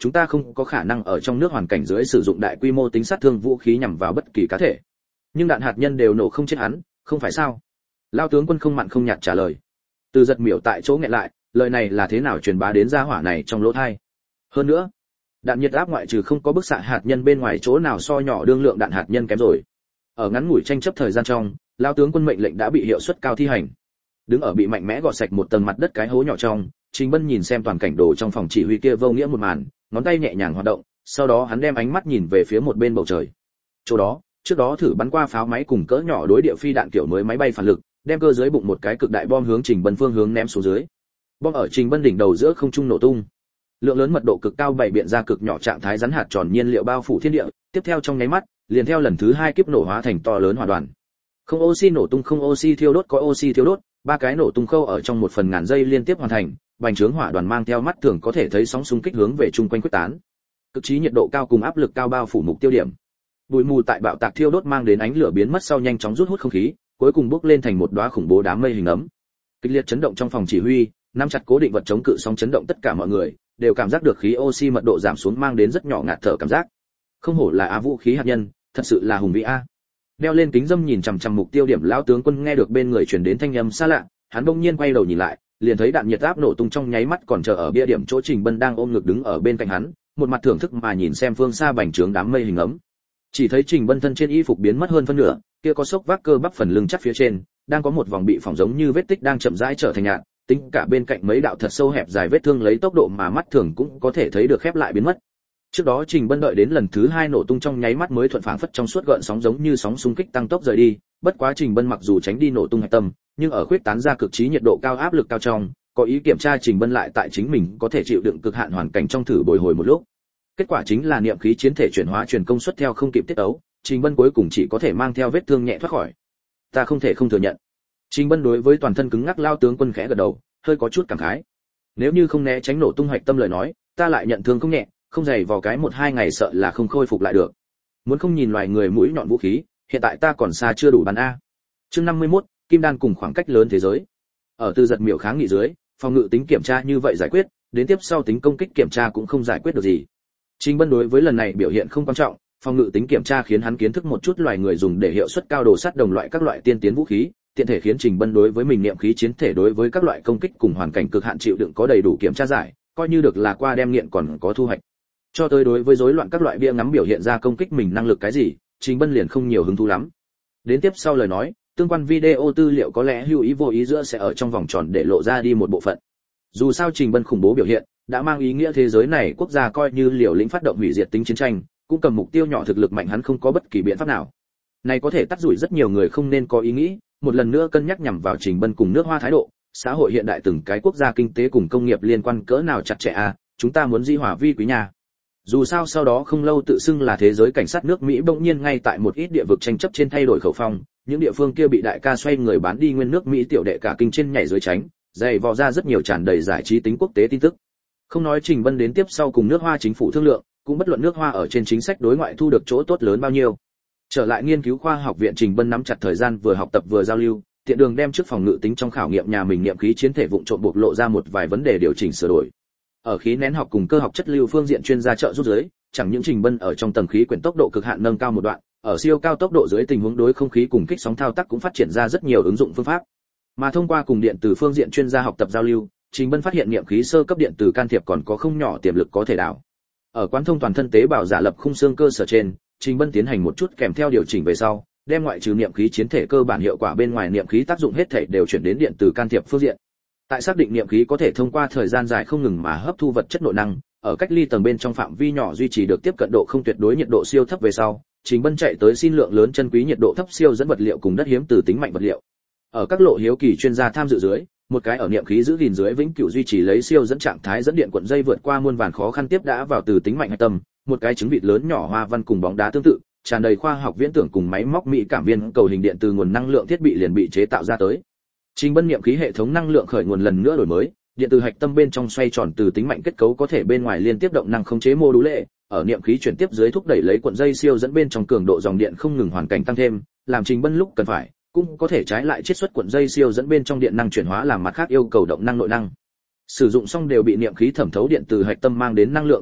[SPEAKER 1] chúng ta không có khả năng ở trong nước hoàn cảnh dưới sử dụng đại quy mô tính sát thương vũ khí nhằm vào bất kỳ cá thể. Nhưng đạn hạt nhân đều nổ không chết hắn, không phải sao? Lao tướng quân không mặn không nhạt trả lời. Từ Giật miểu tại chỗ nghẹn lại, lời này là thế nào truyền bá đến gia hỏa này trong lỗ tai? Hơn nữa, đạn nhiệt áp ngoại trừ không có bức xạ hạt nhân bên ngoài chỗ nào so nhỏ đương lượng đạn hạt nhân kém rồi. Ở ngắn ngủi tranh chấp thời gian trong, Lao tướng quân mệnh lệnh đã bị hiệu suất cao thi hành. Đứng ở bị mạnh mẽ gọt sạch một tầng mặt đất cái hố nhỏ trong, Trình Bân nhìn xem toàn cảnh đồ trong phòng chỉ huy kia vô nghĩa một màn, ngón tay nhẹ nhàng hoạt động, sau đó hắn đem ánh mắt nhìn về phía một bên bầu trời. Chỗ đó, trước đó thử bắn qua pháo máy cùng cỡ nhỏ đối địa phi đạn kiểu mới máy bay phản lực, đem cơ dưới bụng một cái cực đại bom hướng Trình Bân phương hướng ném xuống dưới. Bom ở Trình Bân đỉnh đầu giữa không trung nổ tung. Lượng lớn mật độ cực cao bảy biện ra cực nhỏ trạng thái rắn hạt tròn nhiên liệu bao phủ thiên địa, tiếp theo trong nháy mắt, liền theo lần thứ hai kiếp nổ hóa thành to lớn hỏa đoàn. Không oxy nổ tung không oxy thiêu đốt có oxy thiêu đốt, ba cái nổ tung khâu ở trong một phần ngàn giây liên tiếp hoàn thành, bành trướng hỏa đoàn mang theo mắt thường có thể thấy sóng xung kích hướng về chung quanh quyết tán. Cực trí nhiệt độ cao cùng áp lực cao bao phủ mục tiêu điểm. Bụi mù tại bạo tạc thiêu đốt mang đến ánh lửa biến mất sau nhanh chóng rút hút không khí, cuối cùng bốc lên thành một đóa khủng bố đám mây hình ấm. Kịch liệt chấn động trong phòng chỉ huy, nắm chặt cố định vật chống cự sóng chấn động tất cả mọi người đều cảm giác được khí oxy mật độ giảm xuống mang đến rất nhỏ ngạt thở cảm giác. Không hổ là á vũ khí hạt nhân, thật sự là hùng vĩ a. Đeo lên kính dâm nhìn chằm chằm mục tiêu điểm, lão tướng quân nghe được bên người truyền đến thanh âm xa lạ, hắn bỗng nhiên quay đầu nhìn lại, liền thấy đạn nhiệt áp nổ tung trong nháy mắt còn chờ ở bia điểm chỗ Trình Bân đang ôm ngực đứng ở bên cạnh hắn, một mặt thưởng thức mà nhìn xem phương xa bành trướng đám mây hình ấm. Chỉ thấy Trình Bân thân trên y phục biến mất hơn phân nửa, kia có xốc vác cơ bắp phần lưng chắc phía trên, đang có một vòng bị phỏng giống như vết tích đang chậm rãi trở thành nhạt, tính cả bên cạnh mấy đạo thật sâu hẹp dài vết thương lấy tốc độ mà mắt thường cũng có thể thấy được khép lại biến mất. Trước đó Trình Bân đợi đến lần thứ hai nổ tung trong nháy mắt mới thuận phảng phất trong suốt gợn sóng giống như sóng xung kích tăng tốc rời đi, bất quá Trình Bân mặc dù tránh đi nổ tung hạch tâm, nhưng ở khuyết tán ra cực trí nhiệt độ cao áp lực cao trong, có ý kiểm tra Trình Bân lại tại chính mình có thể chịu đựng cực hạn hoàn cảnh trong thử bồi hồi một lúc. Kết quả chính là niệm khí chiến thể chuyển hóa truyền công suất theo không kịp tiết tấu, Trình Bân cuối cùng chỉ có thể mang theo vết thương nhẹ thoát khỏi. Ta không thể không thừa nhận. Trình Bân đối với toàn thân cứng ngắc lao tướng quân khẽ gật đầu, hơi có chút cảm khái. Nếu như không né tránh nổ tung hạch tâm lời nói, ta lại nhận thương không nhẹ, không dày vào cái một hai ngày sợ là không khôi phục lại được. Muốn không nhìn loài người mũi nhọn vũ khí, hiện tại ta còn xa chưa đủ bắn a. Chương năm mươi mốt, Kim Đan cùng khoảng cách lớn thế giới. Ở Từ Giật miểu kháng nghị dưới, phòng ngự tính kiểm tra như vậy giải quyết, đến tiếp sau tính công kích kiểm tra cũng không giải quyết được gì. Trình Bân đối với lần này biểu hiện không quan trọng, phòng ngự tính kiểm tra khiến hắn kiến thức một chút loài người dùng để hiệu suất cao đồ sắt đồng loại các loại tiên tiến vũ khí, tiện thể khiến Trình Bân đối với mình niệm khí chiến thể đối với các loại công kích cùng hoàn cảnh cực hạn chịu đựng có đầy đủ kiểm tra giải, coi như được là qua đem nghiện còn có thu hoạch. Cho tới đối với rối loạn các loại bia ngắm biểu hiện ra công kích mình năng lực cái gì, Trình Bân liền không nhiều hứng thú lắm. Đến tiếp sau lời nói, tương quan video tư liệu có lẽ hữu ý vô ý giữa sẽ ở trong vòng tròn để lộ ra đi một bộ phận. Dù sao Trình Bân khủng bố biểu hiện, đã mang ý nghĩa thế giới này quốc gia coi như liều lĩnh phát động hủy diệt tính chiến tranh, cũng cầm mục tiêu nhỏ thực lực mạnh hắn không có bất kỳ biện pháp nào. Này có thể tắt rủi rất nhiều người không nên có ý nghĩ, một lần nữa cân nhắc nhằm vào Trình Bân cùng nước Hoa thái độ, xã hội hiện đại từng cái quốc gia kinh tế cùng công nghiệp liên quan cỡ nào chặt chẽ à, chúng ta muốn di hòa vi quý nhà. Dù sao sau đó không lâu tự xưng là thế giới cảnh sát nước Mỹ bỗng nhiên ngay tại một ít địa vực tranh chấp trên thay đổi khẩu phong, những địa phương kia bị đại ca xoay người bán đi nguyên nước Mỹ tiểu đệ cả kinh trên nhảy dưới tránh, dày vò ra rất nhiều tràn đầy giải trí tính quốc tế tin tức. Không nói Trình Bân đến tiếp sau cùng nước Hoa chính phủ thương lượng, cũng bất luận nước Hoa ở trên chính sách đối ngoại thu được chỗ tốt lớn bao nhiêu. Trở lại nghiên cứu khoa học viện, Trình Bân nắm chặt thời gian vừa học tập vừa giao lưu, tiện đường đem trước phòng ngự tính trong khảo nghiệm nhà mình niệm khí chiến thể vụng trộm bộc lộ ra một vài vấn đề điều chỉnh sửa đổi. Ở khí nén học cùng cơ học chất lưu phương diện chuyên gia trợ giúp dưới, chẳng những Trình Bân ở trong tầng khí quyển tốc độ cực hạn nâng cao một đoạn, ở siêu cao tốc độ dưới tình huống đối không khí cùng kích sóng thao tác cũng phát triển ra rất nhiều ứng dụng phương pháp. Mà thông qua cùng điện từ phương diện chuyên gia học tập giao lưu, Trình Bân phát hiện niệm khí sơ cấp điện từ can thiệp còn có không nhỏ tiềm lực có thể đảo. Ở quán thông toàn thân tế bào giả lập khung xương cơ sở trên, Trình Bân tiến hành một chút kèm theo điều chỉnh về sau, đem ngoại trừ niệm khí chiến thể cơ bản hiệu quả bên ngoài niệm khí tác dụng hết thể đều chuyển đến điện từ can thiệp phương diện. Tại xác định niệm khí có thể thông qua thời gian dài không ngừng mà hấp thu vật chất nội năng, ở cách ly tầng bên trong phạm vi nhỏ duy trì được tiếp cận độ không tuyệt đối nhiệt độ siêu thấp về sau, Trình Bân chạy tới xin lượng lớn chân quý nhiệt độ thấp siêu dẫn vật liệu cùng đất hiếm từ tính mạnh vật liệu. Ở các lộ hiếu kỳ chuyên gia tham dự dưới, một cái ở niệm khí giữ gìn dưới vĩnh cửu duy trì lấy siêu dẫn trạng thái dẫn điện cuộn dây vượt qua muôn vàn khó khăn tiếp đã vào từ tính mạnh hạch tâm, một cái trứng vịt lớn nhỏ hoa văn cùng bóng đá tương tự, tràn đầy khoa học viễn tưởng cùng máy móc mỹ cảm viên cầu hình điện từ nguồn năng lượng thiết bị liền bị chế tạo ra tới. Trình Bân niệm khí hệ thống năng lượng khởi nguồn lần nữa đổi mới, điện từ hạch tâm bên trong xoay tròn từ tính mạnh kết cấu có thể bên ngoài liên tiếp động năng khống chế mô đũ lệ, ở niệm khí chuyển tiếp dưới thúc đẩy lấy cuộn dây siêu dẫn bên trong cường độ dòng điện không ngừng hoàn cảnh tăng thêm, làm Trình Bân lúc cần phải, cũng có thể trái lại chiết xuất cuộn dây siêu dẫn bên trong điện năng chuyển hóa làm mặt khác yêu cầu động năng nội năng. Sử dụng xong đều bị niệm khí thẩm thấu điện từ hạch tâm mang đến năng lượng cường đại,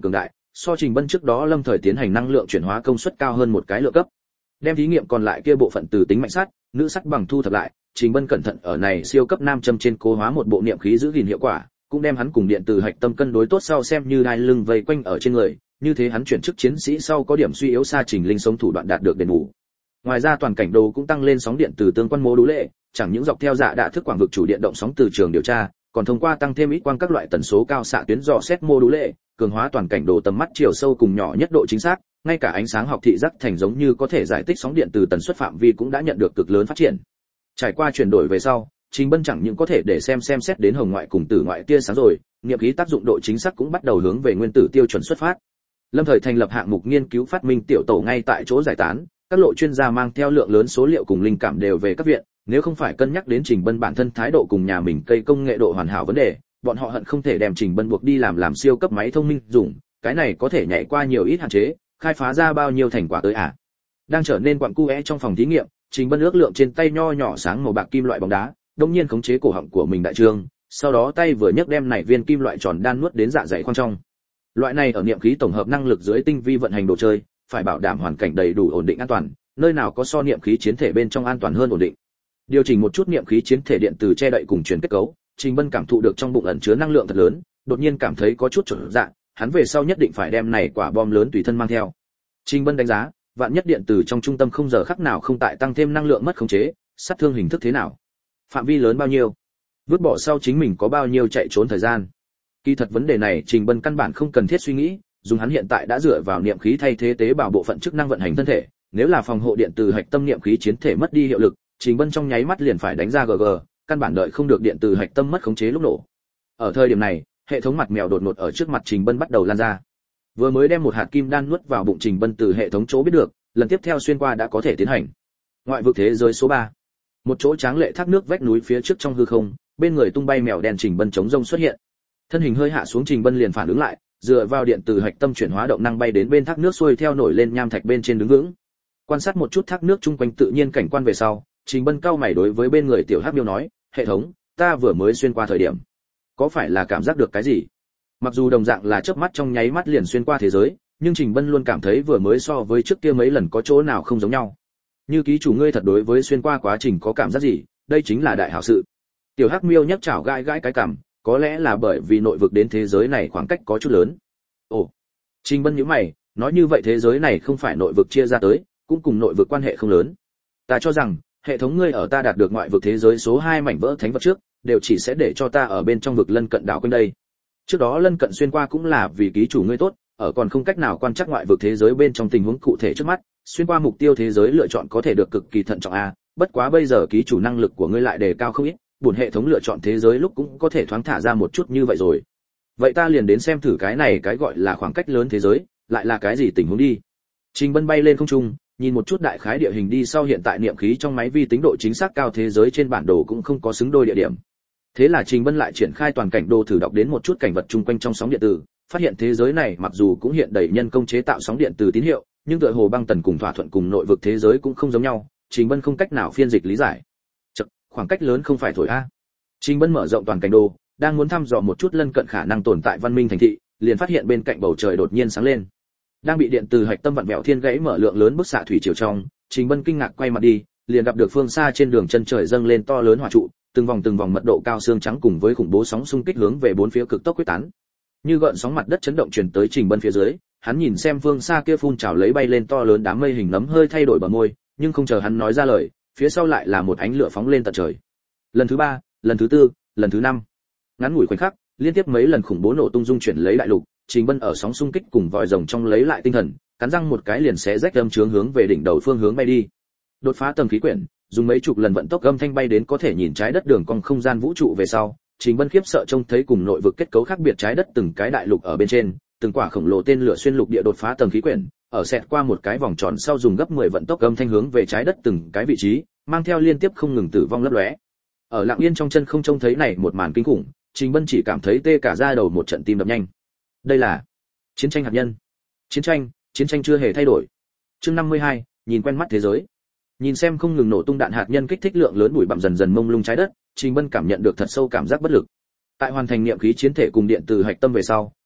[SPEAKER 1] so Trình Bân trước đó lâm thời tiến hành năng lượng chuyển hóa công suất cao hơn một cái lượng cấp. Đem thí nghiệm còn lại kia bộ phận từ tính mạnh sắt, nữ sắt bằng thu thập lại, Trình Bân cẩn thận ở này siêu cấp nam châm trên cố hóa một bộ niệm khí giữ gìn hiệu quả, cũng đem hắn cùng điện từ hạch tâm cân đối tốt sau xem như đai lưng vây quanh ở trên người, như thế hắn chuyển chức chiến sĩ sau có điểm suy yếu xa Trình Linh sống thủ đoạn đạt được đền bù. Ngoài ra toàn cảnh đồ cũng tăng lên sóng điện từ tương quan mô đũ lệ, chẳng những dọc theo dạ đã thức quảng vực chủ điện động sóng từ trường điều tra, còn thông qua tăng thêm ít quang các loại tần số cao xạ tuyến dò xét mô đũ lệ, cường hóa toàn cảnh đồ tầm mắt chiều sâu cùng nhỏ nhất độ chính xác, ngay cả ánh sáng học thị giác thành giống như có thể giải tích sóng điện từ tần suất phạm vi cũng đã nhận được cực lớn phát triển. Trải qua chuyển đổi về sau, Trình Bân chẳng những có thể để xem xem xét đến hồng ngoại cùng tử ngoại tia sáng rồi, nghiệm khí tác dụng độ chính xác cũng bắt đầu hướng về nguyên tử tiêu chuẩn xuất phát. Lâm thời thành lập hạng mục nghiên cứu phát minh tiểu tổ ngay tại chỗ giải tán, các lộ chuyên gia mang theo lượng lớn số liệu cùng linh cảm đều về các viện, nếu không phải cân nhắc đến Trình Bân bản thân thái độ cùng nhà mình cây công nghệ độ hoàn hảo vấn đề, bọn họ hận không thể đem Trình Bân buộc đi làm làm siêu cấp máy thông minh dùng, cái này có thể nhảy qua nhiều ít hạn chế, khai phá ra bao nhiêu thành quả tới à. Đang trở nên quặng cuẽ trong phòng thí nghiệm, Trình Bân ước lượng trên tay nho nhỏ sáng màu bạc kim loại bóng đá, đột nhiên khống chế cổ họng của mình đại trương, sau đó tay vừa nhấc đem này viên kim loại tròn đan nuốt đến dạ dày khoang trong. Loại này ở niệm khí tổng hợp năng lực dưới tinh vi vận hành đồ chơi, phải bảo đảm hoàn cảnh đầy đủ ổn định an toàn, nơi nào có so niệm khí chiến thể bên trong an toàn hơn ổn định. Điều chỉnh một chút niệm khí chiến thể điện từ che đậy cùng truyền kết cấu, Trình Bân cảm thụ được trong bụng ẩn chứa năng lượng thật lớn, đột nhiên cảm thấy có chút chột dạ, hắn về sau nhất định phải đem này quả bom lớn tùy thân mang theo. Trình Bân đánh giá, vạn nhất điện từ trong trung tâm không giờ khắc nào không tại tăng thêm năng lượng mất khống chế, sát thương hình thức thế nào, phạm vi lớn bao nhiêu, vứt bỏ sau chính mình có bao nhiêu chạy trốn thời gian. Kỳ thật vấn đề này Trình Bân căn bản không cần thiết suy nghĩ, dùng hắn hiện tại đã dựa vào niệm khí thay thế tế bào bộ phận chức năng vận hành thân thể, nếu là phòng hộ điện từ hạch tâm niệm khí chiến thể mất đi hiệu lực, Trình Bân trong nháy mắt liền phải đánh ra giê giê, căn bản đợi không được điện từ hạch tâm mất khống chế lúc nổ. Ở thời điểm này, hệ thống mặt mèo đột ngột ở trước mặt Trình Bân bắt đầu lan ra. Vừa mới đem một hạt kim đan nuốt vào bụng Trình Bân từ hệ thống chỗ biết được, lần tiếp theo xuyên qua đã có thể tiến hành. Ngoại vực thế giới số ba. Một chỗ tráng lệ thác nước vách núi phía trước trong hư không, bên người tung bay mèo đen Trình Bân chống rông xuất hiện. Thân hình hơi hạ xuống Trình Bân liền phản ứng lại, dựa vào điện từ hạch tâm chuyển hóa động năng bay đến bên thác nước xuôi theo nổi lên nham thạch bên trên đứng vững. Quan sát một chút thác nước chung quanh tự nhiên cảnh quan về sau, Trình Bân cau mày đối với bên người tiểu hắc miêu nói, hệ thống, ta vừa mới xuyên qua thời điểm, có phải là cảm giác được cái gì? Mặc dù đồng dạng là chớp mắt trong nháy mắt liền xuyên qua thế giới, nhưng Trình Bân luôn cảm thấy vừa mới so với trước kia mấy lần có chỗ nào không giống nhau. Như ký chủ ngươi thật đối với xuyên qua quá trình có cảm giác gì, đây chính là đại hảo sự. Tiểu hắc miêu nhấc chảo gãi gãi cái cằm, có lẽ là bởi vì nội vực đến thế giới này khoảng cách có chút lớn. Ồ, Trình Bân nhíu mày, nói như vậy thế giới này không phải nội vực chia ra tới, cũng cùng nội vực quan hệ không lớn. Ta cho rằng, hệ thống ngươi ở ta đạt được ngoại vực thế giới số hai mảnh vỡ thánh vật trước, đều chỉ sẽ để cho ta ở bên trong vực lân cận đảo quanh đây. Trước đó lân cận xuyên qua cũng là vì ký chủ ngươi tốt, ở còn không cách nào quan trắc ngoại vực thế giới bên trong tình huống cụ thể trước mắt, xuyên qua mục tiêu thế giới lựa chọn có thể được cực kỳ thận trọng a, bất quá bây giờ ký chủ năng lực của ngươi lại đề cao không ít, buồn hệ thống lựa chọn thế giới lúc cũng có thể thoáng thả ra một chút như vậy rồi. Vậy ta liền đến xem thử cái này cái gọi là khoảng cách lớn thế giới, lại là cái gì tình huống đi. Trình Bân bay lên không trung, nhìn một chút đại khái địa hình đi sau hiện tại niệm khí trong máy vi tính độ chính xác cao thế giới trên bản đồ cũng không có xứng đôi địa điểm. Thế là Trình Bân lại triển khai toàn cảnh đồ thử đọc đến một chút cảnh vật chung quanh trong sóng điện tử, phát hiện thế giới này mặc dù cũng hiện đầy nhân công chế tạo sóng điện từ tín hiệu, nhưng tựa hồ băng tần cùng thỏa thuận cùng nội vực thế giới cũng không giống nhau, Trình Bân không cách nào phiên dịch lý giải. Chậc, khoảng cách lớn không phải thổi a. Trình Bân mở rộng toàn cảnh đồ, đang muốn thăm dò một chút lân cận khả năng tồn tại văn minh thành thị, liền phát hiện bên cạnh bầu trời đột nhiên sáng lên. Đang bị điện từ hạch tâm vặn vẹo thiên gãy mở lượng lớn bức xạ thủy chiều trong, Trình Bân kinh ngạc quay mặt đi, liền gặp được phương xa trên đường chân trời dâng lên to lớn hỏa trụ, từng vòng từng vòng mật độ cao xương trắng cùng với khủng bố sóng xung kích hướng về bốn phía cực tốc quyết tán. Như gợn sóng mặt đất chấn động truyền tới Trình Bân phía dưới, hắn nhìn xem phương xa kia phun trào lấy bay lên to lớn đám mây hình nấm hơi thay đổi bờ môi, nhưng không chờ hắn nói ra lời, phía sau lại là một ánh lửa phóng lên tận trời. Lần thứ ba, lần thứ tư, lần thứ năm. Ngắn ngủi khoảnh khắc, liên tiếp mấy lần khủng bố nổ tung dung chuyển lấy đại lục, Trình Bân ở sóng xung kích cùng vòi rồng trong lấy lại tinh thần, cắn răng một cái liền xé rách âm chướng hướng về đỉnh đầu phương hướng bay đi. Đột phá tầng khí quyển, dùng mấy chục lần vận tốc âm thanh bay đến có thể nhìn trái đất đường cong không gian vũ trụ về sau, Trình Bân khiếp sợ trông thấy cùng nội vực kết cấu khác biệt trái đất từng cái đại lục ở bên trên, từng quả khổng lồ tên lửa xuyên lục địa đột phá tầng khí quyển, ở xẹt qua một cái vòng tròn sau dùng gấp mười vận tốc âm thanh hướng về trái đất từng cái vị trí, mang theo liên tiếp không ngừng tử vong lấp lóe. Ở lặng yên trong chân không trông thấy này một màn kinh khủng, Trình Bân chỉ cảm thấy tê cả da đầu một trận tim đập nhanh. Đây là chiến tranh hạt nhân. Chiến tranh, chiến tranh chưa hề thay đổi. Chương năm mươi hai, nhìn quen mắt thế giới. Nhìn xem không ngừng nổ tung đạn hạt nhân kích thích lượng lớn bụi bặm dần dần mông lung trái đất, Trình Bân cảm nhận được thật sâu cảm giác bất lực. Tại hoàn thành niệm khí chiến thể cùng điện từ hạch tâm về sau,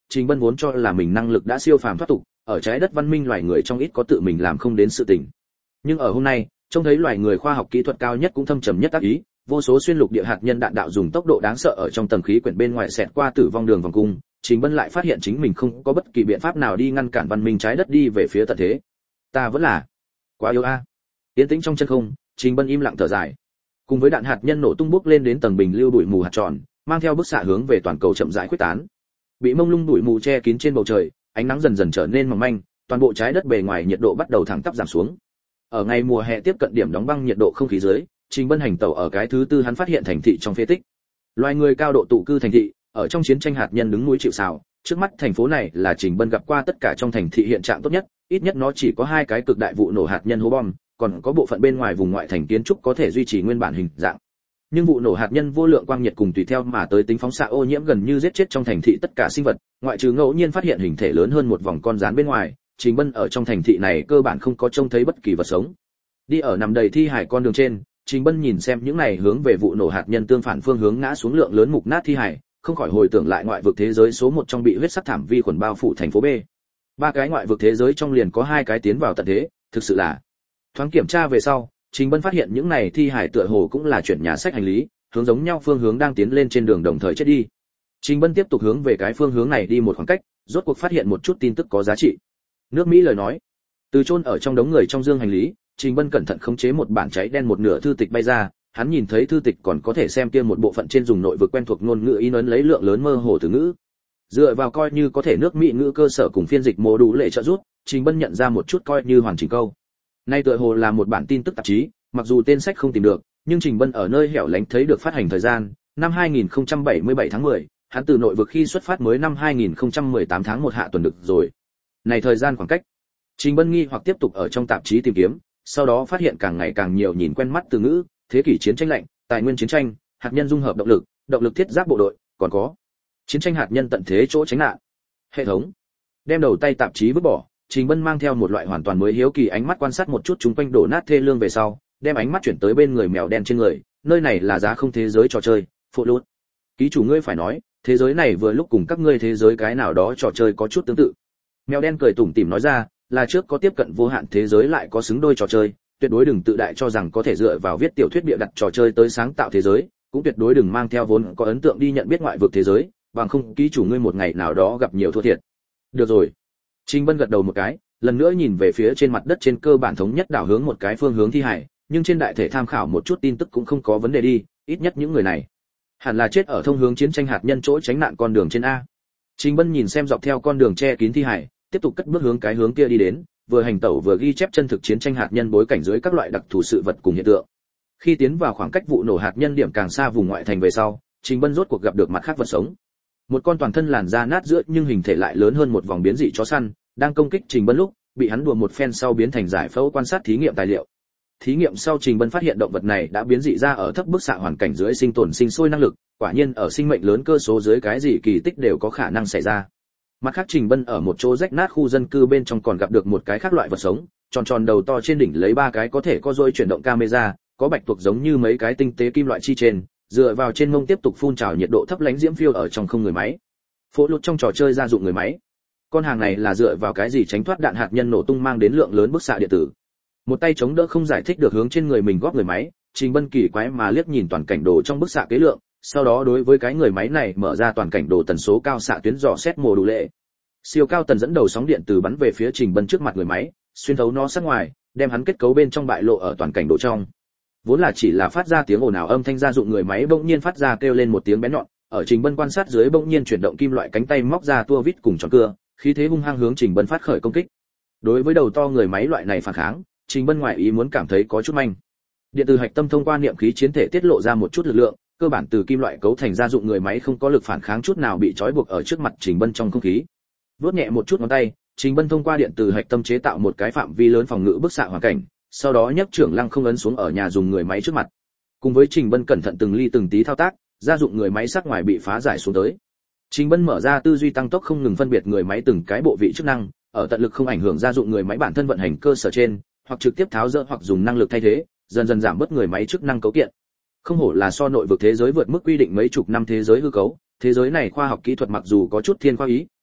[SPEAKER 1] Trình Bân vốn cho là mình năng lực đã siêu phàm thoát tục, ở trái đất văn minh loài người trong ít có tự mình làm không đến sự tình. Nhưng ở hôm nay, trông thấy loài người khoa học kỹ thuật cao nhất cũng thâm trầm nhất tác ý, vô số xuyên lục địa hạt nhân đạn đạo dùng tốc độ đáng sợ ở trong tầng khí quyển bên ngoài xẹt qua tử vong đường vòng cung, Trình Bân lại phát hiện chính mình không có bất kỳ biện pháp nào đi ngăn cản văn minh trái đất đi về phía tận thế. Ta vẫn là quá yếu a. À. Tiến tĩnh trong chân không, Trình Bân im lặng thở dài. Cùng với đạn hạt nhân nổ tung bốc lên đến tầng bình lưu bụi mù hạt tròn, mang theo bức xạ hướng về toàn cầu chậm rãi khuếch tán. Bị mông lung bụi mù che kín trên bầu trời, ánh nắng dần dần trở nên mỏng manh, toàn bộ trái đất bề ngoài nhiệt độ bắt đầu thẳng tắp giảm xuống. Ở ngày mùa hè tiếp cận điểm đóng băng nhiệt độ không khí dưới, Trình Bân hành tẩu ở cái thứ tư hắn phát hiện thành thị trong phế tích. Loài người cao độ tụ cư thành thị, ở trong chiến tranh hạt nhân đứng núi chịu sào, trước mắt thành phố này là Trình Bân gặp qua tất cả trong thành thị hiện trạng tốt nhất, ít nhất nó chỉ có hai cái cực đại vụ nổ hạt nhân hố bom, còn có bộ phận bên ngoài vùng ngoại thành kiến trúc có thể duy trì nguyên bản hình dạng. Nhưng vụ nổ hạt nhân vô lượng quang nhiệt cùng tùy theo mà tới tính phóng xạ ô nhiễm gần như giết chết trong thành thị tất cả sinh vật, ngoại trừ ngẫu nhiên phát hiện hình thể lớn hơn một vòng con rắn bên ngoài, Trình Bân ở trong thành thị này cơ bản không có trông thấy bất kỳ vật sống. Đi ở nằm đầy thi hải con đường trên, Trình Bân nhìn xem những này hướng về vụ nổ hạt nhân tương phản phương hướng ngã xuống lượng lớn mục nát thi hải, không khỏi hồi tưởng lại ngoại vực thế giới số một trong bị huyết sắc thảm vi khuẩn bao phủ thành phố B. Ba cái ngoại vực thế giới trong liền có hai cái tiến vào tận thế, thực sự là. Thoáng kiểm tra về sau, Trình Bân phát hiện những này thi hải tựa hồ cũng là chuyển nhà sách hành lý, hướng giống nhau phương hướng đang tiến lên trên đường đồng thời chết đi. Trình Bân tiếp tục hướng về cái phương hướng này đi một khoảng cách, rốt cuộc phát hiện một chút tin tức có giá trị. Nước Mỹ lời nói, từ chôn ở trong đống người trong dương hành lý, Trình Bân cẩn thận khống chế một bản cháy đen một nửa thư tịch bay ra, hắn nhìn thấy thư tịch còn có thể xem kia một bộ phận trên dùng nội vực quen thuộc ngôn ngữ in ấn lấy lượng lớn mơ hồ từ ngữ. Dựa vào coi như có thể nước Mỹ ngữ cơ sở cùng phiên dịch mô đủ lệ trợ giúp, Trình Bân nhận ra một chút coi như hoàn chỉnh câu. Nay tựa hồ là một bản tin tức tạp chí, mặc dù tên sách không tìm được, nhưng Trình Bân ở nơi hẻo lánh thấy được phát hành thời gian, năm hai nghìn không trăm bảy mươi bảy tháng mười, hắn từ nội vực khi xuất phát mới năm hai nghìn không trăm mười tám tháng một hạ tuần được rồi. Này thời gian khoảng cách. Trình Bân nghi hoặc tiếp tục ở trong tạp chí tìm kiếm, sau đó phát hiện càng ngày càng nhiều nhìn quen mắt từ ngữ, thế kỷ chiến tranh lạnh, tài nguyên chiến tranh, hạt nhân dung hợp động lực, động lực thiết giáp bộ đội, còn có chiến tranh hạt nhân tận thế chỗ tránh nạn. Hệ thống. Đem đầu tay tạp chí vứt bỏ, Trình Bân mang theo một loại hoàn toàn mới hiếu kỳ ánh mắt quan sát một chút chúng quanh đổ nát thê lương về sau, đem ánh mắt chuyển tới bên người mèo đen trên người, nơi này là giá không thế giới trò chơi, phụ lút. Ký chủ ngươi phải nói, thế giới này vừa lúc cùng các ngươi thế giới cái nào đó trò chơi có chút tương tự. Mèo đen cười tủm tỉm nói ra, là trước có tiếp cận vô hạn thế giới lại có xứng đôi trò chơi, tuyệt đối đừng tự đại cho rằng có thể dựa vào viết tiểu thuyết bịa đặt trò chơi tới sáng tạo thế giới, cũng tuyệt đối đừng mang theo vốn có ấn tượng đi nhận biết ngoại vực thế giới, bằng không ký chủ ngươi một ngày nào đó gặp nhiều thua thiệt. Được rồi. Trình Bân gật đầu một cái, lần nữa nhìn về phía trên mặt đất trên cơ bản thống nhất đảo hướng một cái phương hướng thi hải, nhưng trên đại thể tham khảo một chút tin tức cũng không có vấn đề đi, ít nhất những người này hẳn là chết ở thông hướng chiến tranh hạt nhân chỗ tránh nạn con đường trên a. Trình Bân nhìn xem dọc theo con đường che kín thi hải, tiếp tục cất bước hướng cái hướng kia đi đến, vừa hành tẩu vừa ghi chép chân thực chiến tranh hạt nhân bối cảnh dưới các loại đặc thù sự vật cùng hiện tượng. Khi tiến vào khoảng cách vụ nổ hạt nhân điểm càng xa vùng ngoại thành về sau, Trình Bân rốt cuộc gặp được mặt khác vật sống. Một con toàn thân làn da nát giữa nhưng hình thể lại lớn hơn một vòng biến dị chó săn, đang công kích Trình Bân lúc, bị hắn đùa một phen sau biến thành giải phẫu quan sát thí nghiệm tài liệu. Thí nghiệm sau Trình Bân phát hiện động vật này đã biến dị ra ở thấp bức xạ hoàn cảnh dưới sinh tồn sinh sôi năng lực, quả nhiên ở sinh mệnh lớn cơ số dưới cái gì kỳ tích đều có khả năng xảy ra. Mặt khác Trình Bân ở một chỗ rách nát khu dân cư bên trong còn gặp được một cái khác loại vật sống, tròn tròn đầu to trên đỉnh lấy ba cái có thể có dôi chuyển động camera, có bạch tuộc giống như mấy cái tinh tế kim loại chi trên, dựa vào trên mông tiếp tục phun trào nhiệt độ thấp lánh diễm phiêu ở trong không người máy. Phổ lụt trong trò chơi gia dụng người máy. Con hàng này là dựa vào cái gì tránh thoát đạn hạt nhân nổ tung mang đến lượng lớn bức xạ điện tử. Một tay chống đỡ không giải thích được hướng trên người mình góp người máy, Trình Bân kỳ quái mà liếc nhìn toàn cảnh đồ trong bức xạ kế lượng, sau đó đối với cái người máy này mở ra toàn cảnh đồ tần số cao xạ tuyến dò xét mô đủ lệ. Siêu cao tần dẫn đầu sóng điện từ bắn về phía Trình Bân trước mặt người máy, xuyên thấu nó sát ngoài, đem hắn kết cấu bên trong bại lộ ở toàn cảnh đồ trong. Vốn là chỉ là phát ra tiếng ồn ào âm thanh gia dụng người máy bỗng nhiên phát ra kêu lên một tiếng bén nhọn, ở Trình Bân quan sát dưới bỗng nhiên chuyển động kim loại cánh tay móc ra tua vít cùng tròn cưa, khí thế hung hăng hướng Trình Bân phát khởi công kích. Đối với đầu to người máy loại này phản kháng, Trình Bân ngoại ý muốn cảm thấy có chút manh. Điện từ hạch tâm thông qua niệm khí chiến thể tiết lộ ra một chút lực lượng, cơ bản từ kim loại cấu thành gia dụng người máy không có lực phản kháng chút nào bị trói buộc ở trước mặt Trình Bân trong không khí. Vuốt nhẹ một chút ngón tay, Trình Bân thông qua điện từ hạch tâm chế tạo một cái phạm vi lớn phòng ngự bức xạ hoàn cảnh, sau đó nhấc trưởng lăng không ấn xuống ở nhà dùng người máy trước mặt. Cùng với Trình Bân cẩn thận từng ly từng tí thao tác, gia dụng người máy sắc ngoài bị phá giải xuống tới. Trình Bân mở ra tư duy tăng tốc không ngừng phân biệt người máy từng cái bộ vị chức năng, ở tận lực không ảnh hưởng gia dụng người máy bản thân vận hành cơ sở trên, hoặc trực tiếp tháo dỡ hoặc dùng năng lực thay thế, dần dần giảm bớt người máy chức năng cấu kiện. Không hổ là so nội vực thế giới vượt mức quy định mấy chục năm thế giới hư cấu, thế giới này khoa học kỹ thuật mặc dù có chút thiên khoa ý,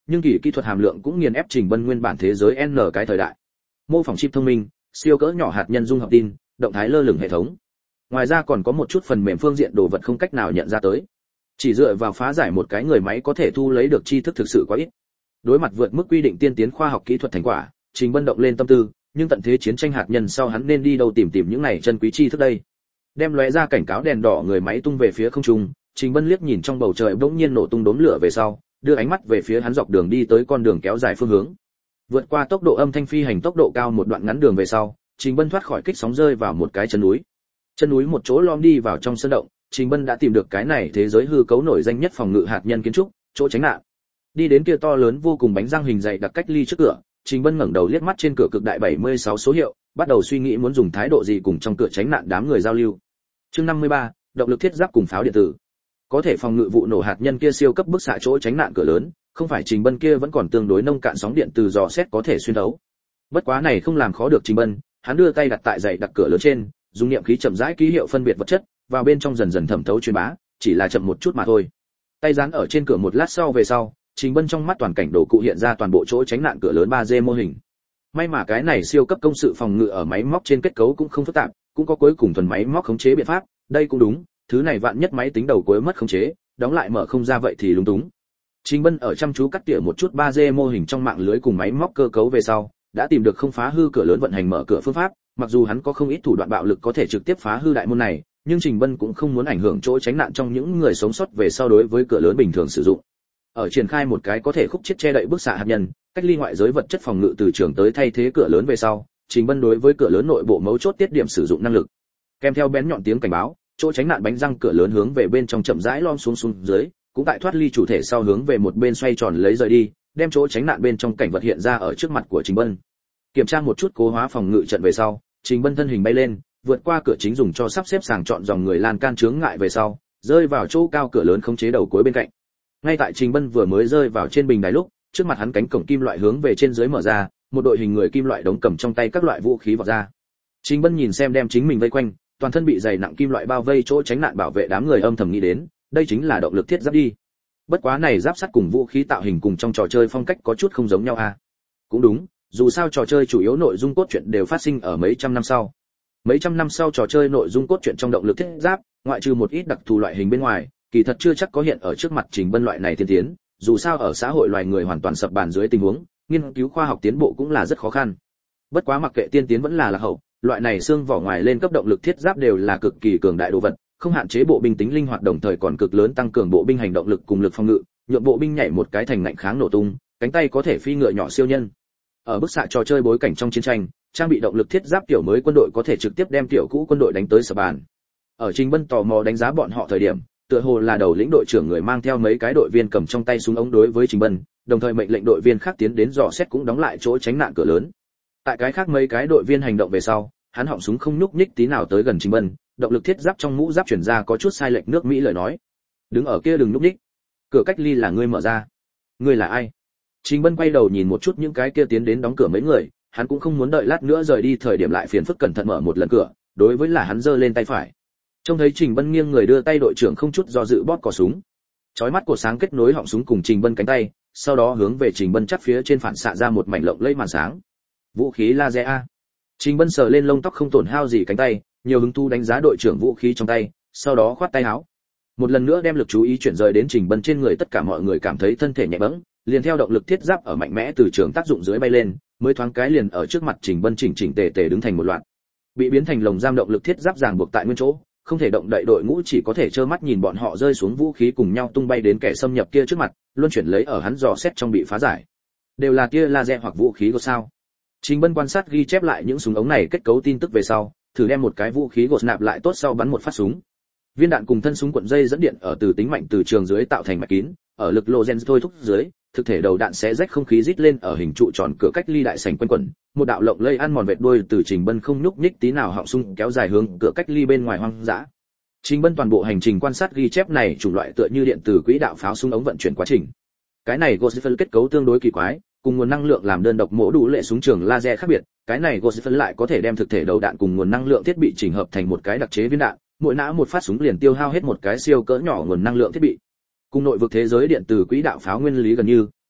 [SPEAKER 1] nhưng kỳ kỹ thuật hàm lượng cũng nghiền ép Trình Bân nguyên bản thế giới N cái thời đại. Mô phỏng chip thông minh, siêu cỡ nhỏ hạt nhân dung hợp tin, động thái lơ lửng hệ thống. Ngoài ra còn có một chút phần mềm phương diện đồ vật không cách nào nhận ra tới. Chỉ dựa vào phá giải một cái người máy có thể thu lấy được tri thức thực sự quá ít. Đối mặt vượt mức quy định tiên tiến khoa học kỹ thuật thành quả, Trình Bân động lên tâm tư, nhưng tận thế chiến tranh hạt nhân sau hắn nên đi đâu tìm tìm những này chân quý tri thức đây. Đem lóe ra cảnh cáo đèn đỏ người máy tung về phía không trung, Trình Bân liếc nhìn trong bầu trời bỗng nhiên nổ tung đốm lửa về sau, đưa ánh mắt về phía hắn dọc đường đi tới con đường kéo dài phương hướng. Vượt qua tốc độ âm thanh phi hành tốc độ cao một đoạn ngắn đường về sau, Trình Bân thoát khỏi kích sóng rơi vào một cái chân núi. Chân núi một chỗ lom đi vào trong sơn động, Trình Bân đã tìm được cái này thế giới hư cấu nổi danh nhất phòng ngự hạt nhân kiến trúc, chỗ tránh nạn. Đi đến kia to lớn vô cùng bánh răng hình dày đặc cách ly trước cửa, Trình Bân ngẩng đầu liếc mắt trên cửa cực đại bảy mươi sáu số hiệu, bắt đầu suy nghĩ muốn dùng thái độ gì cùng trong cửa tránh nạn đám người giao lưu. Chương năm mươi ba, động lực thiết giáp cùng pháo điện tử. Có thể phòng ngự vụ nổ hạt nhân kia siêu cấp bức xạ chỗ tránh nạn cửa lớn, không phải Trình Bân kia vẫn còn tương đối nông cạn sóng điện từ dò xét có thể xuyên thấu. Bất quá này không làm khó được Trình Bân, hắn đưa tay đặt tại dãy đặt cửa lớn trên, dùng niệm khí chậm rãi ký hiệu phân biệt vật chất, vào bên trong dần dần thẩm thấu truyền bá, chỉ là chậm một chút mà thôi. Tay dán ở trên cửa một lát sau về sau, Trình Bân trong mắt toàn cảnh đồ cụ hiện ra toàn bộ chỗ tránh nạn cửa lớn ba D mô hình. May mà cái này siêu cấp công sự phòng ngự ở máy móc trên kết cấu cũng không phức tạp, cũng có cuối cùng thuần máy móc khống chế biện pháp, đây cũng đúng, thứ này vạn nhất máy tính đầu cuối mất khống chế, đóng lại mở không ra vậy thì lúng túng. Trình Bân ở chăm chú cắt tỉa một chút ba D mô hình trong mạng lưới cùng máy móc cơ cấu về sau, đã tìm được không phá hư cửa lớn vận hành mở cửa phương pháp, mặc dù hắn có không ít thủ đoạn bạo lực có thể trực tiếp phá hư đại môn này, nhưng Trình Bân cũng không muốn ảnh hưởng chỗ tránh nạn trong những người sống sót về sau đối với cửa lớn bình thường sử dụng. Ở triển khai một cái có thể khúc chết che đậy bức xạ hạt nhân, cách ly ngoại giới vật chất phòng ngự từ trường tới thay thế cửa lớn về sau, Trình Bân đối với cửa lớn nội bộ mấu chốt tiết điểm sử dụng năng lực. Kèm theo bén nhọn tiếng cảnh báo, chỗ tránh nạn bánh răng cửa lớn hướng về bên trong chậm rãi lom xuống xuống dưới, cũng tại thoát ly chủ thể sau hướng về một bên xoay tròn lấy rời đi, đem chỗ tránh nạn bên trong cảnh vật hiện ra ở trước mặt của Trình Bân. Kiểm tra một chút cố hóa phòng ngự trận về sau, Trình Bân thân hình bay lên, vượt qua cửa chính dùng cho sắp xếp sàng chọn dòng người lan can chướng ngại về sau, rơi vào chỗ cao cửa lớn khống chế đầu cuối bên cạnh. Ngay tại Trình Bân vừa mới rơi vào trên bình đài lúc, trước mặt hắn cánh cổng kim loại hướng về trên dưới mở ra, một đội hình người kim loại đống cầm trong tay các loại vũ khí vọt ra. Trình Bân nhìn xem đem chính mình vây quanh, toàn thân bị dày nặng kim loại bao vây chỗ tránh nạn bảo vệ đám người âm thầm nghĩ đến, đây chính là động lực thiết giáp đi. Bất quá này giáp sắt cùng vũ khí tạo hình cùng trong trò chơi phong cách có chút không giống nhau à. Cũng đúng, dù sao trò chơi chủ yếu nội dung cốt truyện đều phát sinh ở mấy trăm năm sau. Mấy trăm năm sau trò chơi nội dung cốt truyện trong động lực thiết giáp, ngoại trừ một ít đặc thù loại hình bên ngoài, kỳ thật chưa chắc có hiện ở trước mặt Trình Bân loại này tiên tiến, dù sao ở xã hội loài người hoàn toàn sập bàn dưới tình huống, nghiên cứu khoa học tiến bộ cũng là rất khó khăn. Bất quá mặc kệ tiên tiến vẫn là lạc hậu, loại này xương vỏ ngoài lên cấp động lực thiết giáp đều là cực kỳ cường đại đồ vật, không hạn chế bộ binh tính linh hoạt đồng thời còn cực lớn tăng cường bộ binh hành động lực cùng lực phòng ngự, nhượng bộ binh nhảy một cái thành ngạnh kháng nổ tung, cánh tay có thể phi ngựa nhỏ siêu nhân. Ở bức xạ trò chơi bối cảnh trong chiến tranh, trang bị động lực thiết giáp kiểu mới quân đội có thể trực tiếp đem tiểu cũ quân đội đánh tới sập bàn. Ở Trình Bân tò mò đánh giá bọn họ thời điểm, tựa hồ là đầu lĩnh đội trưởng người mang theo mấy cái đội viên cầm trong tay súng ống đối với Trình Bân, đồng thời mệnh lệnh đội viên khác tiến đến dò xét cũng đóng lại chỗ tránh nạn cửa lớn. Tại cái khác mấy cái đội viên hành động về sau, hắn họng súng không nhúc nhích tí nào tới gần Trình Bân, động lực thiết giáp trong mũ giáp chuyển ra có chút sai lệch nước Mỹ lời nói. Đứng ở kia đừng nhúc nhích. Cửa cách ly là ngươi mở ra. Ngươi là ai? Trình Bân quay đầu nhìn một chút những cái kia tiến đến đóng cửa mấy người, hắn cũng không muốn đợi lát nữa rời đi thời điểm lại phiền phức cẩn thận mở một lần cửa, đối với là hắn giơ lên tay phải. Trông thấy Trình Bân nghiêng người đưa tay đội trưởng không chút do dự bóp cò súng. Chói mắt của sáng kết nối họng súng cùng Trình Bân cánh tay, sau đó hướng về Trình Bân chắc phía trên phản xạ ra một mảnh lộng lẫy màn sáng. Vũ khí laser a. Trình Bân sờ lên lông tóc không tổn hao gì cánh tay, nhiều hứng thú đánh giá đội trưởng vũ khí trong tay, sau đó khoát tay áo. Một lần nữa đem lực chú ý chuyển rời đến Trình Bân trên người, tất cả mọi người cảm thấy thân thể nhẹ bẫng, liền theo động lực thiết giáp ở mạnh mẽ từ trường tác dụng dưới bay lên, mới thoáng cái liền ở trước mặt Trình Bân chỉnh chỉnh tề tề đứng thành một loạt. Bị biến thành lồng giam động lực thiết giáp ràng buộc tại nguyên chỗ, không thể động đậy đội ngũ chỉ có thể trơ mắt nhìn bọn họ rơi xuống vũ khí cùng nhau tung bay đến kẻ xâm nhập kia trước mặt, luân chuyển lấy ở hắn dò xét trong bị phá giải. Đều là tia laser hoặc vũ khí gột sao? Trình Bân quan sát ghi chép lại những súng ống này kết cấu tin tức về sau, thử đem một cái vũ khí gột nạp lại tốt sau bắn một phát súng. Viên đạn cùng thân súng cuộn dây dẫn điện ở từ tính mạnh từ trường dưới tạo thành mạch kín, ở lực lô gen thôi thúc dưới, thực thể đầu đạn xé rách không khí rít lên ở hình trụ tròn cửa cách ly đại sảnh quanh quẩn, một đạo lộng lây ăn mòn vệt đuôi từ Trình Bân không nhúc nhích tí nào họng súng kéo dài hướng cửa cách ly bên ngoài hoang dã. Trình Bân toàn bộ hành trình quan sát ghi chép này chủng loại tựa như điện từ quỹ đạo pháo súng ống vận chuyển quá trình. Cái này Gosfeld kết cấu tương đối kỳ quái, cùng nguồn năng lượng làm đơn độc mổ đủ lệ súng trường laser khác biệt, cái này Gosfeld lại có thể đem thực thể đầu đạn cùng nguồn năng lượng thiết bị chỉnh hợp thành một cái đặc chế viên đạn, mỗi nã một phát súng liền tiêu hao hết một cái siêu cỡ nhỏ nguồn năng lượng thiết bị. Cùng nội vực thế giới điện từ quỹ đạo pháo nguyên lý gần như,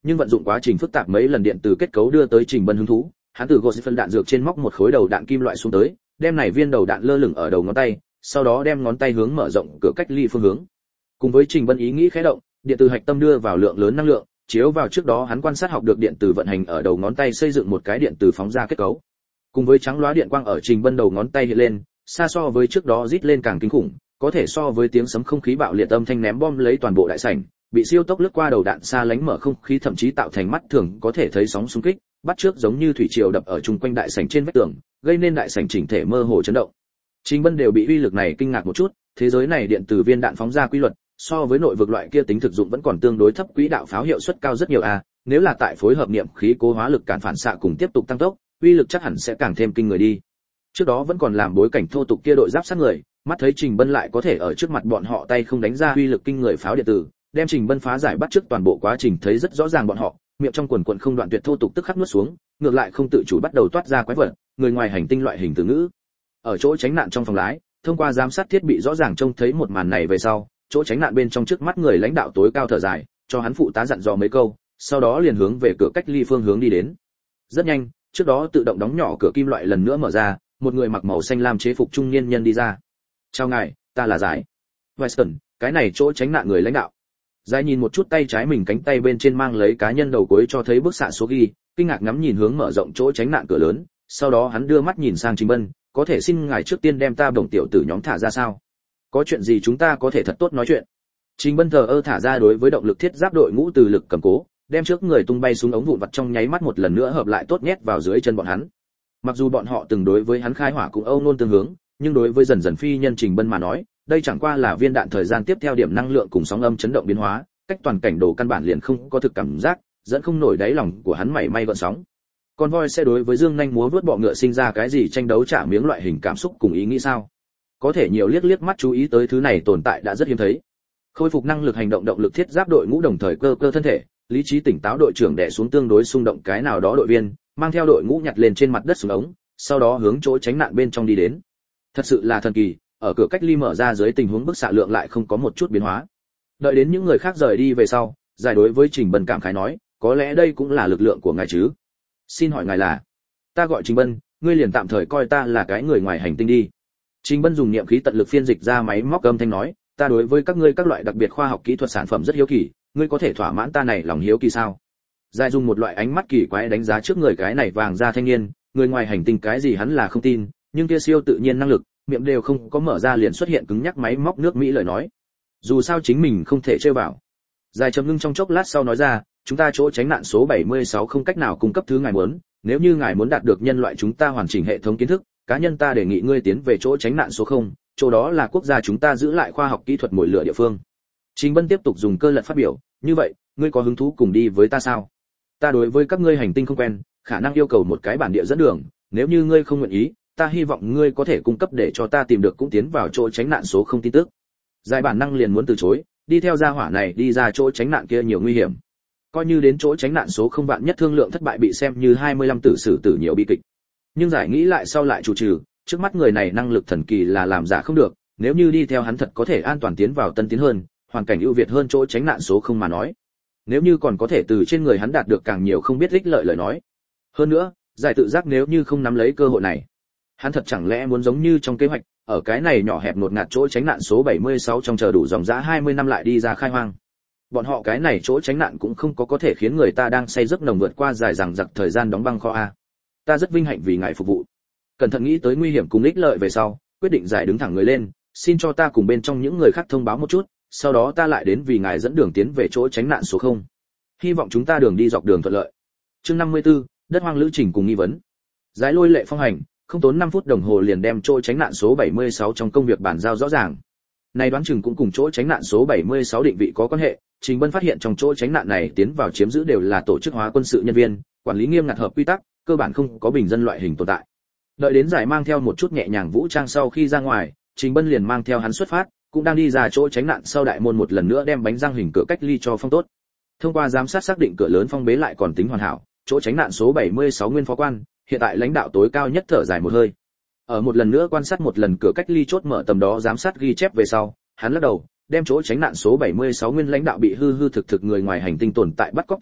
[SPEAKER 1] nhưng vận dụng quá trình phức tạp mấy lần điện từ kết cấu đưa tới Trình Bân hứng thú, hắn từ gột phân đạn dược trên móc một khối đầu đạn kim loại xuống tới, đem này viên đầu đạn lơ lửng ở đầu ngón tay, sau đó đem ngón tay hướng mở rộng cửa cách ly phương hướng. Cùng với Trình Bân ý nghĩ khẽ động, điện từ hạch tâm đưa vào lượng lớn năng lượng, chiếu vào trước đó hắn quan sát học được điện từ vận hành ở đầu ngón tay xây dựng một cái điện từ phóng ra kết cấu. Cùng với trắng lóa điện quang ở Trình Bân đầu ngón tay hiện lên, xa so với trước đó rít lên càng kinh khủng, có thể so với tiếng sấm không khí bạo liệt âm thanh ném bom lấy toàn bộ đại sảnh, bị siêu tốc lướt qua đầu đạn xa lánh mở không khí thậm chí tạo thành mắt thường có thể thấy sóng xung kích, bắt trước giống như thủy triều đập ở chung quanh đại sảnh trên vách tường, gây nên đại sảnh chỉnh thể mơ hồ chấn động. Trình Bân đều bị uy lực này kinh ngạc một chút, thế giới này điện từ viên đạn phóng ra quy luật, so với nội vực loại kia tính thực dụng vẫn còn tương đối thấp, quỹ đạo pháo hiệu suất cao rất nhiều a, nếu là tại phối hợp niệm khí cố hóa lực cản phản xạ cùng tiếp tục tăng tốc, uy lực chắc hẳn sẽ càng thêm kinh người đi. Trước đó vẫn còn làm bối cảnh thô tục kia đội giáp sát người, mắt thấy Trình Bân lại có thể ở trước mặt bọn họ tay không đánh ra uy lực kinh người pháo điện tử, đem Trình Bân phá giải bắt trước toàn bộ quá trình thấy rất rõ ràng, bọn họ miệng trong quần quần không đoạn tuyệt thô tục tức khắc nuốt xuống, ngược lại không tự chủ bắt đầu toát ra quái vật, người ngoài hành tinh loại hình từ ngữ. Ở chỗ tránh nạn trong phòng lái, thông qua giám sát thiết bị rõ ràng trông thấy một màn này về sau, chỗ tránh nạn bên trong trước mắt người lãnh đạo tối cao thở dài, cho hắn phụ tá dặn dò mấy câu, sau đó liền hướng về cửa cách ly phương hướng đi đến. Rất nhanh, trước đó tự động đóng nhỏ cửa kim loại lần nữa mở ra, một người mặc màu xanh lam chế phục trung niên nhân đi ra. "Chào ngài, ta là Giải Weston, cái này chỗ tránh nạn người lãnh đạo." Giải nhìn một chút tay trái mình cánh tay bên trên mang lấy cá nhân đầu cuối cho thấy bức xạ số ghi, kinh ngạc ngắm nhìn hướng mở rộng chỗ tránh nạn cửa lớn, sau đó hắn đưa mắt nhìn sang Trình Bân, "Có thể xin ngài trước tiên đem ta đồng tiểu tử nhóm thả ra sao? Có chuyện gì chúng ta có thể thật tốt nói chuyện." Trình Bân thờ ơ thả ra đối với động lực thiết giáp đội ngũ từ lực cầm cố, đem trước người tung bay xuống ống vụn vặt trong nháy mắt một lần nữa hợp lại tốt nhét vào dưới chân bọn hắn. Mặc dù bọn họ từng đối với hắn khai hỏa cũng âu nôn tương hướng, nhưng đối với dần dần phi nhân Trình Bân mà nói, đây chẳng qua là viên đạn thời gian tiếp theo điểm năng lượng cùng sóng âm chấn động biến hóa, cách toàn cảnh đồ căn bản liền không có thực cảm giác, dẫn không nổi đáy lòng của hắn mảy may gợn sóng. Con voi sẽ đối với dương nhanh múa vớt bọ ngựa sinh ra cái gì tranh đấu trả miếng loại hình cảm xúc cùng ý nghĩ sao? Có thể nhiều liếc liếc mắt chú ý tới thứ này tồn tại đã rất hiếm thấy. Khôi phục năng lực hành động động lực thiết giáp đội ngũ đồng thời cơ cơ thân thể, lý trí tỉnh táo đội trưởng đè xuống tương đối xung động cái nào đó đội viên, mang theo đội ngũ nhặt lên trên mặt đất xuống ống, sau đó hướng chỗ tránh nạn bên trong đi đến. Thật sự là thần kỳ, ở cửa cách ly mở ra dưới tình huống bức xạ lượng lại không có một chút biến hóa. Đợi đến những người khác rời đi về sau, Giải đối với Trình Bân cảm khái nói, "Có lẽ đây cũng là lực lượng của ngài chứ? Xin hỏi ngài là?" "Ta gọi Trình Bân, ngươi liền tạm thời coi ta là cái người ngoài hành tinh đi." Trình Bân dùng niệm khí tận lực phiên dịch ra máy móc âm thanh nói, "Ta đối với các ngươi các loại đặc biệt khoa học kỹ thuật sản phẩm rất hiếu kỳ, ngươi có thể thỏa mãn ta này lòng hiếu kỳ sao?" Giải dùng một loại ánh mắt kỳ quái đánh giá trước người cái này vàng da thanh niên, người ngoài hành tinh cái gì hắn là không tin, nhưng kia siêu tự nhiên năng lực, miệng đều không có mở ra liền xuất hiện cứng nhắc máy móc nước Mỹ lời nói. Dù sao chính mình không thể chơi vào. Giải trầm ngưng trong chốc lát sau nói ra, "Chúng ta chỗ tránh nạn số bảy mươi sáu không cách nào cung cấp thứ ngài muốn, nếu như ngài muốn đạt được nhân loại chúng ta hoàn chỉnh hệ thống kiến thức, cá nhân ta đề nghị ngươi tiến về chỗ tránh nạn số không, chỗ đó là quốc gia chúng ta giữ lại khoa học kỹ thuật mồi lửa địa phương." Trình Bân tiếp tục dùng cơ lật phát biểu, "Như vậy, ngươi có hứng thú cùng đi với ta sao? Ta đối với các ngươi hành tinh không quen, khả năng yêu cầu một cái bản địa dẫn đường, nếu như ngươi không nguyện ý, ta hy vọng ngươi có thể cung cấp để cho ta tìm được cũng tiến vào chỗ tránh nạn số không tin tức." Giải bản năng liền muốn từ chối, đi theo gia hỏa này đi ra chỗ tránh nạn kia nhiều nguy hiểm. Coi như đến chỗ tránh nạn số không vạn nhất thương lượng thất bại bị xem như hai mươi lăm tử xử tử nhiều bi kịch. Nhưng Giải nghĩ lại sau lại chủ trừ, trước mắt người này năng lực thần kỳ là làm giả không được, nếu như đi theo hắn thật có thể an toàn tiến vào tân tiến hơn, hoàn cảnh ưu việt hơn chỗ tránh nạn số không mà nói. Nếu như còn có thể từ trên người hắn đạt được càng nhiều không biết ích lợi lời nói. Hơn nữa, Giải tự giác nếu như không nắm lấy cơ hội này, hắn thật chẳng lẽ muốn giống như trong kế hoạch, ở cái này nhỏ hẹp ngột ngạt chỗ tránh nạn số bảy mươi sáu trong chờ đủ dòng dã hai mươi năm lại đi ra khai hoang. Bọn họ cái này chỗ tránh nạn cũng không có có thể khiến người ta đang say giấc nồng vượt qua dài dằng dặc thời gian đóng băng kho a. Ta rất vinh hạnh vì ngài phục vụ. Cẩn thận nghĩ tới nguy hiểm cùng ích lợi về sau, quyết định Giải đứng thẳng người lên, "Xin cho ta cùng bên trong những người khác thông báo một chút, sau đó ta lại đến vì ngài dẫn đường tiến về chỗ tránh nạn số không. Hy vọng chúng ta đường đi dọc đường thuận lợi." Chương năm mươi tư, đất hoang lữ trình cùng nghi vấn. Giải lôi lệ phong hành, không tốn năm phút đồng hồ liền đem chỗ tránh nạn số bảy mươi sáu trong công việc bàn giao rõ ràng. Này đoán chừng cũng cùng chỗ tránh nạn số bảy mươi sáu định vị có quan hệ, Trình Bân phát hiện trong chỗ tránh nạn này tiến vào chiếm giữ đều là tổ chức hóa quân sự nhân viên, quản lý nghiêm ngặt hợp quy tắc, cơ bản không có bình dân loại hình tồn tại. Đợi đến Giải mang theo một chút nhẹ nhàng vũ trang sau khi ra ngoài, Trình Bân liền mang theo hắn xuất phát, cũng đang đi ra chỗ tránh nạn sau đại môn một lần nữa đem bánh răng hình cửa cách ly cho phong tốt. Thông qua giám sát xác định cửa lớn phong bế lại còn tính hoàn hảo, chỗ tránh nạn số bảy mươi sáu nguyên phó quan, hiện tại lãnh đạo tối cao nhất thở dài một hơi. Ở một lần nữa quan sát một lần cửa cách ly chốt mở tầm đó giám sát ghi chép về sau, hắn lắc đầu, đem chỗ tránh nạn số bảy mươi sáu nguyên lãnh đạo bị hư hư thực thực người ngoài hành tinh tồn tại bắt cóc tin tức,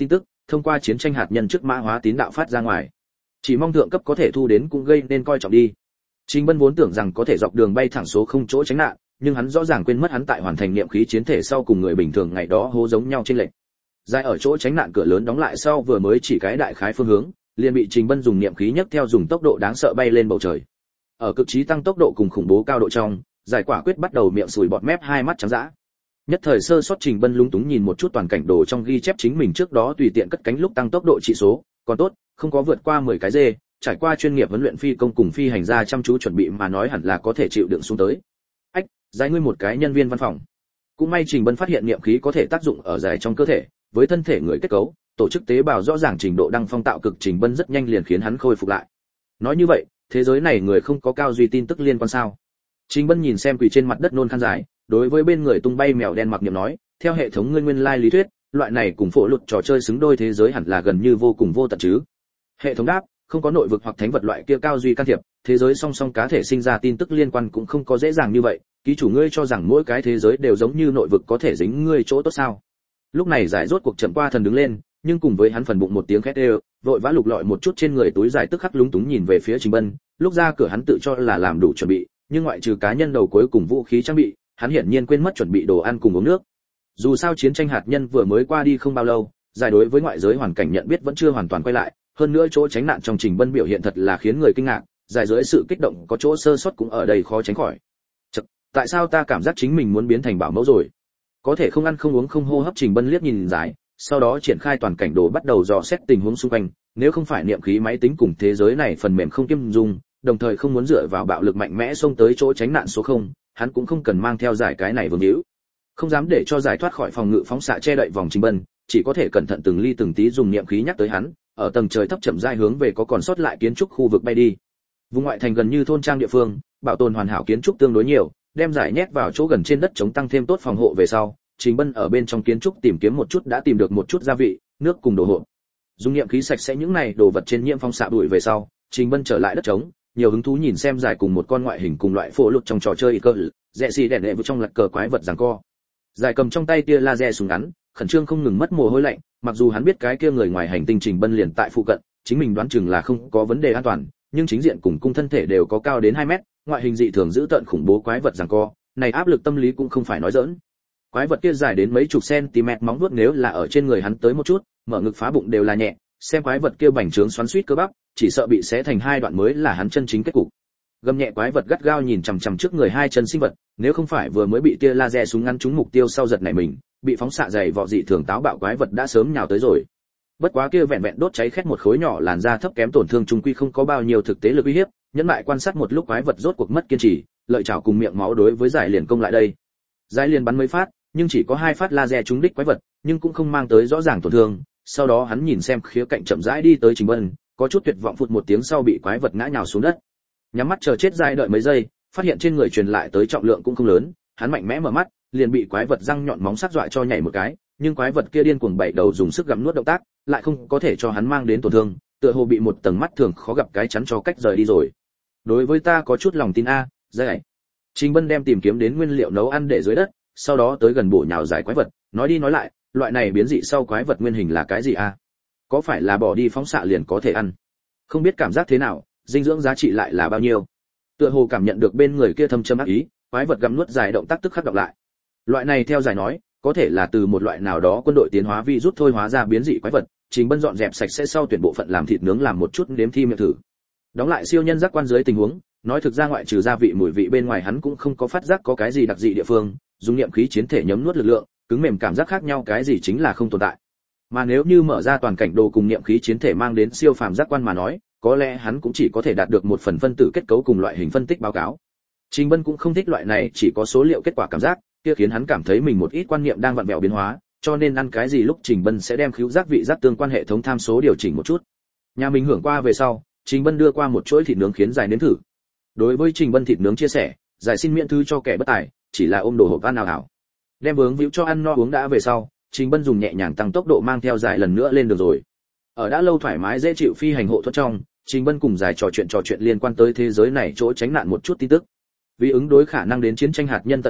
[SPEAKER 1] thông qua chiến tranh hạt nhân trước mã hóa tín đạo phát ra ngoài. Chỉ mong thượng cấp có thể thu đến cũng gây nên coi trọng đi. Trình Bân vốn tưởng rằng có thể dọc đường bay thẳng số không chỗ tránh nạn, nhưng hắn rõ ràng quên mất hắn tại hoàn thành niệm khí chiến thể sau cùng người bình thường ngày đó hô giống nhau trên lệch. Dài ở chỗ tránh nạn cửa lớn đóng lại sau vừa mới chỉ cái đại khái phương hướng, liền bị Trình Bân dùng niệm khí nhấc theo dùng tốc độ đáng sợ bay lên bầu trời. Ở cực trí tăng tốc độ cùng khủng bố cao độ trong, giải quả quyết bắt đầu miệng sùi bọt mép, hai mắt trắng dã. Nhất thời sơ sót Trình Bân lúng túng nhìn một chút toàn cảnh đồ trong ghi chép chính mình trước đó tùy tiện cất cánh lúc tăng tốc độ trị số, còn tốt, không có vượt qua mười cái dê, trải qua chuyên nghiệp huấn luyện phi công cùng phi hành gia chăm chú chuẩn bị mà nói hẳn là có thể chịu đựng xuống tới. Ách, giải ngươi một cái nhân viên văn phòng. Cũng may Trình Bân phát hiện niệm khí có thể tác dụng ở giải trong cơ thể, với thân thể người kết cấu, tổ chức tế bào rõ ràng trình độ đăng phong tạo cực, Trình Bân rất nhanh liền khiến hắn khôi phục lại. Nói như vậy, thế giới này người không có cao duy tin tức liên quan sao? Trình Bân nhìn xem quỳ trên mặt đất nôn khan dài, đối với bên người tung bay mèo đen mặc niệm nói, theo hệ thống nguyên nguyên lai lý thuyết, loại này cùng phổ lụt trò chơi xứng đôi thế giới hẳn là gần như vô cùng vô tận chứ. Hệ thống đáp, không có nội vực hoặc thánh vật loại kia cao duy can thiệp, thế giới song song cá thể sinh ra tin tức liên quan cũng không có dễ dàng như vậy, ký chủ ngươi cho rằng mỗi cái thế giới đều giống như nội vực có thể dính ngươi chỗ tốt sao? Lúc này giải rốt cuộc chậm qua thần đứng lên, nhưng cùng với hắn phần bụng một tiếng khét đều, vội vã lục lọi một chút trên người túi giải tức khắc lúng túng nhìn về phía Trình Bân, lúc ra cửa hắn tự cho là làm đủ chuẩn bị, nhưng ngoại trừ cá nhân đầu cuối cùng vũ khí trang bị, hắn hiển nhiên quên mất chuẩn bị đồ ăn cùng uống nước. Dù sao chiến tranh hạt nhân vừa mới qua đi không bao lâu, giải đối với ngoại giới hoàn cảnh nhận biết vẫn chưa hoàn toàn quay lại, hơn nữa chỗ tránh nạn trong Trình Bân biểu hiện thật là khiến người kinh ngạc, giải dưới sự kích động có chỗ sơ sót cũng ở đây khó tránh khỏi. Chậc, tại sao ta cảm giác chính mình muốn biến thành bảo mẫu rồi? Có thể không ăn không uống không hô hấp, Trình Bân liếc nhìn giải, sau đó triển khai toàn cảnh đồ bắt đầu dò xét tình huống xung quanh, nếu không phải niệm khí máy tính cùng thế giới này phần mềm không kiêm dung, đồng thời không muốn dựa vào bạo lực mạnh mẽ xông tới chỗ tránh nạn số không, hắn cũng không cần mang theo giải cái này vương hữu. Không dám để cho giải thoát khỏi phòng ngự phóng xạ che đậy vòng Trình Bân, chỉ có thể cẩn thận từng ly từng tí dùng niệm khí nhắc tới hắn, ở tầng trời thấp chậm rãi hướng về có còn sót lại kiến trúc khu vực bay đi. Vùng ngoại thành gần như thôn trang địa phương, bảo tồn hoàn hảo kiến trúc tương đối nhiều, đem giải nhét vào chỗ gần trên đất chống tăng thêm tốt phòng hộ về sau, Trình Bân ở bên trong kiến trúc tìm kiếm một chút đã tìm được một chút gia vị, nước cùng đồ hộp. Dùng niệm khí sạch sẽ những này đồ vật trên nhiễm phong xạ bụi về sau, Trình Bân trở lại đất trống, nhiều hứng thú nhìn xem giải cùng một con ngoại hình cùng loại phổ lụt trong trò chơi cơ, rẽ xì đèn lệ vào trong lật cờ quái vật giằng co. Giải cầm trong tay tia laser súng ngắn, khẩn trương không ngừng mất mồ hôi lạnh, mặc dù hắn biết cái kia người ngoài hành tinh Trình Bân liền tại phụ cận, chính mình đoán chừng là không có vấn đề an toàn, nhưng chính diện cùng cung thân thể đều có cao đến hai mét, ngoại hình dị thường dữ tợn khủng bố quái vật giằng co, này áp lực tâm lý cũng không phải nói giỡn. Quái vật kia dài đến mấy chục cm móng vuốt nếu là ở trên người hắn tới một chút, mở ngực phá bụng đều là nhẹ, xem quái vật kia bành trướng xoắn xuýt cơ bắp, chỉ sợ bị xé thành hai đoạn mới là hắn chân chính kết cục. Gầm nhẹ quái vật gắt gao nhìn chằm chằm trước người hai chân sinh vật, nếu không phải vừa mới bị tia laser súng ngắn trúng mục tiêu sau giật nảy mình, bị phóng xạ dày vọ dị thường táo bạo quái vật đã sớm nhào tới rồi. Bất quá kia vẹn vẹn đốt cháy khét một khối nhỏ làn da thấp kém tổn thương trung quy không có bao nhiêu thực tế lực uy hiếp, nhẫn lại quan sát một lúc quái vật rốt cuộc mất kiên trì, lợi chảo cùng miệng máu đối với giải liền công lại đây. Giải liền bắn mấy phát, nhưng chỉ có hai phát laser trúng đích quái vật, nhưng cũng không mang tới rõ ràng tổn thương. Sau đó hắn nhìn xem khía cạnh chậm rãi đi tới Trình Bân, có chút tuyệt vọng phụt một tiếng sau bị quái vật ngã nhào xuống đất. Nhắm mắt chờ chết giải đợi mấy giây, phát hiện trên người truyền lại tới trọng lượng cũng không lớn, hắn mạnh mẽ mở mắt, liền bị quái vật răng nhọn móng sắc dọa cho nhảy một cái, nhưng quái vật kia điên cuồng bảy đầu dùng sức gặm nuốt động tác, lại không có thể cho hắn mang đến tổn thương, tựa hồ bị một tầng mắt thường khó gặp cái chắn cho cách rời đi rồi. Đối với ta có chút lòng tin a, giải. Trình Bân đem tìm kiếm đến nguyên liệu nấu ăn để dưới đất, sau đó tới gần bổ nhào giải quái vật, nói đi nói lại, loại này biến dị sau quái vật nguyên hình là cái gì a? Có phải là bỏ đi phóng xạ liền có thể ăn? Không biết cảm giác thế nào, dinh dưỡng giá trị lại là bao nhiêu? Tựa hồ cảm nhận được bên người kia thâm châm ác ý, quái vật gặm nuốt giải động tác tức khắc đọc lại. Loại này theo giải nói, có thể là từ một loại nào đó quân đội tiến hóa vi rút thôi hóa ra biến dị quái vật, Trình Bân dọn dẹp sạch sẽ sau tuyển bộ phận làm thịt nướng làm một chút nếm thi miệng thử. Đóng lại siêu nhân giác quan dưới tình huống, nói thực ra ngoại trừ gia vị mùi vị bên ngoài hắn cũng không có phát giác có cái gì đặc dị địa phương, dùng niệm khí chiến thể nhấm nuốt lực lượng, cứng mềm cảm giác khác nhau cái gì chính là không tồn tại. Mà nếu như mở ra toàn cảnh đồ cùng niệm khí chiến thể mang đến siêu phàm giác quan mà nói, có lẽ hắn cũng chỉ có thể đạt được một phần phân tử kết cấu cùng loại hình phân tích báo cáo. Trình Bân cũng không thích loại này chỉ có số liệu kết quả cảm giác, kia khiến hắn cảm thấy mình một ít quan niệm đang vặn vẹo biến hóa, cho nên ăn cái gì lúc Trình Bân sẽ đem khứu giác vị giác tương quan hệ thống tham số điều chỉnh một chút. Nhà mình hưởng qua về sau, Trình Bân đưa qua một chuỗi thịt nướng khiến giải nếm thử. Đối với Trình Bân thịt nướng chia sẻ, giải xin miễn thư cho kẻ bất tài, chỉ là ôm đồ hộp ăn nào hảo. Đem vướng víu cho ăn no uống đã về sau, Trình Bân dùng nhẹ nhàng tăng tốc độ mang theo giải lần nữa lên được rồi. Ở đã lâu thoải mái dễ chịu phi hành hộ thuẫn trong, Trình Bân cùng giải trò chuyện trò chuyện liên quan tới thế giới này chỗ tránh nạn một chút tin tức. Vì ứng đối khả năng đến chiến tranh hạt nhân tận thế,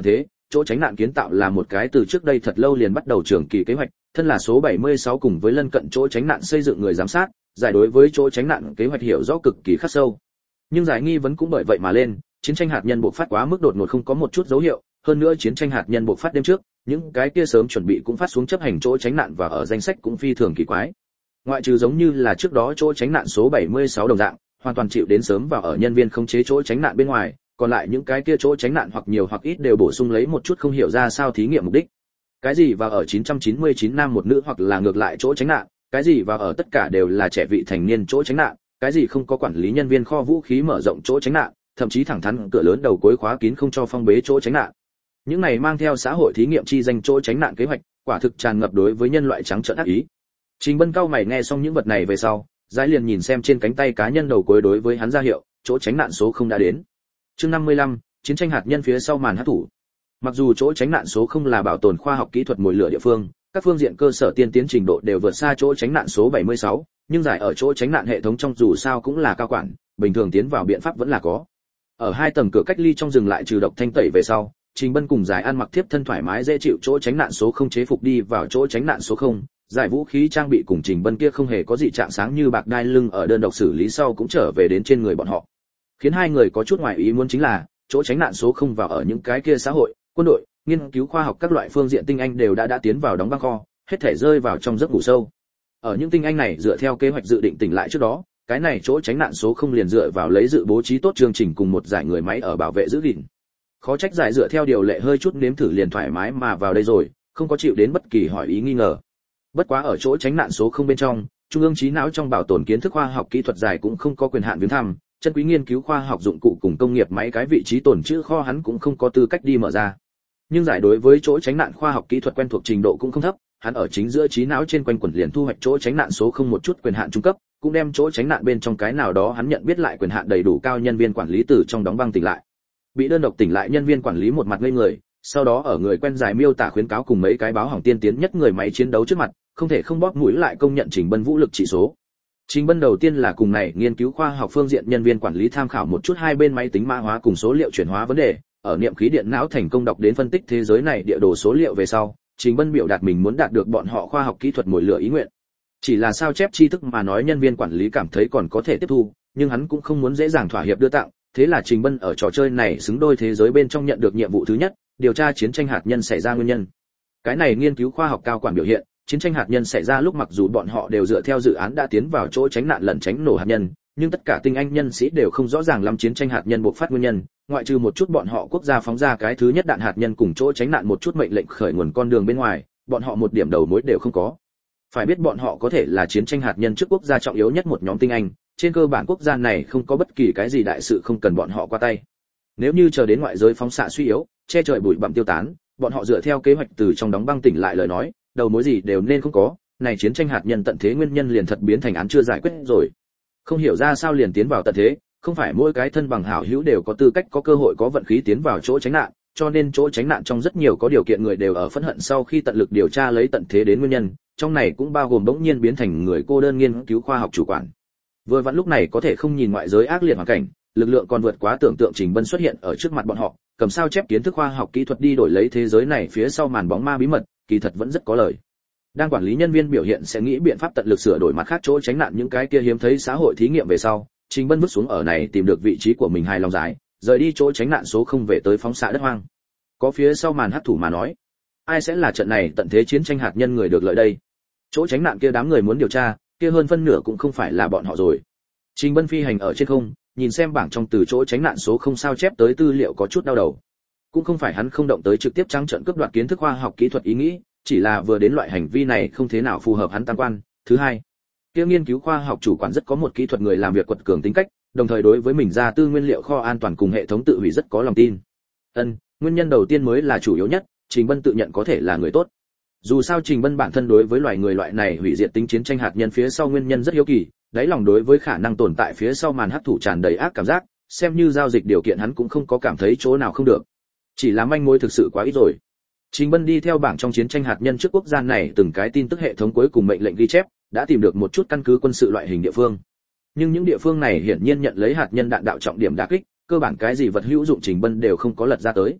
[SPEAKER 1] chỗ tránh nạn kiến tạo là một cái từ trước đây thật lâu liền bắt đầu trường kỳ kế hoạch, thân là số bảy mươi sáu cùng với lân cận chỗ tránh nạn xây dựng người giám sát, giải đối với chỗ tránh nạn kế hoạch hiểu rõ cực kỳ khắc sâu. Nhưng giải nghi vấn cũng bởi vậy mà lên, chiến tranh hạt nhân bộc phát quá mức đột ngột không có một chút dấu hiệu, hơn nữa chiến tranh hạt nhân bộc phát đêm trước, những cái kia sớm chuẩn bị cũng phát xuống chấp hành chỗ tránh nạn và ở danh sách cũng phi thường kỳ quái. Ngoại trừ giống như là trước đó chỗ tránh nạn số bảy mươi sáu đồng dạng, hoàn toàn chịu đến sớm vào ở nhân viên khống chế chỗ tránh nạn bên ngoài, còn lại những cái kia chỗ tránh nạn hoặc nhiều hoặc ít đều bổ sung lấy một chút không hiểu ra sao thí nghiệm mục đích. Cái gì vào ở chín trăm chín mươi chín nam một nữ hoặc là ngược lại chỗ tránh nạn, cái gì vào ở tất cả đều là trẻ vị thành niên chỗ tránh nạn, cái gì không có quản lý nhân viên kho vũ khí mở rộng chỗ tránh nạn, thậm chí thẳng thắn cửa lớn đầu cuối khóa kín không cho phong bế chỗ tránh nạn. Những này mang theo xã hội thí nghiệm chi danh chỗ tránh nạn kế hoạch, quả thực tràn ngập đối với nhân loại trắng trợn ác ý. Trình Bân cao mày nghe xong những vật này về sau, Giải liền nhìn xem trên cánh tay cá nhân đầu cuối đối với hắn ra hiệu, chỗ tránh nạn số không đã đến. Chương năm mươi lăm, chiến tranh hạt nhân phía sau màn hắc thủ. Mặc dù chỗ tránh nạn số không là bảo tồn khoa học kỹ thuật mồi lửa địa phương, các phương diện cơ sở tiên tiến trình độ đều vượt xa chỗ tránh nạn số bảy mươi sáu, nhưng Giải ở chỗ tránh nạn hệ thống trong dù sao cũng là cao quản, bình thường tiến vào biện pháp vẫn là có. Ở hai tầng cửa cách ly trong rừng lại trừ độc thanh tẩy về sau, Trình Bân cùng Giải ăn mặc tiếp thân thoải mái dễ chịu chỗ tránh nạn số không chế phục đi vào chỗ tránh nạn số không. Giải vũ khí trang bị cùng Trình Bân kia không hề có gì trạng sáng như bạc đai lưng ở đơn độc xử lý sau cũng trở về đến trên người bọn họ. Khiến hai người có chút ngoài ý muốn chính là, chỗ tránh nạn số không vào ở những cái kia xã hội, quân đội, nghiên cứu khoa học các loại phương diện tinh anh đều đã đã tiến vào đóng băng kho, hết thể rơi vào trong giấc ngủ sâu. Ở những tinh anh này dựa theo kế hoạch dự định tỉnh lại trước đó, cái này chỗ tránh nạn số không liền dựa vào lấy dự bố trí tốt chương trình cùng một giải người máy ở bảo vệ giữ gìn. Khó trách Giải dựa theo điều lệ hơi chút nếm thử liền thoải mái mà vào đây rồi, không có chịu đến bất kỳ hỏi ý nghi ngờ. Bất quá ở chỗ tránh nạn số không bên trong, trung ương trí não trong bảo tồn kiến thức khoa học kỹ thuật Giải cũng không có quyền hạn viếng thăm, chân quý nghiên cứu khoa học dụng cụ cùng công nghiệp máy cái vị trí tồn trữ kho hắn cũng không có tư cách đi mở ra. Nhưng Giải đối với chỗ tránh nạn khoa học kỹ thuật quen thuộc trình độ cũng không thấp, hắn ở chính giữa trí não trên quanh quẩn liền thu hoạch chỗ tránh nạn số không một chút quyền hạn trung cấp, cũng đem chỗ tránh nạn bên trong cái nào đó hắn nhận biết lại quyền hạn đầy đủ cao nhân viên quản lý từ trong đóng băng tỉnh lại. Bị đơn độc tỉnh lại nhân viên quản lý một mặt ngây người, sau đó ở người quen Giải miêu tả khuyến cáo cùng mấy cái báo hỏng tiên tiến nhất người máy chiến đấu trước mặt, không thể không bóp mũi lại công nhận Trình Bân vũ lực chỉ số. Trình Bân đầu tiên là cùng này nghiên cứu khoa học phương diện nhân viên quản lý tham khảo một chút hai bên máy tính mã hóa cùng số liệu chuyển hóa vấn đề, ở niệm khí điện não thành công đọc đến phân tích thế giới này địa đồ số liệu về sau, Trình Bân biểu đạt mình muốn đạt được bọn họ khoa học kỹ thuật mồi lửa ý nguyện. Chỉ là sao chép tri thức mà nói nhân viên quản lý cảm thấy còn có thể tiếp thu, nhưng hắn cũng không muốn dễ dàng thỏa hiệp đưa tặng, thế là Trình Bân ở trò chơi này xứng đôi thế giới bên trong nhận được nhiệm vụ thứ nhất, điều tra chiến tranh hạt nhân xảy ra nguyên nhân. Cái này nghiên cứu khoa học cao quản biểu hiện, chiến tranh hạt nhân xảy ra lúc mặc dù bọn họ đều dựa theo dự án đã tiến vào chỗ tránh nạn lẩn tránh nổ hạt nhân, nhưng tất cả tinh anh nhân sĩ đều không rõ ràng lắm chiến tranh hạt nhân bộc phát nguyên nhân, ngoại trừ một chút bọn họ quốc gia phóng ra cái thứ nhất đạn hạt nhân cùng chỗ tránh nạn một chút mệnh lệnh khởi nguồn con đường bên ngoài, bọn họ một điểm đầu mối đều không có. Phải biết bọn họ có thể là chiến tranh hạt nhân trước quốc gia trọng yếu nhất một nhóm tinh anh, trên cơ bản quốc gia này không có bất kỳ cái gì đại sự không cần bọn họ qua tay. Nếu như chờ đến ngoại giới phóng xạ suy yếu, che trời bụi bặm tiêu tán, bọn họ dựa theo kế hoạch từ trong đóng băng tỉnh lại lời nói, đầu mối gì đều nên không có, này chiến tranh hạt nhân tận thế nguyên nhân liền thật biến thành án chưa giải quyết rồi. Không hiểu ra sao liền tiến vào tận thế, không phải mỗi cái thân bằng hảo hữu đều có tư cách có cơ hội có vận khí tiến vào chỗ tránh nạn, cho nên chỗ tránh nạn trong rất nhiều có điều kiện người đều ở phẫn hận sau khi tận lực điều tra lấy tận thế đến nguyên nhân, trong này cũng bao gồm bỗng nhiên biến thành người cô đơn nghiên cứu khoa học chủ quản. Vừa vặn lúc này có thể không nhìn ngoại giới ác liệt hoàn cảnh, lực lượng còn vượt quá tưởng tượng Trình Bân xuất hiện ở trước mặt bọn họ, cầm sao chép kiến thức khoa học kỹ thuật đi đổi lấy thế giới này phía sau màn bóng ma bí mật, kỳ thật vẫn rất có lời. Đang quản lý nhân viên biểu hiện sẽ nghĩ biện pháp tận lực sửa đổi mặt khác chỗ tránh nạn những cái kia hiếm thấy xã hội thí nghiệm về sau, Trình Bân bước xuống ở này tìm được vị trí của mình hài lòng giải, rời đi chỗ tránh nạn số không về tới phóng xạ đất hoang. Có phía sau màn hắc thủ mà nói, ai sẽ là trận này tận thế chiến tranh hạt nhân người được lợi đây? Chỗ tránh nạn kia đám người muốn điều tra, kia hơn phân nửa cũng không phải là bọn họ rồi. Trình Bân phi hành ở trên không, nhìn xem bảng trong từ chỗ tránh nạn số không sao chép tới tư liệu có chút đau đầu. Cũng không phải hắn không động tới trực tiếp trắng trợn cướp đoạt kiến thức khoa học kỹ thuật ý nghĩ, chỉ là vừa đến loại hành vi này không thế nào phù hợp hắn tam quan. Thứ hai, kia nghiên cứu khoa học chủ quản rất có một kỹ thuật người làm việc quật cường tính cách, đồng thời đối với mình ra tư nguyên liệu kho an toàn cùng hệ thống tự hủy rất có lòng tin. Ân, nguyên nhân đầu tiên mới là chủ yếu nhất, Trình Bân tự nhận có thể là người tốt. Dù sao Trình Bân bản thân đối với loài người loại này hủy diệt tính chiến tranh hạt nhân phía sau nguyên nhân rất hiếu kỳ, đáy lòng đối với khả năng tồn tại phía sau màn hắc thủ tràn đầy ác cảm giác, xem như giao dịch điều kiện hắn cũng không có cảm thấy chỗ nào không được. Chỉ là manh mối thực sự quá ít rồi. Trình Bân đi theo bảng trong chiến tranh hạt nhân trước quốc gia này từng cái tin tức hệ thống cuối cùng mệnh lệnh ghi chép, đã tìm được một chút căn cứ quân sự loại hình địa phương. Nhưng những địa phương này hiển nhiên nhận lấy hạt nhân đạn đạo trọng điểm đả kích, cơ bản cái gì vật hữu dụng Trình Bân đều không có lật ra tới.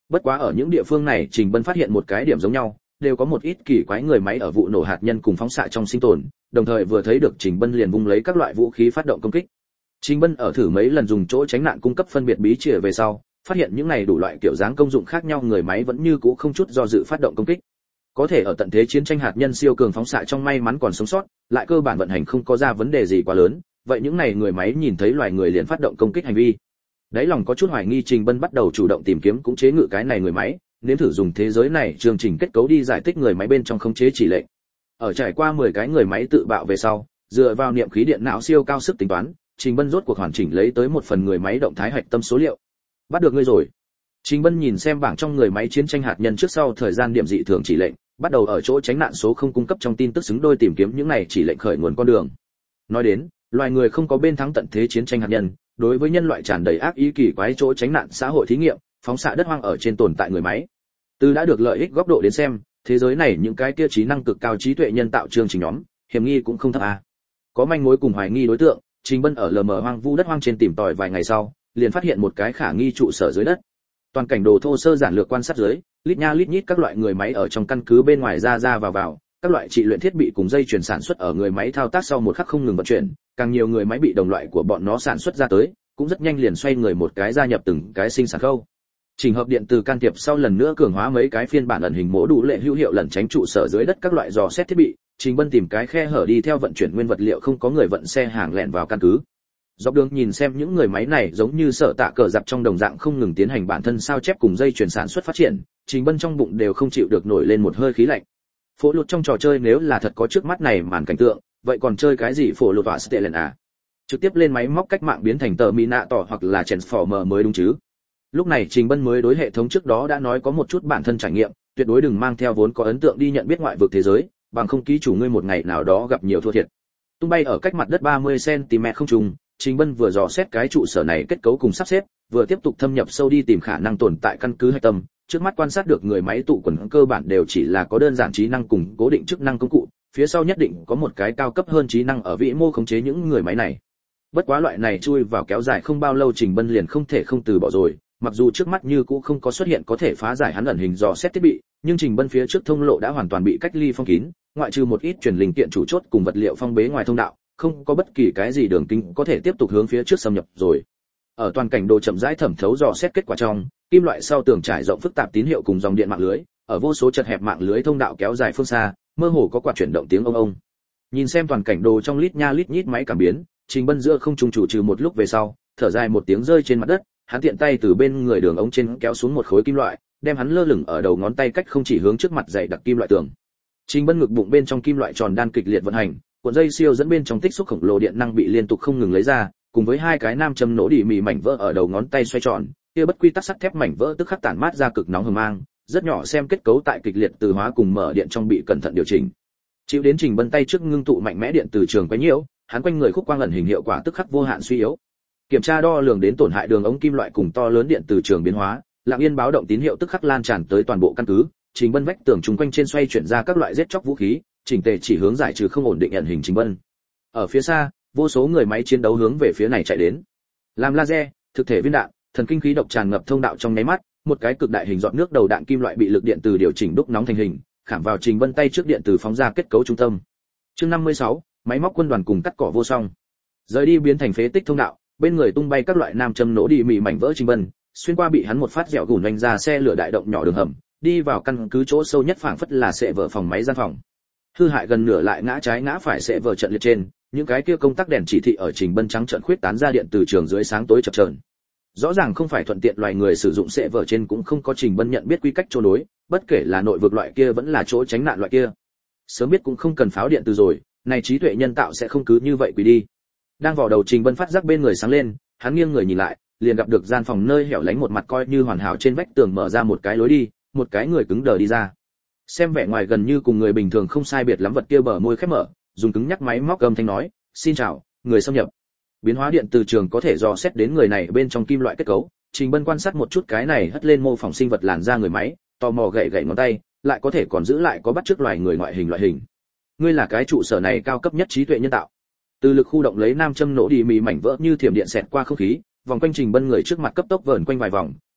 [SPEAKER 1] Bất quá ở những địa phương này Trình Bân phát hiện một cái điểm giống nhau, đều có một ít kỳ quái người máy ở vụ nổ hạt nhân cùng phóng xạ trong sinh tồn, đồng thời vừa thấy được Trình Bân liền vung lấy các loại vũ khí phát động công kích. Trình Bân ở thử mấy lần dùng chỗ tránh nạn cung cấp phân biệt bí chìa về sau, phát hiện những này đủ loại kiểu dáng công dụng khác nhau người máy vẫn như cũ không chút do dự phát động công kích. Có thể ở tận thế chiến tranh hạt nhân siêu cường phóng xạ trong may mắn còn sống sót, lại cơ bản vận hành không có ra vấn đề gì quá lớn, vậy những này người máy nhìn thấy loài người liền phát động công kích hành vi. Đấy lòng có chút hoài nghi Trình Bân bắt đầu chủ động tìm kiếm cũng chế ngự cái này người máy, nếm thử dùng thế giới này chương trình kết cấu đi giải thích người máy bên trong khống chế chỉ lệnh. Ở trải qua mười cái người máy tự bạo về sau, dựa vào niệm khí điện não siêu cao sức tính toán, Trình Bân rốt cuộc hoàn chỉnh lấy tới một phần người máy động thái hạch tâm số liệu. Bắt được ngươi rồi. Trình Bân nhìn xem bảng trong người máy chiến tranh hạt nhân trước sau thời gian điểm dị thường chỉ lệnh, bắt đầu ở chỗ tránh nạn số không cung cấp trong tin tức xứng đôi tìm kiếm những này chỉ lệnh khởi nguồn con đường. Nói đến, loài người không có bên thắng tận thế chiến tranh hạt nhân, đối với nhân loại tràn đầy ác ý kỳ quái chỗ tránh nạn xã hội thí nghiệm, phóng xạ đất hoang ở trên tồn tại người máy. Từ đã được lợi ích góc độ đến xem, thế giới này những cái kia trí năng cực cao trí tuệ nhân tạo chương trình nhóm, hiểm nghi cũng không thấp a. Có manh mối cùng hoài nghi đối tượng, Trình Bân ở lờ mờ hoang vu đất hoang trên tìm tòi vài ngày sau, liền phát hiện một cái khả nghi trụ sở dưới đất. Toàn cảnh đồ thô sơ giản lược quan sát dưới, lít nha lít nhít các loại người máy ở trong căn cứ bên ngoài ra ra vào vào, các loại trị luyện thiết bị cùng dây chuyển sản xuất ở người máy thao tác sau một khắc không ngừng vận chuyển, càng nhiều người máy bị đồng loại của bọn nó sản xuất ra tới, cũng rất nhanh liền xoay người một cái gia nhập từng cái sinh sản khâu. Trình hợp điện từ can thiệp sau lần nữa cường hóa mấy cái phiên bản ẩn hình mỗ đủ lệ hữu hiệu lẩn tránh trụ sở dưới đất các loại dò xét thiết bị, Trình Bân tìm cái khe hở đi theo vận chuyển nguyên vật liệu không có người vận xe hàng lẻn vào căn cứ. Dọc đường nhìn xem những người máy này giống như sợ tạ cờ dạp trong đồng dạng không ngừng tiến hành bản thân sao chép cùng dây chuyển sản xuất phát triển, Trình Bân trong bụng đều không chịu được nổi lên một hơi khí lạnh. Phổ lụt trong trò chơi nếu là thật có trước mắt này màn cảnh tượng, vậy còn chơi cái gì phổ lụt và Stelen à? Trực tiếp lên máy móc cách mạng biến thành tờ Mina tỏ hoặc là Transformer mới đúng chứ? Lúc này Trình Bân mới đối hệ thống trước đó đã nói có một chút bản thân trải nghiệm, tuyệt đối đừng mang theo vốn có ấn tượng đi nhận biết ngoại vực thế giới, bằng không ký chủ ngươi một ngày nào đó gặp nhiều thua thiệt. Tung bay ở cách mặt đất ba mươi xăng ti mét không trùng, Trình Bân vừa dò xét cái trụ sở này kết cấu cùng sắp xếp, vừa tiếp tục thâm nhập sâu đi tìm khả năng tồn tại căn cứ hạch tâm, trước mắt quan sát được người máy tụ quần cơ bản đều chỉ là có đơn giản trí năng cùng cố định chức năng công cụ, phía sau nhất định có một cái cao cấp hơn trí năng ở vĩ mô khống chế những người máy này. Bất quá loại này chui vào kéo dài không bao lâu Trình Bân liền không thể không từ bỏ rồi, mặc dù trước mắt như cũ không có xuất hiện có thể phá giải hắn ẩn hình dò xét thiết bị, nhưng Trình Bân phía trước thông lộ đã hoàn toàn bị cách ly phong kín, ngoại trừ một ít truyền linh kiện chủ chốt cùng vật liệu phong bế ngoài thông đạo, không có bất kỳ cái gì đường kinh có thể tiếp tục hướng phía trước xâm nhập rồi. Ở toàn cảnh đồ chậm rãi thẩm thấu dò xét kết quả trong, kim loại sau tường trải rộng phức tạp tín hiệu cùng dòng điện mạng lưới, ở vô số chật hẹp mạng lưới thông đạo kéo dài phương xa, mơ hồ có quạt chuyển động tiếng ông ông. Nhìn xem toàn cảnh đồ trong lít nha lít nhít máy cảm biến, Trình Bân giữa không trung chủ trừ một lúc về sau, thở dài một tiếng rơi trên mặt đất, hắn tiện tay từ bên người đường ống trên kéo xuống một khối kim loại, đem hắn lơ lửng ở đầu ngón tay cách không chỉ hướng trước mặt dày đặc kim loại tường. Trình Bân ngực bụng bên trong kim loại tròn đan kịch liệt vận hành, cuộn dây siêu dẫn bên trong tích xúc khổng lồ điện năng bị liên tục không ngừng lấy ra, cùng với hai cái nam châm nổ đỉ mì mảnh vỡ ở đầu ngón tay xoay tròn, kia bất quy tắc sắt thép mảnh vỡ tức khắc tản mát ra cực nóng hừng mang, rất nhỏ xem kết cấu tại kịch liệt từ hóa cùng mở điện trong bị cẩn thận điều chỉnh. Chịu đến Trình Bân tay trước ngưng tụ mạnh mẽ điện từ trường quấy nhiễu, hắn quanh người khúc quang ẩn hình hiệu quả tức khắc vô hạn suy yếu. Kiểm tra đo lường đến tổn hại đường ống kim loại cùng to lớn điện từ trường biến hóa, lặng yên báo động tín hiệu tức khắc lan tràn tới toàn bộ căn cứ. Trình Bân vách tường chung quanh trên xoay chuyển ra các loại giết chóc vũ khí, chỉnh tề chỉ hướng giải trừ không ổn định ẩn hình Trình Bân. Ở phía xa, vô số người máy chiến đấu hướng về phía này chạy đến. Làm laser, thực thể viên đạn, thần kinh khí độc tràn ngập thông đạo trong nháy mắt, một cái cực đại hình giọt nước đầu đạn kim loại bị lực điện từ điều chỉnh đúc nóng thành hình, khảm vào Trình Bân tay trước điện từ phóng ra kết cấu trung tâm. Chương năm mươi sáu, máy móc quân đoàn cùng cắt cỏ vô song. Rời đi biến thành phế tích thông đạo, bên người tung bay các loại nam châm nổ đi mì mảnh vỡ Trình Bân, xuyên qua bị hắn một phát dẻo gùn vành ra xe lửa đại động nhỏ đường hầm, đi vào căn cứ chỗ sâu nhất phảng phất là sẽ vỡ phòng máy gian phòng. Hư hại gần nửa lại ngã trái ngã phải sẽ vỡ trận liệt trên, những cái kia công tắc đèn chỉ thị ở Trình Bân trắng trận khuyết tán ra điện từ trường dưới sáng tối chập chờn. Rõ ràng không phải thuận tiện loài người sử dụng sẽ vỡ trên cũng không có Trình Bân nhận biết quy cách chỗ đối, bất kể là nội vực loại kia vẫn là chỗ tránh nạn loại kia. Sớm biết cũng không cần pháo điện từ rồi, này trí tuệ nhân tạo sẽ không cứ như vậy quỳ đi. Đang vào đầu Trình Bân phát giác bên người sáng lên, hắn nghiêng người nhìn lại, liền gặp được gian phòng nơi hẻo lánh một mặt coi như hoàn hảo trên vách tường mở ra một cái lối đi, một cái người cứng đờ đi ra. Xem vẻ ngoài gần như cùng người bình thường không sai biệt lắm vật kia bờ môi khép mở, dùng cứng nhắc máy móc âm thanh nói, "Xin chào, người xâm nhập." Biến hóa điện từ trường có thể dò xét đến người này bên trong kim loại kết cấu, Trình Bân quan sát một chút cái này hất lên mô phỏng sinh vật làn da người máy, tò mò gậy gậy ngón tay, lại có thể còn giữ lại có bắt chước loài người ngoại hình loại hình. Ngươi là cái trụ sở này cao cấp nhất trí tuệ nhân tạo. Từ lực khu động lấy nam châm nổ đi mì mảnh vỡ như thiểm điện xẹt qua không khí, vòng quanh Trình Bân người trước mặt cấp tốc vờn quanh vài vòng,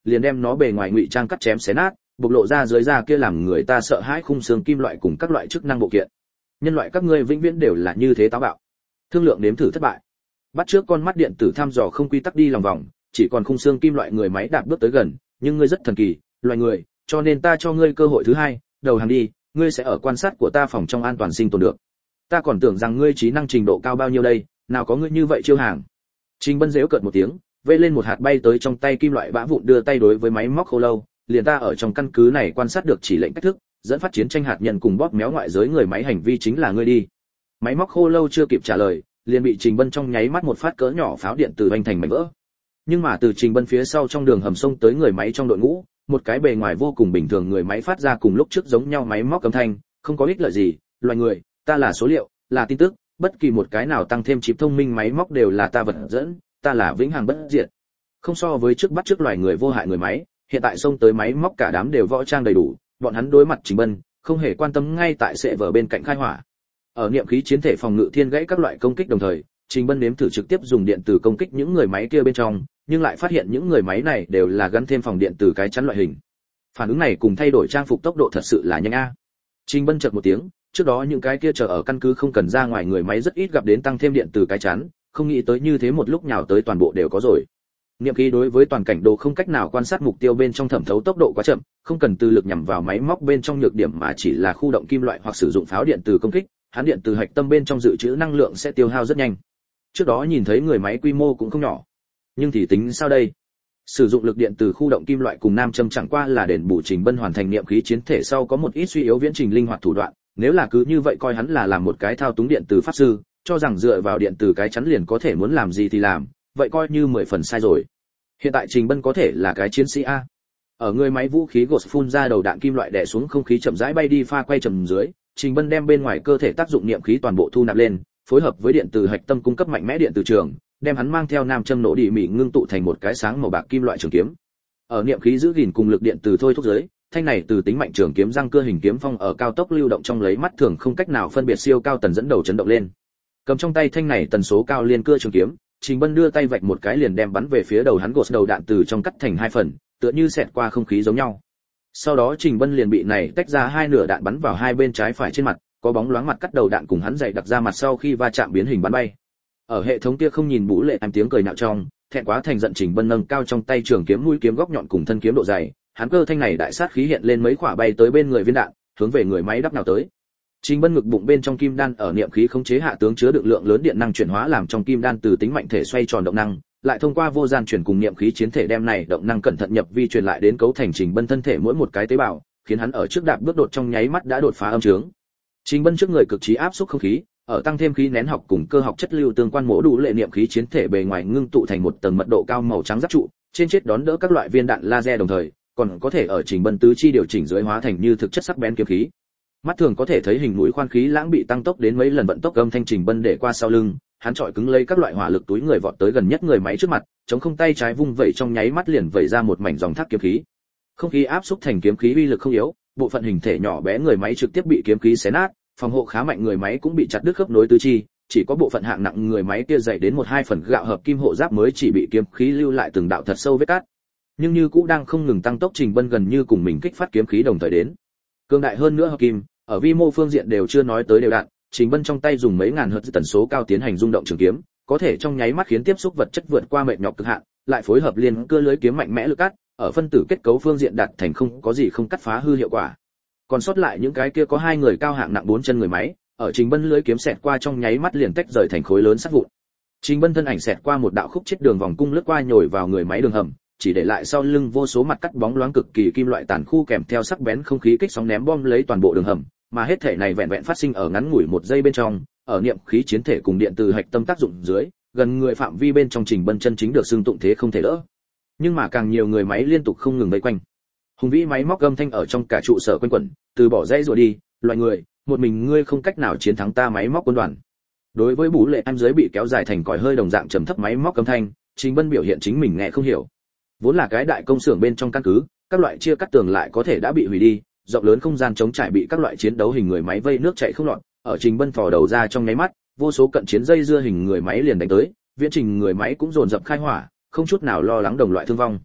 [SPEAKER 1] liền đem nó bề ngoài ngụy trang cắt chém xé nát, bộc lộ ra dưới da kia làm người ta sợ hãi khung xương kim loại cùng các loại chức năng bộ kiện. Nhân loại các ngươi vĩnh viễn đều là như thế táo bạo. Thương lượng nếm thử thất bại. Bắt trước con mắt điện tử thăm dò không quy tắc đi lòng vòng, chỉ còn khung xương kim loại người máy đạp bước tới gần, nhưng ngươi rất thần kỳ, loài người, cho nên ta cho ngươi cơ hội thứ hai, đầu hàng đi, ngươi sẽ ở quan sát của ta phòng trong an toàn sinh tồn được. Ta còn tưởng rằng ngươi trí năng trình độ cao bao nhiêu đây, nào có ngươi như vậy chiêu hàng. Trình Bân giễu cợt một tiếng, vây lên một hạt bay tới trong tay kim loại bã vụn đưa tay đối với máy móc khô lâu, liền ta ở trong căn cứ này quan sát được chỉ lệnh cách thức, dẫn phát chiến tranh hạt nhân cùng bóp méo ngoại giới người máy hành vi chính là ngươi đi. Máy móc khô lâu chưa kịp trả lời, liền bị Trình Bân trong nháy mắt một phát cỡ nhỏ pháo điện từ vành thành mảnh vỡ. Nhưng mà từ Trình Bân phía sau trong đường hầm sông tới người máy trong đội ngũ, một cái bề ngoài vô cùng bình thường người máy phát ra cùng lúc trước giống nhau máy móc âm thanh, không có ích lợi gì, loài người, ta là số liệu, là tin tức, bất kỳ một cái nào tăng thêm chip thông minh máy móc đều là ta vật dẫn, ta là vĩnh hằng bất diệt. Không so với trước bắt trước loài người vô hại người máy, hiện tại xông tới máy móc cả đám đều võ trang đầy đủ, bọn hắn đối mặt Trình Bân, không hề quan tâm ngay tại sẽ vở bên cạnh khai hỏa. Ở niệm khí chiến thể phòng ngự thiên gãy các loại công kích đồng thời, Trình Bân nếm thử trực tiếp dùng điện từ công kích những người máy kia bên trong, nhưng lại phát hiện những người máy này đều là gắn thêm phòng điện từ cái chắn loại hình. Phản ứng này cùng thay đổi trang phục tốc độ thật sự là nhanh a. Trình Bân chợt một tiếng, trước đó những cái kia chờ ở căn cứ không cần ra ngoài người máy rất ít gặp đến tăng thêm điện từ cái chắn, không nghĩ tới như thế một lúc nhào tới toàn bộ đều có rồi. Niệm khí đối với toàn cảnh đồ không cách nào quan sát mục tiêu bên trong thẩm thấu tốc độ quá chậm, không cần từ lực nhằm vào máy móc bên trong nhược điểm mà chỉ là khu động kim loại hoặc sử dụng pháo điện từ công kích, hắn điện từ hạch tâm bên trong dự trữ năng lượng sẽ tiêu hao rất nhanh. Trước đó nhìn thấy người máy quy mô cũng không nhỏ, nhưng thì tính sao đây? Sử dụng lực điện từ khu động kim loại cùng nam châm chẳng qua là đền bù Trình Bân hoàn thành niệm khí chiến thể sau có một ít suy yếu viễn trình linh hoạt thủ đoạn, nếu là cứ như vậy coi hắn là làm một cái thao túng điện từ pháp sư, cho rằng dựa vào điện từ cái chắn liền có thể muốn làm gì thì làm, vậy coi như mười phần sai rồi. Hiện tại Trình Bân có thể là cái chiến sĩ a. Ở người máy vũ khí gột phun ra đầu đạn kim loại đè xuống không khí chậm rãi bay đi pha quay trầm dưới, Trình Bân đem bên ngoài cơ thể tác dụng niệm khí toàn bộ thu nạp lên, phối hợp với điện từ hạch tâm cung cấp mạnh mẽ điện từ trường, đem hắn mang theo nam châm nổ đi mị ngưng tụ thành một cái sáng màu bạc kim loại trường kiếm. Ở niệm khí giữ gìn cùng lực điện từ thôi thúc dưới, thanh này từ tính mạnh trường kiếm răng cưa hình kiếm phong ở cao tốc lưu động trong lấy mắt thường không cách nào phân biệt siêu cao tần dẫn đầu chấn động lên. Cầm trong tay thanh này tần số cao liên cưa trường kiếm, Trình Bân đưa tay vạch một cái liền đem bắn về phía đầu hắn gột đầu đạn từ trong cắt thành hai phần, tựa như xẹt qua không khí giống nhau. Sau đó Trình Bân liền bị này tách ra hai nửa đạn bắn vào hai bên trái phải trên mặt, có bóng loáng mặt cắt đầu đạn cùng hắn dày đặc ra mặt sau khi va chạm biến hình bắn bay. Ở hệ thống kia không nhìn Vũ Lệ em tiếng cười nhạo trong, thẹn quá thành giận Trình Bân nâng cao trong tay trường kiếm mũi kiếm góc nhọn cùng thân kiếm độ dày, hắn cơ thanh này đại sát khí hiện lên mấy quả bay tới bên người viên đạn, hướng về người máy đắp nào tới. Trình Bân ngực bụng bên trong kim đan ở niệm khí khống chế hạ tướng chứa đựng lượng lớn điện năng chuyển hóa làm trong kim đan từ tính mạnh thể xoay tròn động năng, lại thông qua vô gian chuyển cùng niệm khí chiến thể đem này động năng cẩn thận nhập vi truyền lại đến cấu thành Trình Bân thân thể mỗi một cái tế bào, khiến hắn ở trước đạp bước đột trong nháy mắt đã đột phá âm trướng. Trình Bân trước người cực trí áp xúc không khí, ở tăng thêm khí nén học cùng cơ học chất lưu tương quan mổ đủ lệ niệm khí chiến thể bề ngoài ngưng tụ thành một tầng mật độ cao màu trắng giáp trụ, trên chết đón đỡ các loại viên đạn laser đồng thời, còn có thể ở Trình Bân tứ chi điều chỉnh dưới hóa thành như thực chất sắc bén kiếm khí. Mắt thường có thể thấy hình mũi khoan khí lãng bị tăng tốc đến mấy lần vận tốc âm thanh Trình Bân để qua sau lưng, hắn trọi cứng lấy các loại hỏa lực túi người vọt tới gần nhất người máy trước mặt, chống không tay trái vung vẩy trong nháy mắt liền vẩy ra một mảnh dòng thác kiếm khí. Không khí áp xúc thành kiếm khí uy lực không yếu, bộ phận hình thể nhỏ bé người máy trực tiếp bị kiếm khí xé nát, phòng hộ khá mạnh người máy cũng bị chặt đứt khớp nối tứ chi, chỉ có bộ phận hạng nặng người máy kia dày đến một hai phần gạo hợp kim hộ giáp mới chỉ bị kiếm khí lưu lại từng đạo thật sâu vết cát. Nhưng như cũ đang không ngừng tăng tốc Trình Bân gần như cùng mình kích phát kiếm khí đồng thời đến. Cương đại hơn nữa hợp kim, ở vi mô phương diện đều chưa nói tới đều đặn, Trình Bân trong tay dùng mấy ngàn hertz tần số cao tiến hành rung động trường kiếm, có thể trong nháy mắt khiến tiếp xúc vật chất vượt qua mệt nhọc cực hạn, lại phối hợp liên cơ lưới kiếm mạnh mẽ lực cắt, ở phân tử kết cấu phương diện đạt thành không có gì không cắt phá hư hiệu quả. Còn sót lại những cái kia có hai người cao hạng nặng bốn chân người máy, ở Trình Bân lưới kiếm xẹt qua trong nháy mắt liền tách rời thành khối lớn sắt vụn. Trình Bân thân ảnh xẹt qua một đạo khúc chết đường vòng cung lướt qua nhồi vào người máy đường hầm, chỉ để lại sau lưng vô số mặt cắt bóng loáng cực kỳ kim loại tàn khu kèm theo sắc bén không khí kích sóng ném bom lấy toàn bộ đường hầm, mà hết thể này vẹn vẹn phát sinh ở ngắn ngủi một giây bên trong, ở niệm khí chiến thể cùng điện từ hạch tâm tác dụng dưới, gần người phạm vi bên trong Trình Bân chân chính được xưng tụng thế không thể đỡ. Nhưng mà càng nhiều người máy liên tục không ngừng vây quanh. Hùng vĩ máy móc gầm thanh ở trong cả trụ sở quanh quẩn, từ bỏ dây rồi đi, loài người, một mình ngươi không cách nào chiến thắng ta máy móc quân đoàn. Đối với Bú Lệ em dưới bị kéo dài thành còi hơi đồng dạng trầm thấp máy móc âm thanh, Trình Bân biểu hiện chính mình nghe không hiểu. Vốn là cái đại công xưởng bên trong căn cứ, các loại chia cắt tường lại có thể đã bị hủy đi, rộng lớn không gian chống trải bị các loại chiến đấu hình người máy vây nước chạy không lọt, ở Trình Bân phò đầu ra trong nháy mắt, vô số cận chiến dây dưa hình người máy liền đánh tới, viễn trình người máy cũng dồn dập khai hỏa, không chút nào lo lắng đồng loại thương vong.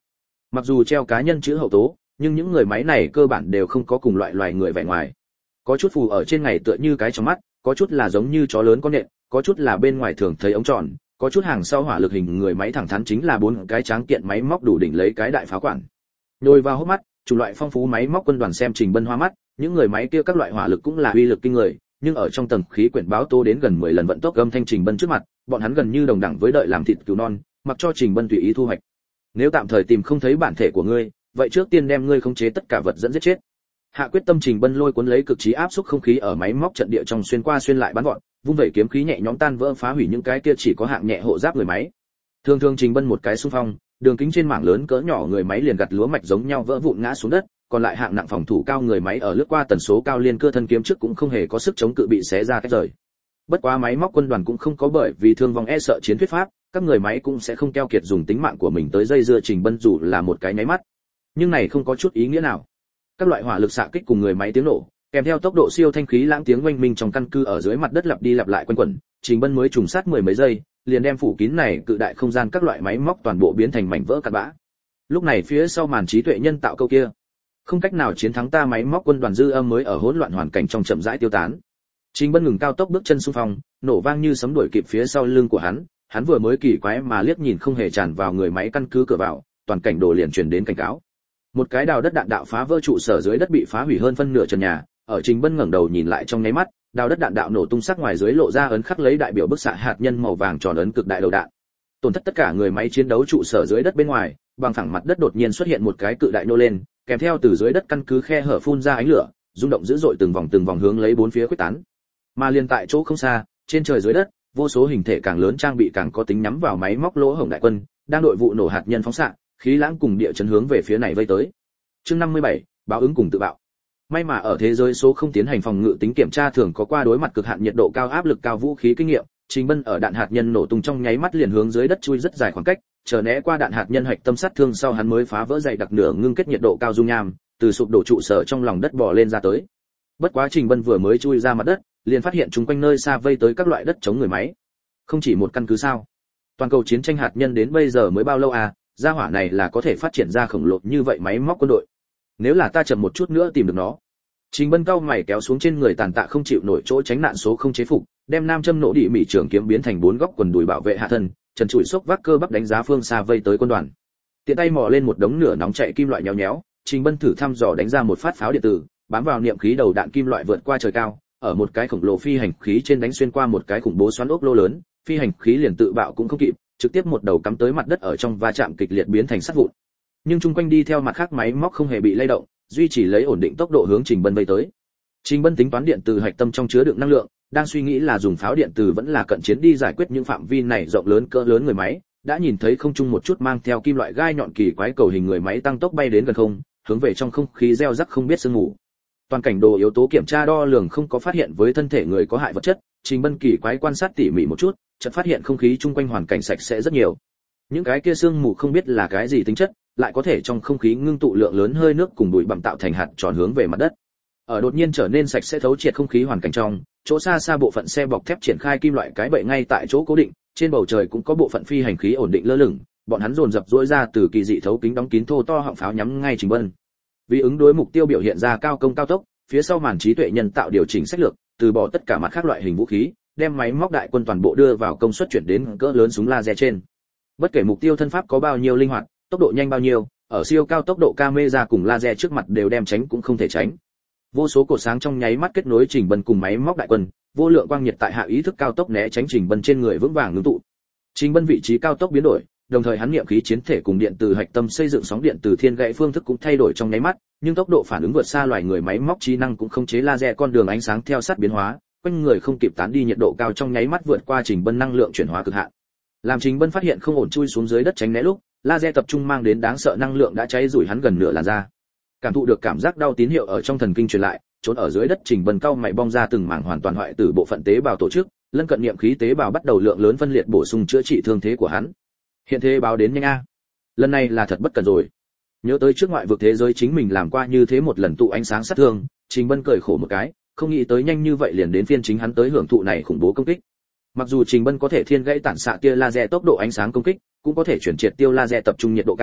[SPEAKER 1] Mặc dù treo cá nhân chữ hậu tố, nhưng những người máy này cơ bản đều không có cùng loại loài người vẻ ngoài. Có chút phù ở trên ngày tựa như cái trong mắt, có chút là giống như chó lớn con nện, có chút là bên ngoài thường thấy ống tròn, có chút hàng sau hỏa lực hình người máy thẳng thắn chính là bốn cái tráng kiện máy móc đủ đỉnh lấy cái đại pháo quản. Nhồi vào hốc mắt, chủng loại phong phú máy móc quân đoàn xem Trình Bân hoa mắt, những người máy kia các loại hỏa lực cũng là uy lực kinh người, nhưng ở trong tầng khí quyển báo tố đến gần mười lần vận tốc âm thanh Trình Bân trước mặt, bọn hắn gần như đồng đẳng với đợi làm thịt cứu non, mặc cho Trình Bân tùy ý thu hoạch. Nếu tạm thời tìm không thấy bản thể của ngươi, vậy trước tiên đem ngươi khống chế tất cả vật dẫn giết chết. Hạ quyết tâm, Trình Bân lôi cuốn lấy cực trí áp xúc không khí ở máy móc trận địa trong xuyên qua xuyên lại bắn gọn, vung vẩy kiếm khí nhẹ nhõm tan vỡ phá hủy những cái kia chỉ có hạng nhẹ hộ giáp người máy. Thường thường Trình Bân một cái xung phong, đường kính trên mảng lớn cỡ nhỏ người máy liền gặt lúa mạch giống nhau vỡ vụn ngã xuống đất, còn lại hạng nặng phòng thủ cao người máy ở lướt qua tần số cao liên cơ thân kiếm trước cũng không hề có sức chống cự bị xé ra cách rời. Bất quá máy móc quân đoàn cũng không có bởi vì thương vong e sợ chiến thuyết pháp, các người máy cũng sẽ không keo kiệt dùng tính mạng của mình tới dây dưa Trình Bân dù là một cái nháy mắt. Nhưng này không có chút ý nghĩa nào. Các loại hỏa lực xạ kích cùng người máy tiếng nổ, kèm theo tốc độ siêu thanh khí lãng tiếng oanh minh trong căn cứ ở dưới mặt đất lặp đi lặp lại quanh quẩn, Trình Bân mới trùng sát mười mấy giây, liền đem phủ kín này cự đại không gian các loại máy móc toàn bộ biến thành mảnh vỡ cặn bã. Lúc này phía sau màn trí tuệ nhân tạo câu kia, không cách nào chiến thắng ta máy móc quân đoàn dư âm mới ở hỗn loạn hoàn cảnh trong chậm rãi tiêu tán. Trình Bân ngừng cao tốc bước chân xung phong, nổ vang như sấm đuổi kịp phía sau lưng của hắn, hắn vừa mới kỳ quái mà liếc nhìn không hề tràn vào người máy căn cứ cửa vào, toàn cảnh đồ liền truyền đến cảnh cáo. Một cái đào đất đạn đạo phá vỡ trụ sở dưới đất bị phá hủy hơn phân nửa trần nhà, ở Trình Bân ngẩng đầu nhìn lại trong nháy mắt, đào đất đạn đạo nổ tung sắc ngoài dưới lộ ra ấn khắc lấy đại biểu bức xạ hạt nhân màu vàng tròn ấn cực đại đầu đạn. Tổn thất tất cả người máy chiến đấu trụ sở dưới đất bên ngoài, bằng phẳng mặt đất đột nhiên xuất hiện một cái cự đại nô lên, kèm theo từ dưới đất căn cứ khe hở phun ra ánh lửa, rung động dữ dội từng vòng từng vòng hướng lấy bốn phía khuếch tán. Mà liền tại chỗ không xa, trên trời dưới đất, vô số hình thể càng lớn trang bị càng có tính nhắm vào máy móc lỗ hổng đại quân, đang đội vụ nổ hạt nhân phóng xạ, khí lãng cùng địa chấn hướng về phía này vây tới. Chương năm mươi bảy, báo ứng cùng tự bạo. May mà ở thế giới số không tiến hành phòng ngự tính kiểm tra thường có qua đối mặt cực hạn nhiệt độ cao áp lực cao vũ khí kinh nghiệm, Trình Bân ở đạn hạt nhân nổ tung trong nháy mắt liền hướng dưới đất chui rất dài khoảng cách, chờ né qua đạn hạt nhân hạch tâm sát thương sau hắn mới phá vỡ dày đặc nửa ngưng kết nhiệt độ cao dung nham, từ sụp đổ trụ sở trong lòng đất bò lên ra tới. Bất quá Trình Bân vừa mới chui ra mặt đất, liền phát hiện chúng quanh nơi xa vây tới các loại đất chống người máy. Không chỉ một căn cứ sao? Toàn cầu chiến tranh hạt nhân đến bây giờ mới bao lâu à, gia hỏa này là có thể phát triển ra khổng lồ như vậy máy móc quân đội. Nếu là ta chậm một chút nữa tìm được nó. Trình Bân cao mày kéo xuống trên người tàn tạ không chịu nổi chỗ tránh nạn số không chế phục, đem nam châm nổ đỉ mỉ trường kiếm biến thành bốn góc quần đùi bảo vệ hạ thân, trần trụi xốc vác cơ bắp đánh giá phương xa vây tới quân đoàn. Tiện tay mò lên một đống nửa nóng chạy kim loại nhéo nhéo, Trình Bân thử thăm dò đánh ra một phát pháo điện tử, bám vào niệm khí đầu đạn kim loại vượt qua trời cao, ở một cái khổng lồ phi hành khí trên đánh xuyên qua một cái khủng bố xoắn ốc lô lớn, phi hành khí liền tự bạo cũng không kịp, trực tiếp một đầu cắm tới mặt đất ở trong va chạm kịch liệt biến thành sắt vụn. Nhưng chung quanh đi theo mặt khác máy móc không hề bị lay động, duy trì lấy ổn định tốc độ hướng Trình Bân vây tới. Trình Bân tính toán điện từ hạch tâm trong chứa đựng năng lượng, đang suy nghĩ là dùng pháo điện từ vẫn là cận chiến đi giải quyết những phạm vi này rộng lớn cỡ lớn người máy, đã nhìn thấy không trung một chút mang theo kim loại gai nhọn kỳ quái cầu hình người máy tăng tốc bay đến gần không, hướng về trong không khí gieo rắc không biết sương mù. Toàn cảnh đồ yếu tố kiểm tra đo lường không có phát hiện với thân thể người có hại vật chất, Trình Bân kỳ quái quan sát tỉ mỉ một chút, chợt phát hiện không khí chung quanh hoàn cảnh sạch sẽ rất nhiều. Những cái kia sương mù không biết là cái gì tính chất, lại có thể trong không khí ngưng tụ lượng lớn hơi nước cùng bụi bặm tạo thành hạt tròn hướng về mặt đất. Ở đột nhiên trở nên sạch sẽ thấu triệt không khí hoàn cảnh trong, chỗ xa xa bộ phận xe bọc thép triển khai kim loại cái bậy ngay tại chỗ cố định, trên bầu trời cũng có bộ phận phi hành khí ổn định lơ lửng, bọn hắn dồn dập rũa ra từ kỳ dị thấu kính đóng kín thô to họng pháo nhắm ngay Trình Bân. Vì ứng đối mục tiêu biểu hiện ra cao công cao tốc, phía sau màn trí tuệ nhân tạo điều chỉnh sách lược, từ bỏ tất cả mặt khác loại hình vũ khí, đem máy móc đại quân toàn bộ đưa vào công suất chuyển đến cỡ lớn súng laser trên. Bất kể mục tiêu thân pháp có bao nhiêu linh hoạt, tốc độ nhanh bao nhiêu, ở siêu cao tốc độ camera cùng laser trước mặt đều đem tránh cũng không thể tránh. Vô số cột sáng trong nháy mắt kết nối Trình Bân cùng máy móc đại quân, vô lượng quang nhiệt tại hạ ý thức cao tốc né tránh Trình Bân trên người vững vàng ngưng tụ. Trình Bân vị trí cao tốc biến đổi, đồng thời hắn niệm khí chiến thể cùng điện từ hạch tâm xây dựng sóng điện từ thiên gãy phương thức cũng thay đổi trong nháy mắt, nhưng tốc độ phản ứng vượt xa loài người máy móc trí năng cũng không chế laser con đường ánh sáng theo sát biến hóa, quanh người không kịp tán đi nhiệt độ cao trong nháy mắt vượt qua Trình Bân năng lượng chuyển hóa cực hạn. Làm Trình Bân phát hiện không ổn chui xuống dưới đất tránh né lúc, laser tập trung mang đến đáng sợ năng lượng đã cháy rủi hắn gần nửa làn da. Cảm thụ được cảm giác đau tín hiệu ở trong thần kinh truyền lại, trốn ở dưới đất Trình Bân cau mày bong ra từng mảng hoàn toàn hoại tử bộ phận tế bào tổ chức, lân cận niệm khí tế bào bắt đầu lượng lớn phân liệt bổ sung chữa trị thương thế của hắn. Hiện thế báo đến nhanh a. Lần này là thật bất cần rồi. Nhớ tới trước ngoại vực thế giới chính mình làm qua như thế một lần tụ ánh sáng sát thương, Trình Bân cười khổ một cái, không nghĩ tới nhanh như vậy liền đến phiên chính hắn tới hưởng thụ này khủng bố công kích. Mặc dù Trình Bân có thể thiên gãy tản xạ tia laser tốc độ ánh sáng công kích, cũng có thể chuyển triệt tiêu laser tập trung nhiệt độ cao,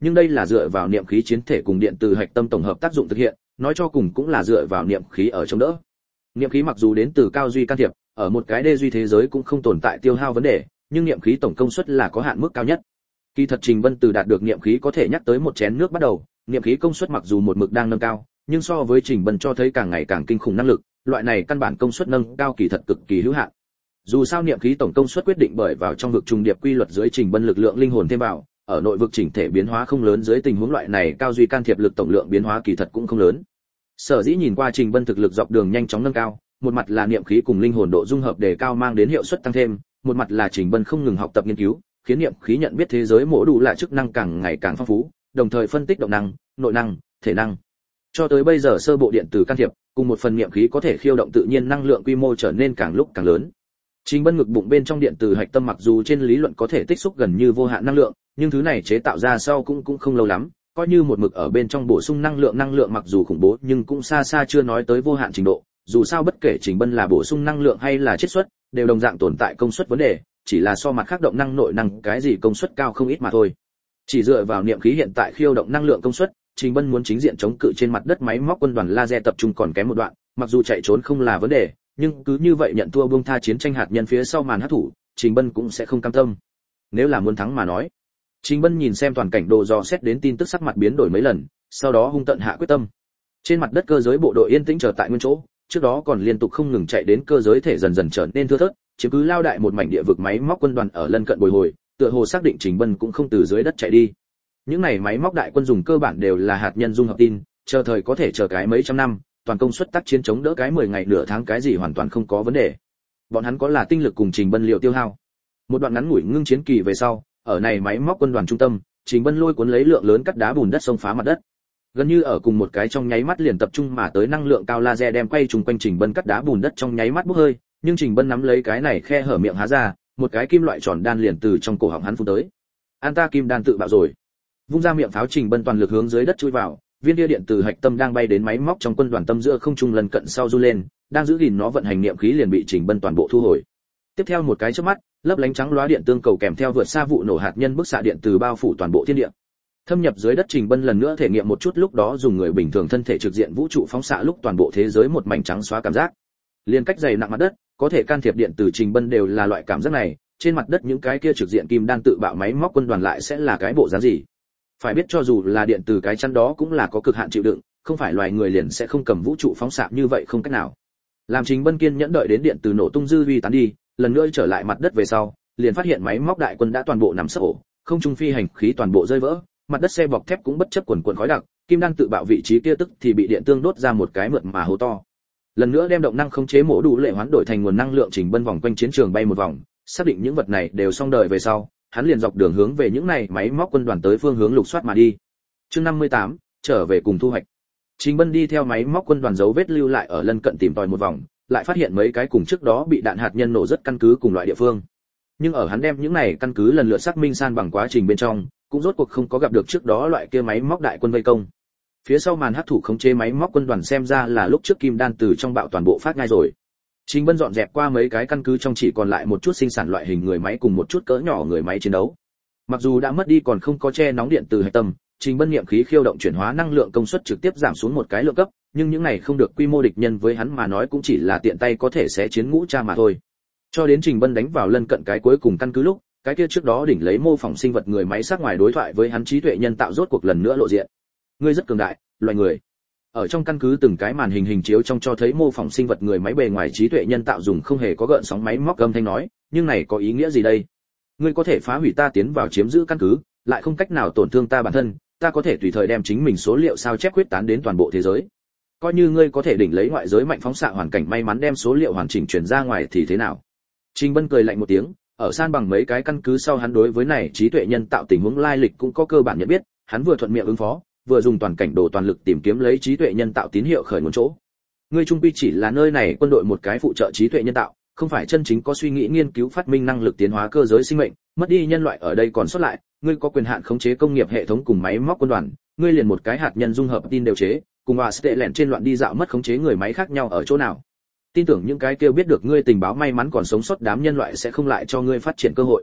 [SPEAKER 1] nhưng đây là dựa vào niệm khí chiến thể cùng điện từ hạch tâm tổng hợp tác dụng thực hiện, nói cho cùng cũng là dựa vào niệm khí ở chống đỡ. Niệm khí mặc dù đến từ cao duy can thiệp, ở một cái đê duy thế giới cũng không tồn tại tiêu hao vấn đề, nhưng niệm khí tổng công suất là có hạn mức cao nhất. Kỳ thật Trình Bân từ đạt được niệm khí có thể nhắc tới một chén nước bắt đầu, niệm khí công suất mặc dù một mực đang nâng cao, nhưng so với Trình Bân cho thấy càng ngày càng kinh khủng năng lực, loại này căn bản công suất nâng cao kỳ thật cực kỳ hữu hạn. Dù sao niệm khí tổng công suất quyết định bởi vào trong vực trùng điệp quy luật dưới Trình Bân lực lượng linh hồn thêm vào, ở nội vực chỉnh thể biến hóa không lớn dưới tình huống loại này cao duy can thiệp lực tổng lượng biến hóa kỳ thật cũng không lớn. Sở dĩ nhìn qua Trình Bân thực lực dọc đường nhanh chóng nâng cao, một mặt là niệm khí cùng linh hồn độ dung hợp đề cao mang đến hiệu suất tăng thêm, một mặt là Trình Bân không ngừng học tập nghiên cứu, khiến niệm khí nhận biết thế giới mổ đủ là chức năng càng ngày càng phong phú, đồng thời phân tích động năng, nội năng, thể năng. Cho tới bây giờ sơ bộ điện tử can thiệp, cùng một phần niệm khí có thể khiêu động tự nhiên năng lượng quy mô trở nên càng lúc càng lớn. Trình Bân ngực bụng bên trong điện tử hạch tâm mặc dù trên lý luận có thể tích xúc gần như vô hạn năng lượng, nhưng thứ này chế tạo ra sau cũng cũng không lâu lắm, coi như một mực ở bên trong bổ sung năng lượng năng lượng mặc dù khủng bố nhưng cũng xa xa chưa nói tới vô hạn trình độ, dù sao bất kể Trình Bân là bổ sung năng lượng hay là chiết xuất, đều đồng dạng tồn tại công suất vấn đề, chỉ là so mặt khác động năng nội năng cái gì công suất cao không ít mà thôi. Chỉ dựa vào niệm khí hiện tại khiêu động năng lượng công suất, Trình Bân muốn chính diện chống cự trên mặt đất máy móc quân đoàn laser tập trung còn kém một đoạn, mặc dù chạy trốn không là vấn đề, nhưng cứ như vậy nhận thua buông tha chiến tranh hạt nhân phía sau màn hắc thủ, Trình Bân cũng sẽ không cam tâm. Nếu là muốn thắng mà nói, Trình Bân nhìn xem toàn cảnh đồ dò xét đến tin tức sắc mặt biến đổi mấy lần, sau đó hung tận hạ quyết tâm. Trên mặt đất cơ giới bộ đội yên tĩnh chờ tại nguyên chỗ, trước đó còn liên tục không ngừng chạy đến cơ giới thể dần dần trở nên thưa thớt, chiếm cứ lao đại một mảnh địa vực máy móc quân đoàn ở lân cận bồi hồi, tựa hồ xác định Trình Bân cũng không từ dưới đất chạy đi. Những này máy móc đại quân dùng cơ bản đều là hạt nhân dung hợp tin, chờ thời có thể chờ cái mấy trăm năm, toàn công suất tác chiến chống đỡ cái mười ngày nửa tháng cái gì hoàn toàn không có vấn đề. Bọn hắn có là tinh lực cùng Trình Bân liệu tiêu hao. Một đoạn ngắn ngủi ngưng chiến kỳ về sau, ở này máy móc quân đoàn trung tâm, Trình Bân lôi cuốn lấy lượng lớn cắt đá bùn đất xông phá mặt đất. Gần như ở cùng một cái trong nháy mắt liền tập trung mà tới năng lượng cao laser đem quay trùng quanh Trình Bân cắt đá bùn đất trong nháy mắt bốc hơi, nhưng Trình Bân nắm lấy cái này khe hở miệng há ra, một cái kim loại tròn đan liền từ trong cổ họng hắn phun tới. An ta kim đan tự bạo rồi. Vung ra miệng pháo, Trình Bân toàn lực hướng dưới đất chui vào, viên tia điện từ hạch tâm đang bay đến máy móc trong quân đoàn tâm giữa không trung lần cận sau du lên, đang giữ gìn nó vận hành niệm khí liền bị Trình Bân toàn bộ thu hồi. Tiếp theo một cái chớp mắt, lớp lánh trắng lóa điện tương cầu kèm theo vượt xa vụ nổ hạt nhân bức xạ điện từ bao phủ toàn bộ thiên địa. Thâm nhập dưới đất, Trình Bân lần nữa thể nghiệm một chút lúc đó dùng người bình thường thân thể trực diện vũ trụ phóng xạ lúc toàn bộ thế giới một mảnh trắng xóa cảm giác. Liên cách dày nặng mặt đất, có thể can thiệp điện từ Trình Bân đều là loại cảm giác này, trên mặt đất những cái kia trực diện kim đan tự bạo máy móc quân đoàn lại sẽ là cái bộ dáng gì? Phải biết cho dù là điện từ cái chắn đó cũng là có cực hạn chịu đựng, không phải loài người liền sẽ không cầm vũ trụ phóng xạ như vậy không cách nào. Làm Trình Bân kiên nhẫn đợi đến điện từ nổ tung dư vi tán đi, lần nữa trở lại mặt đất về sau, liền phát hiện máy móc đại quân đã toàn bộ nằm sấp ổ, không trung phi hành khí toàn bộ rơi vỡ, mặt đất xe bọc thép cũng bất chấp quần quần khói đặc, kim đan tự bạo vị trí kia tức thì bị điện tương đốt ra một cái mượt mà hố to. Lần nữa đem động năng khống chế mổ đủ lệ hoán đổi thành nguồn năng lượng, Trình Bân vòng quanh chiến trường bay một vòng, xác định những vật này đều xong đời về sau, hắn liền dọc đường hướng về những này máy móc quân đoàn tới phương hướng lục soát mà đi. Chương năm mươi tám, trở về cùng thu hoạch. Trình Bân đi theo máy móc quân đoàn dấu vết lưu lại ở lân cận tìm tòi một vòng, lại phát hiện mấy cái cùng trước đó bị đạn hạt nhân nổ rất căn cứ cùng loại địa phương. Nhưng ở hắn đem những này căn cứ lần lượt xác minh san bằng quá trình bên trong, cũng rốt cuộc không có gặp được trước đó loại kia máy móc đại quân vây công. Phía sau màn hắc thủ khống chế máy móc quân đoàn xem ra là lúc trước kim đan từ trong bạo toàn bộ phát ngay rồi. Trình Bân dọn dẹp qua mấy cái căn cứ trong chỉ còn lại một chút sinh sản loại hình người máy cùng một chút cỡ nhỏ người máy chiến đấu. Mặc dù đã mất đi còn không có che nóng điện từ hạch tâm, Trình Bân niệm khí khiêu động chuyển hóa năng lượng công suất trực tiếp giảm xuống một cái lượng cấp, nhưng những này không được quy mô địch nhân với hắn mà nói cũng chỉ là tiện tay có thể sẽ chiến ngũ cha mà thôi. Cho đến Trình Bân đánh vào lân cận cái cuối cùng căn cứ lúc, cái kia trước đó đỉnh lấy mô phỏng sinh vật người máy sát ngoài đối thoại với hắn trí tuệ nhân tạo rốt cuộc lần nữa lộ diện. Ngươi rất cường đại, loài người. Ở trong căn cứ từng cái màn hình hình chiếu trong cho thấy mô phỏng sinh vật người máy bề ngoài trí tuệ nhân tạo dùng không hề có gợn sóng máy móc âm thanh nói, nhưng này có ý nghĩa gì đây? Ngươi có thể phá hủy ta tiến vào chiếm giữ căn cứ, lại không cách nào tổn thương ta bản thân, ta có thể tùy thời đem chính mình số liệu sao chép quyết tán đến toàn bộ thế giới. Coi như ngươi có thể đỉnh lấy ngoại giới mạnh phóng xạ hoàn cảnh may mắn đem số liệu hoàn chỉnh truyền ra ngoài thì thế nào? Trình Bân cười lạnh một tiếng, ở san bằng mấy cái căn cứ sau hắn đối với này trí tuệ nhân tạo tình huống lai lịch cũng có cơ bản nhận biết, hắn vừa thuận miệng ứng phó, vừa dùng toàn cảnh đồ toàn lực tìm kiếm lấy trí tuệ nhân tạo tín hiệu khởi nguồn chỗ. Ngươi trung quy chỉ là nơi này quân đội một cái phụ trợ trí tuệ nhân tạo, không phải chân chính có suy nghĩ nghiên cứu phát minh năng lực tiến hóa cơ giới sinh mệnh, mất đi nhân loại ở đây còn sót lại, ngươi có quyền hạn khống chế công nghiệp hệ thống cùng máy móc quân đoàn, ngươi liền một cái hạt nhân dung hợp tin đều chế, cùng hòa tệ lẹn trên loạn đi dạo mất khống chế người máy khác nhau ở chỗ nào? Tin tưởng những cái kêu biết được ngươi tình báo may mắn còn sống sót đám nhân loại sẽ không lại cho ngươi phát triển cơ hội.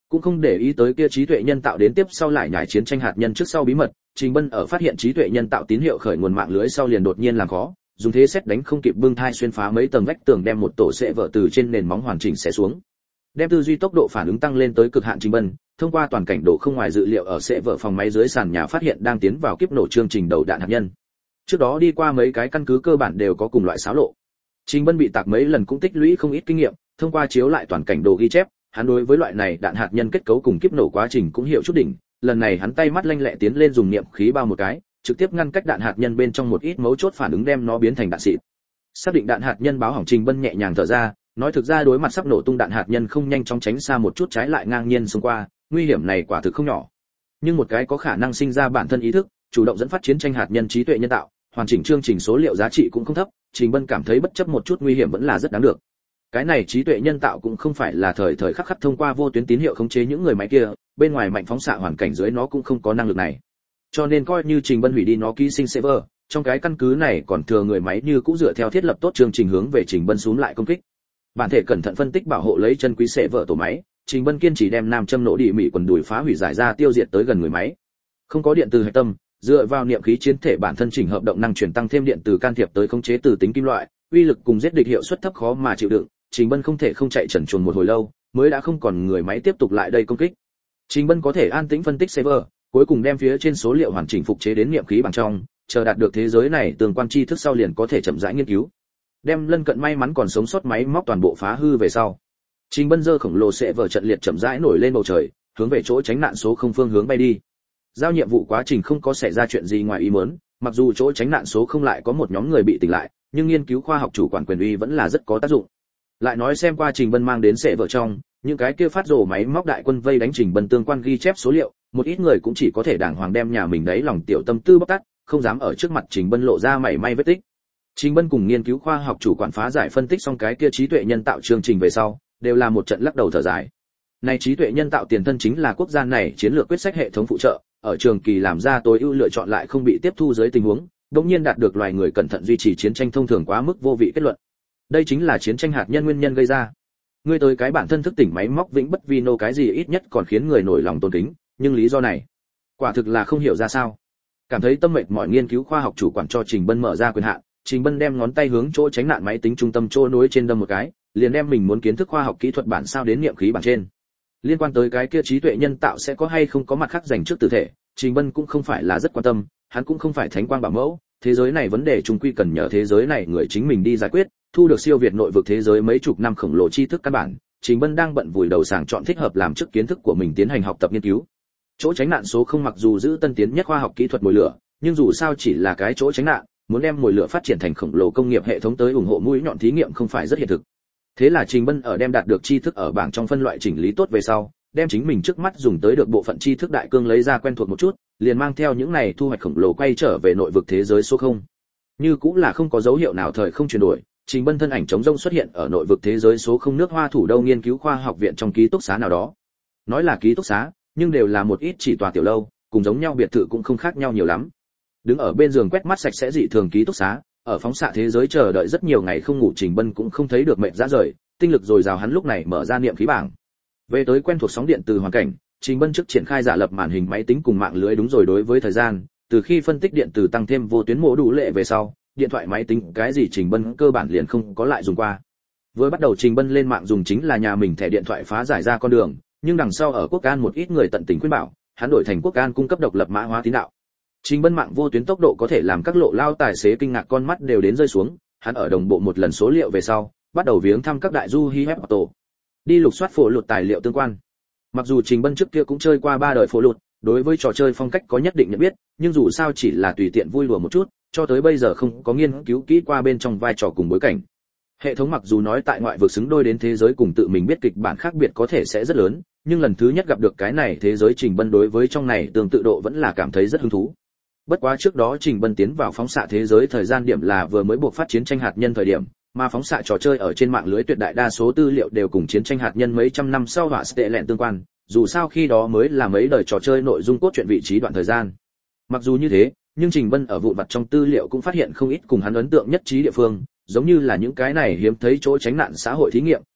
[SPEAKER 1] Cũng không để ý tới kia trí tuệ nhân tạo đến tiếp sau lại nhảy chiến tranh hạt nhân trước sau bí mật, Trình Bân ở phát hiện trí tuệ nhân tạo tín hiệu khởi nguồn mạng lưới sau liền đột nhiên làm khó, dùng thế xét đánh không kịp bưng thai xuyên phá mấy tầng vách tường đem một tổ sẽ vỡ từ trên nền móng hoàn chỉnh xé xuống. Đem tư duy tốc độ phản ứng tăng lên tới cực hạn. Trình Bân thông qua toàn cảnh độ không ngoài dự liệu ở sẽ vỡ phòng máy dưới sàn nhà phát hiện đang tiến vào kiếp nổ chương trình đầu đạn hạt nhân. Trước đó đi qua mấy cái căn cứ cơ bản đều có cùng loại xáo lộ. Trình Bân bị tạc mấy lần cũng tích lũy không ít kinh nghiệm, thông qua chiếu lại toàn cảnh đồ ghi chép, hắn đối với loại này đạn hạt nhân kết cấu cùng kiếp nổ quá trình cũng hiểu chút đỉnh. Lần này hắn tay mắt lanh lẹ tiến lên dùng niệm khí bao một cái, trực tiếp ngăn cách đạn hạt nhân bên trong một ít mấu chốt phản ứng đem nó biến thành đạn xịt. Xác định đạn hạt nhân báo hỏng, Trình Bân nhẹ nhàng thở ra, nói thực ra đối mặt sắp nổ tung đạn hạt nhân không nhanh chóng tránh xa một chút trái lại ngang nhiên xông qua, nguy hiểm này quả thực không nhỏ. Nhưng một cái có khả năng sinh ra bản thân ý thức, chủ động dẫn phát chiến tranh hạt nhân trí tuệ nhân tạo, hoàn chỉnh chương trình số liệu giá trị cũng không thấp, Trình Bân cảm thấy bất chấp một chút nguy hiểm vẫn là rất đáng được. Cái này trí tuệ nhân tạo cũng không phải là thời thời khắc khắc thông qua vô tuyến tín hiệu khống chế những người máy kia, bên ngoài mạnh phóng xạ hoàn cảnh dưới nó cũng không có năng lực này. Cho nên coi như Trình Bân hủy đi nó ký sinh server, trong cái căn cứ này còn thừa người máy như cũng dựa theo thiết lập tốt chương trình hướng về Trình Bân xuống lại công kích. Bản thể cẩn thận phân tích bảo hộ lấy chân quý server tổ máy, Trình Bân kiên trì đem nam châm nổ đi mị quần đùi phá hủy giải ra tiêu diệt tới gần người máy. Không có điện từ hạch tâm, dựa vào niệm khí chiến thể bản thân chỉnh hợp động năng chuyển tăng thêm điện từ can thiệp tới khống chế từ tính kim loại, uy lực cùng giết địch hiệu suất thấp khó mà chịu đựng, Trình Bân không thể không chạy trần truồng một hồi lâu, mới đã không còn người máy tiếp tục lại đây công kích. Trình Bân có thể an tĩnh phân tích server, cuối cùng đem phía trên số liệu hoàn chỉnh phục chế đến niệm khí bằng trong, chờ đạt được thế giới này tương quan tri thức sau liền có thể chậm rãi nghiên cứu. Đem lân cận may mắn còn sống sót máy móc toàn bộ phá hư về sau, Trình Bân giơ khổng lồ server trận liệt chậm rãi nổi lên bầu trời, hướng về chỗ tránh nạn số không phương hướng bay đi. Giao nhiệm vụ quá trình không có xảy ra chuyện gì ngoài ý muốn, mặc dù chỗ tránh nạn số không lại có một nhóm người bị tỉnh lại, nhưng nghiên cứu khoa học chủ quản quyền uy vẫn là rất có tác dụng. Lại nói xem qua Trình Bân mang đến server trong, những cái kia phát rồ máy móc đại quân vây đánh Trình Bân tương quan ghi chép số liệu, một ít người cũng chỉ có thể đàng hoàng đem nhà mình đấy lòng tiểu tâm tư bóc tát, không dám ở trước mặt Trình Bân lộ ra mảy may vết tích. Trình Bân cùng nghiên cứu khoa học chủ quản phá giải phân tích xong cái kia trí tuệ nhân tạo chương trình về sau, đều là một trận lắc đầu thở dài. Này trí tuệ nhân tạo tiền thân chính là quốc gia này chiến lược quyết sách hệ thống phụ trợ, ở trường kỳ làm ra tối ưu lựa chọn lại không bị tiếp thu dưới tình huống, đột nhiên đạt được loài người cẩn thận duy trì chiến tranh thông thường quá mức vô vị kết luận. Đây chính là chiến tranh hạt nhân nguyên nhân gây ra. Ngươi tới cái bản thân thức tỉnh máy móc vĩnh bất vi nô cái gì ít nhất còn khiến người nổi lòng tôn kính, nhưng lý do này, quả thực là không hiểu ra sao. Cảm thấy tâm mệt mỏi, nghiên cứu khoa học chủ quản cho Trình Bân mở ra quyền hạn, Trình Bân đem ngón tay hướng chỗ tránh nạn máy tính trung tâm chỗ nối trên đâm một cái, liền đem mình muốn kiến thức khoa học kỹ thuật bản sao đến niệm khí bản trên. Liên quan tới cái kia trí tuệ nhân tạo sẽ có hay không có mặt khác dành trước tử thể, Trình Bân cũng không phải là rất quan tâm, hắn cũng không phải thánh quang bảo mẫu, thế giới này vấn đề chung quy cần nhờ thế giới này người chính mình đi giải quyết, thu được siêu việt nội vực thế giới mấy chục năm khổng lồ tri thức căn bản, Trình Bân đang bận vùi đầu sàng chọn thích hợp làm trước kiến thức của mình tiến hành học tập nghiên cứu. Chỗ tránh nạn số không mặc dù giữ tân tiến nhất khoa học kỹ thuật mồi lửa, nhưng dù sao chỉ là cái chỗ tránh nạn, muốn đem mồi lửa phát triển thành khổng lồ công nghiệp hệ thống tới ủng hộ mũi nhọn thí nghiệm không phải rất hiện thực. Thế là Trình Bân ở đem đạt được tri thức ở bảng trong phân loại chỉnh lý tốt về sau, đem chính mình trước mắt dùng tới được bộ phận tri thức đại cương lấy ra quen thuộc một chút, liền mang theo những này thu hoạch khổng lồ quay trở về nội vực thế giới số không. Như cũng là không có dấu hiệu nào thời không chuyển đổi, Trình Bân thân ảnh trống rông xuất hiện ở nội vực thế giới số không nước Hoa thủ đô nghiên cứu khoa học viện trong ký túc xá nào đó. Nói là ký túc xá, nhưng đều là một ít chỉ tòa tiểu lâu, cùng giống nhau biệt thự cũng không khác nhau nhiều lắm. Đứng ở bên giường quét mắt sạch sẽ dị thường ký túc xá, ở phóng xạ thế giới chờ đợi rất nhiều ngày không ngủ, Trình Bân cũng không thấy được mệt rã rời, tinh lực dồi dào, hắn lúc này mở ra niệm khí bảng. Về tới quen thuộc sóng điện từ hoàn cảnh, Trình Bân trước triển khai giả lập màn hình máy tính cùng mạng lưới. Đúng rồi, đối với thời gian, từ khi phân tích điện từ tăng thêm vô tuyến mô đủ lệ về sau, điện thoại máy tính cái gì Trình Bân cơ bản liền không có lại dùng qua. Vừa bắt đầu Trình Bân lên mạng dùng chính là nhà mình thẻ điện thoại phá giải ra con đường, nhưng đằng sau ở Quốc An một ít người tận tình khuyên bảo, hắn đổi thành Quốc An cung cấp độc lập mã hóa tín đạo. Trình Bân mạng vô tuyến tốc độ có thể làm các lộ lao tài xế kinh ngạc, con mắt đều đến rơi xuống. Hắn ở đồng bộ một lần số liệu về sau, bắt đầu viếng thăm các đại du hi web auto, đi lục soát phổ lụt tài liệu tương quan. Mặc dù Trình Bân trước kia cũng chơi qua ba đời phổ lụt, đối với trò chơi phong cách có nhất định nhận biết, nhưng dù sao chỉ là tùy tiện vui đùa một chút, cho tới bây giờ không có nghiên cứu kỹ qua bên trong vai trò cùng bối cảnh. Hệ thống mặc dù nói tại ngoại vực xứng đôi đến thế giới cùng tự mình biết kịch bản khác biệt có thể sẽ rất lớn, nhưng lần thứ nhất gặp được cái này thế giới, Trình Bân đối với trong này tương tự độ vẫn là cảm thấy rất hứng thú. Bất quá trước đó Trình Bân tiến vào phóng xạ thế giới thời gian điểm là vừa mới buộc phát chiến tranh hạt nhân thời điểm, mà phóng xạ trò chơi ở trên mạng lưới tuyệt đại đa số tư liệu đều cùng chiến tranh hạt nhân mấy trăm năm sau hỏa tệ lẹn tương quan, dù sao khi đó mới là mấy đời trò chơi nội dung cốt truyện vị trí đoạn thời gian. Mặc dù như thế, nhưng Trình Bân ở vụn vặt trong tư liệu cũng phát hiện không ít cùng hắn ấn tượng nhất trí địa phương, giống như là những cái này hiếm thấy chỗ tránh nạn xã hội thí nghiệm,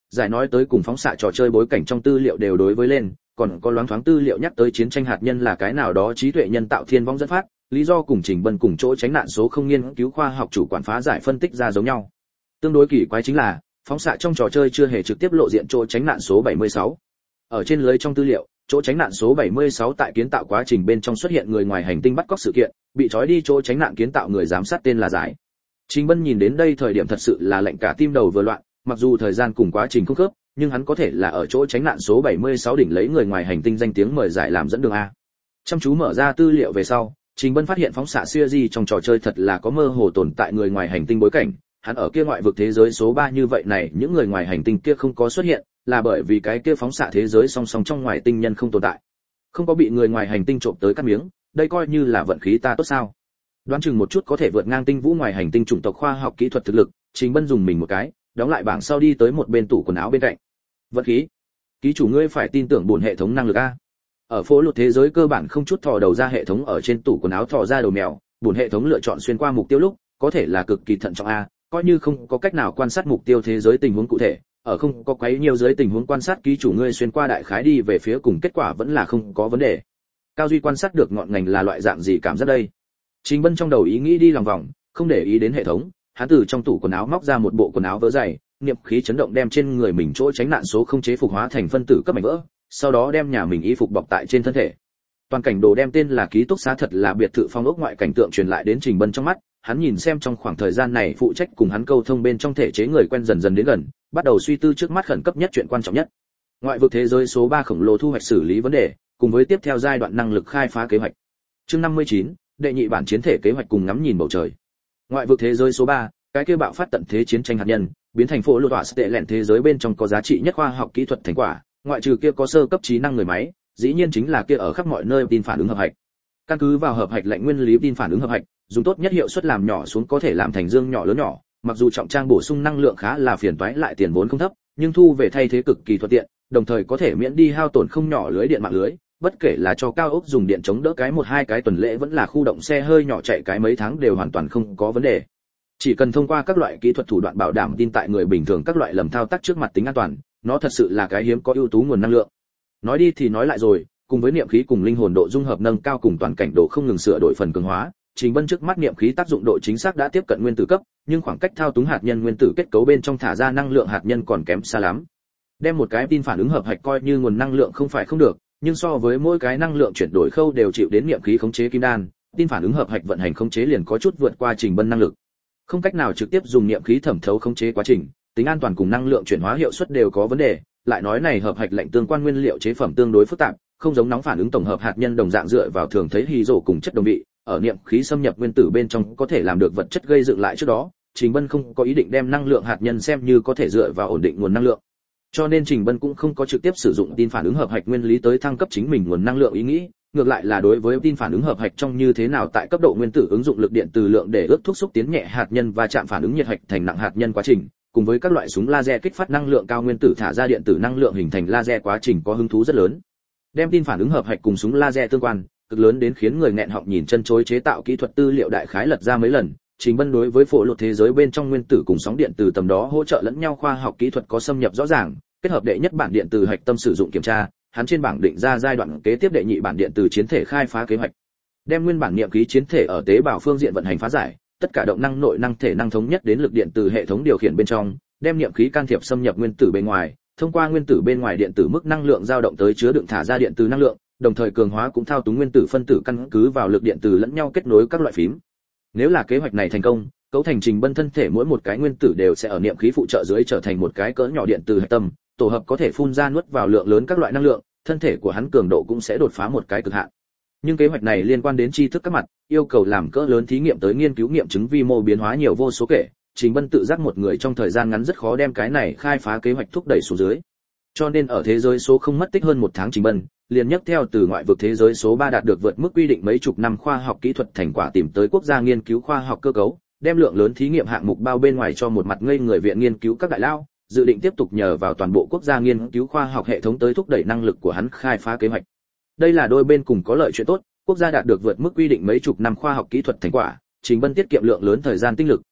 [SPEAKER 1] giải nói tới cùng phóng xạ trò chơi bối cảnh trong tư liệu đều đối với lên, còn có loáng thoáng tư liệu nhắc tới chiến tranh hạt nhân là cái nào đó trí tuệ nhân tạo thiên vong dẫn phát, lý do cùng Trình Bân cùng chỗ tránh nạn số không nghiên cứu khoa học chủ quản phá giải phân tích ra giống nhau. Tương đối kỳ quái chính là, phóng xạ trong trò chơi chưa hề trực tiếp lộ diện chỗ tránh nạn số bảy mươi sáu. Ở trên lưới trong tư liệu, chỗ tránh nạn số bảy mươi sáu tại kiến tạo quá trình bên trong xuất hiện người ngoài hành tinh bắt cóc sự kiện, bị trói đi chỗ tránh nạn kiến tạo người giám sát tên là Giải. Trình Bân nhìn đến đây thời điểm thật sự là lạnh cả tim đầu vừa loạn, mặc dù thời gian cùng quá trình không khớp, nhưng hắn có thể là ở chỗ tránh nạn số bảy mươi sáu đỉnh lấy người ngoài hành tinh danh tiếng mời Giải làm dẫn đường a. Chăm chú mở ra tư liệu về sau, Trình Bân phát hiện phóng xạ series trong trò chơi thật là có mơ hồ tồn tại người ngoài hành tinh bối cảnh, hắn ở kia ngoại vực thế giới số ba như vậy này, những người ngoài hành tinh kia không có xuất hiện, là bởi vì cái kia phóng xạ thế giới song song trong ngoài tinh nhân không tồn tại. Không có bị người ngoài hành tinh trộm tới cắt miếng, đây coi như là vận khí ta tốt sao? Đoán chừng một chút có thể vượt ngang tinh vũ ngoài hành tinh chủng tộc khoa học kỹ thuật thực lực, Trình Bân dùng mình một cái, đóng lại bảng sau đi tới một bên tủ quần áo bên cạnh. Vận khí? Ký chủ ngươi phải tin tưởng bổn hệ thống năng lực a. Ở phố lụt thế giới cơ bản không chút thò đầu ra hệ thống ở trên tủ quần áo thò ra đầu mèo, bổn hệ thống lựa chọn xuyên qua mục tiêu lúc, có thể là cực kỳ thận trọng a, coi như không có cách nào quan sát mục tiêu thế giới tình huống cụ thể, ở không có quấy nhiều dưới tình huống quan sát ký chủ ngươi xuyên qua đại khái đi về phía cùng kết quả vẫn là không có vấn đề. Cao duy quan sát được ngọn ngành là loại dạng gì cảm giác đây? Trình Bân trong đầu ý nghĩ đi lòng vòng, không để ý đến hệ thống, hắn từ trong tủ quần áo móc ra một bộ quần áo vỡ dày, niệm khí chấn động đem trên người mình chỗ tránh nạn số không chế phục hóa thành phân tử cấp mảnh vỡ, sau đó đem nhà mình y phục bọc tại trên thân thể. Toàn cảnh đồ đem tên là ký túc xá thật là biệt thự phong ốc ngoại cảnh tượng truyền lại đến Trình Bân trong mắt, hắn nhìn xem trong khoảng thời gian này phụ trách cùng hắn câu thông bên trong thể chế người quen dần dần đến gần, bắt đầu suy tư trước mắt khẩn cấp nhất chuyện quan trọng nhất. Ngoại vực thế giới số ba khổng lồ thu hoạch xử lý vấn đề, cùng với tiếp theo giai đoạn năng lực khai phá kế hoạch. Chương năm mươi chín, đệ nhị bản chiến thể kế hoạch cùng ngắm nhìn bầu trời. Ngoại vực thế giới số ba, cái kia bạo phát tận thế chiến tranh hạt nhân, biến thành phố lột tọa tệ lẹn thế giới bên trong có giá trị nhất khoa học kỹ thuật thành quả, ngoại trừ kia có sơ cấp trí năng người máy, dĩ nhiên chính là kia ở khắp mọi nơi tin phản ứng hợp hạch. Căn cứ vào hợp hạch lệnh nguyên lý tin phản ứng hợp hạch, dùng tốt nhất hiệu suất làm nhỏ xuống có thể làm thành dương nhỏ lớn nhỏ, mặc dù trọng trang bổ sung năng lượng khá là phiền toái lại tiền vốn không thấp, nhưng thu về thay thế cực kỳ thuận tiện, đồng thời có thể miễn đi hao tổn không nhỏ lưới điện mạng lưới, bất kể là cho cao ốc dùng điện chống đỡ cái một hai cái tuần lễ vẫn là khu động xe hơi nhỏ chạy cái mấy tháng đều hoàn toàn không có vấn đề. Chỉ cần thông qua các loại kỹ thuật thủ đoạn bảo đảm tin tại người bình thường các loại lầm thao tác trước mặt tính an toàn, nó thật sự là cái hiếm có ưu tú nguồn năng lượng. Nói đi thì nói lại rồi, cùng với niệm khí cùng linh hồn độ dung hợp nâng cao cùng toàn cảnh độ không ngừng sửa đổi phần cường hóa, Trình Bân trước mắt niệm khí tác dụng độ chính xác đã tiếp cận nguyên tử cấp, nhưng khoảng cách thao túng hạt nhân nguyên tử kết cấu bên trong thả ra năng lượng hạt nhân còn kém xa lắm. Đem một cái tin phản ứng hợp hạch coi như nguồn năng lượng không phải không được, nhưng so với mỗi cái năng lượng chuyển đổi khâu đều chịu đến niệm khí khống chế kim đan, tin phản ứng hợp hạch vận hành khống chế liền có chút vượt qua Trình Bân năng lực. Không cách nào trực tiếp dùng niệm khí thẩm thấu khống chế quá trình, tính an toàn cùng năng lượng chuyển hóa hiệu suất đều có vấn đề, lại nói này hợp hạch lệnh tương quan nguyên liệu chế phẩm tương đối phức tạp, không giống nóng phản ứng tổng hợp hạt nhân đồng dạng dựa vào thường thấy hydro cùng chất đồng vị, ở niệm khí xâm nhập nguyên tử bên trong có thể làm được vật chất gây dựng lại trước đó, Trình Bân không có ý định đem năng lượng hạt nhân xem như có thể dựa vào ổn định nguồn năng lượng. Cho nên Trình Bân cũng không có trực tiếp sử dụng tin phản ứng hợp hạch nguyên lý tới thăng cấp chính mình nguồn năng lượng ý nghĩ, ngược lại là đối với tin phản ứng hợp hạch trong như thế nào tại cấp độ nguyên tử ứng dụng lực điện từ lượng để ước thúc xúc tiến nhẹ hạt nhân và chạm phản ứng nhiệt hạch thành nặng hạt nhân quá trình, cùng với các loại súng laser kích phát năng lượng cao nguyên tử thả ra điện tử năng lượng hình thành laser quá trình có hứng thú rất lớn. Đem tin phản ứng hợp hạch cùng súng laser tương quan, cực lớn đến khiến người nghẹn họng nhìn chân chối chế tạo kỹ thuật tư liệu đại khái lật ra mấy lần, Trình Bân đối với phổ lột thế giới bên trong nguyên tử cùng sóng điện từ tầm đó hỗ trợ lẫn nhau khoa học kỹ thuật có xâm nhập rõ ràng, kết hợp đệ nhất bản điện từ hạch tâm sử dụng kiểm tra, hắn trên bảng định ra giai đoạn kế tiếp đệ nhị bản điện từ chiến thể khai phá kế hoạch. Đem nguyên bản niệm khí chiến thể ở tế bào phương diện vận hành phá giải, tất cả động năng nội năng thể năng thống nhất đến lực điện từ hệ thống điều khiển bên trong, đem niệm khí can thiệp xâm nhập nguyên tử bên ngoài, thông qua nguyên tử bên ngoài điện tử mức năng lượng dao động tới chứa đựng thả ra điện từ năng lượng, đồng thời cường hóa cũng thao túng nguyên tử phân tử căn cứ vào lực điện từ lẫn nhau kết nối các loại phím. Nếu là kế hoạch này thành công, cấu thành Trình Bân thân thể mỗi một cái nguyên tử đều sẽ ở niệm khí phụ trợ dưới trở thành một cái cỡ nhỏ điện từ hạch tâm, tổ hợp có thể phun ra nuốt vào lượng lớn các loại năng lượng, thân thể của hắn cường độ cũng sẽ đột phá một cái cực hạn. Nhưng kế hoạch này liên quan đến tri thức các mặt, yêu cầu làm cỡ lớn thí nghiệm tới nghiên cứu nghiệm chứng vi mô biến hóa nhiều vô số kể, Trình Bân tự giác một người trong thời gian ngắn rất khó đem cái này khai phá kế hoạch thúc đẩy xuống dưới. Cho nên ở thế giới số không mất tích hơn một tháng Trình Bân, liền nhấc theo từ ngoại vực thế giới số ba đạt được vượt mức quy định mấy chục năm khoa học kỹ thuật thành quả tìm tới quốc gia nghiên cứu khoa học cơ cấu, đem lượng lớn thí nghiệm hạng mục bao bên ngoài cho một mặt ngây người viện nghiên cứu các đại lao, dự định tiếp tục nhờ vào toàn bộ quốc gia nghiên cứu khoa học hệ thống tới thúc đẩy năng lực của hắn khai phá kế hoạch. Đây là đôi bên cùng có lợi chuyện tốt, quốc gia đạt được vượt mức quy định mấy chục năm khoa học kỹ thuật thành quả, Trình Bân tiết kiệm lượng lớn thời gian tinh lực,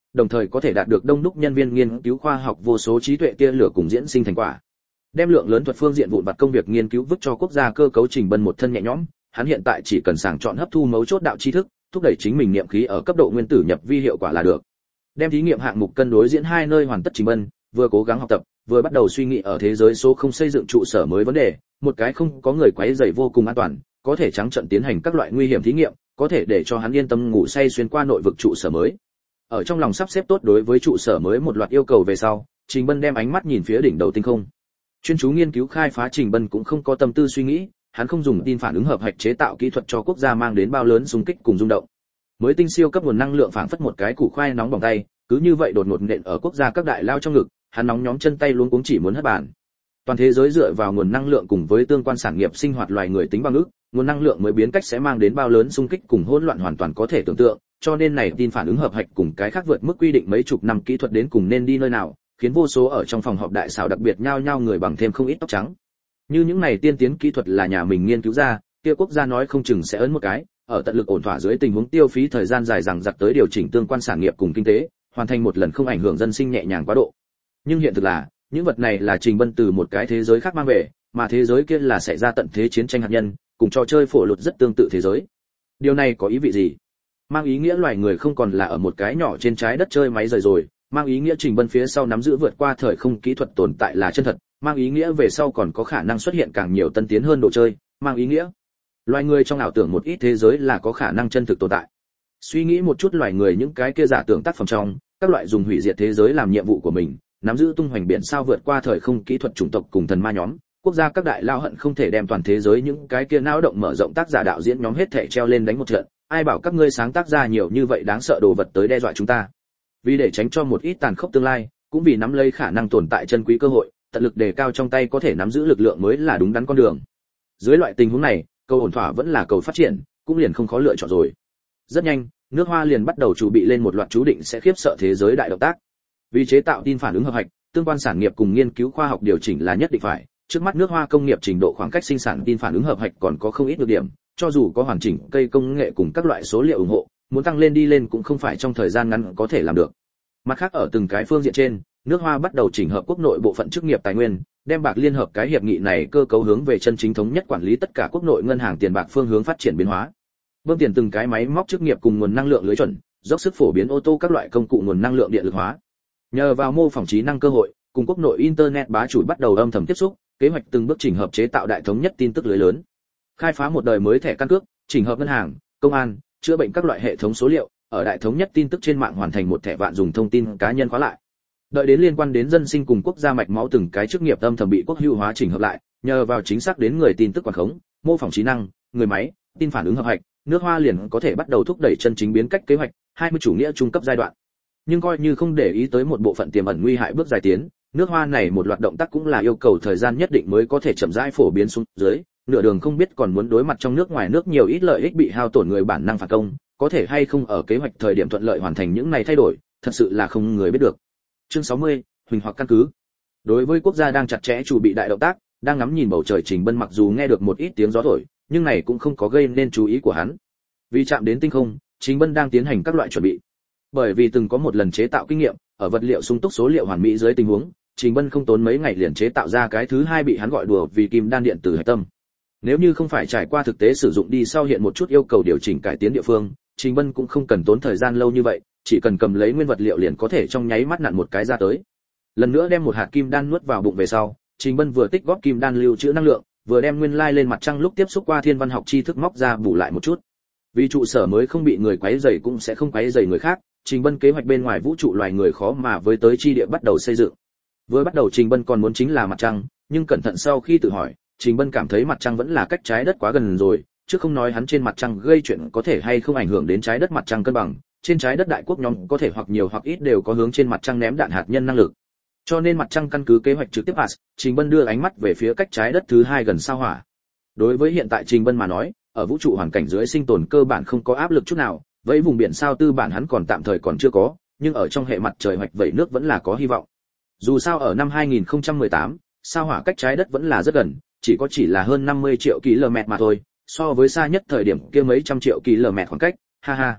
[SPEAKER 1] đồng thời có thể đạt được đông đúc nhân viên nghiên cứu khoa học vô số trí tuệ tia lửa cùng diễn sinh thành quả. Đem lượng lớn thuật phương diện vụn vặt công việc nghiên cứu vứt cho quốc gia cơ cấu Trình Bân một thân nhẹ nhõm, hắn hiện tại chỉ cần sàng chọn hấp thu mấu chốt đạo tri thức, thúc đẩy chính mình niệm khí ở cấp độ nguyên tử nhập vi hiệu quả là được. Đem thí nghiệm hạng mục cân đối diễn hai nơi hoàn tất, Trình Bân vừa cố gắng học tập, vừa bắt đầu suy nghĩ ở thế giới số không xây dựng trụ sở mới vấn đề, một cái không có người quấy rầy vô cùng an toàn, có thể trắng trợn tiến hành các loại nguy hiểm thí nghiệm, có thể để cho hắn yên tâm ngủ say xuyên qua nội vực trụ sở mới. Ở trong lòng sắp xếp tốt đối với trụ sở mới một loạt yêu cầu về sau, Trình Bân đem ánh mắt nhìn phía đỉnh đầu tinh không. Chuyên chú nghiên cứu khai phá, Trình Bân cũng không có tâm tư suy nghĩ, hắn không dùng tin phản ứng hợp hạch chế tạo kỹ thuật cho quốc gia mang đến bao lớn xung kích cùng rung động. Mới tinh siêu cấp nguồn năng lượng phảng phất một cái củ khoai nóng bỏng tay, cứ như vậy đột ngột nện ở quốc gia các đại lao trong ngực, hắn nóng nhóm chân tay luống cuống chỉ muốn hất bàn. Toàn thế giới dựa vào nguồn năng lượng cùng với tương quan sản nghiệp sinh hoạt loài người tính bằng ước, nguồn năng lượng mới biến cách sẽ mang đến bao lớn xung kích cùng hỗn loạn hoàn toàn có thể tưởng tượng, cho nên này tin phản ứng hợp hạch cùng cái khác vượt mức quy định mấy chục năm kỹ thuật đến cùng nên đi nơi nào, khiến vô số ở trong phòng họp đại xảo đặc biệt nhao nhao người bằng thêm không ít tóc trắng. Như những này tiên tiến kỹ thuật là nhà mình nghiên cứu ra, kia quốc gia nói không chừng sẽ ấn một cái, ở tận lực ổn thỏa dưới tình huống tiêu phí thời gian dài dằng dặc tới điều chỉnh tương quan sản nghiệp cùng kinh tế, hoàn thành một lần không ảnh hưởng dân sinh nhẹ nhàng quá độ. Nhưng hiện thực là, những vật này là Trình Bân từ một cái thế giới khác mang về, mà thế giới kia là xảy ra tận thế chiến tranh hạt nhân, cùng trò chơi phổ lụt rất tương tự thế giới. Điều này có ý vị gì? Mang ý nghĩa loài người không còn là ở một cái nhỏ trên trái đất chơi máy rời rồi, mang ý nghĩa Trình Bân phía sau nắm giữ vượt qua thời không kỹ thuật tồn tại là chân thật, mang ý nghĩa về sau còn có khả năng xuất hiện càng nhiều tân tiến hơn đồ chơi, mang ý nghĩa loài người trong ảo tưởng một ít thế giới là có khả năng chân thực tồn tại. Suy nghĩ một chút loài người những cái kia giả tưởng tác phẩm trong, các loại dùng hủy diệt thế giới làm nhiệm vụ của mình, nắm giữ tung hoành biển sao vượt qua thời không kỹ thuật chủng tộc cùng thần ma nhóm, quốc gia các đại lao hận không thể đem toàn thế giới những cái kia não động mở rộng tác giả đạo diễn nhóm hết thảy treo lên đánh một trận, ai bảo các ngươi sáng tác ra nhiều như vậy đáng sợ đồ vật tới đe dọa chúng ta. Vì để tránh cho một ít tàn khốc tương lai, cũng vì nắm lấy khả năng tồn tại chân quý cơ hội, tận lực đề cao trong tay có thể nắm giữ lực lượng mới là đúng đắn con đường. Dưới loại tình huống này, cầu ổn thỏa vẫn là cầu phát triển, cũng liền không khó lựa chọn rồi. Rất nhanh, nước Hoa liền bắt đầu chuẩn bị lên một loạt chú định sẽ khiếp sợ thế giới đại động tác. Vì chế tạo tin phản ứng hợp hạch, tương quan sản nghiệp cùng nghiên cứu khoa học điều chỉnh là nhất định phải. Trước mắt nước Hoa công nghiệp trình độ khoảng cách sinh sản tin phản ứng hợp hạch còn có không ít nhược điểm, cho dù có hoàn chỉnh cây công nghệ cùng các loại số liệu ủng hộ, muốn tăng lên đi lên cũng không phải trong thời gian ngắn có thể làm được. Mặt khác ở từng cái phương diện trên, nước Hoa bắt đầu chỉnh hợp quốc nội bộ phận chức nghiệp tài nguyên, đem bạc liên hợp cái hiệp nghị này cơ cấu hướng về chân chính thống nhất quản lý tất cả quốc nội ngân hàng tiền bạc phương hướng phát triển biến hóa. Bơm tiền từng cái máy móc chức nghiệp cùng nguồn năng lượng lưới chuẩn, dốc sức phổ biến ô tô các loại công cụ nguồn năng lượng điện lực hóa. Nhờ vào mô phỏng trí năng cơ hội, cùng quốc nội internet bá chủ bắt đầu âm thầm tiếp xúc, kế hoạch từng bước chỉnh hợp chế tạo đại thống nhất tin tức lưới lớn. Khai phá một đời mới thẻ căn cước, chỉnh hợp ngân hàng, công an, chữa bệnh các loại hệ thống số liệu, ở đại thống nhất tin tức trên mạng hoàn thành một thẻ vạn dùng thông tin cá nhân khóa lại. Đợi đến liên quan đến dân sinh cùng quốc gia mạch máu từng cái chức nghiệp âm thầm bị quốc hữu hóa chỉnh hợp lại, nhờ vào chính xác đến người tin tức quản khống, mô phỏng trí năng, người máy, tin phản ứng hợp hạch, nước Hoa liền có thể bắt đầu thúc đẩy chân chính biến cách kế hoạch hai mươi chủ nghĩa trung cấp giai đoạn. Nhưng coi như không để ý tới một bộ phận tiềm ẩn nguy hại bước dài tiến, nước Hoa này một loạt động tác cũng là yêu cầu thời gian nhất định mới có thể chậm rãi phổ biến xuống dưới, nửa đường không biết còn muốn đối mặt trong nước ngoài nước nhiều ít lợi ích bị hao tổn người bản năng phản công, có thể hay không ở kế hoạch thời điểm thuận lợi hoàn thành những này thay đổi, thật sự là không người biết được. Chương sáu mươi, huỳnh hoặc căn cứ. Đối với quốc gia đang chặt chẽ chuẩn bị đại động tác, đang ngắm nhìn bầu trời, Trình Bân mặc dù nghe được một ít tiếng gió thổi, nhưng này cũng không có gây nên chú ý của hắn. Vì chạm đến tinh không, Trình Bân đang tiến hành các loại chuẩn bị. Bởi vì từng có một lần chế tạo kinh nghiệm, ở vật liệu sung túc số liệu hoàn mỹ dưới tình huống, Trình Bân không tốn mấy ngày liền chế tạo ra cái thứ hai bị hắn gọi đùa vì kim đan điện tử hạch tâm. Nếu như không phải trải qua thực tế sử dụng đi sau hiện một chút yêu cầu điều chỉnh cải tiến địa phương, Trình Bân cũng không cần tốn thời gian lâu như vậy, chỉ cần cầm lấy nguyên vật liệu liền có thể trong nháy mắt nặn một cái ra tới. Lần nữa đem một hạt kim đan nuốt vào bụng về sau, Trình Bân vừa tích góp kim đan lưu trữ năng lượng, vừa đem nguyên lai lên mặt trăng lúc tiếp xúc qua thiên văn học tri thức móc ra bù lại một chút. Vì trụ sở mới không bị người quấy rầy cũng sẽ không quấy rầy người khác, Trình Bân kế hoạch bên ngoài vũ trụ loài người khó mà với tới chi địa bắt đầu xây dựng. Vừa bắt đầu Trình Bân còn muốn chính là mặt trăng, nhưng cẩn thận sau khi tự hỏi, Trình Bân cảm thấy mặt trăng vẫn là cách trái đất quá gần rồi, chứ không nói hắn trên mặt trăng gây chuyện có thể hay không ảnh hưởng đến trái đất mặt trăng cân bằng, trên trái đất đại quốc nhóm có thể hoặc nhiều hoặc ít đều có hướng trên mặt trăng ném đạn hạt nhân năng lực. Cho nên mặt trăng căn cứ kế hoạch trực tiếp pass, Trình Bân đưa ánh mắt về phía cách trái đất thứ hai gần sao Hỏa. Đối với hiện tại Trình Bân mà nói, ở vũ trụ hoàn cảnh dưới sinh tồn cơ bản không có áp lực chút nào, với vùng biển sao tư bản hắn còn tạm thời còn chưa có, nhưng ở trong hệ mặt trời hoạch vẩy nước vẫn là có hy vọng. Dù sao ở năm hai không một tám, sao Hỏa cách trái đất vẫn là rất gần, chỉ có chỉ là hơn năm mươi triệu km mà thôi, so với xa nhất thời điểm kia mấy trăm triệu km khoảng cách, ha ha.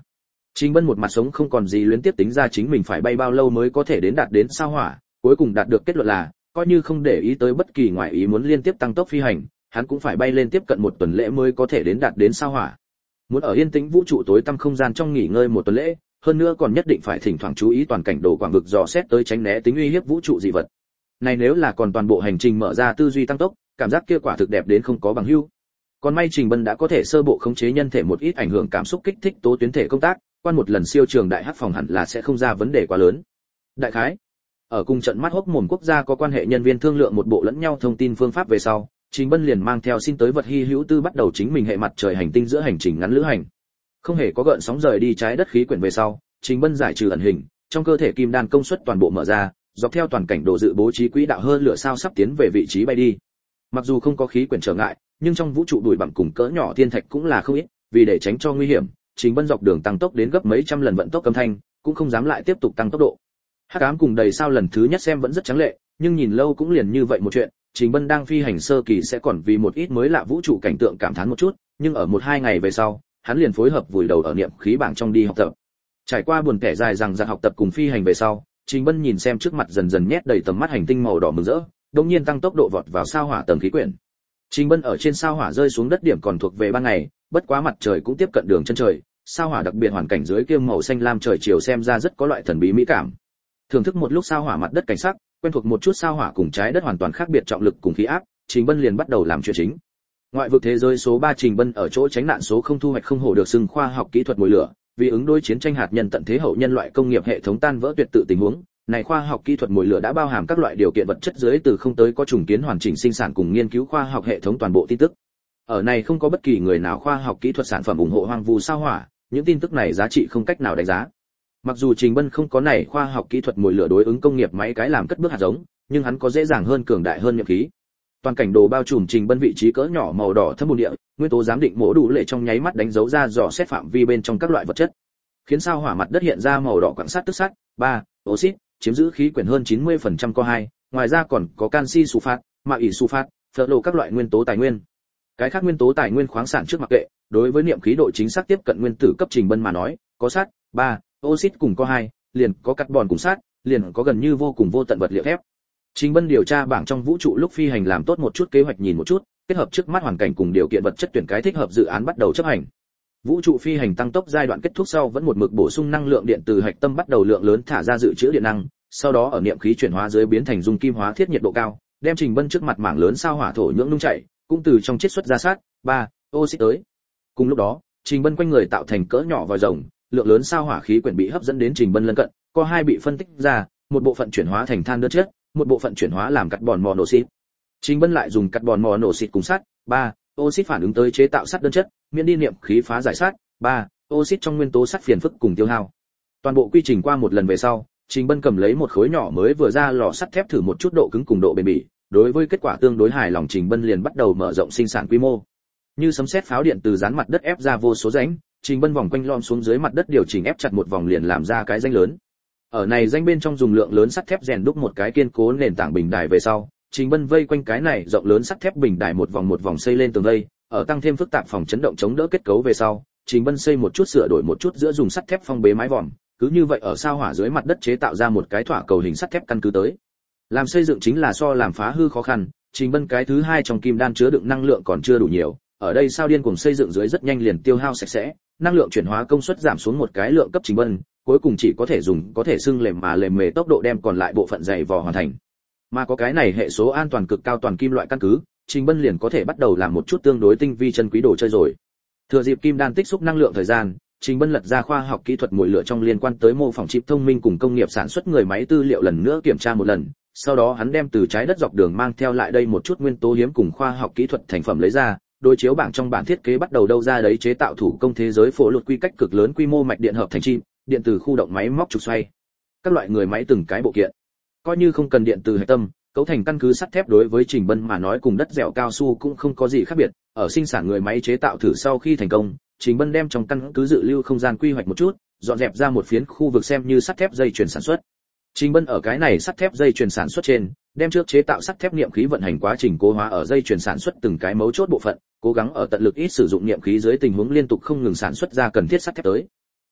[SPEAKER 1] Trình Bân một mặt sống không còn gì luyến tiếp tính ra chính mình phải bay bao lâu mới có thể đến đạt đến sao hỏa, cuối cùng đạt được kết luận là, coi như không để ý tới bất kỳ ngoại ý muốn liên tiếp tăng tốc phi hành, hắn cũng phải bay lên tiếp cận một tuần lễ mới có thể đến đạt đến sao hỏa. Muốn ở yên tĩnh vũ trụ tối tăm không gian trong nghỉ ngơi một tuần lễ, hơn nữa còn nhất định phải thỉnh thoảng chú ý toàn cảnh đồ quảng vực dò xét tới tránh né tính uy hiếp vũ trụ dị vật. Này nếu là còn toàn bộ hành trình mở ra tư duy tăng tốc, cảm giác kia quả thực đẹp đến không có bằng hữu. Còn may Trình Bân đã có thể sơ bộ khống chế nhân thể một ít ảnh hưởng cảm xúc kích thích tố tuyến thể công tác, quan một lần siêu trường đại hắc phòng hẳn là sẽ không ra vấn đề quá lớn. Đại khái, ở cùng trận mắt hốc mồm quốc gia có quan hệ nhân viên thương lượng một bộ lẫn nhau thông tin phương pháp về sau, Trình Bân liền mang theo xin tới vật hy hữu tư bắt đầu chính mình hệ mặt trời hành tinh giữa hành trình ngắn lữ hành. Không hề có gợn sóng rời đi trái đất khí quyển về sau, Trình Bân giải trừ ẩn hình, trong cơ thể kim đan công suất toàn bộ mở ra, dọc theo toàn cảnh độ dự bố trí quỹ đạo hơn lửa sao sắp tiến về vị trí bay đi. Mặc dù không có khí quyển trở ngại, nhưng trong vũ trụ bụi bặm cùng cỡ nhỏ thiên thạch cũng là không ít, vì để tránh cho nguy hiểm, Trình Bân dọc đường tăng tốc đến gấp mấy trăm lần vận tốc âm thanh, cũng không dám lại tiếp tục tăng tốc độ. Hắc ám cùng đầy sao lần thứ nhất xem vẫn rất trắng lệ, nhưng nhìn lâu cũng liền như vậy một chuyện, Trình Bân đang phi hành sơ kỳ sẽ còn vì một ít mới lạ vũ trụ cảnh tượng cảm thán một chút, nhưng ở một hai ngày về sau, hắn liền phối hợp vùi đầu ở niệm khí bảng trong đi học tập. Trải qua buồn kẻ dài rằng giặc học tập cùng phi hành về sau, Trình Bân nhìn xem trước mặt dần dần nhét đầy tầm mắt hành tinh màu đỏ mừng rỡ, đột nhiên tăng tốc độ vọt vào sao hỏa tầng khí quyển. Trình Bân ở trên sao hỏa rơi xuống đất điểm còn thuộc về ban ngày, bất quá mặt trời cũng tiếp cận đường chân trời, sao hỏa đặc biệt hoàn cảnh dưới kia màu xanh lam trời chiều xem ra rất có loại thần bí mỹ cảm. Thưởng thức một lúc sao hỏa mặt đất cảnh sắc, quen thuộc một chút sao hỏa cùng trái đất hoàn toàn khác biệt trọng lực cùng khí áp, Trình Bân liền bắt đầu làm chuyện chính. Ngoại vực thế giới số ba Trình Bân ở chỗ tránh nạn số không thu hoạch không hổ được xưng khoa học kỹ thuật mồi lửa, vì ứng đối chiến tranh hạt nhân tận thế hậu nhân loại công nghiệp hệ thống tan vỡ tuyệt tự tình huống, này khoa học kỹ thuật mồi lửa đã bao hàm các loại điều kiện vật chất dưới từ không tới có trùng kiến hoàn chỉnh sinh sản cùng nghiên cứu khoa học hệ thống toàn bộ tin tức. Ở này không có bất kỳ người nào khoa học kỹ thuật sản phẩm ủng hộ hoang vu sao hỏa, những tin tức này giá trị không cách nào đánh giá. Mặc dù Trình Bân không có này khoa học kỹ thuật mồi lửa đối ứng công nghiệp máy cái làm cất bước hạt giống, nhưng hắn có dễ dàng hơn cường đại hơn nhiệm khí. Toàn cảnh đồ bao trùm Trình Bân vị trí cỡ nhỏ màu đỏ thâm bùn địa, nguyên tố giám định mổ đủ lệ trong nháy mắt đánh dấu ra dò xét phạm vi bên trong các loại vật chất, khiến sao hỏa mặt đất hiện ra màu đỏ quặng sắt tức sắt, ba, oxit, chiếm giữ khí quyển hơn chín mươi phần trăm co hai, ngoài ra còn có canxi sulfat, mạ ỉ sulfat, phở lộ các loại nguyên tố tài nguyên. Cái khác nguyên tố tài nguyên khoáng sản trước mặc kệ, đối với niệm khí độ chính xác tiếp cận nguyên tử cấp Trình Bân mà nói, có sắt, ba, oxit cùng co hai, liền có carbon cùng sắt, liền có gần như vô cùng vô tận vật liệu thép. Trình Bân điều tra bảng trong vũ trụ lúc phi hành làm tốt một chút kế hoạch nhìn một chút, kết hợp trước mắt hoàn cảnh cùng điều kiện vật chất tuyển cái thích hợp dự án bắt đầu chấp hành. Vũ trụ phi hành tăng tốc giai đoạn kết thúc sau vẫn một mực bổ sung năng lượng điện từ hạch tâm bắt đầu lượng lớn thả ra dự trữ điện năng, sau đó ở niệm khí chuyển hóa dưới biến thành dung kim hóa thiết nhiệt độ cao, đem Trình Bân trước mặt mảng lớn sao hỏa thổ nhưỡng nung chảy, cũng từ trong chiết xuất ra sát, ba, oxit tới. Cùng lúc đó, Trình Bân quanh người tạo thành cỡ nhỏ vòi rồng, lượng lớn sao hỏa khí quyển bị hấp dẫn đến Trình Bân lân cận, có hai bị phân tích ra, một bộ phận chuyển hóa thành than đơn chất, một bộ phận chuyển hóa làm carbon monoxide. Trình Bân lại dùng carbon monoxide cùng sắt, ba, oxit phản ứng tới chế tạo sắt đơn chất, miễn đi niệm khí phá giải sắt, ba, oxit trong nguyên tố sắt phiền phức cùng tiêu hao. Toàn bộ quy trình qua một lần về sau, Trình Bân cầm lấy một khối nhỏ mới vừa ra lò sắt thép thử một chút độ cứng cùng độ bền bỉ, đối với kết quả tương đối hài lòng Trình Bân liền bắt đầu mở rộng sinh sản quy mô. Như sấm sét pháo điện từ dán mặt đất ép ra vô số rãnh, Trình Bân vòng quanh lom xuống dưới mặt đất điều chỉnh ép chặt một vòng liền làm ra cái rãnh lớn. Ở này rãnh bên trong dùng lượng lớn sắt thép rèn đúc một cái kiên cố nền tảng bình đài về sau, Trình Bân vây quanh cái này rộng lớn sắt thép bình đài một vòng một vòng xây lên tường vây, ở tăng thêm phức tạp phòng chấn động chống đỡ kết cấu về sau, Trình Bân xây một chút sửa đổi một chút giữa dùng sắt thép phong bế mái vòm, cứ như vậy ở sao hỏa dưới mặt đất chế tạo ra một cái thỏa cầu hình sắt thép căn cứ tới. Làm xây dựng chính là so làm phá hư khó khăn, Trình Bân cái thứ hai trong kim đan chứa đựng năng lượng còn chưa đủ nhiều, ở đây sao điên cuồng xây dựng dưới rất nhanh liền tiêu hao sạch sẽ, năng lượng chuyển hóa công suất giảm xuống một cái lượng cấp Trình Bân, cuối cùng chỉ có thể dùng có thể xưng lềm mà lềm mề tốc độ đem còn lại bộ phận dày vò hoàn thành. Mà có cái này hệ số an toàn cực cao toàn kim loại căn cứ, Trình Bân liền có thể bắt đầu làm một chút tương đối tinh vi chân quý đồ chơi rồi. Thừa dịp kim đan tích xúc năng lượng thời gian, Trình Bân lật ra khoa học kỹ thuật mồi lửa trong liên quan tới mô phỏng chip thông minh cùng công nghiệp sản xuất người máy tư liệu lần nữa kiểm tra một lần, sau đó hắn đem từ trái đất dọc đường mang theo lại đây một chút nguyên tố hiếm cùng khoa học kỹ thuật thành phẩm lấy ra, đối chiếu bảng trong bản thiết kế bắt đầu đâu ra đấy chế tạo thủ công thế giới phổ lụt quy cách cực lớn quy mô mạch điện hợp thành chip, điện từ khu động máy móc trục xoay, các loại người máy từng cái bộ kiện. Coi như không cần điện từ hạch tâm, cấu thành căn cứ sắt thép đối với Trình Bân mà nói cùng đất dẻo cao su cũng không có gì khác biệt, ở sinh sản người máy chế tạo thử sau khi thành công, Trình Bân đem trong căn cứ dự lưu không gian quy hoạch một chút, dọn dẹp ra một phiến khu vực xem như sắt thép dây chuyền sản xuất. Trình Bân ở cái này sắt thép dây chuyền sản xuất trên, đem trước chế tạo sắt thép niệm khí vận hành quá trình cố hóa ở dây chuyền sản xuất từng cái mấu chốt bộ phận, cố gắng ở tận lực ít sử dụng niệm khí dưới tình huống liên tục không ngừng sản xuất ra cần thiết sắt thép tới.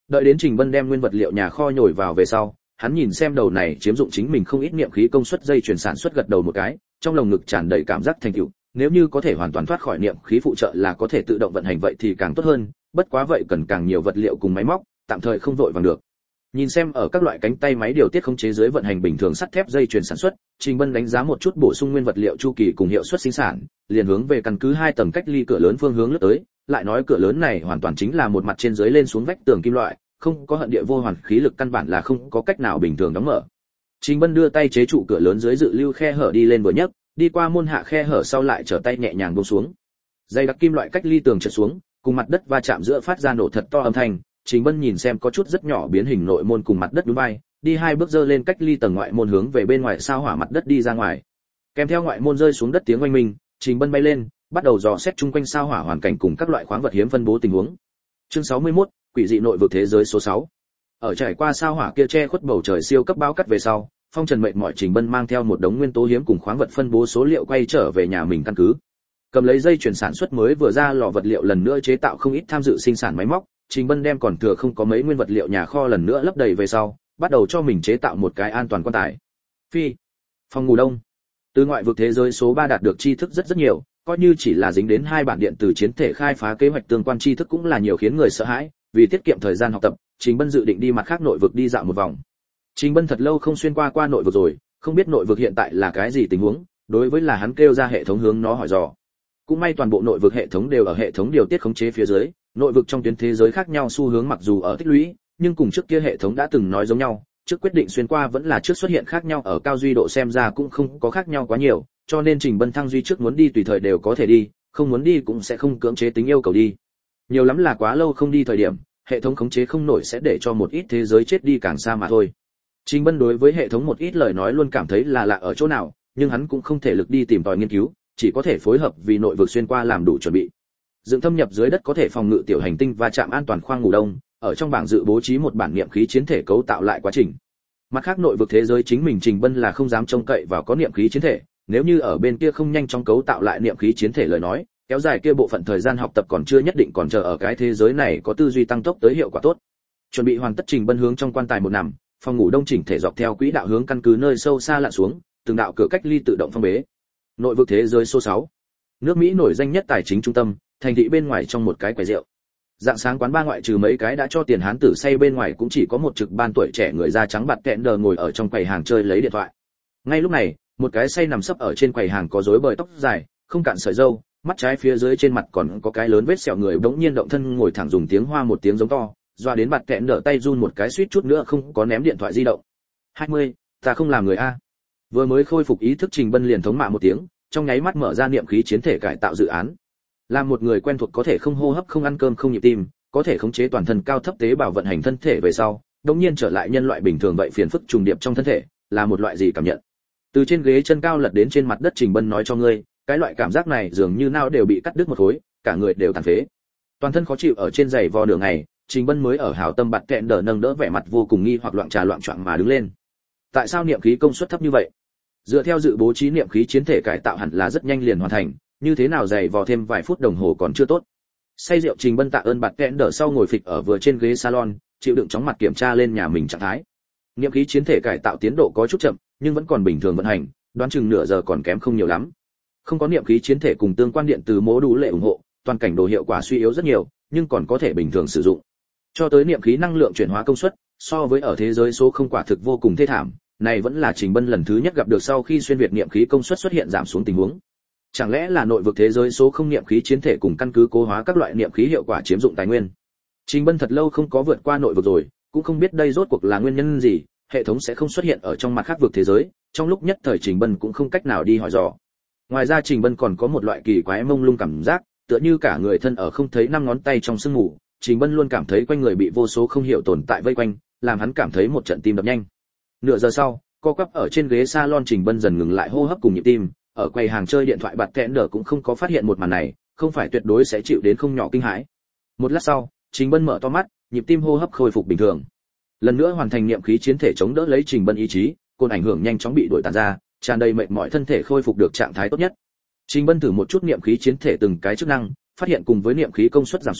[SPEAKER 1] Đợi đến Trình Bân đem nguyên vật liệu nhà kho nhồi vào về sau, hắn nhìn xem đầu này chiếm dụng chính mình không ít niệm khí công suất dây chuyển sản xuất gật đầu một cái, trong lồng ngực tràn đầy cảm giác thành tựu, nếu như có thể hoàn toàn thoát khỏi niệm khí phụ trợ là có thể tự động vận hành vậy thì càng tốt hơn, bất quá vậy cần càng nhiều vật liệu cùng máy móc, tạm thời không vội vàng được. Nhìn xem ở các loại cánh tay máy điều tiết khống chế dưới vận hành bình thường sắt thép dây chuyền sản xuất, Trình Bân đánh giá một chút bổ sung nguyên vật liệu chu kỳ cùng hiệu suất sinh sản, liền hướng về căn cứ hai tầng cách ly cửa lớn phương hướng lướt tới, lại nói cửa lớn này hoàn toàn chính là một mặt trên dưới lên xuống vách tường kim loại, không có hận địa vô hoàn khí lực căn bản là không có cách nào bình thường đóng mở. Trình Bân đưa tay chế trụ cửa lớn dưới dự lưu khe hở đi lên vừa nhấc, đi qua môn hạ khe hở sau lại trở tay nhẹ nhàng buông xuống. Dây đặc kim loại cách ly tường trượt xuống, cùng mặt đất va chạm giữa phát ra nổ thật to âm thanh. Trình Bân nhìn xem có chút rất nhỏ biến hình nội môn cùng mặt đất đúng vai, đi hai bước dơ lên cách ly tầng ngoại môn hướng về bên ngoài sao hỏa mặt đất đi ra ngoài. Kèm theo ngoại môn rơi xuống đất tiếng oanh minh, Trình Bân bay lên, bắt đầu dò xét chung quanh sao hỏa hoàn cảnh cùng các loại khoáng vật hiếm phân bố tình huống. Chương sáu mươi mốt, quỷ dị nội vực thế giới số sáu. Ở trải qua sao hỏa kia che khuất bầu trời siêu cấp bão cắt về sau, Phong Trần mệt mỏi Trình Bân mang theo một đống nguyên tố hiếm cùng khoáng vật phân bố số liệu quay trở về nhà mình căn cứ. Cầm lấy dây chuyển sản xuất mới vừa ra lò vật liệu lần nữa chế tạo không ít tham dự sinh sản máy móc, Trình Bân đem còn thừa không có mấy nguyên vật liệu nhà kho lần nữa lấp đầy về sau, bắt đầu cho mình chế tạo một cái an toàn quan tài. Phi, phòng ngủ đông. Từ ngoại vực thế giới số ba đạt được tri thức rất rất nhiều, coi như chỉ là dính đến hai bản điện từ chiến thể khai phá kế hoạch tương quan tri thức cũng là nhiều khiến người sợ hãi, vì tiết kiệm thời gian học tập, Trình Bân dự định đi mặt khác nội vực đi dạo một vòng. Trình Bân thật lâu không xuyên qua qua nội vực rồi, không biết nội vực hiện tại là cái gì tình huống, đối với là hắn kêu ra hệ thống hướng nó hỏi dò. Cũng may toàn bộ nội vực hệ thống đều ở hệ thống điều tiết khống chế phía dưới, nội vực trong tuyến thế giới khác nhau xu hướng mặc dù ở tích lũy, nhưng cùng trước kia hệ thống đã từng nói giống nhau, trước quyết định xuyên qua vẫn là trước xuất hiện khác nhau ở cao duy độ xem ra cũng không có khác nhau quá nhiều, cho nên Trình Bân thăng duy trước muốn đi tùy thời đều có thể đi, không muốn đi cũng sẽ không cưỡng chế tính yêu cầu đi. Nhiều lắm là quá lâu không đi thời điểm, hệ thống khống chế không nổi sẽ để cho một ít thế giới chết đi càng xa mà thôi. Trình Bân đối với hệ thống một ít lời nói luôn cảm thấy là lạ ở chỗ nào, nhưng hắn cũng không thể lực đi tìm tòi nghiên cứu, chỉ có thể phối hợp vì nội vực xuyên qua làm đủ chuẩn bị. Dựng thâm nhập dưới đất có thể phòng ngự tiểu hành tinh và chạm an toàn khoang ngủ đông, ở trong bảng dự bố trí một bản niệm khí chiến thể cấu tạo lại quá trình. Mặt khác nội vực thế giới chính mình Trình Bân là không dám trông cậy vào có niệm khí chiến thể, nếu như ở bên kia không nhanh chóng cấu tạo lại niệm khí chiến thể lời nói, kéo dài kia bộ phận thời gian học tập còn chưa nhất định còn chờ ở cái thế giới này có tư duy tăng tốc tới hiệu quả tốt. Chuẩn bị hoàn tất Trình Bân hướng trong quan tài một nằm, phòng ngủ đông chỉnh thể dọc theo quỹ đạo hướng căn cứ nơi sâu xa lặn xuống, từng đạo cửa cách ly tự động phong bế. Nội vực thế giới số sáu. Nước Mỹ nổi danh nhất tài chính trung tâm, thành thị bên ngoài trong một cái quầy rượu. Dạng sáng quán ba ngoại trừ mấy cái đã cho tiền hán tử say bên ngoài cũng chỉ có một trực ban tuổi trẻ người da trắng bạt kẹn đờ ngồi ở trong quầy hàng chơi lấy điện thoại. Ngay lúc này, một cái say nằm sấp ở trên quầy hàng có rối bời tóc dài, không cạn sợi râu, mắt trái phía dưới trên mặt còn có cái lớn vết sẹo người bỗng nhiên động thân ngồi thẳng dùng tiếng Hoa một tiếng giống to, doa đến bạt kẹn đờ tay run một cái suýt chút nữa không có ném điện thoại di động. hai mươi, ta không làm người a. Vừa mới khôi phục ý thức Trình Bân liền thống mạ một tiếng, trong nháy mắt mở ra niệm khí chiến thể cải tạo dự án. Làm một người quen thuộc có thể không hô hấp không ăn cơm không nhịp tim, có thể khống chế toàn thân cao thấp tế bào vận hành thân thể về sau, đống nhiên trở lại nhân loại bình thường vậy phiền phức trùng điệp trong thân thể, là một loại gì cảm nhận. Từ trên ghế chân cao lật đến trên mặt đất Trình Bân nói cho ngươi, cái loại cảm giác này dường như não đều bị cắt đứt một khối, cả người đều tàn phế. Toàn thân khó chịu ở trên giày vò nửa ngày, Trình Bân mới ở hảo tâm bạt kẹn đỡ nâng đỡ vẻ mặt vô cùng nghi hoặc loạn trà loạn choạng mà đứng lên. Tại sao niệm khí công suất thấp như vậy? Dựa theo dự bố trí niệm khí chiến thể cải tạo hẳn là rất nhanh liền hoàn thành, như thế nào giày vò thêm vài phút đồng hồ còn chưa tốt. Say rượu Trình Bân tạ ơn bạt kẹn đỡ sau ngồi phịch ở vừa trên ghế salon, chịu đựng chóng mặt kiểm tra lên nhà mình trạng thái. Niệm khí chiến thể cải tạo tiến độ có chút chậm, nhưng vẫn còn bình thường vận hành, đoán chừng nửa giờ còn kém không nhiều lắm. Không có niệm khí chiến thể cùng tương quan điện từ mô đủ lệ ủng hộ, toàn cảnh đồ hiệu quả suy yếu rất nhiều, nhưng còn có thể bình thường sử dụng. Cho tới niệm khí năng lượng chuyển hóa công suất, so với ở thế giới số không quả thực vô cùng thê thảm, này vẫn là Trình Bân lần thứ nhất gặp được sau khi xuyên việt niệm khí công suất xuất hiện giảm xuống tình huống. Chẳng lẽ là nội vực thế giới số không niệm khí chiến thể cùng căn cứ cố hóa các loại niệm khí hiệu quả chiếm dụng tài nguyên. Trình Bân thật lâu không có vượt qua nội vực rồi, cũng không biết đây rốt cuộc là nguyên nhân gì, hệ thống sẽ không xuất hiện ở trong mặt khác vực thế giới, trong lúc nhất thời Trình Bân cũng không cách nào đi hỏi dò. Ngoài ra Trình Bân còn có một loại kỳ quái mông lung cảm giác, tựa như cả người thân ở không thấy năm ngón tay trong sương mù, Trình Bân luôn cảm thấy quanh người bị vô số không hiểu tồn tại vây quanh, làm hắn cảm thấy một trận tim đập nhanh. Nửa giờ sau, co quắp ở trên ghế salon Trình Bân dần ngừng lại hô hấp cùng nhịp tim, ở quầy hàng chơi điện thoại bạt kẹn đỡ cũng không có phát hiện một màn này, không phải tuyệt đối sẽ chịu đến không nhỏ kinh hãi. Một lát sau, Trình Bân mở to mắt, nhịp tim hô hấp khôi phục bình thường. Lần nữa hoàn thành niệm khí chiến thể chống đỡ lấy Trình Bân ý chí, cơn ảnh hưởng nhanh chóng bị đuổi tàn ra, tràn đầy mệt mỏi thân thể khôi phục được trạng thái tốt nhất. Trình Bân thử một chút niệm khí chiến thể từng cái chức năng, phát hiện cùng với niệm khí công suất giảm xuống,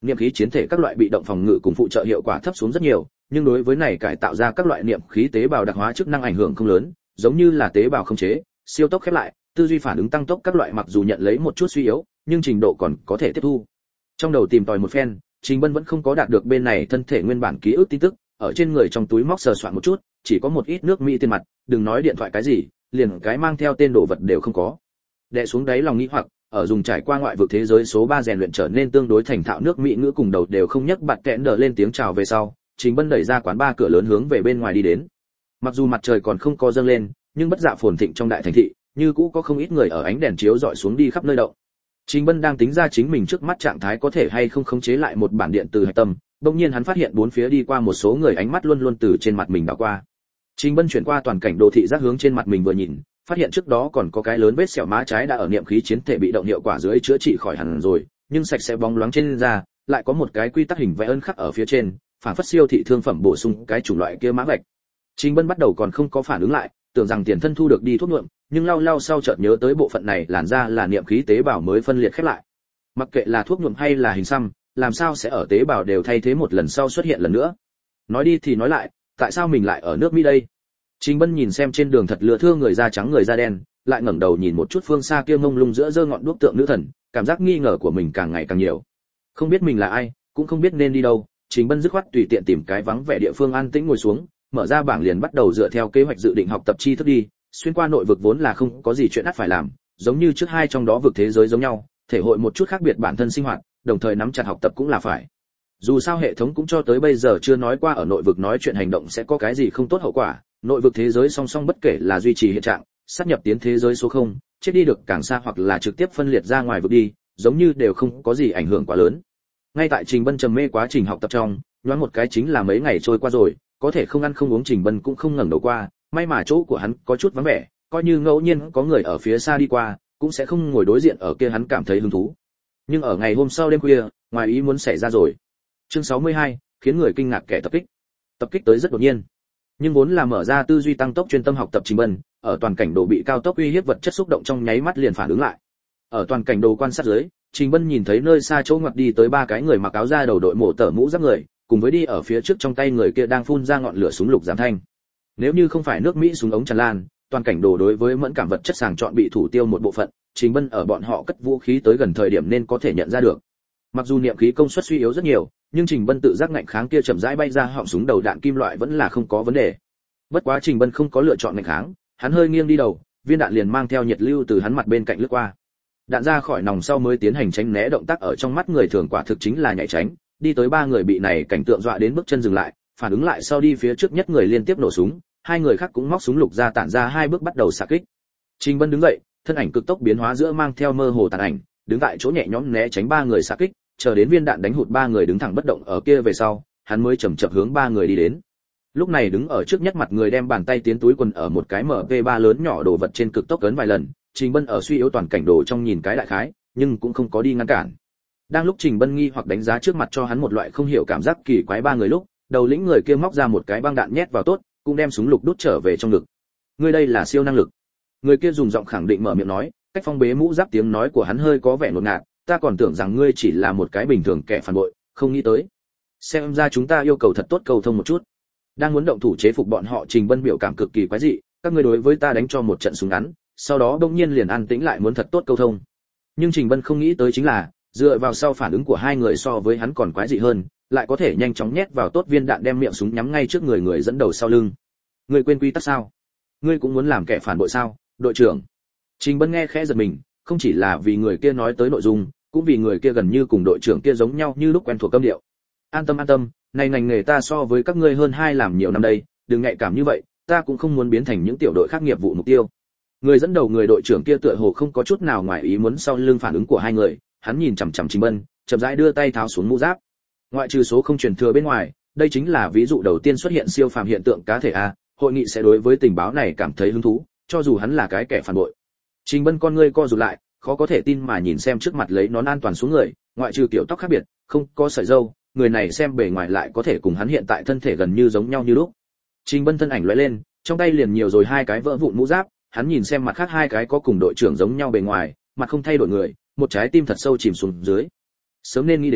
[SPEAKER 1] niệm khí chiến thể các loại bị động phòng ngự cùng phụ trợ hiệu quả thấp xuống rất nhiều, nhưng đối với này cải tạo ra các loại niệm khí tế bào đặc hóa chức năng ảnh hưởng không lớn, giống như là tế bào không chế, siêu tốc khép lại, tư duy phản ứng tăng tốc các loại mặc dù nhận lấy một chút suy yếu, nhưng trình độ còn có thể tiếp thu. Trong đầu tìm tòi một phen, Trình Bân vẫn không có đạt được bên này thân thể nguyên bản ký ức tin tức, ở trên người trong túi móc sờ soạn một chút, chỉ có một ít nước mỹ tiền mặt, đừng nói điện thoại cái gì, liền cái mang theo tên đồ vật đều không có. Đè xuống đáy lòng nghĩ hoặc, ở dùng trải qua ngoại vực thế giới số ba rèn luyện trở nên tương đối thành thạo nước mỹ ngữ cùng đầu đều không nhấc bạt kẽn đờ lên tiếng chào về sau, Trình Bân đẩy ra quán ba cửa lớn hướng về bên ngoài đi đến. Mặc dù mặt trời còn không có dâng lên, nhưng bất dạ phồn thịnh trong đại thành thị, như cũ có không ít người ở ánh đèn chiếu dọi xuống đi khắp nơi động. Trình Bân đang tính ra chính mình trước mắt trạng thái có thể hay không khống chế lại một bản điện từ hạch tâm, đột nhiên hắn phát hiện bốn phía đi qua một số người ánh mắt luôn luôn từ trên mặt mình đảo qua. Trình Bân chuyển qua toàn cảnh đô thị giác hướng trên mặt mình vừa nhìn, phát hiện trước đó còn có cái lớn vết sẹo má trái đã ở niệm khí chiến thể bị động hiệu quả dưới chữa trị khỏi hẳn rồi, nhưng sạch sẽ bóng loáng trên da, lại có một cái quy tắc hình vẽ ân khắc ở phía trên, phản phất siêu thị thương phẩm bổ sung cái chủng loại kia mã vạch. Trình Bân bắt đầu còn không có phản ứng lại, tưởng rằng tiền thân thu được đi thuốc nhuộm, nhưng lau lau sau chợt nhớ tới bộ phận này làn da là niệm khí tế bào mới phân liệt khép lại. Mặc kệ là thuốc nhuộm hay là hình xăm, làm sao sẽ ở tế bào đều thay thế một lần sau xuất hiện lần nữa? Nói đi thì nói lại, tại sao mình lại ở nước Mỹ đây? Trình Bân nhìn xem trên đường thật lừa thưa người da trắng người da đen, lại ngẩng đầu nhìn một chút phương xa kia mông lung giữa giơ ngọn đuốc tượng nữ thần, cảm giác nghi ngờ của mình càng ngày càng nhiều. Không biết mình là ai, cũng không biết nên đi đâu, Trình Bân dứt khoát tùy tiện tìm cái vắng vẻ địa phương an tĩnh ngồi xuống, mở ra bảng liền bắt đầu dựa theo kế hoạch dự định học tập tri thức đi, xuyên qua nội vực vốn là không có gì chuyện ắt phải làm, giống như trước hai trong đó vực thế giới giống nhau, thể hội một chút khác biệt bản thân sinh hoạt, đồng thời nắm chặt học tập cũng là phải. Dù sao hệ thống cũng cho tới bây giờ chưa nói qua ở nội vực nói chuyện hành động sẽ có cái gì không tốt hậu quả, nội vực thế giới song song bất kể là duy trì hiện trạng, sát nhập tiến thế giới số không, chết đi được càng xa hoặc là trực tiếp phân liệt ra ngoài vực đi, giống như đều không có gì ảnh hưởng quá lớn. Ngay tại Trình Bân trầm mê quá trình học tập trong, nhoáng một cái chính là mấy ngày trôi qua rồi, có thể không ăn không uống Trình Bân cũng không ngẩng đầu qua, may mà chỗ của hắn có chút vắng vẻ, coi như ngẫu nhiên có người ở phía xa đi qua, cũng sẽ không ngồi đối diện ở kia hắn cảm thấy hứng thú. Nhưng ở ngày hôm sau đêm khuya, ngoài ý muốn xảy ra rồi. Chương sáu mươi hai, khiến người kinh ngạc kẻ tập kích. Tập kích tới rất đột nhiên, nhưng vốn là mở ra tư duy tăng tốc chuyên tâm học tập Trình Bân, ở toàn cảnh đồ bị cao tốc uy hiếp vật chất xúc động trong nháy mắt liền phản ứng lại. Ở toàn cảnh đồ quan sát dưới, Trình Bân nhìn thấy nơi xa chỗ ngoặt đi tới ba cái người mặc áo da đầu đội mổ tở mũ giáp người, cùng với đi ở phía trước trong tay người kia đang phun ra ngọn lửa súng lục giảm thanh. Nếu như không phải nước Mỹ súng ống tràn lan, toàn cảnh đồ đối với mẫn cảm vật chất sàng chọn bị thủ tiêu một bộ phận, Trình Bân ở bọn họ cất vũ khí tới gần thời điểm nên có thể nhận ra được. Mặc dù niệm khí công suất suy yếu rất nhiều, nhưng Trình Bân tự giác ngạnh kháng kia chậm rãi bay ra họng súng đầu đạn kim loại vẫn là không có vấn đề. Bất quá Trình Bân không có lựa chọn ngạnh kháng, hắn hơi nghiêng đi đầu, viên đạn liền mang theo nhiệt lưu từ hắn mặt bên cạnh lướt qua. Đạn ra khỏi nòng sau mới tiến hành tránh né động tác ở trong mắt người thường quả thực chính là nhảy tránh, đi tới ba người bị này cảnh tượng dọa đến bước chân dừng lại, phản ứng lại sau đi phía trước nhất người liên tiếp nổ súng, hai người khác cũng móc súng lục ra tản ra hai bước bắt đầu xạ kích. Trình Bân đứng dậy, thân ảnh cực tốc biến hóa giữa mang theo mơ hồ tàn ảnh, đứng tại chỗ nhẹ nhõm né tránh ba người xạ kích, chờ đến viên đạn đánh hụt ba người đứng thẳng bất động ở kia về sau, hắn mới chậm chậm hướng ba người đi đến. Lúc này đứng ở trước nhất mặt người đem bàn tay tiến túi quần ở một cái em pê ba lớn nhỏ đồ vật trên cực tốc ấn vài lần, Trình Bân ở suy yếu toàn cảnh đồ trong nhìn cái đại khái, nhưng cũng không có đi ngăn cản. Đang lúc Trình Bân nghi hoặc đánh giá trước mặt cho hắn một loại không hiểu cảm giác kỳ quái ba người lúc, đầu lĩnh người kia móc ra một cái băng đạn nhét vào tốt, cũng đem súng lục đút trở về trong ngực. Ngươi đây là siêu năng lực. Người kia dùng giọng khẳng định mở miệng nói, cách phong bế mũ giáp tiếng nói của hắn hơi có vẻ ngột ngạt, ta còn tưởng rằng ngươi chỉ là một cái bình thường kẻ phản bội, không nghĩ tới. Xem ra chúng ta yêu cầu thật tốt cầu thông một chút. Đang muốn động thủ chế phục bọn họ, Trình Bân biểu cảm cực kỳ quái dị, các ngươi đối với ta đánh cho một trận súng ngắn, sau đó đột nhiên liền an tĩnh lại muốn thật tốt câu thông. Nhưng Trình Bân không nghĩ tới chính là, dựa vào sau phản ứng của hai người so với hắn còn quái dị hơn, lại có thể nhanh chóng nhét vào tốt viên đạn đem miệng súng nhắm ngay trước người người dẫn đầu sau lưng. Ngươi quên quy tắc sao? Ngươi cũng muốn làm kẻ phản bội sao, đội trưởng? Trình Bân nghe khẽ giật mình, không chỉ là vì người kia nói tới nội dung, cũng vì người kia gần như cùng đội trưởng kia giống nhau như lúc quen thuộc câm điệu. An tâm an tâm, này ngành nghề ta so với các ngươi hơn hai làm nhiều năm đây, đừng nhạy cảm như vậy, ta cũng không muốn biến thành những tiểu đội khác nghiệp vụ mục tiêu. Người dẫn đầu người đội trưởng kia tựa hồ không có chút nào ngoài ý muốn sau lưng phản ứng của hai người, hắn nhìn chằm chằm Trình Bân, chậm rãi đưa tay tháo xuống mũ giáp. Ngoại trừ số không truyền thừa bên ngoài, đây chính là ví dụ đầu tiên xuất hiện siêu phàm hiện tượng cá thể a, hội nghị sẽ đối với tình báo này cảm thấy hứng thú, cho dù hắn là cái kẻ phản bội. Trình Bân con ngươi co rụt lại, khó có thể tin mà nhìn xem trước mặt lấy nón an toàn xuống người, ngoại trừ kiểu tóc khác biệt, không có sợi râu, người này xem bề ngoài lại có thể cùng hắn hiện tại thân thể gần như giống nhau như lúc. Trình Bân thân ảnh lóe lên, trong tay liền nhiều rồi hai cái vỡ vụn mũ giáp, hắn nhìn xem mặt khác hai cái có cùng đội trưởng giống nhau bề ngoài, mặt không thay đổi người, một trái tim thật sâu chìm xuống dưới. Sớm nên nghĩ đến,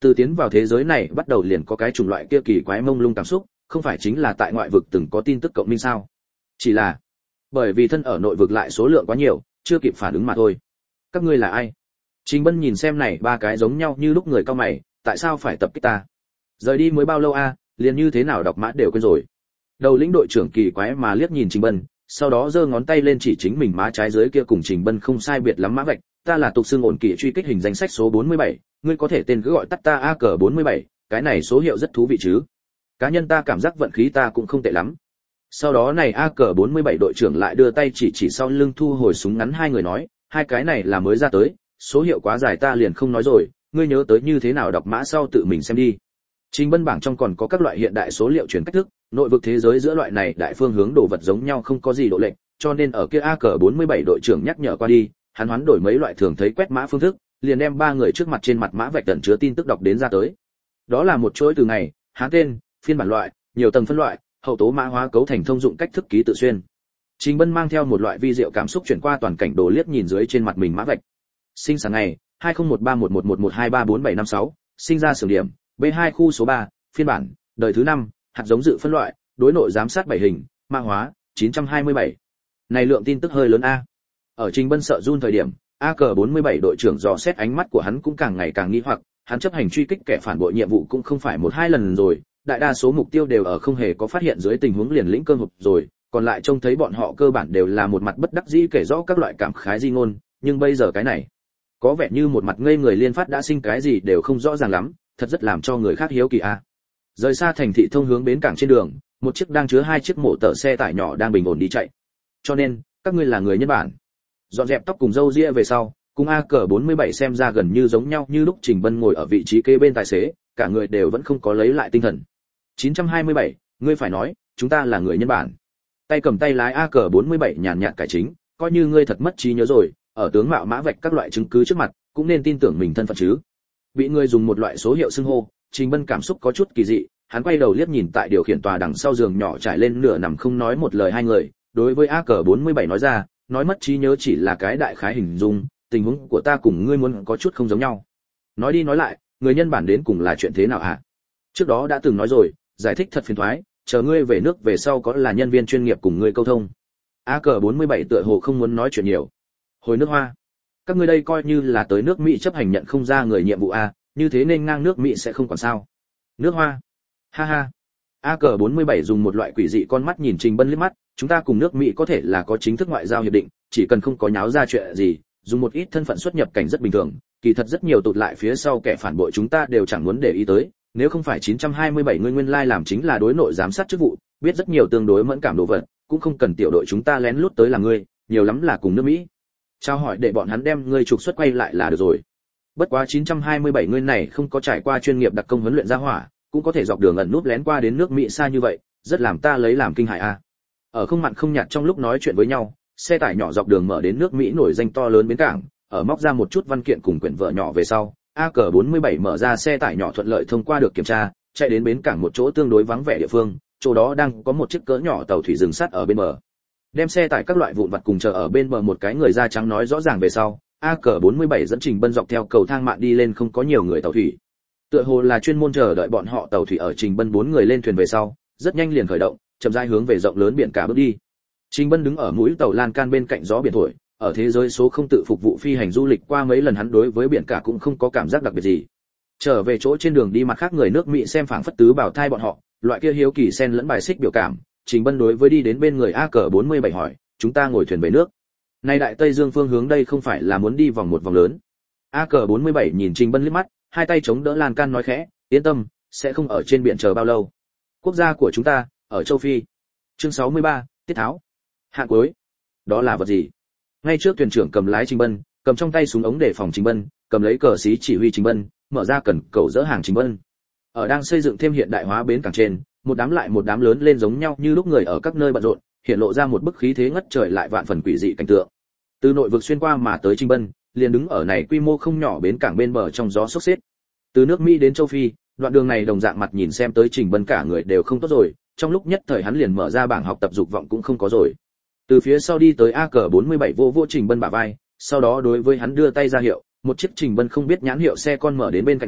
[SPEAKER 1] Từ tiến vào thế giới này bắt đầu liền có cái chủng loại kia kỳ quái mông lung cảm xúc, không phải chính là tại ngoại vực từng có tin tức cộng minh sao? Chỉ là bởi vì thân ở nội vực lại số lượng quá nhiều, chưa kịp phản ứng mà thôi. Các ngươi là ai? Trình Bân nhìn xem này ba cái giống nhau như lúc người cao mày, tại sao phải tập kích ta? Rời đi mới bao lâu a, à, liền như thế nào đọc mã đều quên rồi. Đầu lĩnh đội trưởng kỳ quái mà liếc nhìn Trình Bân, sau đó giơ ngón tay lên chỉ chính mình má trái dưới kia cùng Trình Bân không sai biệt lắm mã vạch, ta là tục xương ổn kỷ truy kích hình danh sách số bốn mươi bảy, ngươi có thể tên cứ gọi tắt ta A C bốn mươi bảy, cái này số hiệu rất thú vị chứ. Cá nhân ta cảm giác vận khí ta cũng không tệ lắm. Sau đó này A C bốn mươi bảy đội trưởng lại đưa tay chỉ chỉ sau lưng thu hồi súng ngắn hai người nói, hai cái này là mới ra tới, số hiệu quá dài ta liền không nói rồi, ngươi nhớ tới như thế nào đọc mã sau tự mình xem đi. Trình Bân bảng trong còn có các loại hiện đại số liệu truyền cách thức, nội vực thế giới giữa loại này đại phương hướng đồ vật giống nhau không có gì độ lệch, cho nên ở kia A C bốn mươi bảy đội trưởng nhắc nhở qua đi, hắn hoán đổi mấy loại thường thấy quét mã phương thức, liền đem ba người trước mặt trên mặt mã vạch tận chứa tin tức đọc đến ra tới. Đó là một chuỗi từ ngày, hán tên, phiên bản loại, nhiều tầng phân loại, hậu tố mã hóa cấu thành thông dụng cách thức ký tự xuyên. Trình Bân mang theo một loại vi diệu cảm xúc chuyển qua toàn cảnh đồ liếc nhìn dưới trên mặt mình mã vạch. Sinh sản ngày hai không một ba một một một một hai ba bốn bảy năm sáu, sinh ra xưởng điểm B hai khu số ba, phiên bản đời thứ năm, hạt giống dự phân loại, đối nội giám sát bảy hình, mã hóa chín trăm hai mươi bảy. Này lượng tin tức hơi lớn a. Ở Trình Bân sợ run thời điểm, A C bốn mươi bảy đội trưởng dò xét ánh mắt của hắn cũng càng ngày càng nghi hoặc, hắn chấp hành truy kích kẻ phản bội nhiệm vụ cũng không phải một hai lần rồi, đại đa số mục tiêu đều ở không hề có phát hiện dưới tình huống liền lĩnh cơm hộp rồi, còn lại trông thấy bọn họ cơ bản đều là một mặt bất đắc dĩ kể rõ các loại cảm khái di ngôn, nhưng bây giờ cái này, có vẻ như một mặt ngây người liên phát đã sinh cái gì đều không rõ ràng lắm, thật rất làm cho người khác hiếu kỳ a. Rời xa thành thị thông hướng bến cảng trên đường, một chiếc đang chứa hai chiếc mổ tờ xe tải nhỏ đang bình ổn đi chạy. Cho nên, các ngươi là người Nhật Bản. Dọn dẹp tóc cùng râu ria về sau, cùng A C bốn mươi bảy xem ra gần như giống nhau như lúc Trình Bân ngồi ở vị trí kế bên tài xế, cả người đều vẫn không có lấy lại tinh thần. chín trăm hai mươi bảy, ngươi phải nói, chúng ta là người Nhật Bản. Tay cầm tay lái A C bốn mươi bảy nhàn nhạt cải chính, coi như ngươi thật mất trí nhớ rồi, ở tướng mạo mã vạch các loại chứng cứ trước mặt, cũng nên tin tưởng mình thân phận chứ. Bị người dùng một loại số hiệu xưng hô, Trình Bân cảm xúc có chút kỳ dị, hắn quay đầu liếc nhìn tại điều khiển tòa đằng sau giường nhỏ trải lên nửa nằm không nói một lời hai người, đối với A C bốn mươi bảy nói ra, nói mất trí nhớ chỉ là cái đại khái hình dung, tình huống của ta cùng ngươi muốn có chút không giống nhau. Nói đi nói lại, người nhân bản đến cùng là chuyện thế nào hả? Trước đó đã từng nói rồi, giải thích thật phiền toái, chờ ngươi về nước về sau có là nhân viên chuyên nghiệp cùng ngươi câu thông. A C bốn mươi bảy tựa hồ không muốn nói chuyện nhiều. Hồi nước Hoa, các ngươi đây coi như là tới nước Mỹ chấp hành nhận không ra người nhiệm vụ a, như thế nên ngang nước Mỹ sẽ không còn sao? Nước Hoa? Ha ha. A C bốn mươi bảy dùng một loại quỷ dị con mắt nhìn Trình Bân liếc mắt, chúng ta cùng nước Mỹ có thể là có chính thức ngoại giao hiệp định, chỉ cần không có nháo ra chuyện gì, dùng một ít thân phận xuất nhập cảnh rất bình thường, kỳ thật rất nhiều tụt lại phía sau kẻ phản bội chúng ta đều chẳng muốn để ý tới, nếu không phải chín trăm hai mươi bảy ngươi nguyên lai làm chính là đối nội giám sát chức vụ, biết rất nhiều tương đối mẫn cảm đồ vật, cũng không cần tiểu đội chúng ta lén lút tới là ngươi, nhiều lắm là cùng nước Mỹ. Trao hỏi để bọn hắn đem ngươi trục xuất quay lại là được rồi. Bất quá chín trăm hai mươi bảy ngươi này không có trải qua chuyên nghiệp đặc công huấn luyện ra hỏa, cũng có thể dọc đường ẩn núp lén qua đến nước Mỹ xa như vậy, rất làm ta lấy làm kinh hại a. Ở không mặn không nhạt trong lúc nói chuyện với nhau, xe tải nhỏ dọc đường mở đến nước Mỹ nổi danh to lớn bến cảng, ở móc ra một chút văn kiện cùng quyển vở nhỏ về sau, A C bốn mươi bảy mở ra xe tải nhỏ thuận lợi thông qua được kiểm tra, chạy đến bến cảng một chỗ tương đối vắng vẻ địa phương, chỗ đó đang có một chiếc cỡ nhỏ tàu thủy dừng sát ở bên bờ. Đem xe tải các loại vụn vặt cùng chờ ở bên bờ một cái người da trắng nói rõ ràng về sau, A C bốn mươi bảy dẫn Trình Bân dọc theo cầu thang mạn đi lên không có nhiều người tàu thủy. Tựa hồ là chuyên môn chờ đợi bọn họ tàu thủy ở Trình Bân bốn người lên thuyền về sau, rất nhanh liền khởi động, chậm rãi hướng về rộng lớn biển cả bước đi. Trình Bân đứng ở mũi tàu lan can bên cạnh gió biển thổi, ở thế giới số không tự phục vụ phi hành du lịch qua mấy lần hắn đối với biển cả cũng không có cảm giác đặc biệt gì. Trở về chỗ trên đường đi mặt khác người nước Mỹ xem phảng phất tứ bảo thai bọn họ, loại kia hiếu kỳ xen lẫn bài xích biểu cảm, Trình Bân đối với đi đến bên người A C bốn mươi bảy hỏi, chúng ta ngồi thuyền về nước. Nay đại Tây Dương phương hướng đây không phải là muốn đi vòng một vòng lớn. A C bốn mươi bảy nhìn Trình Bân liếc mắt, hai tay chống đỡ lan can nói khẽ, yên tâm, sẽ không ở trên biển chờ bao lâu. Quốc gia của chúng ta, ở châu Phi. Chương sáu mươi ba, tiết tháo. Hạn cuối. Đó là vật gì? Ngay trước thuyền trưởng cầm lái Trình Bân, cầm trong tay súng ống để phòng Trình Bân, cầm lấy cờ xí chỉ huy Trình Bân, mở ra cần cầu dỡ hàng Trình Bân. Ở đang xây dựng thêm hiện đại hóa bến cảng trên, một đám lại một đám lớn lên giống nhau như lúc người ở các nơi bận rộn, hiện lộ ra một bức khí thế ngất trời lại vạn phần quỷ dị cảnh tượng. Từ nội vực xuyên qua mà tới Trình Bân, liền đứng ở này quy mô không nhỏ bến cảng bên bờ trong gió sốc xếp. Từ nước Mỹ đến châu Phi, đoạn đường này đồng dạng mặt nhìn xem tới Trình Bân cả người đều không tốt rồi, trong lúc nhất thời hắn liền mở ra bảng học tập dục vọng cũng không có rồi. Từ phía sau đi tới A C bốn mươi bảy vô vô Trình Bân bả vai, sau đó đối với hắn đưa tay ra hiệu, một chiếc Trình Bân không biết nhãn hiệu xe con mở đến bên cạnh ngừng,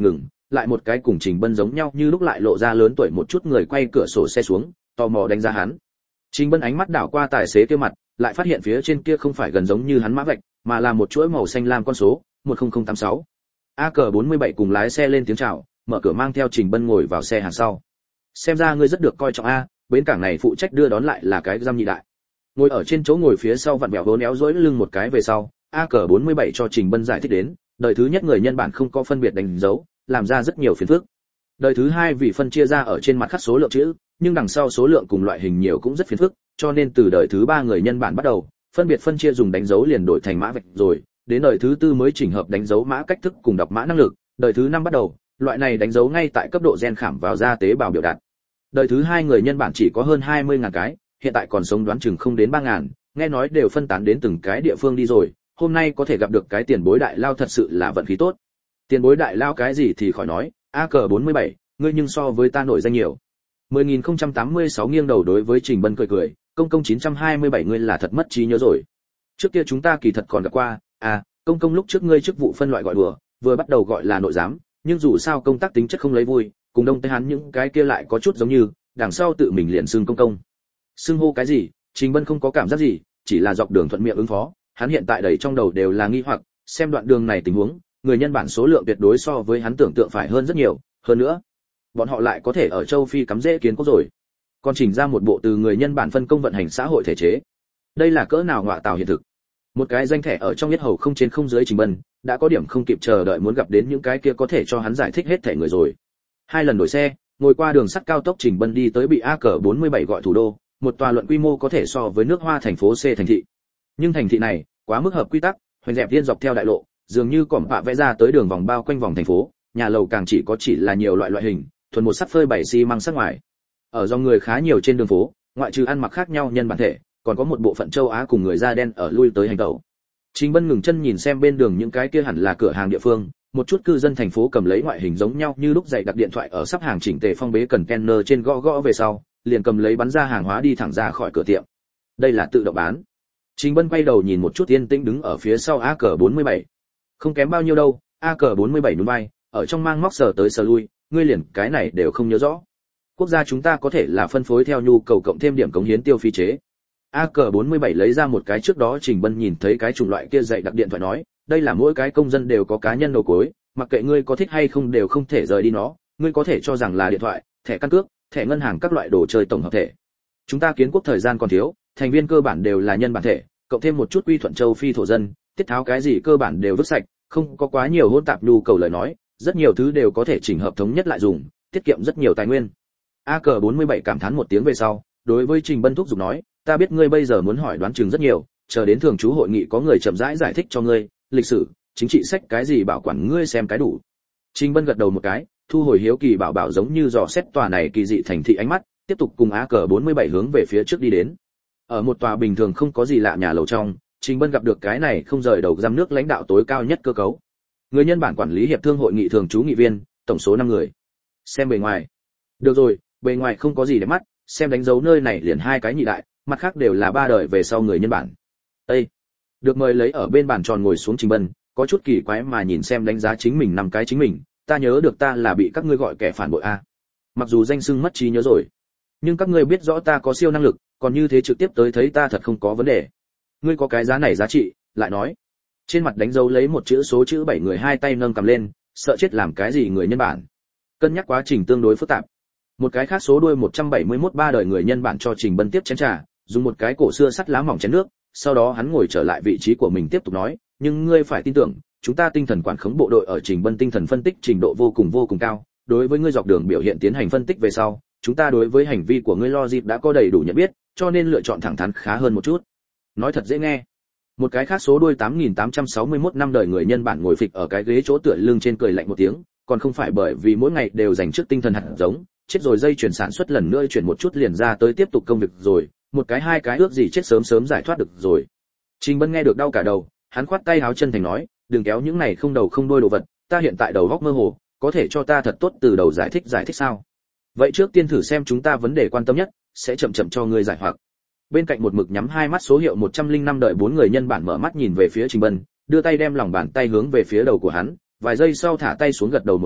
[SPEAKER 1] lại một cái cùng Trình Bân giống nhau như lúc lại lộ ra lớn tuổi một chút người quay cửa sổ xe xuống, tò mò đánh giá hắn. Trình Bân ánh mắt đảo qua tài xế kia mặt, lại phát hiện phía trên kia không phải gần giống như hắn mã vạch, mà là một chuỗi màu xanh lam con số một không không tám sáu. A C bốn mươi bảy cùng lái xe lên tiếng chào, mở cửa mang theo Trình Bân ngồi vào xe hàng sau. Xem ra ngươi rất được coi trọng a, bến cảng này phụ trách đưa đón lại là cái giam nhị đại. Ngồi ở trên chỗ ngồi phía sau vặn vẹo vốn éo dỗi lưng một cái về sau, A C bốn mươi bảy cho Trình Bân giải thích đến, đời thứ nhất người nhân bản không có phân biệt đánh dấu, làm ra rất nhiều phiền phức. Đời thứ hai vì phân chia ra ở trên mặt khắc số lượng chữ, nhưng đằng sau số lượng cùng loại hình nhiều cũng rất phiền phức, cho nên từ đời thứ ba người nhân bản bắt đầu, phân biệt phân chia dùng đánh dấu liền đổi thành mã vạch rồi, đến đời thứ tư mới chỉnh hợp đánh dấu mã cách thức cùng đọc mã năng lực, đời thứ năm bắt đầu, loại này đánh dấu ngay tại cấp độ gen khảm vào ra tế bào biểu đạt. Đời thứ hai người nhân bản chỉ có hơn hai mươi ngàn cái, hiện tại còn sống đoán chừng không đến ba ngàn, nghe nói đều phân tán đến từng cái địa phương đi rồi, hôm nay có thể gặp được cái tiền bối đại lao thật sự là vận khí tốt. Tiền bối đại lao cái gì thì khỏi nói, A C bốn mươi bảy, ngươi nhưng so với ta nổi danh nhiều. mười nghìn không trăm tám mươi sáu nghiêng đầu đối với Trình Bân cười cười, công công chín trăm hai mươi bảy ngươi là thật mất trí nhớ rồi. Trước kia chúng ta kỳ thật còn gặp qua, à, công công lúc trước ngươi chức vụ phân loại gọi đùa, vừa bắt đầu gọi là nội giám, nhưng dù sao công tác tính chất không lấy vui, cùng đông tây hắn những cái kia lại có chút giống như, đằng sau tự mình liền xưng công công. Xưng hô cái gì, Trình Bân không có cảm giác gì, chỉ là dọc đường thuận miệng ứng phó, hắn hiện tại đầy trong đầu đều là nghi hoặc, xem đoạn đường này tình huống, người nhân bản số lượng tuyệt đối so với hắn tưởng tượng phải hơn rất nhiều, hơn nữa, bọn họ lại có thể ở châu Phi cắm rễ kiến quốc rồi. Còn chỉnh ra một bộ từ người nhân bản phân công vận hành xã hội thể chế. Đây là cỡ nào ngọa tào hiện thực. Một cái danh thẻ ở trong nhất hầu không trên không dưới Trình Bân, đã có điểm không kịp chờ đợi muốn gặp đến những cái kia có thể cho hắn giải thích hết thể người rồi. Hai lần đổi xe, ngồi qua đường sắt cao tốc Trình Bân đi tới bị A C bốn mươi bảy gọi thủ đô, một tòa luận quy mô có thể so với nước Hoa thành phố C thành thị. Nhưng thành thị này, quá mức hợp quy tắc, hoành dẹp liên dọc theo đại lộ, dường như cỏm bạ vẽ ra tới đường vòng bao quanh vòng thành phố, nhà lầu càng chỉ có chỉ là nhiều loại loại hình, thuần một sắt phơi bảy xi măng sắc ngoài. Ở dòng người khá nhiều trên đường phố, ngoại trừ ăn mặc khác nhau nhân bản thể, còn có một bộ phận châu Á cùng người da đen ở lui tới hành tẩu. Trình Bân ngừng chân nhìn xem bên đường những cái kia hẳn là cửa hàng địa phương, một chút cư dân thành phố cầm lấy ngoại hình giống nhau như lúc dạy đặt điện thoại ở sắp hàng chỉnh tề phong bế container trên gõ gõ về sau, liền cầm lấy bắn ra hàng hóa đi thẳng ra khỏi cửa tiệm. Đây là tự động bán. Trình Bân quay đầu nhìn một chút yên tĩnh đứng ở phía sau A C bốn mươi bảy. Không kém bao nhiêu đâu, A C bốn mươi bảy nhún vai, ở trong mang móc sờ tới sờ lui, ngươi liền cái này đều không nhớ rõ. Quốc gia chúng ta có thể là phân phối theo nhu cầu cộng thêm điểm cống hiến tiêu phí chế. A C bốn mươi bảy lấy ra một cái trước đó Trình Bân nhìn thấy cái chủng loại kia dạy đặc điện thoại nói, đây là mỗi cái công dân đều có cá nhân đầu cuối, mặc kệ ngươi có thích hay không đều không thể rời đi nó, ngươi có thể cho rằng là điện thoại, thẻ căn cước, thẻ ngân hàng các loại đồ chơi tổng hợp thể. Chúng ta kiến quốc thời gian còn thiếu, thành viên cơ bản đều là nhân bản thể, cộng thêm một chút quy thuận châu Phi thổ dân, tiết tháo cái gì cơ bản đều vứt sạch, không có quá nhiều hỗn tạp nhu cầu lời nói, rất nhiều thứ đều có thể chỉnh hợp thống nhất lại dùng, tiết kiệm rất nhiều tài nguyên. A C bốn mươi bảy cảm thán một tiếng về sau, đối với Trình Bân thúc giục nói, ta biết ngươi bây giờ muốn hỏi đoán chừng rất nhiều, chờ đến thường trú hội nghị có người chậm rãi giải, giải thích cho ngươi, lịch sử, chính trị sách cái gì bảo quản ngươi xem cái đủ. Trình Bân gật đầu một cái, thu hồi hiếu kỳ bảo bảo giống như dò xét tòa này kỳ dị thành thị ánh mắt, tiếp tục cùng A C bốn mươi bảy hướng về phía trước đi đến. Ở một tòa bình thường không có gì lạ nhà lầu trong, Trình Bân gặp được cái này không rời đầu giám nước lãnh đạo tối cao nhất cơ cấu. Người nhân bản quản lý hiệp thương hội nghị thường trú nghị viên, tổng số năm người. Xem bề ngoài. Được rồi, bề ngoài không có gì để mắt, xem đánh dấu nơi này liền hai cái nhị đại, mặt khác đều là ba đời về sau người nhân bản. Ê! Được mời lấy ở bên bàn tròn ngồi xuống Trình Bân, có chút kỳ quái mà nhìn xem đánh giá chính mình năm cái chính mình, ta nhớ được ta là bị các ngươi gọi kẻ phản bội a. Mặc dù danh xưng mất trí nhớ rồi, nhưng các ngươi biết rõ ta có siêu năng lực, còn như thế trực tiếp tới thấy ta thật không có vấn đề. Ngươi có cái giá này giá trị, lại nói. Trên mặt đánh dấu lấy một chữ số chữ bảy người hai tay nâng cầm lên, sợ chết làm cái gì người nhân bản. Cân nhắc quá trình tương đối phức tạp. Một cái khác số đuôi một trăm bảy mươi mốt ba đời người nhân bản cho Trình Bân tiếp chén trà, dùng một cái cổ xưa sắt lá mỏng chén nước, sau đó hắn ngồi trở lại vị trí của mình tiếp tục nói, nhưng ngươi phải tin tưởng, chúng ta tinh thần quản khống bộ đội ở Trình Bân tinh thần phân tích trình độ vô cùng vô cùng cao, đối với ngươi dọc đường biểu hiện tiến hành phân tích về sau, chúng ta đối với hành vi của ngươi logic đã có đầy đủ nhận biết, cho nên lựa chọn thẳng thắn khá hơn một chút. Nói thật dễ nghe. Một cái khác số đuôi tám nghìn tám trăm sáu mươi mốt năm đời người nhân bản ngồi phịch ở cái ghế chỗ tựa lưng trên cười lạnh một tiếng, còn không phải bởi vì mỗi ngày đều dành trước tinh thần hạt giống, chết rồi dây chuyển sản xuất lần nữa chuyển một chút liền ra tới tiếp tục công việc rồi, một cái hai cái ước gì chết sớm sớm giải thoát được rồi. Trình Bân nghe được đau cả đầu, hắn khoát tay háo chân thành nói, đừng kéo những này không đầu không đuôi đồ vật, ta hiện tại đầu óc mơ hồ, có thể cho ta thật tốt từ đầu giải thích giải thích sao? Vậy trước tiên thử xem chúng ta vấn đề quan tâm nhất, sẽ chậm chậm cho ngươi giải hoặc. Bên cạnh một mực nhắm hai mắt số hiệu một trăm lẻ năm đợi bốn người nhân bản mở mắt nhìn về phía Trình Bân, đưa tay đem lòng bàn tay hướng về phía đầu của hắn, vài giây sau thả tay xuống gật đầu một cái,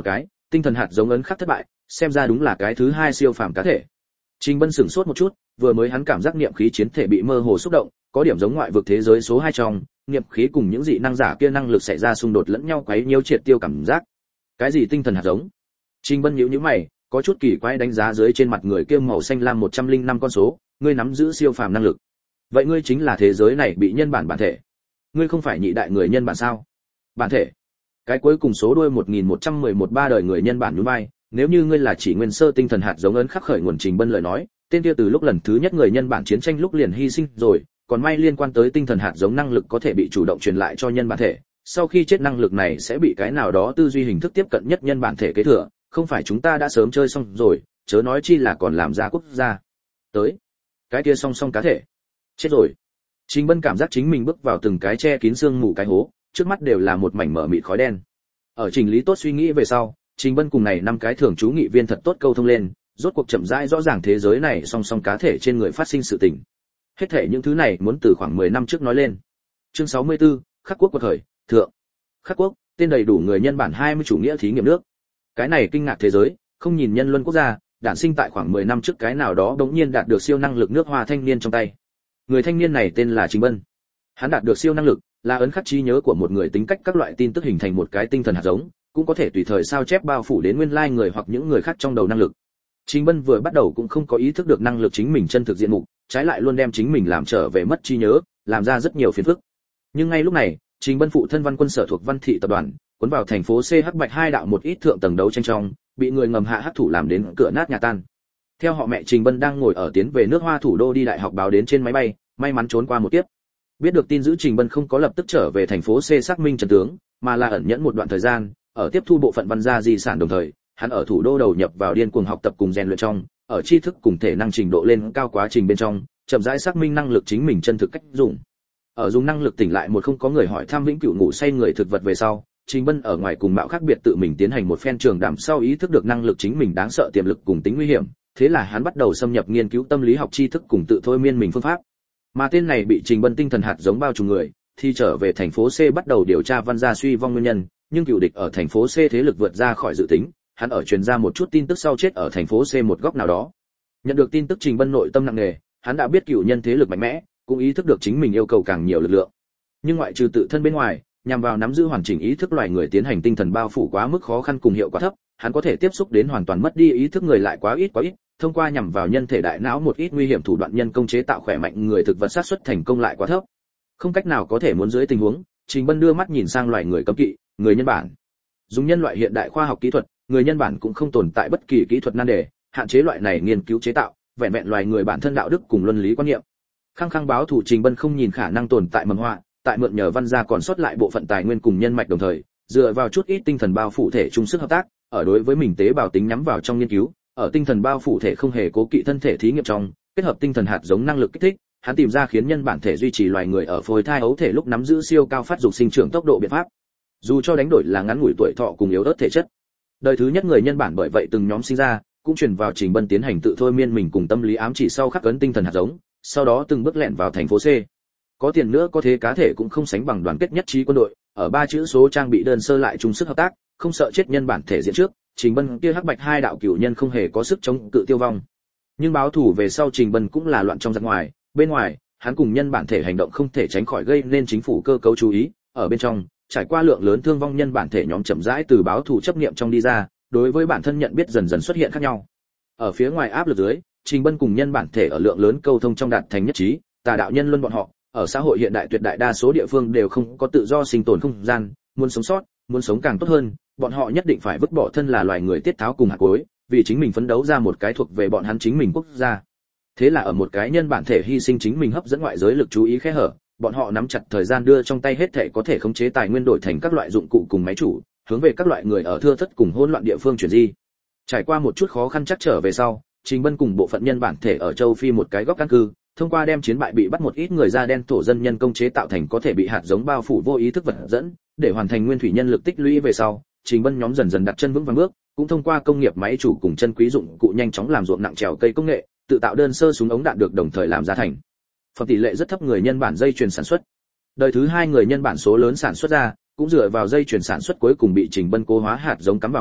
[SPEAKER 1] tinh thần hạt giống ấn khắc thất bại, xem ra đúng là cái thứ hai siêu phàm cá thể. Trình Bân sửng sốt một chút, vừa mới hắn cảm giác niệm khí chiến thể bị mơ hồ xúc động, có điểm giống ngoại vực thế giới số hai trong, niệm khí cùng những dị năng giả kia năng lực xảy ra xung đột lẫn nhau quấy nhiễu triệt tiêu cảm giác. Cái gì tinh thần hạt giống? Trình Bân nhíu nhíu mày, có chút kỳ quái đánh giá dưới trên mặt người kia màu xanh lam một trăm linh năm con số, ngươi nắm giữ siêu phàm năng lực. Vậy ngươi chính là thế giới này bị nhân bản bản thể. Ngươi không phải nhị đại người nhân bản sao? Bản thể? Cái cuối cùng số đuôi một nghìn một trăm mười một ba đời người nhân bản nhún vai, nếu như ngươi là chỉ nguyên sơ tinh thần hạt giống ấn khắc khởi nguồn. Trình Bân lời nói, tên kia từ lúc lần thứ nhất người nhân bản chiến tranh lúc liền hy sinh rồi, còn may liên quan tới tinh thần hạt giống năng lực có thể bị chủ động truyền lại cho nhân bản thể, sau khi chết năng lực này sẽ bị cái nào đó tư duy hình thức tiếp cận nhất nhân bản thể kế thừa, không phải chúng ta đã sớm chơi xong rồi, chớ nói chi là còn làm ra quốc gia. Tới, cái kia song song cá thể. Chết rồi. Trình Bân cảm giác chính mình bước vào từng cái che kín xương mù cái hố, trước mắt đều là một mảnh mở mịt khói đen. Ở chỉnh lý tốt suy nghĩ về sau, Trình Bân cùng này năm cái thường trú nghị viên thật tốt câu thông lên, rốt cuộc chậm rãi rõ ràng thế giới này song song cá thể trên người phát sinh sự tình. Hết thảy những thứ này muốn từ khoảng mười năm trước nói lên. Chương sáu mươi tư, Khắc quốc quật khởi, thượng. Khắc quốc, tên đầy đủ người nhân bản hai mươi chủ nghĩa thí nghiệm nước. Cái này kinh ngạc thế giới, không nhìn nhân luân quốc gia, đản sinh tại khoảng mười năm trước cái nào đó đống nhiên đạt được siêu năng lực nước Hoa thanh niên trong tay. Người thanh niên này tên là Trình Bân. Hắn đạt được siêu năng lực, là ấn khắc trí nhớ của một người tính cách các loại tin tức hình thành một cái tinh thần hạt giống, cũng có thể tùy thời sao chép bao phủ đến nguyên lai người hoặc những người khác trong đầu năng lực. Trình Bân vừa bắt đầu cũng không có ý thức được năng lực chính mình chân thực diện mục, trái lại luôn đem chính mình làm trở về mất trí nhớ, làm ra rất nhiều phiền phức. Nhưng ngay lúc này, Trình Bân phụ thân Văn Quân sở thuộc Văn Thị tập đoàn, cuốn vào thành phố C Hắc Bạch hai đạo một ít thượng tầng đấu tranh trong, bị người ngầm hạ hắc thủ làm đến cửa nát nhà tan. Theo họ mẹ Trình Bân đang ngồi ở tiến về nước Hoa thủ đô đi đại học báo đến trên máy bay, may mắn trốn qua một kiếp. Biết được tin dữ, Trình Bân không có lập tức trở về thành phố C xác minh chân tướng, mà là ẩn nhẫn một đoạn thời gian, ở tiếp thu bộ phận văn gia di sản đồng thời, hắn ở thủ đô đầu nhập vào điên cuồng học tập cùng rèn luyện trong, ở tri thức cùng thể năng trình độ lên cao quá trình bên trong, chậm rãi xác minh năng lực chính mình chân thực cách dùng. Ở dùng năng lực tỉnh lại một không có người hỏi thăm vĩnh cửu ngủ say người thực vật về sau, Trình Bân ở ngoài cùng mạo khác biệt tự mình tiến hành một phen trường đảm sau ý thức được năng lực chính mình đáng sợ tiềm lực cùng tính nguy hiểm, thế là hắn bắt đầu xâm nhập nghiên cứu tâm lý học tri thức cùng tự thôi miên mình phương pháp. Mà tên này bị Trình Bân tinh thần hạt giống bao trùm người, thì trở về thành phố C bắt đầu điều tra văn gia suy vong nguyên nhân, nhưng cựu địch ở thành phố C thế lực vượt ra khỏi dự tính, hắn ở truyền ra một chút tin tức sau chết ở thành phố C một góc nào đó. Nhận được tin tức, Trình Bân nội tâm nặng nề, hắn đã biết cựu nhân thế lực mạnh mẽ, cũng ý thức được chính mình yêu cầu càng nhiều lực lượng. Nhưng ngoại trừ tự thân bên ngoài, nhằm vào nắm giữ hoàn chỉnh ý thức loài người tiến hành tinh thần bao phủ quá mức khó khăn cùng hiệu quả thấp, hắn có thể tiếp xúc đến hoàn toàn mất đi ý thức người lại quá ít quá ít, thông qua nhằm vào nhân thể đại não một ít nguy hiểm thủ đoạn nhân công chế tạo khỏe mạnh người thực vật sát xuất thành công lại quá thấp. Không cách nào có thể muốn dưới tình huống, Trình Bân đưa mắt nhìn sang loài người cấm kỵ, người nhân bản. Dùng nhân loại hiện đại khoa học kỹ thuật, người nhân bản cũng không tồn tại bất kỳ kỹ thuật nan đề, hạn chế loại này nghiên cứu chế tạo, vẹn vẹn loài người bản thân đạo đức cùng luân lý quan niệm. Khăng khăng báo thủ, Trình Bân không nhìn khả năng tồn tại mầm họa, tại mượn nhờ văn gia còn sót lại bộ phận tài nguyên cùng nhân mạch đồng thời, dựa vào chút ít tinh thần bao phủ thể chung sức hợp tác, ở đối với mình tế bào tính nhắm vào trong nghiên cứu, ở tinh thần bao phủ thể không hề cố kỵ thân thể thí nghiệm trong, kết hợp tinh thần hạt giống năng lực kích thích, hắn tìm ra khiến nhân bản thể duy trì loài người ở phôi thai ấu thể lúc nắm giữ siêu cao phát dục sinh trưởng tốc độ biện pháp. Dù cho đánh đổi là ngắn ngủi tuổi thọ cùng yếu ớt thể chất. Đời thứ nhất người nhân bản bởi vậy từng nhóm sinh ra, cũng truyền vào Trình Bân tiến hành tự thôi miên mình cùng tâm lý ám chỉ sau khắc ấn tinh thần hạt giống, sau đó từng bước lẹn vào thành phố C. Có tiền nữa có thế cá thể cũng không sánh bằng đoàn kết nhất trí quân đội, ở ba chữ số trang bị đơn sơ lại chung sức hợp tác, không sợ chết nhân bản thể diện trước, Trình Bân kia hắc bạch hai đạo cửu nhân không hề có sức chống cự tiêu vong. Nhưng báo thủ về sau, Trình Bân cũng là loạn trong giặc ngoài, bên ngoài, hắn cùng nhân bản thể hành động không thể tránh khỏi gây nên chính phủ cơ cấu chú ý, ở bên trong, trải qua lượng lớn thương vong nhân bản thể nhóm chậm rãi từ báo thủ chấp niệm trong đi ra, đối với bản thân nhận biết dần dần xuất hiện khác nhau. Ở phía ngoài áp lực dưới, Trình Bân cùng nhân bản thể ở lượng lớn câu thông trong đạt thành nhất trí, tà đạo nhân luân bọn họ, ở xã hội hiện đại tuyệt đại đa số địa phương đều không có tự do sinh tồn không gian, muốn sống sót, muốn sống càng tốt hơn, bọn họ nhất định phải vứt bỏ thân là loài người tiết tháo cùng hạt cối, vì chính mình phấn đấu ra một cái thuộc về bọn hắn chính mình quốc gia. Thế là ở một cái nhân bản thể hy sinh chính mình hấp dẫn ngoại giới lực chú ý khe hở, bọn họ nắm chặt thời gian đưa trong tay hết thể có thể khống chế tài nguyên đổi thành các loại dụng cụ cùng máy chủ, hướng về các loại người ở thưa thất cùng hỗn loạn địa phương chuyển di. Trải qua một chút khó khăn chắc trở về sau, Trình Bân cùng bộ phận nhân bản thể ở châu Phi một cái góc căn cư, thông qua đem chiến bại bị bắt một ít người da đen thổ dân nhân công chế tạo thành có thể bị hạt giống bao phủ vô ý thức vật dẫn, để hoàn thành nguyên thủy nhân lực tích lũy về sau, Trình Bân nhóm dần dần đặt chân vững vàng bước, cũng thông qua công nghiệp máy chủ cùng chân quý dụng cụ nhanh chóng làm ruộng nặng trèo cây công nghệ, tự tạo đơn sơ súng ống đạn được đồng thời làm ra thành. Phần tỷ lệ rất thấp người nhân bản dây chuyền sản xuất. Đời thứ hai người nhân bản số lớn sản xuất ra, cũng dựa vào dây chuyền sản xuất cuối cùng bị Trình Bân cố hóa hạt giống cắm vào khâu,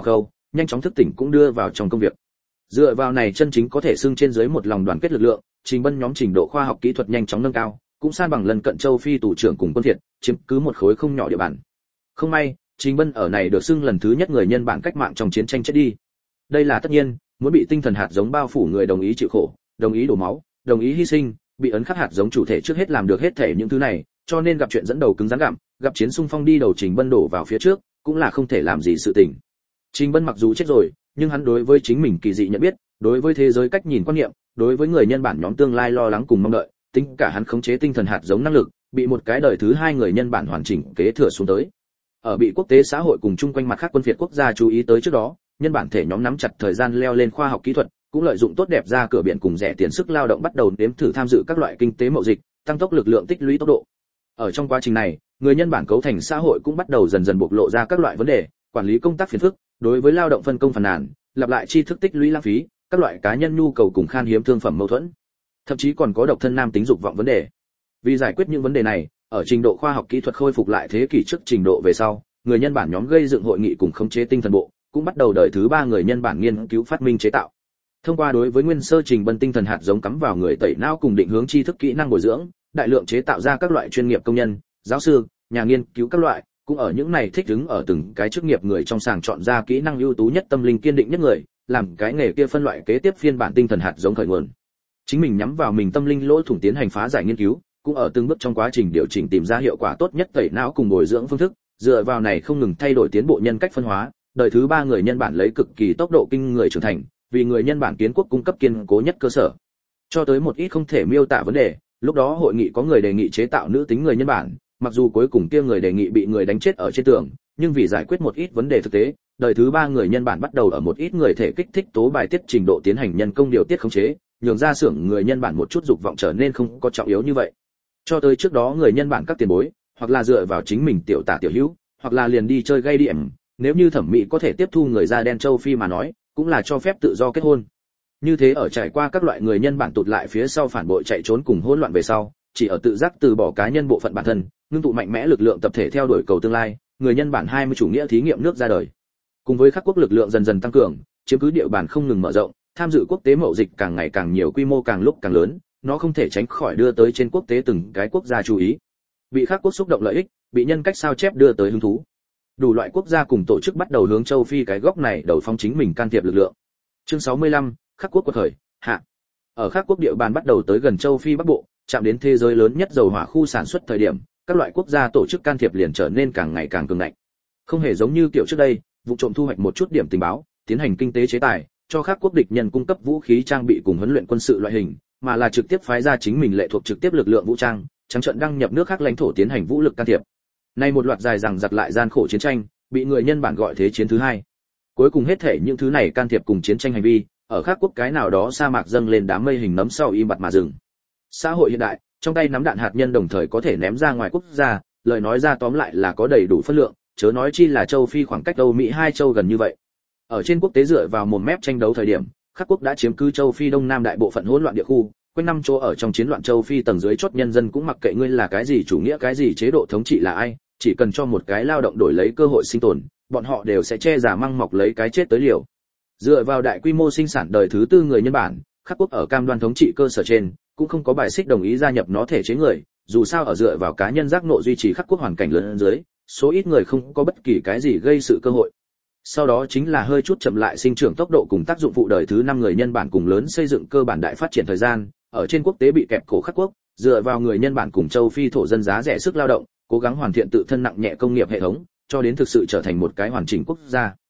[SPEAKER 1] nhanh chóng thức tỉnh cũng đưa vào trong công việc. Dựa vào này chân chính có thể xưng trên dưới một lòng đoàn kết lực lượng, Trình Bân nhóm trình độ khoa học kỹ thuật nhanh chóng nâng cao, cũng san bằng lần cận châu Phi tù trưởng cùng quân thiệt, chiếm cứ một khối không nhỏ địa bàn. Không may, Trình Bân ở này được xưng lần thứ nhất người nhân bản cách mạng trong chiến tranh chết đi. Đây là tất nhiên, muốn bị tinh thần hạt giống bao phủ người đồng ý chịu khổ, đồng ý đổ máu, đồng ý hy sinh, bị ấn khắc hạt giống chủ thể trước hết làm được hết thể những thứ này, cho nên gặp chuyện dẫn đầu cứng rắn gặm, gặp chiến xung phong đi đầu Trình Bân đổ vào phía trước, cũng là không thể làm gì sự tình. Trình Bân mặc dù chết rồi, nhưng hắn đối với chính mình kỳ dị nhận biết, đối với thế giới cách nhìn quan niệm, đối với người nhân bản nhóm tương lai lo lắng cùng mong đợi, tính cả hắn khống chế tinh thần hạt giống năng lực, bị một cái đời thứ hai người nhân bản hoàn chỉnh kế thừa xuống tới. Ở bị quốc tế xã hội cùng chung quanh mặt khác quân phiệt quốc gia chú ý tới trước đó, nhân bản thể nhóm nắm chặt thời gian leo lên khoa học kỹ thuật, cũng lợi dụng tốt đẹp ra cửa biển cùng rẻ tiền sức lao động bắt đầu nếm thử tham dự các loại kinh tế mậu dịch, tăng tốc lực lượng tích lũy tốc độ. Ở trong quá trình này, người nhân bản cấu thành xã hội cũng bắt đầu dần dần bộc lộ ra các loại vấn đề, quản lý công tác phiền phức, đối với lao động phân công phàn nàn, lặp lại tri thức tích lũy lãng phí, các loại cá nhân nhu cầu cùng khan hiếm thương phẩm mâu thuẫn, thậm chí còn có độc thân nam tính dục vọng vấn đề. Vì giải quyết những vấn đề này, ở trình độ khoa học kỹ thuật khôi phục lại thế kỷ trước trình độ về sau, người nhân bản nhóm gây dựng hội nghị cùng khống chế tinh thần bộ, cũng bắt đầu đời thứ ba người nhân bản nghiên cứu phát minh chế tạo. Thông qua đối với nguyên sơ Trình Bân tinh thần hạt giống cắm vào người tẩy não cùng định hướng tri thức kỹ năng bồi dưỡng, đại lượng chế tạo ra các loại chuyên nghiệp công nhân, giáo sư, nhà nghiên cứu các loại, cũng ở những này thích ứng ở từng cái chức nghiệp người trong sàng chọn ra kỹ năng ưu tú nhất, tâm linh kiên định nhất người, làm cái nghề kia phân loại kế tiếp phiên bản tinh thần hạt giống khởi nguồn. Chính mình nhắm vào mình tâm linh lỗ thủng tiến hành phá giải nghiên cứu, cũng ở từng bước trong quá trình điều chỉnh tìm ra hiệu quả tốt nhất tẩy não cùng bồi dưỡng phương thức, dựa vào này không ngừng thay đổi tiến bộ nhân cách phân hóa, đời thứ ba người nhân bản lấy cực kỳ tốc độ kinh người trưởng thành, vì người nhân bản kiến quốc cung cấp kiên cố nhất cơ sở. Cho tới một ít không thể miêu tả vấn đề, lúc đó hội nghị có người đề nghị chế tạo nữ tính người nhân bản, mặc dù cuối cùng kia người đề nghị bị người đánh chết ở trên tường, nhưng vì giải quyết một ít vấn đề thực tế, đời thứ ba người nhân bản bắt đầu ở một ít người thể kích thích tố bài tiết trình độ tiến hành nhân công điều tiết khống chế, nhường ra xưởng người nhân bản một chút dục vọng trở nên không có trọng yếu như vậy. Cho tới trước đó người nhân bản các tiền bối, hoặc là dựa vào chính mình tiểu tả tiểu hữu, hoặc là liền đi chơi gay điểm, nếu như thẩm mỹ có thể tiếp thu người da đen châu Phi mà nói, cũng là cho phép tự do kết hôn. Như thế ở trải qua các loại người nhân bản tụt lại phía sau phản bội chạy trốn cùng hỗn loạn về sau, chỉ ở tự giác từ bỏ cá nhân bộ phận bản thân, ngưng tụ mạnh mẽ lực lượng tập thể theo đuổi cầu tương lai, người nhân bản hai mươi chủ nghĩa thí nghiệm nước ra đời. Cùng với các quốc lực lượng dần dần tăng cường, chiếm cứ địa bàn không ngừng mở rộng, tham dự quốc tế mậu dịch càng ngày càng nhiều, quy mô càng lúc càng lớn, nó không thể tránh khỏi đưa tới trên quốc tế từng cái quốc gia chú ý. Bị các quốc xúc động lợi ích, bị nhân cách sao chép đưa tới hứng thú. Đủ loại quốc gia cùng tổ chức bắt đầu hướng châu Phi cái góc này đầu phong chính mình can thiệp lực lượng. Chương sáu mươi lăm, khắc quốc quật khởi, hạ. Ở khắc quốc địa bàn bắt đầu tới gần châu Phi Bắc Bộ, chạm đến thế giới lớn nhất dầu hỏa khu sản xuất thời điểm, các loại quốc gia tổ chức can thiệp liền trở nên càng ngày càng cường ngạnh. Không hề giống như kiểu trước đây, vụ trộm thu hoạch một chút điểm tình báo, tiến hành kinh tế chế tài, cho khắc quốc địch nhân cung cấp vũ khí trang bị cùng huấn luyện quân sự loại hình, mà là trực tiếp phái ra chính mình lệ thuộc trực tiếp lực lượng vũ trang, trắng trợn đăng nhập nước khác lãnh thổ tiến hành vũ lực can thiệp. Nay một loạt dài dằng dặc lại gian khổ chiến tranh, bị người nhân bản gọi thế chiến thứ hai. Cuối cùng hết thể những thứ này can thiệp cùng chiến tranh hành vi, ở khác quốc cái nào đó sa mạc dâng lên đám mây hình nấm sau im bặt mà dừng. Xã hội hiện đại, trong tay nắm đạn hạt nhân đồng thời có thể ném ra ngoài quốc gia, lời nói ra tóm lại là có đầy đủ phân lượng, chớ nói chi là châu Phi khoảng cách Âu Mỹ hai châu gần như vậy. Ở trên quốc tế dựa vào mồm mép tranh đấu thời điểm, các quốc đã chiếm cứ châu Phi đông nam đại bộ phận hỗn loạn địa khu, quanh năm chỗ ở trong chiến loạn châu Phi tầng dưới chót nhân dân cũng mặc kệ ngươi là cái gì chủ nghĩa cái gì chế độ thống trị là ai, chỉ cần cho một cái lao động đổi lấy cơ hội sinh tồn, bọn họ đều sẽ che giả măng mọc lấy cái chết tới liều. Dựa vào đại quy mô sinh sản đời thứ tư người nhân bản, khắc quốc ở cam đoan thống trị cơ sở trên, cũng không có bài xích đồng ý gia nhập nó thể chế người, dù sao ở dựa vào cá nhân giác ngộ duy trì khắc quốc hoàn cảnh lớn dưới, số ít người không có bất kỳ cái gì gây sự cơ hội. Sau đó chính là hơi chút chậm lại sinh trưởng tốc độ cùng tác dụng phụ đời thứ năm người nhân bản cùng lớn xây dựng cơ bản đại phát triển thời gian, ở trên quốc tế bị kẹp cổ khắc quốc, dựa vào người nhân bản cùng châu Phi thổ dân giá rẻ sức lao động, cố gắng hoàn thiện tự thân nặng nhẹ công nghiệp hệ thống, cho đến thực sự trở thành một cái hoàn chỉnh quốc gia.